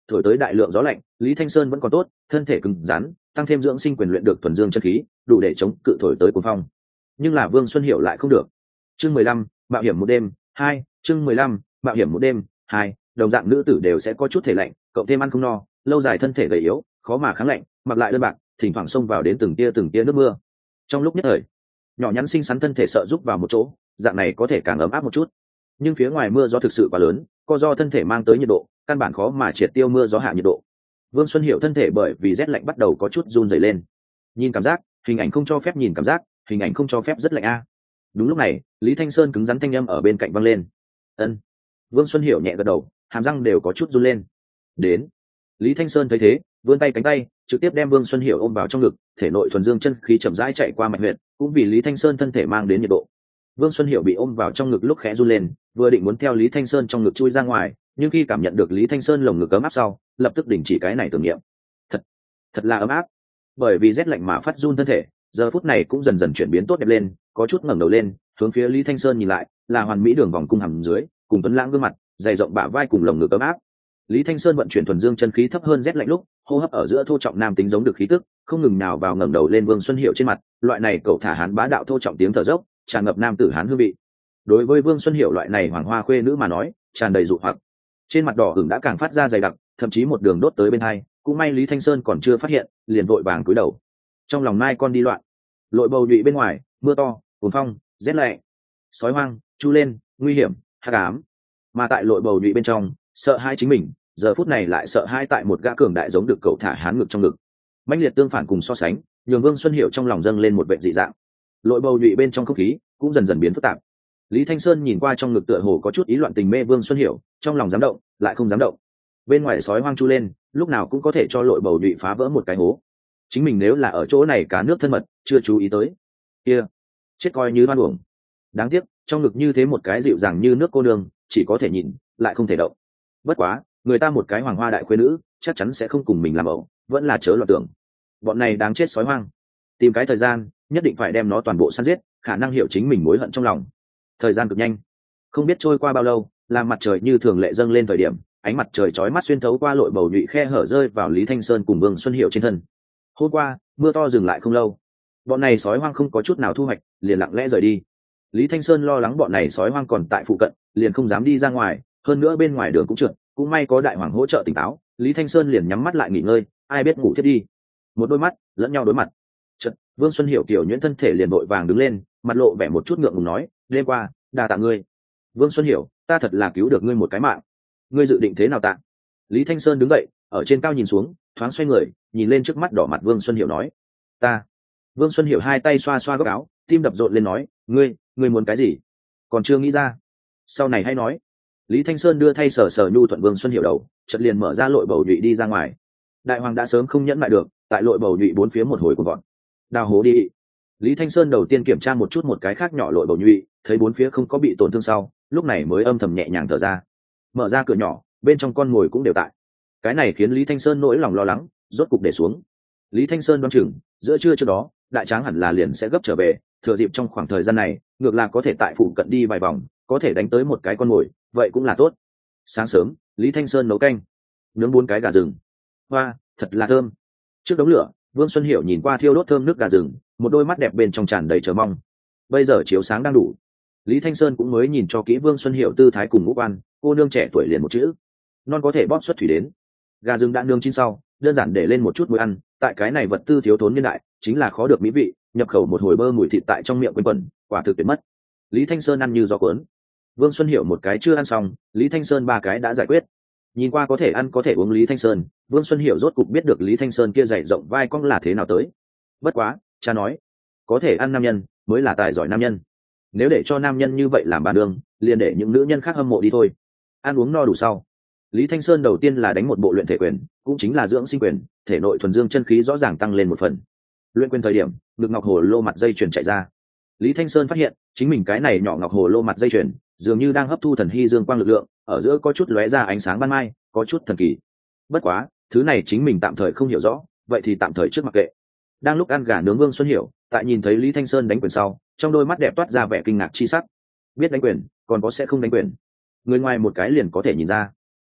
thổi tới đại lượng gió lạnh, Lý Thanh Sơn vẫn còn tốt, thân thể cứng rắn, tăng thêm dưỡng sinh quyền luyện được thuần dương chân khí, đủ để chống cự thổi tới cuồng phong. Nhưng là Vương Xuân Hiểu lại không được. Chương 15, mạo hiểm một đêm 2, chương 15, mạo hiểm một đêm 2, đồng dạng nữ tử đều sẽ có chút thể lạnh, cộng thêm ăn không no, lâu dài thân thể gầy yếu, khó mà kháng lạnh, mặc lại đơn bạc, thỉnh thoảng xông vào đến từng tia nước mưa. Trong lúc nhất thời, nhỏ nhắn xinh xắn thân thể sợ rúc vào một chỗ, dạng này có thể càng ấm áp một chút. Nhưng phía ngoài mưa gió thực sự quá lớn, co do thân thể mang tới nhiệt độ, căn bản khó mà triệt tiêu mưa gió hạ nhiệt độ. Vương Xuân Hiểu thân thể bởi vì rét lạnh bắt đầu có chút run rẩy lên. Nhìn cảm giác, hình ảnh không cho phép nhìn cảm giác, hình ảnh không cho phép rất lạnh a. Đúng lúc này, Lý Thanh Sơn cứng rắn thanh âm ở bên cạnh vang lên. Ân. Vương Xuân Hiểu nhẹ gật đầu, hàm răng đều có chút run lên. Đến. Lý Thanh Sơn thấy thế, vươn tay cánh tay, trực tiếp đem Vương Xuân Hiểu ôm vào trong ngực, thể nội thuần dương chân khí chậm rãi chạy qua mạch huyệt, cũng vì Lý Thanh Sơn thân thể mang đến nhiệt độ. Vương Xuân Hiểu bị ôm vào trong ngực lúc khẽ run lên, vừa định muốn theo Lý Thanh Sơn trong ngực chui ra ngoài, nhưng khi cảm nhận được Lý Thanh Sơn lồng ngực ấm áp sau, lập tức đình chỉ cái này tưởng niệm. Thật là ấm áp. Bởi vì rét lạnh mà phát run thân thể, giờ phút này cũng dần dần chuyển biến tốt đẹp lên, có chút ngẩng đầu lên, hướng phía Lý Thanh Sơn nhìn lại, là hoàn mỹ đường vòng cung hàm dưới, cùng tuấn lãng gương mặt, dày rộng bả vai cùng lồng ngực ấm áp. Lý Thanh Sơn vận chuyển thuần dương chân khí thấp hơn rét lạnh lúc, hô hấp ở giữa thô trọng nam tính giống được khí tức, không ngừng nào vào ngẩng đầu lên Vương Xuân Hiểu trên mặt, loại này cậu thả hán bá đạo thô trọng tiếng thở dốc, tràn ngập nam tử hán hương vị. Đối với Vương Xuân Hiểu loại này hoàng hoa khuê nữ mà nói, tràn đầy dụ hoặc. Trên mặt đỏ ửng đã càng phát ra dày đặc, thậm chí một đường đốt tới bên hai, cũng may Lý Thanh Sơn còn chưa phát hiện, liền vội vàng cúi đầu. Trong lòng mai con đi loạn, lội bầu nhụy bên ngoài, mưa to, cuồng phong, rét lạnh, sói hoang, chu lên, nguy hiểm, hắc ám. Mà tại lội bầu nhụy bên trong, sợ hai chính mình, giờ phút này lại sợ hai tại một gã cường đại giống được cậu thả hán ngực trong ngực. Mãnh liệt tương phản cùng so sánh, nhường Vương Xuân Hiểu trong lòng dâng lên một vệ dị dạng. Lội bầu nhụy bên trong không khí cũng dần dần biến phức tạp. Lý Thanh Sơn nhìn qua trong ngực tựa hồ có chút ý loạn tình mê Vương Xuân Hiểu, trong lòng dám động, lại không dám động. Bên ngoài sói hoang chu lên, lúc nào cũng có thể cho lội bầu nhụy phá vỡ một cái hố. Chính mình nếu là ở chỗ này cá nước thân mật, chưa chú ý tới, kia, chết coi như hoan uổng. Đáng tiếc, trong ngực như thế một cái dịu dàng như nước cô nương, chỉ có thể nhìn, lại không thể động. Bất quá, người ta một cái hoàng hoa đại khuê nữ, chắc chắn sẽ không cùng mình làm ẩu, vẫn là chớ loạn tưởng. Bọn này đáng chết sói hoang. Tìm cái thời gian, nhất định phải đem nó toàn bộ săn giết, khả năng hiểu chính mình mối hận trong lòng. Thời gian cực nhanh, không biết trôi qua bao lâu, làm mặt trời như thường lệ dâng lên thời điểm, ánh mặt trời chói mắt xuyên thấu qua lội bầu nhụy khe hở rơi vào Lý Thanh Sơn cùng Vương Xuân Hiểu trên thân. Hôm qua, mưa to dừng lại không lâu, bọn này sói hoang không có chút nào thu hoạch, liền lặng lẽ rời đi. Lý Thanh Sơn lo lắng bọn này sói hoang còn tại phụ cận, liền không dám đi ra ngoài, hơn nữa bên ngoài đường cũng trượt, cũng may có đại hoàng hỗ trợ tỉnh táo, Lý Thanh Sơn liền nhắm mắt lại nghỉ ngơi, ai biết ngủ thiết đi. Một đôi mắt lẫn nhau đối mặt. Chợt, Vương Xuân Hiểu kiểu nhuyễn thân thể liền vội vàng đứng lên, mặt lộ vẻ một chút ngượng ngùng nói, đêm qua, đa tạ ngươi. Vương Xuân Hiểu, ta thật là cứu được ngươi một cái mạng. Ngươi dự định thế nào tạ? Lý Thanh Sơn đứng dậy, ở trên cao nhìn xuống, thoáng xoay người, nhìn lên trước mắt đỏ mặt Vương Xuân Hiểu nói, ta. Vương Xuân Hiểu hai tay xoa xoa góc áo, tim đập rộn lên nói, ngươi muốn cái gì? Còn chưa nghĩ ra. Sau này hãy nói. Lý Thanh Sơn đưa thay sờ sờ nhu thuận Vương Xuân Hiểu đầu, chợt liền mở ra lội bầu nhụy đi ra ngoài. Đại hoàng đã sớm không nhẫn lại được, tại lội bầu nhụy bốn phía một hồi của bọn. Đào hố đi. Lý Thanh Sơn đầu tiên kiểm tra một chút một cái khác nhỏ lội bầu nhụy, thấy bốn phía không có bị tổn thương sau, lúc này mới âm thầm nhẹ nhàng thở ra. Mở ra cửa nhỏ, bên trong con ngồi cũng đều tại. Cái này khiến Lý Thanh Sơn nỗi lòng lo lắng, rốt cục để xuống. Lý Thanh Sơn đoán chừng, giữa trưa trước đó, đại tráng hẳn là liền sẽ gấp trở về, thừa dịp trong khoảng thời gian này, ngược là có thể tại phụ cận đi vài vòng, có thể đánh tới một cái con mồi, vậy cũng là tốt. Sáng sớm, Lý Thanh Sơn nấu canh, nướng 4 cái gà rừng. Hoa, thật là thơm. Trước đống lửa, Vương Xuân Hiểu nhìn qua thiêu đốt thơm nước gà rừng, một đôi mắt đẹp bên trong tràn đầy chờ mong. Bây giờ chiếu sáng đang đủ. Lý Thanh Sơn cũng mới nhìn cho kỹ Vương Xuân Hiểu tư thái cùng ngũ quan, cô nương trẻ tuổi liền một chữ. Non có thể bóp xuất thủy đến. Gà rừng đã nướng chín sau, đơn giản để lên một chút muối ăn, tại cái này vật tư thiếu thốn niên đại, chính là khó được mỹ vị, nhập khẩu một hồi bơ mùi thịt tại trong miệng quanh quẩn, quả thực tuyệt mất. Lý Thanh Sơn ăn như gió cuốn. Vương Xuân Hiểu một cái chưa ăn xong, Lý Thanh Sơn 3 cái đã giải quyết. Nhìn qua có thể ăn có thể uống Lý Thanh Sơn, Vương Xuân Hiểu rốt cục biết được Lý Thanh Sơn kia dày rộng vai cong là thế nào tới. Bất quá, cha nói, có thể ăn nam nhân mới là tài giỏi nam nhân. Nếu để cho nam nhân như vậy làm bà đường, liền để những nữ nhân khác hâm mộ đi thôi. Ăn uống no đủ sau, Lý Thanh Sơn đầu tiên là đánh một bộ luyện thể quyền, cũng chính là dưỡng sinh quyền, thể nội thuần dương chân khí rõ ràng tăng lên một phần. Luyện quyền thời điểm, ngực ngọc hồ lô mặt dây chuyền chạy ra. Lý Thanh Sơn phát hiện, chính mình cái này nhỏ ngọc hồ lô mặt dây chuyền, dường như đang hấp thu thần hy dương quang lực lượng, ở giữa có chút lóe ra ánh sáng ban mai, có chút thần kỳ. Bất quá, thứ này chính mình tạm thời không hiểu rõ, vậy thì tạm thời trước mặc kệ. Đang lúc ăn gà nướng Vương Xuân Hiểu, tại nhìn thấy Lý Thanh Sơn đánh quyền sau, trong đôi mắt đẹp toát ra vẻ kinh ngạc chi sắc. Biết đánh quyền, còn có sẽ không đánh quyền. Người ngoài một cái liền có thể nhìn ra.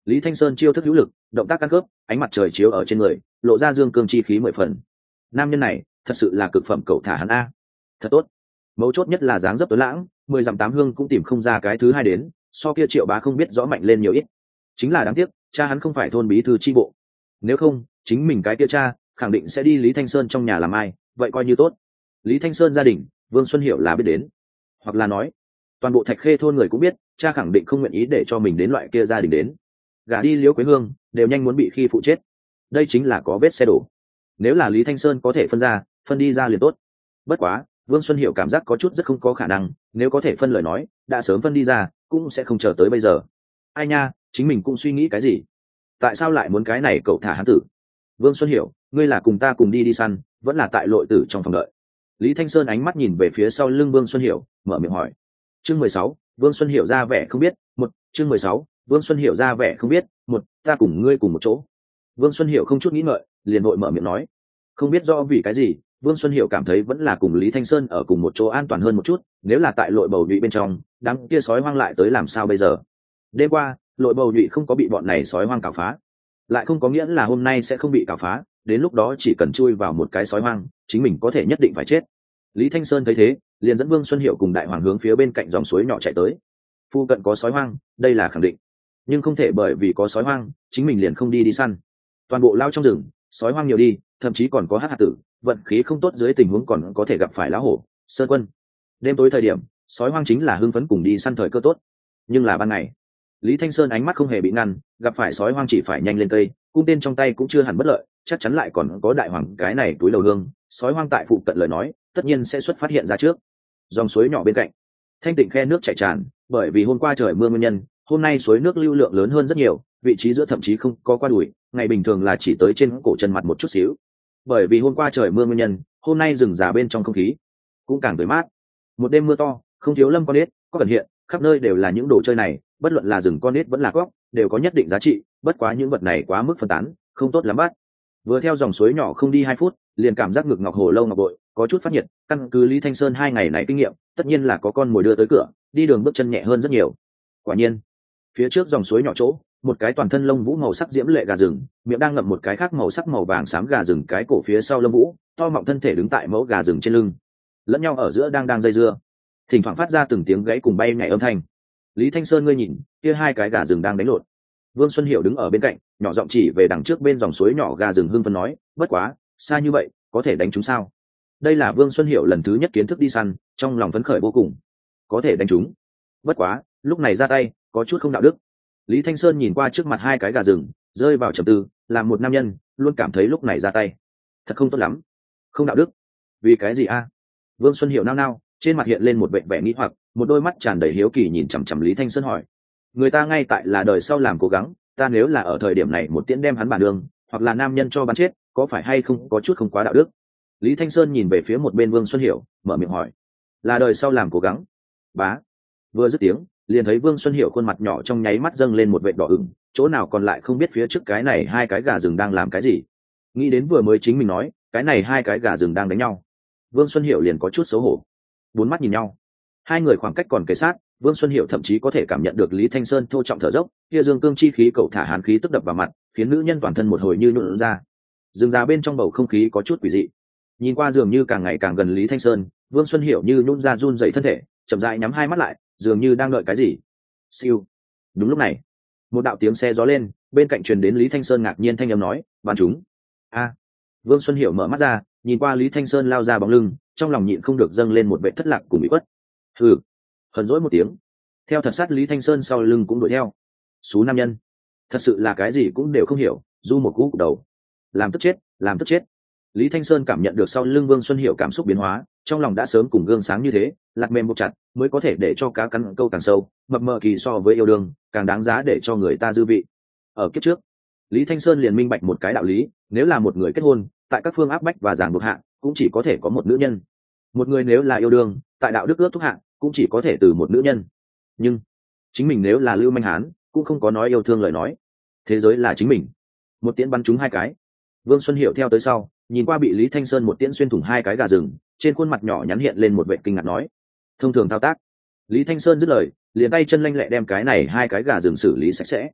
Lý Thanh Sơn chiêu thức hữu lực, động tác căn khớp, ánh mặt trời chiếu ở trên người, lộ ra dương cương chi khí mười phần. Nam nhân này thật sự là cực phẩm cậu thả hắn a. Thật tốt. Mấu chốt nhất là dáng dấp tuấn lãng, 10 dặm 8 hương cũng tìm không ra cái thứ hai đến, so kia Triệu Bá không biết rõ mạnh lên nhiều ít. Chính là đáng tiếc, cha hắn không phải thôn bí thư chi bộ. Nếu không, chính mình cái kia cha khẳng định sẽ đi Lý Thanh Sơn trong nhà làm ai, vậy coi như tốt. Lý Thanh Sơn gia đình, Vương Xuân Hiểu là biết đến, hoặc là nói, toàn bộ Thạch Khê thôn người cũng biết, cha khẳng định không nguyện ý để cho mình đến loại kia gia đình đến. Gả đi Liễu Quế Hương, đều nhanh muốn bị khi phụ chết. Đây chính là có vết xe đổ. Nếu là Lý Thanh Sơn có thể phân đi ra liền tốt. Bất quá, Vương Xuân Hiểu cảm giác có chút rất không có khả năng, nếu có thể phân lời nói, đã sớm phân đi ra, cũng sẽ không chờ tới bây giờ. Ai nha, chính mình cũng suy nghĩ cái gì? Tại sao lại muốn cái này cậu thả hắn tử? Vương Xuân Hiểu, ngươi là cùng ta cùng đi săn, vẫn là tại lội tử trong phòng đợi? Lý Thanh Sơn ánh mắt nhìn về phía sau lưng Vương Xuân Hiểu, mở miệng hỏi. Chương 16, Vương Xuân Hiểu ra vẻ không biết, chương 16, Vương Xuân Hiểu ra vẻ không biết, ta cùng ngươi cùng một chỗ. Vương Xuân Hiểu không chút nghĩ ngợi, liền vội mở miệng nói. Không biết do vì cái gì, Vương Xuân Hiểu cảm thấy vẫn là cùng Lý Thanh Sơn ở cùng một chỗ an toàn hơn một chút, nếu là tại lội bầu nhụy bên trong, đám kia sói hoang lại tới làm sao bây giờ? Đêm qua, lội bầu nhụy không có bị bọn này sói hoang cào phá, lại không có nghĩa là hôm nay sẽ không bị cào phá, đến lúc đó chỉ cần chui vào một cái sói hoang, chính mình có thể nhất định phải chết. Lý Thanh Sơn thấy thế, liền dẫn Vương Xuân Hiểu cùng Đại Hoàng hướng phía bên cạnh dòng suối nhỏ chạy tới. Phu cận có sói hoang, đây là khẳng định, nhưng không thể bởi vì có sói hoang, chính mình liền không đi săn. Toàn bộ lao trong rừng, sói hoang nhiều đi, thậm chí còn có hắc hạt tử, vận khí không tốt dưới tình huống còn có thể gặp phải lão hổ, sơn quân. Đêm tối thời điểm, sói hoang chính là hưng phấn cùng đi săn thời cơ tốt. Nhưng là ban ngày, Lý Thanh Sơn ánh mắt không hề bị ngăn, gặp phải sói hoang chỉ phải nhanh lên cây, cung tên trong tay cũng chưa hẳn bất lợi, chắc chắn lại còn có Đại Hoàng cái này túi đầu hương, sói hoang tại phụ cận lời nói, tất nhiên sẽ xuất phát hiện ra trước. Dòng suối nhỏ bên cạnh, thanh tịnh khe nước chảy tràn, bởi vì hôm qua trời mưa nguyên nhân, hôm nay suối nước lưu lượng lớn hơn rất nhiều, vị trí giữa thậm chí không có qua đùi, ngày bình thường là chỉ tới trên cổ chân mặt một chút xíu. Bởi vì hôm qua trời mưa nguyên nhân, hôm nay rừng già bên trong không khí cũng càng tươi mát. Một đêm mưa to, không thiếu lâm con nết, có cần hiện, khắp nơi đều là những đồ chơi này, bất luận là rừng con nết vẫn là cóc, đều có nhất định giá trị, bất quá những vật này quá mức phân tán, không tốt lắm bắt. Vừa theo dòng suối nhỏ không đi 2 phút, liền cảm giác ngực ngọc hồ lâu ngọc bội, có chút phát nhiệt, căn cứ Lý Thanh Sơn 2 ngày này kinh nghiệm, tất nhiên là có con mồi đưa tới cửa, đi đường bước chân nhẹ hơn rất nhiều. Quả nhiên, phía trước dòng suối nhỏ chỗ, một cái toàn thân lông vũ màu sắc diễm lệ gà rừng, miệng đang ngậm một cái khác màu sắc màu vàng xám gà rừng, cái cổ phía sau lông vũ to mọng, thân thể đứng tại mẫu gà rừng trên lưng, lẫn nhau ở giữa đang dây dưa, thỉnh thoảng phát ra từng tiếng gãy cùng bay nhảy âm thanh. Lý Thanh Sơn, ngươi nhìn, kia 2 cái gà rừng đang đánh lộn. Vương Xuân Hiểu đứng ở bên cạnh, nhỏ giọng chỉ về đằng trước bên dòng suối nhỏ gà rừng hưng phấn nói, bất quá, xa như vậy, có thể đánh chúng sao? Đây là Vương Xuân Hiểu lần thứ nhất kiến thức đi săn, trong lòng phấn khởi vô cùng. Có thể đánh chúng. Bất quá, lúc này ra tay, có chút không đạo đức. Lý Thanh Sơn nhìn qua trước mặt 2 cái gà rừng, rơi vào trầm tư, làm một nam nhân, luôn cảm thấy lúc này ra tay thật không tốt lắm. Không đạo đức? Vì cái gì a? Vương Xuân Hiểu nao nao, trên mặt hiện lên một vẻ vẻ nghi hoặc, một đôi mắt tràn đầy hiếu kỳ nhìn chằm chằm Lý Thanh Sơn hỏi. Người ta ngay tại là đời sau làm cố gắng, ta nếu là ở thời điểm này một tiễn đem hắn bản đường, hoặc là nam nhân cho bắn chết, có phải hay không có chút không quá đạo đức? Lý Thanh Sơn nhìn về phía một bên Vương Xuân Hiểu, mở miệng hỏi. Là đời sau làm cố gắng? Bá. Vừa dứt tiếng, liền thấy Vương Xuân Hiểu khuôn mặt nhỏ trong nháy mắt dâng lên một vệt đỏ ửng, chỗ nào còn lại không biết phía trước cái này 2 cái gà rừng đang làm cái gì. Nghĩ đến vừa mới chính mình nói, cái này 2 cái gà rừng đang đánh nhau. Vương Xuân Hiểu liền có chút xấu hổ. 4 mắt nhìn nhau. 2 người khoảng cách còn kề sát, Vương Xuân Hiểu thậm chí có thể cảm nhận được Lý Thanh Sơn thô trọng thở dốc, kia dương cương chi khí cậu thả hàn khí tức đập vào mặt, khiến nữ nhân toàn thân một hồi như nhũn ra. Rừng già bên trong bầu không khí có chút quỷ dị. Nhìn qua dường như càng ngày càng gần Lý Thanh Sơn, Vương Xuân Hiểu như nhũn ra run rẩy thân thể, chậm rãi nhắm 2 mắt lại, dường như đang đợi cái gì. Siêu. Đúng lúc này, một đạo tiếng xe gió lên, bên cạnh truyền đến Lý Thanh Sơn ngạc nhiên thanh âm nói, "Bắn chúng." A. Vương Xuân Hiểu mở mắt ra, nhìn qua Lý Thanh Sơn lao ra bóng lưng, trong lòng nhịn không được dâng lên một vẻ thất lạc cùng bị khuất. Hừ. Hờn dỗi một tiếng, theo thật sát Lý Thanh Sơn sau lưng cũng đuổi theo. Số nam nhân, thật sự là cái gì cũng đều không hiểu, du một cú đầu, làm tức chết, làm tức chết. Lý Thanh Sơn cảm nhận được sau lưng Vương Xuân Hiểu cảm xúc biến hóa, trong lòng đã sớm cùng gương sáng như thế, lạc mềm buộc chặt mới có thể để cho cá cắn câu càng sâu, mập mờ kỳ so với yêu đương càng đáng giá để cho người ta dư vị. Ở kiếp trước, Lý Thanh Sơn liền minh bạch một cái đạo lý, nếu là một người kết hôn, tại các phương áp bách và giảng buộc hạ, cũng chỉ có thể có một nữ nhân. Một người nếu là yêu đương, tại đạo đức ước thúc hạ, cũng chỉ có thể từ một nữ nhân. Nhưng chính mình nếu là Lưu Manh Hán, cũng không có nói yêu thương lời nói. Thế giới là chính mình. Một tiễn bắn trúng 2 cái. Vương Xuân Hiểu theo tới sau, nhìn qua bị Lý Thanh Sơn một tiễn xuyên thủng 2 cái gà rừng, trên khuôn mặt nhỏ nhắn hiện lên một vẻ kinh ngạc nói, thông thường thao tác. Lý Thanh Sơn dứt lời, liền tay chân lanh lẹ đem cái này 2 cái gà rừng xử lý sạch sẽ.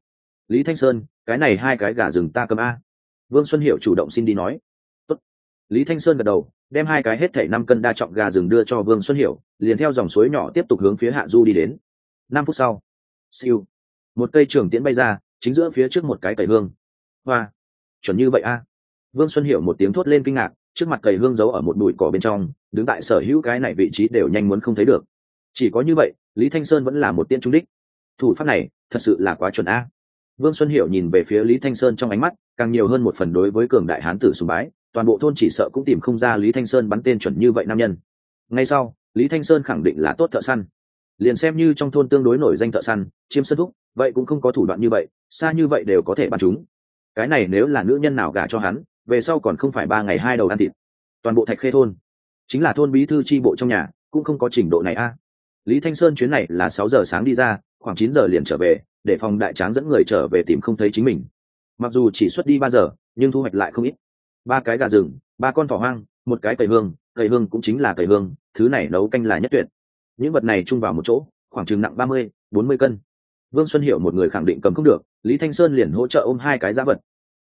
Lý Thanh Sơn, cái này hai cái gà rừng ta cầm a. Vương Xuân Hiểu chủ động xin đi nói. Tốt. Lý Thanh Sơn gật đầu, đem hai cái hết thảy 5 cân đa trọng gà rừng đưa cho Vương Xuân Hiểu, liền theo dòng suối nhỏ tiếp tục hướng phía hạ du đi đến. 5 phút sau, siêu, một cây trường tiễn bay ra, chính giữa phía trước một cái cầy hương. Hoa, chuẩn như vậy a. Vương Xuân Hiểu một tiếng thốt lên kinh ngạc, trước mặt cầy hương giấu ở một bụi cỏ bên trong, đứng tại sở hữu cái này vị trí đều nhanh muốn không thấy được. Chỉ có như vậy, Lý Thanh Sơn vẫn là một tiễn trúng đích. Thủ pháp này, thật sự là quá chuẩn a. Vương Xuân Hiểu nhìn về phía Lý Thanh Sơn trong ánh mắt, càng nhiều hơn một phần đối với cường đại hán tử sùng bái, toàn bộ thôn chỉ sợ cũng tìm không ra Lý Thanh Sơn bắn tên chuẩn như vậy nam nhân. Ngay sau, Lý Thanh Sơn khẳng định là tốt thợ săn. Liền xem như trong thôn tương đối nổi danh thợ săn, chiêm sơn thúc, vậy cũng không có thủ đoạn như vậy, xa như vậy đều có thể bắn chúng. Cái này nếu là nữ nhân nào gả cho hắn, về sau còn không phải 3 ngày 2 đầu ăn thịt. Toàn bộ Thạch Khê thôn, chính là thôn bí thư chi bộ trong nhà, cũng không có trình độ này a. Lý Thanh Sơn chuyến này là 6 giờ sáng đi ra, khoảng 9 giờ liền trở về, để phòng đại tráng dẫn người trở về tìm không thấy chính mình. Mặc dù chỉ xuất đi 3 giờ, nhưng thu hoạch lại không ít. 3 cái gà rừng, 3 con thỏ hoang, một cái cầy hương cũng chính là cầy hương, thứ này nấu canh là nhất tuyệt. Những vật này chung vào một chỗ, khoảng chừng nặng 30-40 cân. Vương Xuân Hiểu một người khẳng định cầm không được, Lý Thanh Sơn liền hỗ trợ ôm 2 cái giá vật.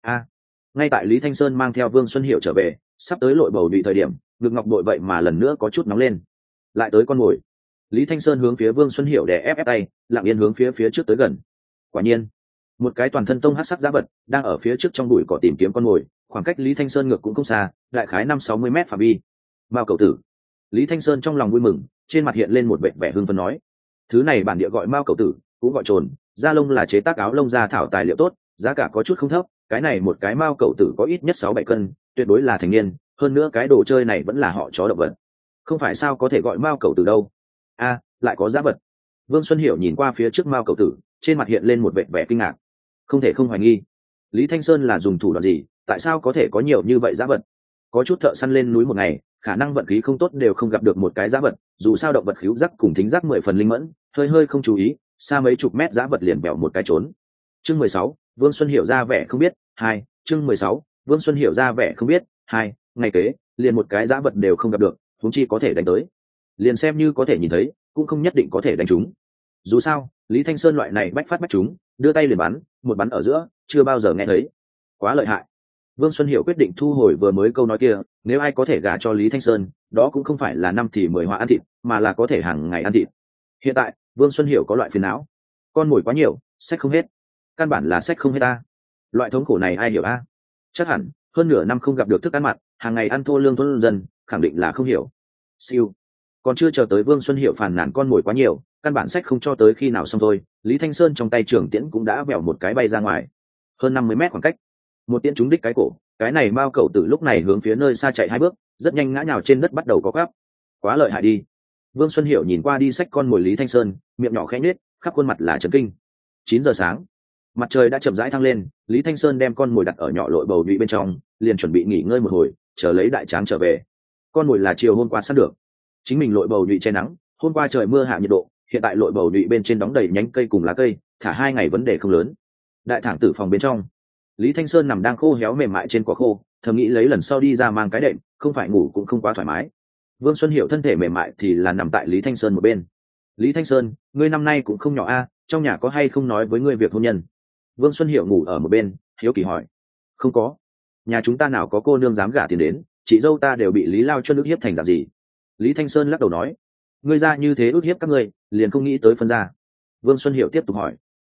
Ngay tại Lý Thanh Sơn mang theo Vương Xuân Hiểu trở về, sắp tới lội bầu đụy thời điểm, ngực ngọc bội vậy mà lần nữa có chút nóng lên. Lại tới con mồi. Lý Thanh Sơn hướng phía Vương Xuân Hiểu đè ép tay, lặng yên hướng phía trước tới gần. Quả nhiên, một cái toàn thân tông hắc sắc giá vật đang ở phía trước trong bụi cỏ tìm kiếm con mồi, khoảng cách Lý Thanh Sơn ngược cũng không xa, đại khái 50-60 mét phạm vi. Mao cẩu tử. Lý Thanh Sơn trong lòng vui mừng, trên mặt hiện lên một vẻ hưng phấn nói: thứ này bản địa gọi mao cẩu tử, cũng gọi trồn, da lông là chế tác áo lông da thảo tài liệu tốt, giá cả có chút không thấp, cái này một cái mao cẩu tử có ít nhất 6-7 cân, tuyệt đối là thành niên, hơn nữa cái đồ chơi này vẫn là họ chó động vật. Không phải sao có thể gọi mao cẩu tử đâu. Lại có giá vật. Vương Xuân Hiểu nhìn qua phía trước mao cẩu tử, trên mặt hiện lên một vẻ kinh ngạc. Không thể không hoài nghi, Lý Thanh Sơn là dùng thủ đoạn gì, tại sao có thể có nhiều như vậy giá vật? Có chút thợ săn lên núi một ngày, khả năng vận khí không tốt đều không gặp được một cái giá vật, dù sao động vật khứu giác cùng thính giác 10 phần linh mẫn, hơi không chú ý, xa mấy chục mét giá vật liền bèo một cái trốn. Chương 16, Vương Xuân Hiểu ra vẻ không biết, 2, chương 16, Vương Xuân Hiểu ra vẻ không biết, 2, ngày kế, liền một cái giá vật đều không gặp được, huống chi có thể đánh tới. Liền xem như có thể nhìn thấy, cũng không nhất định có thể đánh trúng. Dù sao, Lý Thanh Sơn loại này bách phát bách trúng, đưa tay liền bắn, một bắn ở giữa, chưa bao giờ nghe thấy. Quá lợi hại. Vương Xuân Hiểu quyết định thu hồi vừa mới câu nói kia, nếu ai có thể gả cho Lý Thanh Sơn, đó cũng không phải là 5 thì 10 hoa ăn thịt, mà là có thể hàng ngày ăn thịt. Hiện tại, Vương Xuân Hiểu có loại phiền não. Con mồi quá nhiều, xách không hết. Căn bản là xách không hết a. Loại thống khổ này ai hiểu a? Chắc hẳn, hơn nửa năm không gặp được thức ăn mặn, hàng ngày ăn thô lương thôn dân, khẳng định là không hiểu. Siêu. Còn chưa chờ tới Vương Xuân Hiểu phàn nàn con mồi quá nhiều, căn bản sách không cho tới khi nào xong thôi, Lý Thanh Sơn trong tay trường tiễn cũng đã vèo một cái bay ra ngoài, hơn 50 mét khoảng cách, một tiễn trúng đích cái cổ, cái này mao cẩu tử lúc này hướng phía nơi xa chạy 2 bước, rất nhanh ngã nhào trên đất bắt đầu có gắp. Quá lợi hại đi. Vương Xuân Hiểu nhìn qua đi xách con mồi Lý Thanh Sơn, miệng nhỏ khẽ nhếch, khắp khuôn mặt là chấn kinh. 9 giờ sáng, mặt trời đã chậm rãi thăng lên, Lý Thanh Sơn đem con mồi đặt ở nhỏ lội bầu nhụy bên trong, liền chuẩn bị nghỉ ngơi một hồi, chờ lấy đại tráng trở về. Con mồi là chiều hôm qua săn được, chính mình lội bầu nhụy che nắng, hôm qua trời mưa hạ nhiệt độ, hiện tại lội bầu nhụy bên trên đóng đầy nhánh cây cùng lá cây, thả 2 ngày vấn đề không lớn. Đại thẳng tử phòng bên trong, Lý Thanh Sơn nằm đang khô héo mềm mại trên quả khô, thầm nghĩ lấy lần sau đi ra mang cái đệm, không phải ngủ cũng không quá thoải mái. Vương Xuân Hiểu thân thể mềm mại thì là nằm tại Lý Thanh Sơn một bên. Lý Thanh Sơn, ngươi năm nay cũng không nhỏ a, trong nhà có hay không nói với ngươi việc hôn nhân? Vương Xuân Hiểu ngủ ở một bên, hiếu kỳ hỏi. Không có, nhà chúng ta nào có cô nương dám gả tiền đến, chị dâu ta đều bị Lý Lao cho nước hiếp thành dạng gì. Lý Thanh Sơn lắc đầu nói, ngươi ra như thế ước hiếp các ngươi, liền không nghĩ tới phân ra. Vương Xuân Hiểu tiếp tục hỏi,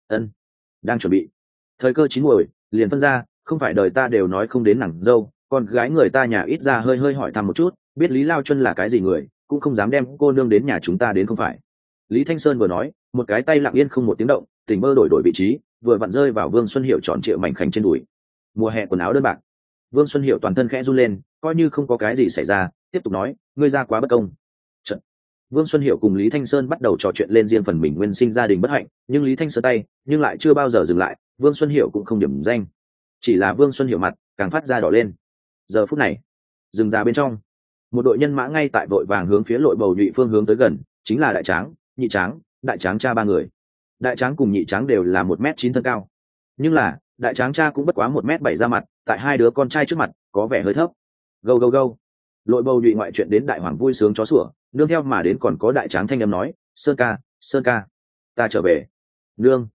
đang chuẩn bị, thời cơ chín muồi, liền phân ra, không phải đời ta đều nói không đến nàng dâu, còn gái người ta nhà ít ra hơi hỏi thăm một chút, biết Lý Lao Chuân là cái gì người, cũng không dám đem cô nương đến nhà chúng ta đến không phải. Lý Thanh Sơn vừa nói, một cái tay lặng yên không một tiếng động, tỉnh mơ đổi vị trí, vừa vặn rơi vào Vương Xuân Hiểu tròn trịa mảnh khảnh trên đùi. Mùa hè quần áo đơn bạc, Vương Xuân Hiểu toàn thân khẽ run lên, coi như không có cái gì xảy ra, tiếp tục nói, ngươi ra quá bất công. Trận. Vương Xuân Hiểu cùng Lý Thanh Sơn bắt đầu trò chuyện lên riêng phần mình nguyên sinh gia đình bất hạnh, nhưng Lý Thanh Sơn tay, nhưng lại chưa bao giờ dừng lại, Vương Xuân Hiểu cũng không điểm danh, chỉ là Vương Xuân Hiểu mặt càng phát ra đỏ lên. Giờ phút này, rừng già bên trong, một đội nhân mã ngay tại vội vàng hướng phía lội bầu nhụy phương hướng tới gần, chính là đại tráng, nhị tráng, đại tráng cha 3 người. Đại tráng cùng nhị tráng đều là 1m9 thân cao, nhưng là đại tráng cha cũng bất quá 1m7 ra mặt, tại 2 đứa con trai trước mặt có vẻ hơi thấp. Gâu gâu gâu. Lội bầu nhụy ngoại chuyện đến đại hoàng vui sướng chó sủa, nương theo mà đến còn có đại tráng thanh âm nói, Sơn ca, ta trở về. Nương.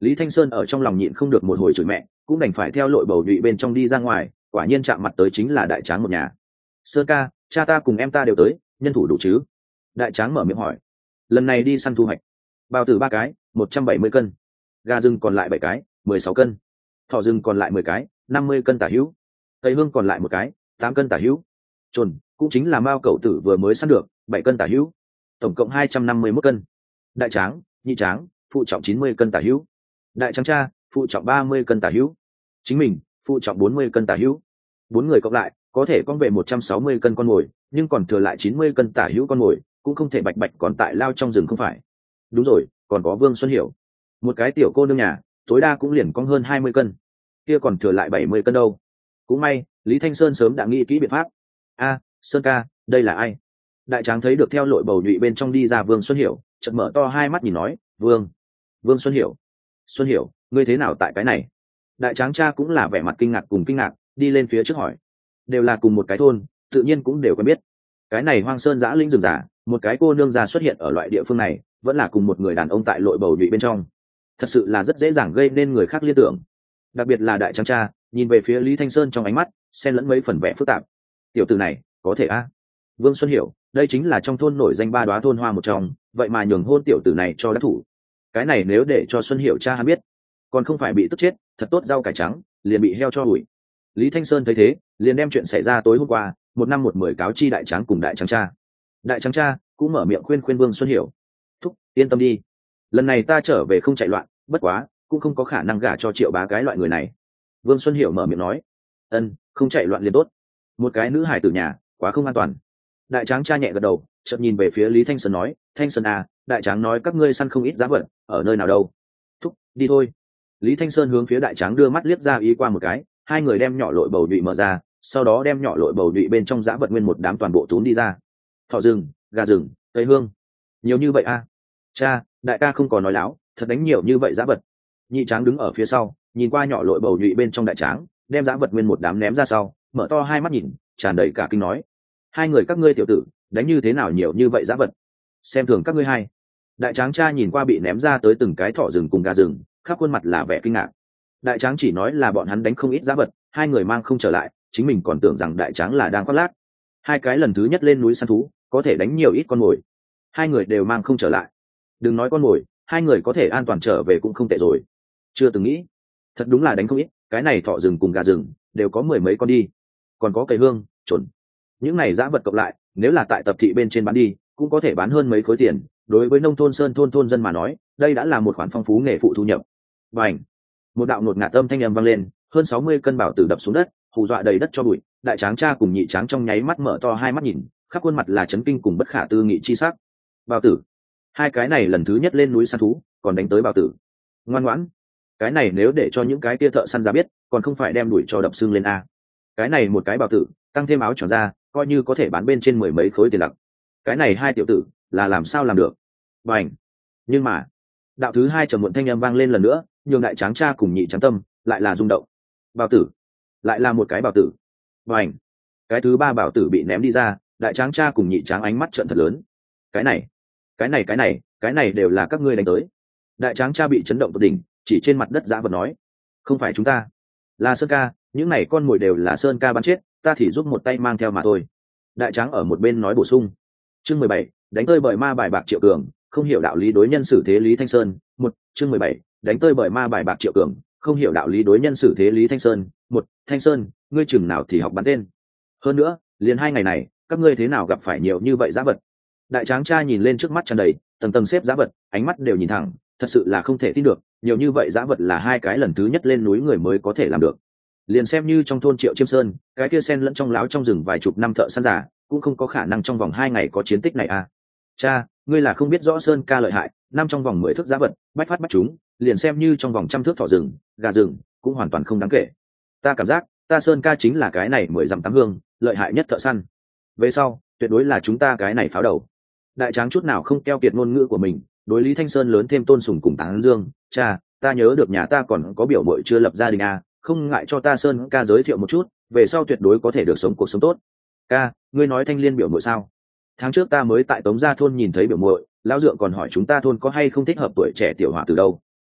Lý Thanh Sơn ở trong lòng nhịn không được một hồi chửi mẹ, cũng đành phải theo lội bầu nhụy bên trong đi ra ngoài, quả nhiên chạm mặt tới chính là đại tráng một nhà. Sơn ca, cha ta cùng em ta đều tới, nhân thủ đủ chứ? Đại tráng mở miệng hỏi. Lần này đi săn thu hoạch, bào tử 3 cái, 170 cân, gà rừng còn lại 7 cái, 16 cân, thỏ rừng còn lại 10 cái, 50 cân tả hữu, cây hương còn lại 1 cái, 8 cân tả hữu, trồn cũng chính là mao cậu tử vừa mới săn được, 7 cân tả hữu, tổng cộng 251 cân. Đại tráng, nhị tráng, phụ trọng 90 cân tả hữu, đại tráng cha, phụ trọng 30 cân tả hữu, chính mình phụ trọng 40 cân tả hữu. 4 người cộng lại có thể con về 160 cân con mồi, nhưng còn thừa lại 90 cân tả hữu con mồi, cũng không thể bạch bạch còn tại lao trong rừng không phải. Đúng rồi, còn có Vương Xuân Hiểu, một cái tiểu cô nương nhà, tối đa cũng liền con hơn 20 cân, kia còn thừa lại 70 cân đâu. Cũng may Lý Thanh Sơn sớm đã nghĩ kỹ biện pháp. Sơn ca, đây là ai? Đại tráng thấy được theo lội bầu nhụy bên trong đi ra Vương Xuân Hiểu, chợt mở to hai mắt nhìn nói, Vương Xuân Hiểu, Xuân Hiểu, ngươi thế nào tại cái này? Đại tráng cha cũng là vẻ mặt kinh ngạc cùng kinh ngạc, đi lên phía trước hỏi. Đều là cùng một cái thôn, tự nhiên cũng đều quen biết. Cái này hoang sơn giã lĩnh rừng già, một cái cô nương già xuất hiện ở loại địa phương này, vẫn là cùng một người đàn ông tại lội bầu nhụy bên trong, thật sự là rất dễ dàng gây nên người khác liên tưởng. Đặc biệt là đại tráng cha nhìn về phía Lý Thanh Sơn trong ánh mắt xen lẫn mấy phần vẻ phức tạp. Tiểu tử này có thể Vương Xuân Hiểu, đây chính là trong thôn nổi danh 3 đóa thôn hoa một trong, vậy mà nhường hôn tiểu tử này cho đắc thủ. Cái này nếu để cho Xuân Hiểu cha hắn biết, còn không phải bị tức chết, thật tốt rau cải trắng liền bị heo cho hủi. Lý Thanh Sơn thấy thế, liền đem chuyện xảy ra tối hôm qua 1/1/10 cáo chi đại tráng cùng đại tráng cha. Đại tráng cha cũng mở miệng khuyên Vương Xuân Hiểu, thúc yên tâm đi, lần này ta trở về không chạy loạn, bất quá cũng không có khả năng gả cho Triệu Bá cái loại người này. Vương Xuân Hiểu mở miệng nói, không chạy loạn liền tốt, một cái nữ hải tử nhà quá không an toàn. Đại tráng cha nhẹ gật đầu, chợt nhìn về phía Lý Thanh Sơn nói, Thanh Sơn đại tráng nói các ngươi săn không ít giá vật, ở nơi nào đâu? Thúc đi thôi. Lý Thanh Sơn hướng phía đại tráng đưa mắt liếc ra ý qua một cái, hai người đem nhỏ lội bầu nhụy mở ra, sau đó đem nhỏ lội bầu nhụy bên trong giá vật nguyên một đám toàn bộ tún đi ra. Thỏ rừng, gà rừng, cây hương, nhiều như vậy cha, đại ca không có nói láo, thật đánh nhiều như vậy giá vật. Nhị tráng đứng ở phía sau, nhìn qua nhỏ lội bầu nhụy bên trong đại tráng, đem giá vật nguyên một đám ném ra sau, mở to hai mắt nhìn, tràn đầy cả kinh nói, hai người các ngươi tiểu tử đánh như thế nào nhiều như vậy giá vật, xem thường các ngươi hay. Đại tráng cha nhìn qua bị ném ra tới từng cái thỏ rừng cùng gà rừng, khắp khuôn mặt là vẻ kinh ngạc. Đại tráng chỉ nói là bọn hắn đánh không ít giá vật, hai người mang không trở lại, chính mình còn tưởng rằng đại tráng là đang khoác lác. Hai cái lần thứ nhất lên núi săn thú có thể đánh nhiều ít con mồi, hai người đều mang không trở lại, đừng nói con mồi, hai người có thể an toàn trở về cũng không tệ rồi. Chưa từng nghĩ, thật đúng là đánh không ít, cái này thỏ rừng cùng gà rừng đều có 10 mấy con đi, còn có cây hương, chuẩn, những này giá vật cộng lại nếu là tại tập thị bên trên bán đi cũng có thể bán hơn mấy khối tiền. Đối với nông thôn sơn thôn dân mà nói, đây đã là một khoản phong phú nghề phụ thu nhập. Và một đạo nột ngạt âm thanh âm vang lên, hơn 60 cân bảo tử đập xuống đất, hù dọa đầy đất cho bụi. Đại tráng cha cùng nhị tráng trong nháy mắt mở to hai mắt nhìn, khắp khuôn mặt là chấn kinh cùng bất khả tư nghị chi sắc. Bảo tử, hai cái này lần thứ nhất lên núi săn thú còn đánh tới bảo tử, ngoan ngoãn. Cái này nếu để cho những cái tia thợ săn ra biết, còn không phải đem đuổi cho đập xương lên cái này một cái bảo tử tăng thêm áo tròn ra, coi như có thể bán bên trên 10 mấy khối tiền lặc. Cái này hai tiểu tử là làm sao làm được? Bành! Nhưng mà đạo thứ hai trầm muộn thanh âm vang lên lần nữa, nhường đại tráng cha cùng nhị tráng tâm lại là rung động. Bảo tử, lại là một cái bảo tử. Bành! Cái thứ ba bảo tử bị ném đi ra, đại tráng cha cùng nhị tráng ánh mắt trợn thật lớn. Cái này đều là các ngươi đánh tới. Đại tráng cha bị chấn động tột đỉnh, chỉ trên mặt đất giã vật nói, không phải chúng ta, là Sơn ca, những này con mồi đều là Sơn ca bắn chết, ta thì giúp một tay mang theo mà thôi. Đại tráng ở một bên nói bổ sung. Chương 17, đánh tơi bởi ma bài bạc Triệu Cường, không hiểu đạo lý đối nhân xử thế Lý Thanh Sơn. Chương 17, đánh tơi bởi ma bài bạc Triệu Cường, không hiểu đạo lý đối nhân xử thế Lý Thanh Sơn. Thanh Sơn, ngươi chừng nào thì học bắn tên? Hơn nữa, liền 2 ngày này, các ngươi thế nào gặp phải nhiều như vậy giá vật? Đại tráng cha nhìn lên trước mắt tràn đầy tầng tầng xếp giá vật, ánh mắt đều nhìn thẳng, thật sự là không thể tin được, nhiều như vậy giá vật là 2 cái lần thứ nhất lên núi người mới có thể làm được. Liền xem như trong thôn Triệu Chiêm Sơn, cái kia sen lẫn trong láo trong rừng vài chục năm thợ săn giả, cũng không có khả năng trong vòng 2 ngày có chiến tích này Cha, ngươi là không biết rõ Sơn ca lợi hại, năm trong vòng 10 thước giá vật, bách phát bách chúng, liền xem như trong vòng 100 thước thỏ rừng, gà rừng, cũng hoàn toàn không đáng kể. Ta cảm giác, ta Sơn ca chính là cái này 10 dặm tám hương, lợi hại nhất thợ săn. Về sau, tuyệt đối là chúng ta cái này pháo đầu. Đại tráng chút nào không keo kiệt ngôn ngữ của mình, đối Lý Thanh Sơn lớn thêm tôn sùng cùng tán dương. Cha, ta nhớ được nhà ta còn có biểu muội chưa lập gia đình không ngại cho ta Sơn ca giới thiệu một chút, về sau tuyệt đối có thể được sống cuộc sống tốt. Ca, ngươi nói Thanh Liên biểu muội sao? Tháng trước ta mới tại Tống Gia thôn nhìn thấy biểu muội, lão dượng còn hỏi chúng ta thôn có hay không thích hợp tuổi trẻ tiểu hỏa từ đâu.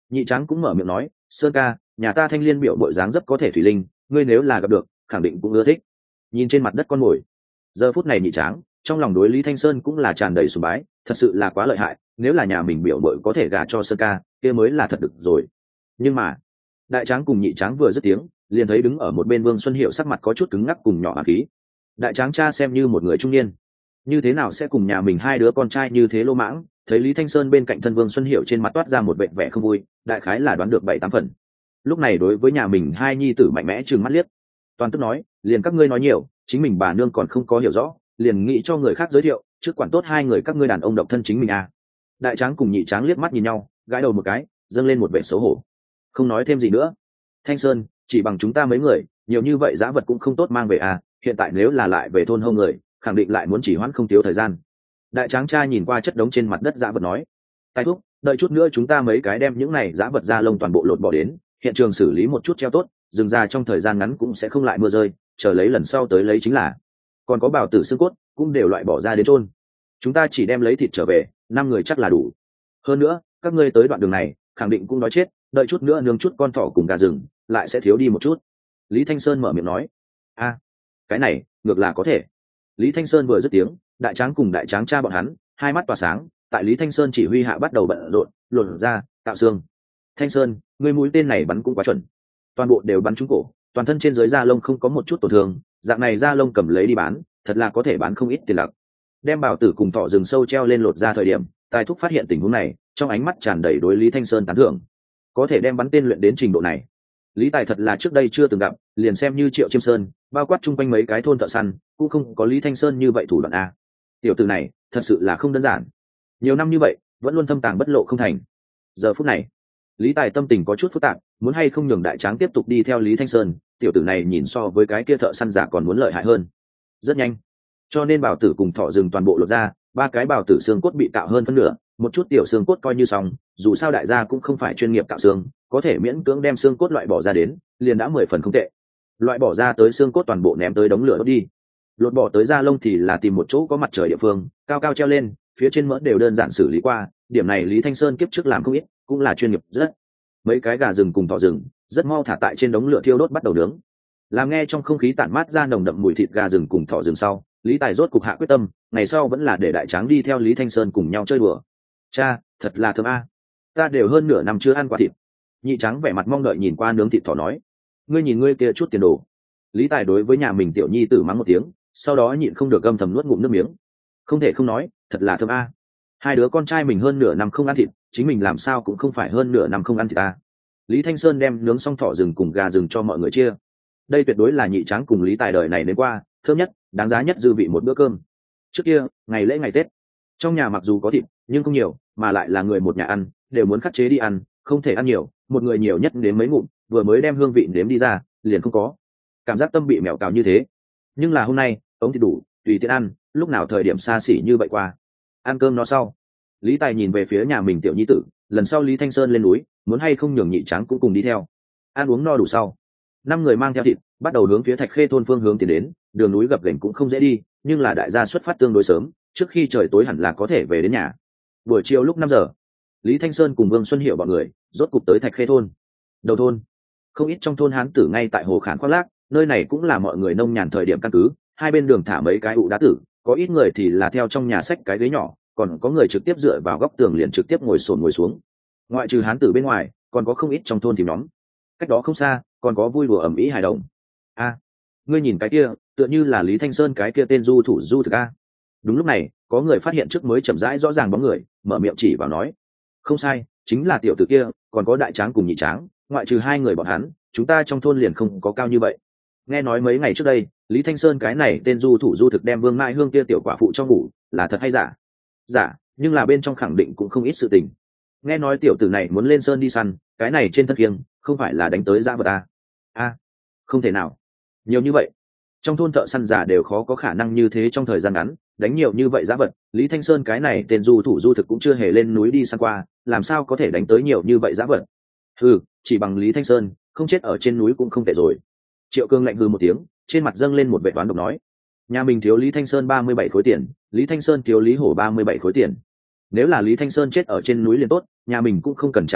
Nhị tráng cũng mở miệng nói, sơn ca, nhà ta thanh liên biểu bội dáng rất có thể thủy linh, ngươi nếu là gặp được khẳng định cũng ưa thích. Nhìn trên mặt đất con mồi, giờ phút này nhị tráng trong lòng đối Lý Thanh Sơn cũng là tràn đầy sùng bái, thật sự là quá lợi hại, nếu là nhà mình biểu bội có thể gả cho sơn ca kia mới là thật được rồi. Nhưng mà đại tráng cùng nhị tráng vừa dứt tiếng, liền thấy đứng ở một bên Vương Xuân Hiệu sắc mặt có chút cứng ngắc cùng nhỏ hạt khí. Đại tráng cha xem như một người trung niên, như thế nào sẽ cùng nhà mình hai đứa con trai như thế lô mãng. Thấy Lý Thanh Sơn bên cạnh thân Vương Xuân Hiệu trên mặt toát ra một vẻ vẻ không vui, đại khái là đoán được 7-8 phần. Lúc này đối với nhà mình hai nhi tử mạnh mẽ trừng mắt liếc, toàn tức nói, liền các ngươi nói nhiều, chính mình bà nương còn không có hiểu rõ, liền nghĩ cho người khác giới thiệu, trước quản tốt hai người các ngươi đàn ông độc thân chính mình à. Đại tráng cùng nhị tráng liếc mắt nhìn nhau, gãi đầu một cái, dâng lên một vẻ xấu hổ, không nói thêm gì nữa. Thanh Sơn, chỉ bằng chúng ta mấy người, nhiều như vậy dã vật cũng không tốt mang về à, hiện tại nếu là lại về thôn hông người, khẳng định lại muốn chỉ hoãn không thiếu thời gian. Đại tráng cha nhìn qua chất đống trên mặt đất dã vật nói, tài thúc, đợi chút nữa chúng ta mấy cái đem những này dã vật da lông toàn bộ lột bỏ đến, hiện trường xử lý một chút treo tốt, rừng ra trong thời gian ngắn cũng sẽ không lại mưa rơi, chờ lấy lần sau tới lấy chính là. Còn có bào tử xương cốt cũng đều loại bỏ ra đến chôn, chúng ta chỉ đem lấy thịt trở về, 5 người chắc là đủ. Hơn nữa các ngươi tới đoạn đường này khẳng định cũng đói chết, đợi chút nữa nướng chút con thỏ cùng gà rừng lại sẽ thiếu đi một chút. Lý Thanh Sơn mở miệng nói, a, cái này ngược là có thể. Lý Thanh Sơn vừa dứt tiếng, đại tráng cùng đại tráng cha bọn hắn hai mắt tỏa sáng, tại Lý Thanh Sơn chỉ huy hạ bắt đầu bận rộn lột ra tạo xương. Thanh Sơn, ngươi mũi tên này bắn cũng quá chuẩn, toàn bộ đều bắn trúng cổ, toàn thân trên dưới da lông không có một chút tổn thương, dạng này da lông cầm lấy đi bán, thật là có thể bán không ít tiền lặc. Đem bảo tử cùng thỏ rừng sâu treo lên lột ra thời điểm, tài thúc phát hiện tình huống này, trong ánh mắt tràn đầy đối Lý Thanh Sơn tán thưởng. Có thể đem bắn tên luyện đến trình độ này, Lý Tài thật là trước đây chưa từng gặp, liền xem như Triệu Chiêm Sơn bao quát chung quanh mấy cái thôn thợ săn cũng không có Lý Thanh Sơn như vậy thủ đoạn a. Tiểu tử này thật sự là không đơn giản, nhiều năm như vậy vẫn luôn thâm tàng bất lộ không thành. Giờ phút này Lý Tài tâm tình có chút phức tạp, muốn hay không nhường đại tráng tiếp tục đi theo Lý Thanh Sơn, tiểu tử này nhìn so với cái kia thợ săn giả còn muốn lợi hại hơn. Rất nhanh, cho nên bảo tử cùng thỏ rừng toàn bộ lột ra, 3 cái bảo tử xương cốt bị cạo hơn phân nửa, một chút tiểu xương cốt coi như xong, dù sao đại gia cũng không phải chuyên nghiệp cạo xương, có thể miễn cưỡng đem xương cốt loại bỏ ra đến, liền đã 10 phần không tệ. Loại bỏ ra tới xương cốt toàn bộ ném tới đống lửa đốt đi. Lột bỏ tới da lông thì là tìm một chỗ có mặt trời địa phương, cao cao treo lên, phía trên mỡ đều đơn giản xử lý qua, điểm này Lý Thanh Sơn kiếp trước làm không ít, cũng là chuyên nghiệp rất. Mấy cái gà rừng cùng thỏ rừng, rất mau thả tại trên đống lửa thiêu đốt bắt đầu nướng. Làm nghe trong không khí tản mát ra nồng đậm mùi thịt gà rừng cùng thỏ rừng sau, Lý Tài rốt cục hạ quyết tâm, ngày sau vẫn là để đại tráng đi theo Lý Thanh Sơn cùng nhau chơi đùa. Cha, thật là thơm a, ta đều hơn nửa năm chưa ăn qua thịt. Nhị tráng vẻ mặt mong đợi nhìn qua nướng thịt thỏ nói, ngươi nhìn ngươi kia chút tiền đồ. Lý Tài đối với nhà mình tiểu nhi tử mắng một tiếng, sau đó nhịn không được âm thầm nuốt ngụm nước miếng. Không thể không nói, thật là thơm a. Hai đứa con trai mình hơn nửa năm không ăn thịt, chính mình làm sao cũng không phải hơn nửa năm không ăn thịt a. Lý Thanh Sơn đem nướng xong thỏ rừng cùng gà rừng cho mọi người chia. Đây tuyệt đối là nhị tráng cùng Lý Tài đời này đến qua thơm nhất, đáng giá nhất dư vị một bữa cơm. Trước kia ngày lễ ngày Tết, trong nhà mặc dù có thịt nhưng không nhiều, mà lại là người một nhà ăn, đều muốn khắc chế đi ăn, không thể ăn nhiều, một người nhiều nhất đến mấy ngụm, vừa mới đem hương vị nếm đi ra liền không có, cảm giác tâm bị mèo cào như thế. Nhưng là hôm nay ống thịt đủ, tùy tiện ăn, lúc nào thời điểm xa xỉ như vậy qua. Ăn cơm no sau, Lý Tài nhìn về phía nhà mình tiểu nhi tử, lần sau Lý Thanh Sơn lên núi, muốn hay không nhường nhị tráng cũng cùng đi theo. Ăn uống no đủ sau, 5 người mang theo thịt, bắt đầu hướng phía Thạch Khê thôn phương hướng tiến đến. Đường núi gập ghềnh cũng không dễ đi, nhưng là đại gia xuất phát tương đối sớm, trước khi trời tối hẳn là có thể về đến nhà. Buổi chiều lúc 5 giờ, Lý Thanh Sơn cùng Vương Xuân Hiệu bọn người rốt cục tới Thạch Khê thôn. Đầu thôn, không ít trong thôn hán tử ngay tại hồ khán khoác lác, nơi này cũng là mọi người nông nhàn thời điểm căn cứ, hai bên đường thả mấy cái ụ đá tử, có ít người thì là theo trong nhà xách cái ghế nhỏ, còn có người trực tiếp dựa vào góc tường liền trực tiếp ngồi xuống. Ngoại trừ hán tử bên ngoài, còn có không ít trong thôn tìm nhóm. Cách đó không xa, còn có vui đùa ầm ĩ hài đồng. A, ngươi nhìn cái kia, tựa như là Lý Thanh Sơn cái kia tên du thủ du thực a. Đúng lúc này, có người phát hiện trước mới chậm rãi rõ ràng bóng người, mở miệng chỉ vào nói, không sai, chính là tiểu tử kia, còn có đại tráng cùng nhị tráng, ngoại trừ 2 người bọn hắn, chúng ta trong thôn liền không có cao như vậy. Nghe nói mấy ngày trước đây, Lý Thanh Sơn cái này tên du thủ du thực đem Vương Mai Hương kia tiểu quả phụ cho ngủ, là thật hay giả? Giả, nhưng là bên trong khẳng định cũng không ít sự tình. Nghe nói tiểu tử này muốn lên sơn đi săn, cái này trên thân kiêng, không phải là đánh tới dã vật à? A, không thể nào. Nhiều như vậy, trong thôn thợ săn giả đều khó có khả năng như thế trong thời gian ngắn đánh nhiều như vậy dã vật. Lý Thanh Sơn cái này tên du thủ du thực cũng chưa hề lên núi đi săn qua, làm sao có thể đánh tới nhiều như vậy dã vật? Hừ, chỉ bằng Lý Thanh Sơn không chết ở trên núi cũng không tệ rồi. Triệu Cương lạnh hừ một tiếng, trên mặt dâng lên một vẻ toán độc nói, nhà mình thiếu Lý Thanh Sơn 37 khối tiền, Lý Thanh Sơn thiếu Lý Hổ 37 khối tiền. Nếu là Lý Thanh Sơn chết ở trên núi liền tốt, nhà mình cũng không cần trả tiền,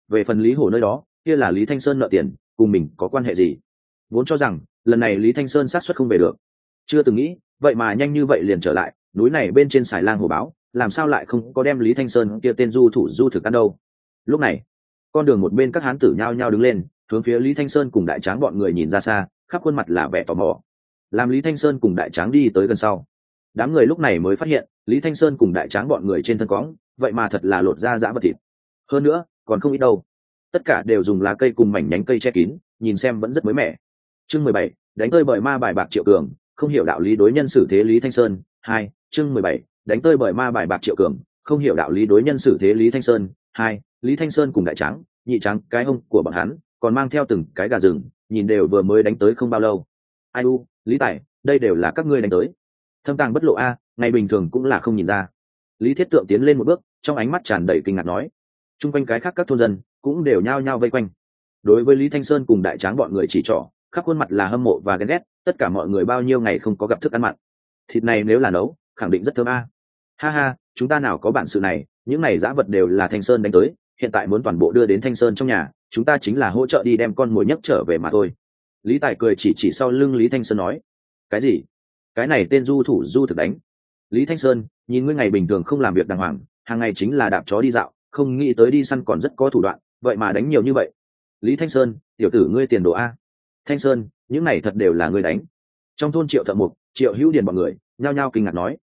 về phần Lý Hổ nơi đó kia là Lý Thanh Sơn nợ tiền, cùng mình có quan hệ gì. Vốn cho rằng lần này Lý Thanh Sơn xác suất không về được, chưa từng nghĩ vậy mà nhanh như vậy liền trở lại. Núi này bên trên xài lang hổ báo, làm sao lại không có đem Lý Thanh Sơn kia tên du thủ du thực ăn đâu. Lúc này con đường một bên các hán tử nhao nhao đứng lên, hướng phía Lý Thanh Sơn cùng đại tráng bọn người nhìn ra xa, khắp khuôn mặt là vẻ tò mò. Làm Lý Thanh Sơn cùng đại tráng đi tới gần sau, đám người lúc này mới phát hiện Lý Thanh Sơn cùng đại tráng bọn người trên thân cõng vậy mà thật là lột da dã vật thịt, hơn nữa còn không ít đâu, tất cả đều dùng lá cây cùng mảnh nhánh cây che kín, nhìn xem vẫn rất mới mẻ. Chương 17, đánh tơi bởi ma bài bạc Triệu Cường, không hiểu đạo lý đối nhân xử thế Lý Thanh Sơn. 2. Chương 17, đánh tơi bởi ma bài bạc Triệu Cường, không hiểu đạo lý đối nhân xử thế Lý Thanh Sơn. 2. Lý Thanh Sơn cùng đại tráng, nhị tráng cái hông của bọn hắn còn mang theo từng cái gà rừng, nhìn đều vừa mới đánh tới không bao lâu. Ai u, Lý Tài, đây đều là các ngươi đánh tới. Thâm tàng bất lộ a, ngày bình thường cũng là không nhìn ra. Lý Thiết Tượng tiến lên một bước, trong ánh mắt tràn đầy kinh ngạc nói. Trung quanh cái khác các thôn dân cũng đều nhao nhao vây quanh. Đối với Lý Thanh Sơn cùng đại tráng bọn người chỉ trỏ, khắp khuôn mặt là hâm mộ và ghen ghét. Tất cả mọi người bao nhiêu ngày không có gặp thức ăn mặn, thịt này nếu là nấu khẳng định rất thơm a. Ha ha, chúng ta nào có bản sự này, những này dã vật đều là Thanh Sơn đánh tới, hiện tại muốn toàn bộ đưa đến Thanh Sơn trong nhà, chúng ta chính là hỗ trợ đi đem con mồi nhấc trở về mà thôi. Lý Tài cười chỉ sau lưng Lý Thanh Sơn nói. Cái gì? Cái này tên du thủ du thực đánh? Lý Thanh Sơn, nhìn ngươi ngày bình thường không làm việc đàng hoàng, hàng ngày chính là đạp chó đi dạo, không nghĩ tới đi săn còn rất có thủ đoạn, vậy mà đánh nhiều như vậy. Lý Thanh Sơn, tiểu tử ngươi tiền đồ a. Thanh Sơn, những này thật đều là ngươi đánh. Trong thôn Triệu Thợ Mục, Triệu Hữu Điền bọn người nhao nhao kinh ngạc nói.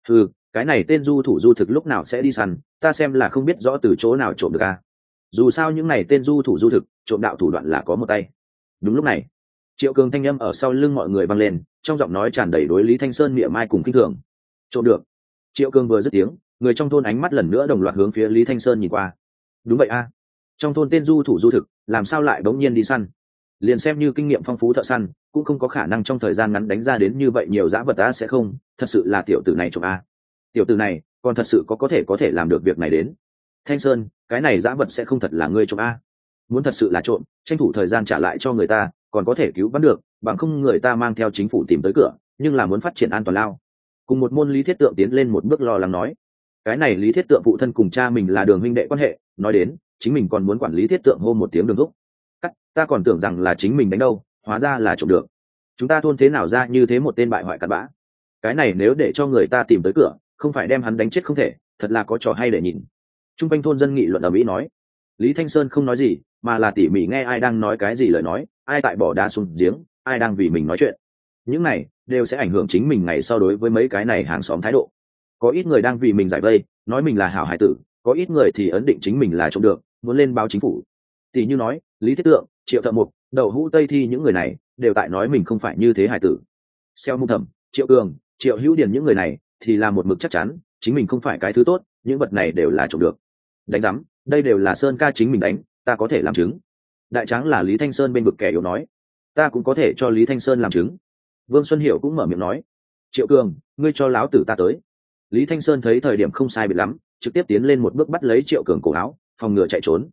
Cái này tên du thủ du thực lúc nào sẽ đi săn, ta xem là không biết rõ từ chỗ nào trộm được a. Dù sao những này tên du thủ du thực trộm đạo thủ đoạn là có một tay. Đúng lúc này, Triệu Cường thanh âm ở sau lưng mọi người vang lên, trong giọng nói tràn đầy đối Lý Thanh Sơn mỉa mai cùng khinh thường. Trộm được? Triệu Cường vừa dứt tiếng, người trong thôn ánh mắt lần nữa đồng loạt hướng phía Lý Thanh Sơn nhìn qua. Đúng vậy a, trong thôn tên du thủ du thực làm sao lại bỗng nhiên đi săn? Liền xem như kinh nghiệm phong phú thợ săn cũng không có khả năng trong thời gian ngắn đánh ra đến như vậy nhiều dã vật a. Sẽ không, thật sự là tiểu tử này trộm a. Tiểu tử này còn thật sự có thể làm được việc này đến. Thanh Sơn, cái này dã vật sẽ không thật là ngươi trộm a? Muốn thật sự là trộm, tranh thủ thời gian trả lại cho người ta, còn có thể cứu vãn được, bằng không người ta mang theo chính phủ tìm tới cửa, nhưng là muốn phát triển an toàn lao. Cùng một môn Lý Thiết Tượng tiến lên một bước lo lắng nói. Cái này Lý Thiết Tượng phụ thân cùng cha mình là đường huynh đệ quan hệ, nói đến chính mình còn muốn quản Lý Thiết Tượng hô một tiếng đường thúc. Ta còn tưởng rằng là chính mình đánh đâu, hóa ra là trộm được. Chúng ta thôn thế nào ra như thế một tên bại hoại cặn bã. Cái này nếu để cho người ta tìm tới cửa, không phải đem hắn đánh chết không thể, thật là có trò hay để nhìn. Trung quanh thôn dân nghị luận ở mỹ nói. Lý Thanh Sơn không nói gì, mà là tỉ mỉ nghe ai đang nói cái gì lời nói, ai tại bỏ đá xuống giếng, ai đang vì mình nói chuyện. Những này đều sẽ ảnh hưởng chính mình ngày sau đối với mấy cái này hàng xóm thái độ. Có ít người đang vì mình giải vây, nói mình là hảo hải tử, có ít người thì ấn định chính mình là trộm được, muốn lên báo chính phủ. Tỷ như nói Lý Thiết Tượng, Triệu Thợ Mục, Đậu Hũ Tây Thi, những người này đều tại nói mình không phải như thế hải tử. Xeo Mung Thẩm, Triệu Cường, Triệu Hữu Điền những người này thì là một mực chắc chắn chính mình không phải cái thứ tốt, những vật này đều là trộm được. Đánh rắm, đây đều là Sơn ca chính mình đánh, ta có thể làm chứng. Đại tráng là Lý Thanh Sơn bên vực kẻ yếu nói. Ta cũng có thể cho Lý Thanh Sơn làm chứng. Vương Xuân Hiểu cũng mở miệng nói. Triệu Cường, ngươi cho láo tử ta tới. Lý Thanh Sơn thấy thời điểm không sai biệt lắm, trực tiếp tiến lên một bước bắt lấy Triệu Cường cổ áo, phòng ngừa chạy trốn.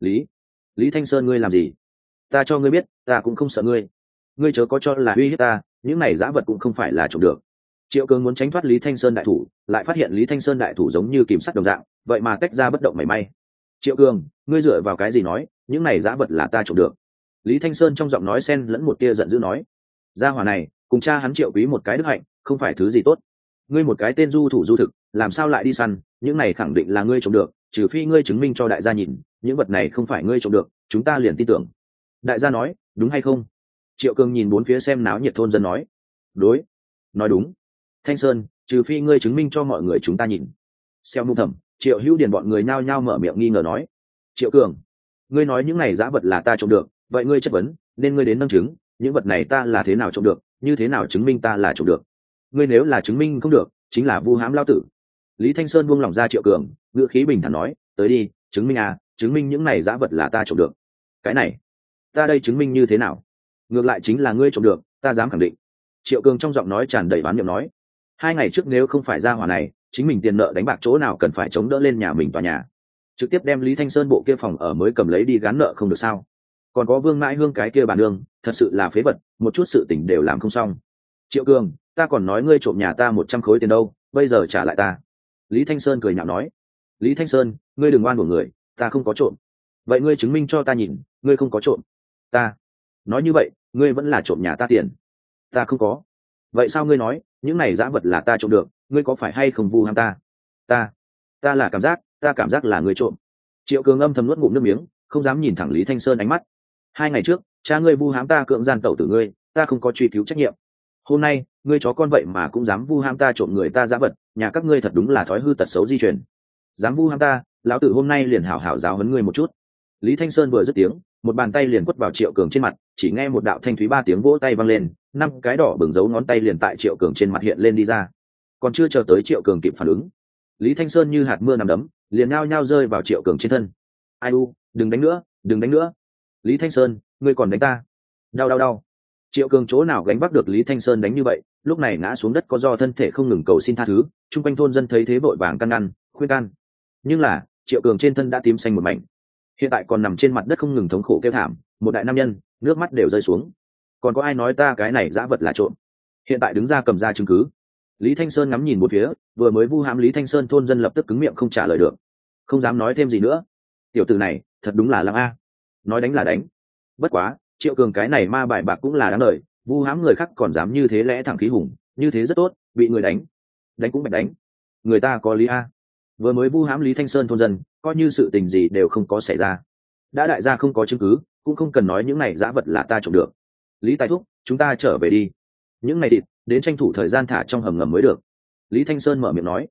Lý Thanh Sơn, ngươi làm gì? Ta cho ngươi biết, ta cũng không sợ ngươi. Ngươi chớ có cho là uy hiếp ta, những này dã vật cũng không phải là trộm được. Triệu Cường muốn tránh thoát Lý Thanh Sơn đại thủ, lại phát hiện Lý Thanh Sơn đại thủ giống như kìm sắt đồng dạng, vậy mà tách ra bất động mảy may. Triệu Cường, ngươi dựa vào cái gì nói những này dã vật là ta trộm được? Lý Thanh Sơn trong giọng nói xen lẫn một tia giận dữ nói. Gia hỏa này cùng cha hắn Triệu Quý một cái đức hạnh, không phải thứ gì tốt. Ngươi một cái tên du thủ du thực, làm sao lại đi săn? Những này khẳng định là ngươi trộm được, trừ phi ngươi chứng minh cho đại gia nhìn những vật này không phải ngươi trộm được, chúng ta liền tin tưởng. Đại gia nói đúng hay không? Triệu Cường nhìn bốn phía xem náo nhiệt thôn dân nói. Đối, nói đúng. Thanh Sơn, trừ phi ngươi chứng minh cho mọi người chúng ta nhìn. Xeo Mung Thẩm, Triệu Hữu Điền bọn người nhao nhao mở miệng nghi ngờ nói. Triệu Cường, ngươi nói những này dã vật là ta trộm được, vậy ngươi chất vấn nên ngươi đến nâng chứng, những vật này ta là thế nào trộm được, như thế nào chứng minh ta là trộm được? Ngươi nếu là chứng minh không được, chính là vu hãm lao tử. Lý Thanh Sơn buông lỏng ra Triệu Cường, ngữ khí bình thản nói. Tới đi, chứng minh à, chứng minh những này dã vật là ta trộm được. Cái này ta đây chứng minh như thế nào? Ngược lại chính là ngươi trộm được, ta dám khẳng định. Triệu Cường trong giọng nói tràn đầy bán niệm nói. 2 ngày trước nếu không phải ra hỏa này, chính mình tiền nợ đánh bạc chỗ nào cần phải chống đỡ lên nhà mình tòa nhà, trực tiếp đem Lý Thanh Sơn bộ kia phòng ở mới cầm lấy đi gán nợ không được sao? Còn có Vương Mãi Hương cái kia bà nương, thật sự là phế vật, một chút sự tình đều làm không xong. Triệu Cường, ta còn nói ngươi trộm nhà ta 100 khối tiền đâu, bây giờ trả lại ta. Lý Thanh Sơn cười nhạo nói. Lý Thanh Sơn, ngươi đừng oan của người, ta không có trộm. vậy ngươi chứng minh cho ta nhìn, ngươi không có trộm. Ta nói như vậy, ngươi vẫn là trộm nhà ta tiền. Ta không có. Vậy sao ngươi nói những này dã vật là ta trộm được, ngươi có phải hay không vu ham ta? Ta là ta cảm giác là ngươi trộm. Triệu Cường âm thầm nuốt ngụm nước miếng, không dám nhìn thẳng Lý Thanh Sơn ánh mắt. 2 ngày trước cha ngươi vu hãm ta cưỡng gian tẩu tử ngươi, ta không có truy cứu trách nhiệm. Hôm nay ngươi chó con vậy mà cũng dám vu hãm ta trộm người ta dã vật, nhà các ngươi thật đúng là thói hư tật xấu di truyền. Dám vu hãm ta, lão tử hôm nay liền hảo hảo giáo huấn ngươi một chút. Lý Thanh Sơn vừa dứt tiếng, một bàn tay liền quất vào Triệu Cường trên mặt, chỉ nghe một đạo thanh thúy 3 tiếng vỗ tay vang lên, 5 cái đỏ bừng dấu ngón tay liền tại Triệu Cường trên mặt hiện lên đi ra. Còn chưa chờ tới Triệu Cường kịp phản ứng, Lý Thanh Sơn như hạt mưa nằm đấm, liền nhao nhao rơi vào Triệu Cường trên thân. Ai u, đừng đánh nữa, đừng đánh nữa. Lý Thanh Sơn, ngươi còn đánh ta? Đau. Triệu Cường chỗ nào gánh vác được Lý Thanh Sơn đánh như vậy, lúc này ngã xuống đất có do thân thể không ngừng cầu xin tha thứ, chung quanh thôn dân thấy thế vội vàng can ngăn, khuyên can. Nhưng là, Triệu Cường trên thân đã tím xanh một mảnh, hiện tại còn nằm trên mặt đất không ngừng thống khổ kêu thảm, một đại nam nhân, nước mắt đều rơi xuống. Còn có ai nói ta cái này dã vật là trộm? Hiện tại đứng ra cầm ra chứng cứ. Lý Thanh Sơn ngắm nhìn một phía, vừa mới vu hãm Lý Thanh Sơn thôn dân lập tức cứng miệng không trả lời được, không dám nói thêm gì nữa. Tiểu tử này, thật đúng là lăng a. Nói đánh là đánh. Bất quá, Triệu Cường cái này ma bài bạc cũng là đáng lời, vu hãm người khác còn dám như thế lẽ thẳng khí hùng, như thế rất tốt, bị người đánh cũng bạch đánh. Người ta có lý a. Vừa mới vu hãm Lý Thanh Sơn thôn dân, coi như sự tình gì đều không có xảy ra. Đã đại gia không có chứng cứ, cũng không cần nói những này dã vật là ta trộm được. Lý Tài Thúc, chúng ta trở về đi. Những này thịt, đến tranh thủ thời gian thả trong hầm ngầm mới được. Lý Thanh Sơn mở miệng nói.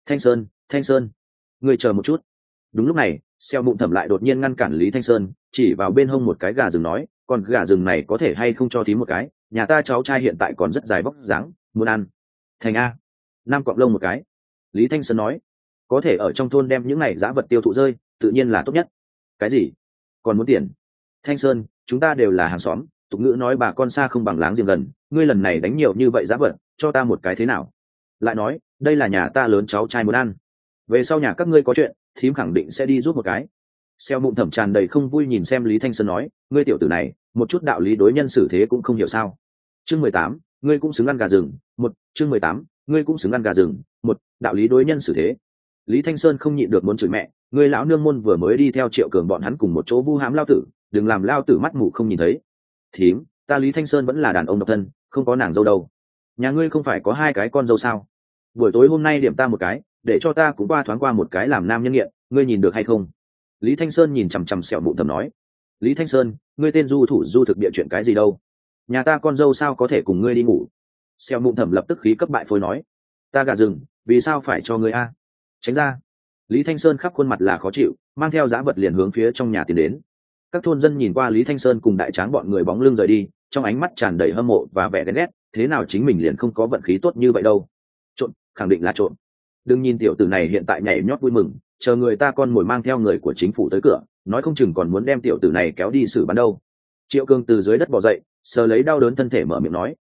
Thanh Sơn, người chờ một chút. Đúng lúc này, Xeo Mụn Thẩm lại đột nhiên ngăn cản Lý Thanh Sơn, chỉ vào bên hông một cái gà rừng nói, còn gà rừng này có thể hay không cho thím một cái, nhà ta cháu trai hiện tại còn rất dài vóc dáng, muốn ăn. Thành a. 5 cọng lông một cái. Lý Thanh Sơn nói, có thể ở trong thôn đem những này dã vật tiêu thụ rơi, tự nhiên là tốt nhất. Cái gì? Còn muốn tiền? Thanh Sơn, chúng ta đều là hàng xóm, tục ngữ nói bà con xa không bằng láng giềng gần, ngươi lần này đánh nhiều như vậy dã vật, cho ta một cái thế nào? Lại nói, đây là nhà ta lớn cháu trai muốn ăn, về sau nhà các ngươi có chuyện, thím khẳng định sẽ đi giúp một cái. Xeo Mụn Thẩm tràn đầy không vui nhìn xem Lý Thanh Sơn nói, ngươi tiểu tử này, một chút đạo lý đối nhân xử thế cũng không hiểu sao? Chương 18, ngươi cũng xứng ăn gà rừng. Chương 18, ngươi cũng xứng ăn gà rừng. Đạo lý đối nhân xử thế. Lý Thanh Sơn không nhịn được muốn chửi mẹ, ngươi lão nương môn vừa mới đi theo Triệu Cường bọn hắn cùng một chỗ vu hãm lao tử, đừng làm lao tử mắt mù không nhìn thấy. Thím, ta Lý Thanh Sơn vẫn là đàn ông độc thân, không có nàng dâu đâu. Nhà ngươi không phải có 2 cái con dâu sao? Buổi tối hôm nay điểm ta một cái, để cho ta cũng qua thoáng qua một cái làm nam nhân nghiện, ngươi nhìn được hay không? Lý Thanh Sơn nhìn chằm chằm Xẻo Mụn Thẩm nói. Lý Thanh Sơn, ngươi tên du thủ du thực địa chuyện cái gì đâu? Nhà ta con dâu sao có thể cùng ngươi đi ngủ? Xẻo Mụn Thẩm lập tức khí cấp bại phôi nói. Ta gà rừng, vì sao phải cho ngươi a? Tránh ra. Lý Thanh Sơn khắp khuôn mặt là khó chịu, mang theo dã vật liền hướng phía trong nhà tiến đến. Các thôn dân nhìn qua Lý Thanh Sơn cùng đại tráng bọn người bóng lưng rời đi, trong ánh mắt tràn đầy hâm mộ và vẻ ghen ghét, thế nào chính mình liền không có vận khí tốt như vậy đâu? Trộm, khẳng định là trộm. Đừng nhìn tiểu tử này hiện tại nhảy nhót vui mừng, chờ người ta con mồi mang theo người của chính phủ tới cửa, nói không chừng còn muốn đem tiểu tử này kéo đi xử bắn đâu. Triệu Cường từ dưới đất bò dậy, sờ lấy đau đớn thân thể mở miệng nói,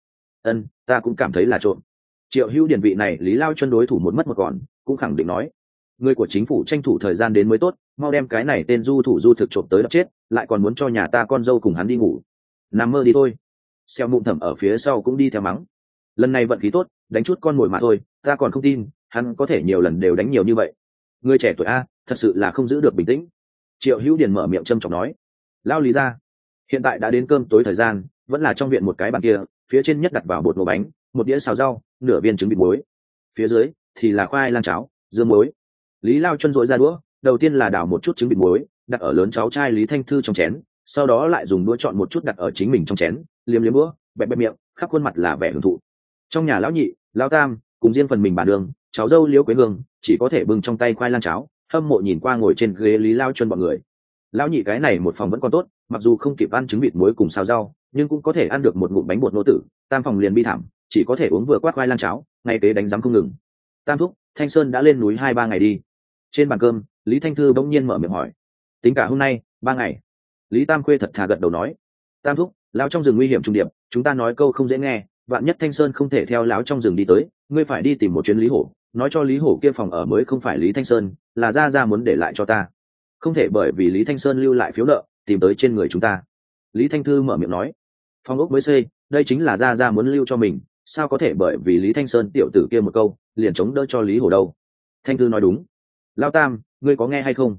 ta cũng cảm thấy là trộm. Triệu Hữu Điển vị này Lý Lao chân đối thủ một mất một còn, cũng khẳng định nói, người của chính phủ tranh thủ thời gian đến mới tốt, mau đem cái này tên du thủ du thực trộm tới đập chết, lại còn muốn cho nhà ta con dâu cùng hắn đi ngủ. Nằm mơ đi thôi. Xeo Mụn Thẩm ở phía sau cũng đi theo mắng. Lần này vận khí tốt, đánh chút con mồi mà thôi, ta còn không tin hắn có thể nhiều lần đều đánh nhiều như vậy. Người trẻ tuổi a, thật sự là không giữ được bình tĩnh. Triệu Hữu Điền mở miệng châm chọc nói. Lao Lý ra, hiện tại đã đến cơm tối thời gian, vẫn là trong viện một cái bàn kia, phía trên nhất đặt vào bột nổ bánh, một đĩa xào rau, nửa viên trứng vịt muối, phía dưới thì là khoai lang cháo, dưa muối. Lý Lao chân dội ra đũa, đầu tiên là đảo một chút trứng vịt muối, đặt ở lớn cháu trai Lý Thanh Thư trong chén, sau đó lại dùng đũa chọn một chút đặt ở chính mình trong chén, liếm liếm đũa, bẹp bẹp miệng, khắp khuôn mặt là vẻ hưởng thụ. Trong nhà lão nhị, lão tam, cùng riêng phần mình bà đường, cháu dâu Liễu Quế Hương, chỉ có thể bưng trong tay khoai lang cháo, hâm mộ nhìn qua ngồi trên ghế Lý Lao chân bọn người. Lão nhị cái này một phòng vẫn còn tốt, mặc dù không kịp ăn trứng vịt muối cùng xào rau, nhưng cũng có thể ăn được một ngụm bánh bột nô tử. Tam phòng liền bi thảm, chỉ có thể uống vừa quát khoai lang cháo, ngay kế đánh giấm không ngừng. Tam thúc, Thanh Sơn đã lên núi 2-3 ngày đi. Trên bàn cơm, Lý Thanh Thư bỗng nhiên mở miệng hỏi. Tính cả hôm nay, 3 ngày. Lý Tam Khuê thật thà gật đầu nói. Tam thúc, lão trong rừng nguy hiểm trùng điệp, chúng ta nói câu không dễ nghe, vạn nhất Thanh Sơn không thể theo lão trong rừng đi tới, ngươi phải đi tìm một chuyến Lý Hổ, nói cho Lý Hổ kia phòng ở mới không phải Lý Thanh Sơn, là ra muốn để lại cho ta, không thể bởi vì Lý Thanh Sơn lưu lại phiếu nợ tìm tới trên người chúng ta. Lý Thanh Thư mở miệng nói. Phòng ốc mới xây, đây chính là ra muốn lưu cho mình, sao có thể bởi vì Lý Thanh Sơn tiểu tử kia một câu liền chống đỡ cho Lý Hổ đâu. Thanh Thư nói đúng. Lao Tam, ngươi có nghe hay không?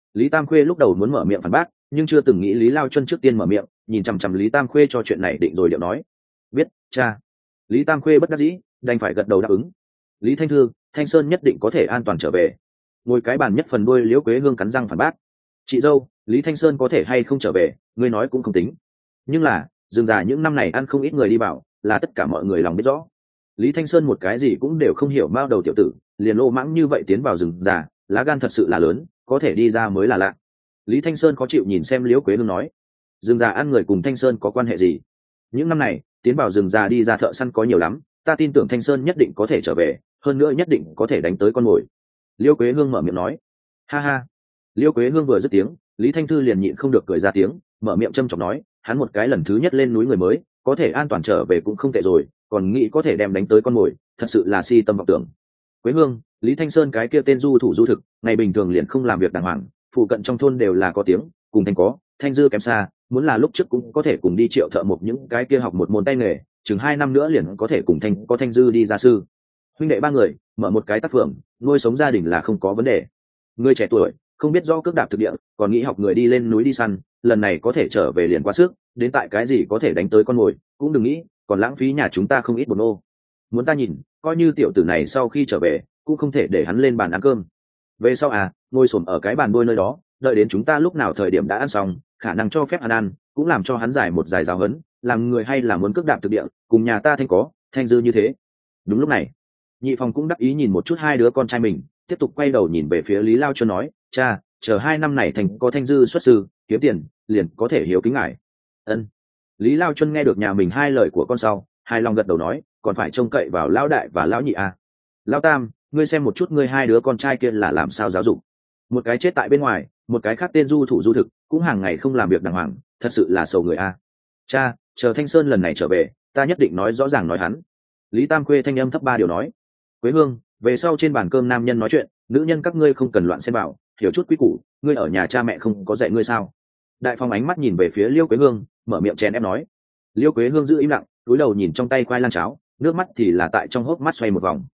Lý Tam Khuê lúc đầu muốn mở miệng phản bác, nhưng chưa từng nghĩ Lý Lao Chuân trước tiên mở miệng, nhìn chằm chằm Lý Tam Khuê cho chuyện này định rồi điệu nói: biết, cha. Lý Tam Khuê bất đắc dĩ, đành phải gật đầu đáp ứng. Lý Thanh Thư, Thanh Sơn nhất định có thể an toàn trở về. Ngồi cái bàn nhất phần đuôi Liễu Quế Hương cắn răng phản bác: chị dâu, Lý Thanh Sơn có thể hay không trở về, ngươi nói cũng không tính. Nhưng là, dường già những năm này ăn không ít người đi bảo, là tất cả mọi người lòng biết rõ. Lý Thanh Sơn một cái gì cũng đều không hiểu, bao đầu tiểu tử, liền lô mãng như vậy tiến vào rừng già, lá gan thật sự là lớn, có thể đi ra mới là lạ. Lý Thanh Sơn khó chịu nhìn xem Liễu Quế Hương nói: rừng già ăn người cùng Thanh Sơn có quan hệ gì? Những năm này, tiến vào rừng già đi ra thợ săn có nhiều lắm, ta tin tưởng Thanh Sơn nhất định có thể trở về, hơn nữa nhất định có thể đánh tới con mồi. Liễu Quế Hương mở miệng nói. Ha ha. Liễu Quế Hương vừa dứt tiếng, Lý Thanh Thư liền nhịn không được cười ra tiếng, mở miệng châm chọc nói: hắn một cái lần thứ nhất lên núi người mới, có thể an toàn trở về cũng không tệ rồi, còn nghĩ có thể đem đánh tới con mồi, thật sự là si tâm vọng tưởng. Quế Hương, Lý Thanh Sơn cái kia tên du thủ du thực, ngày bình thường liền không làm việc đàng hoàng, phụ cận trong thôn đều là có tiếng, cùng Thanh có, Thanh dư kém xa, muốn là lúc trước cũng có thể cùng đi Triệu thợ một những cái kia học một môn tay nghề, chừng 2 năm nữa liền có thể cùng Thanh có Thanh dư đi gia sư. Huynh đệ 3 người, mở một cái tác phường, nuôi sống gia đình là không có vấn đề. Người trẻ tuổi, không biết do cước đạp thực địa, còn nghĩ học người đi lên núi đi săn, lần này có thể trở về liền quá sức, đến tại cái gì có thể đánh tới con mồi, cũng đừng nghĩ, còn lãng phí nhà chúng ta không ít bột nô. Muốn ta nhìn, coi như tiểu tử này sau khi trở về, cũng không thể để hắn lên bàn ăn cơm. Về sau ngồi xổm ở cái bàn bôi nơi đó, đợi đến chúng ta lúc nào thời điểm đã ăn xong, khả năng cho phép ăn, cũng làm cho hắn giải một giải giáo hấn, làm người hay là muốn cước đạp thực địa, cùng nhà ta Thanh có, Thanh dư như thế. Đúng lúc này, Nhị Phòng cũng đắc ý nhìn một chút hai đứa con trai mình, tiếp tục quay đầu nhìn về phía Lý Lao Chuân nói: cha, chờ 2 năm này Thành có Thanh dư xuất sư, kiếm tiền, liền có thể hiếu kính ngài. Ân. Lý Lao Chuân nghe được nhà mình hai lời của con sau, hài lòng gật đầu nói: còn phải trông cậy vào lão đại và lão nhị Lão Tam, ngươi xem một chút ngươi hai đứa con trai kia là làm sao giáo dục. Một cái chết tại bên ngoài, một cái khác tên du thủ du thực, cũng hàng ngày không làm việc đàng hoàng, thật sự là sầu người Cha, chờ Thanh Sơn lần này trở về, ta nhất định nói rõ ràng nói hắn. Lý Tam Khuê thanh âm thấp 3 điều nói. Quế Hương, về sau trên bàn cơm nam nhân nói chuyện, nữ nhân các ngươi không cần loạn xen vào, hiểu chút quý củ, ngươi ở nhà cha mẹ không có dạy ngươi sao? Đại Phong ánh mắt nhìn về phía Liêu Quế Hương, mở miệng chèn ép nói. Liêu Quế Hương giữ im lặng, cúi đầu nhìn trong tay khoai lang cháo, nước mắt thì là tại trong hốc mắt xoay một vòng.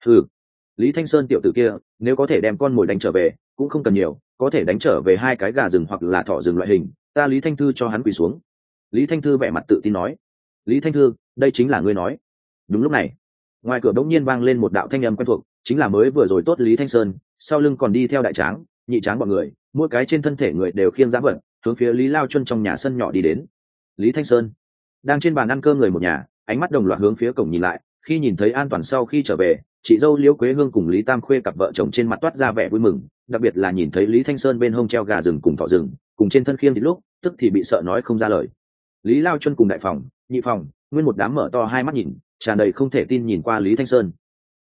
Lý Thanh Sơn tiểu tử kia, nếu có thể đem con mồi đánh trở về, cũng không cần nhiều, có thể đánh trở về 2 cái gà rừng hoặc là thỏ rừng loại hình, ta Lý Thanh Thư cho hắn quỳ xuống. Lý Thanh Thư vẻ mặt tự tin nói. Lý Thanh Thư, đây chính là ngươi nói. Đúng lúc này, ngoài cửa bỗng nhiên vang lên một đạo thanh âm quen thuộc, chính là mới vừa rồi tốt Lý Thanh Sơn, sau lưng còn đi theo đại tráng, nhị tráng bọn người, mỗi cái trên thân thể người đều khiêng dã vật, hướng phía Lý Lao Chuân trong nhà sân nhỏ đi đến. Lý Thanh Sơn đang trên bàn ăn cơm người một nhà, ánh mắt đồng loạt hướng phía cổng nhìn lại, khi nhìn thấy an toàn sau khi trở về, chị dâu Liễu Quế Hương cùng Lý Tam Khuê cặp vợ chồng trên mặt toát ra vẻ vui mừng, đặc biệt là nhìn thấy Lý Thanh Sơn bên hông treo gà rừng cùng thỏ rừng, cùng trên thân khiêng thì lúc, tức thì bị sợ nói không ra lời. Lý Lao Chuân cùng Đại Phòng, Nhị Phòng, nguyên một đám mở to hai mắt nhìn, tràn đầy không thể tin nhìn qua Lý Thanh Sơn.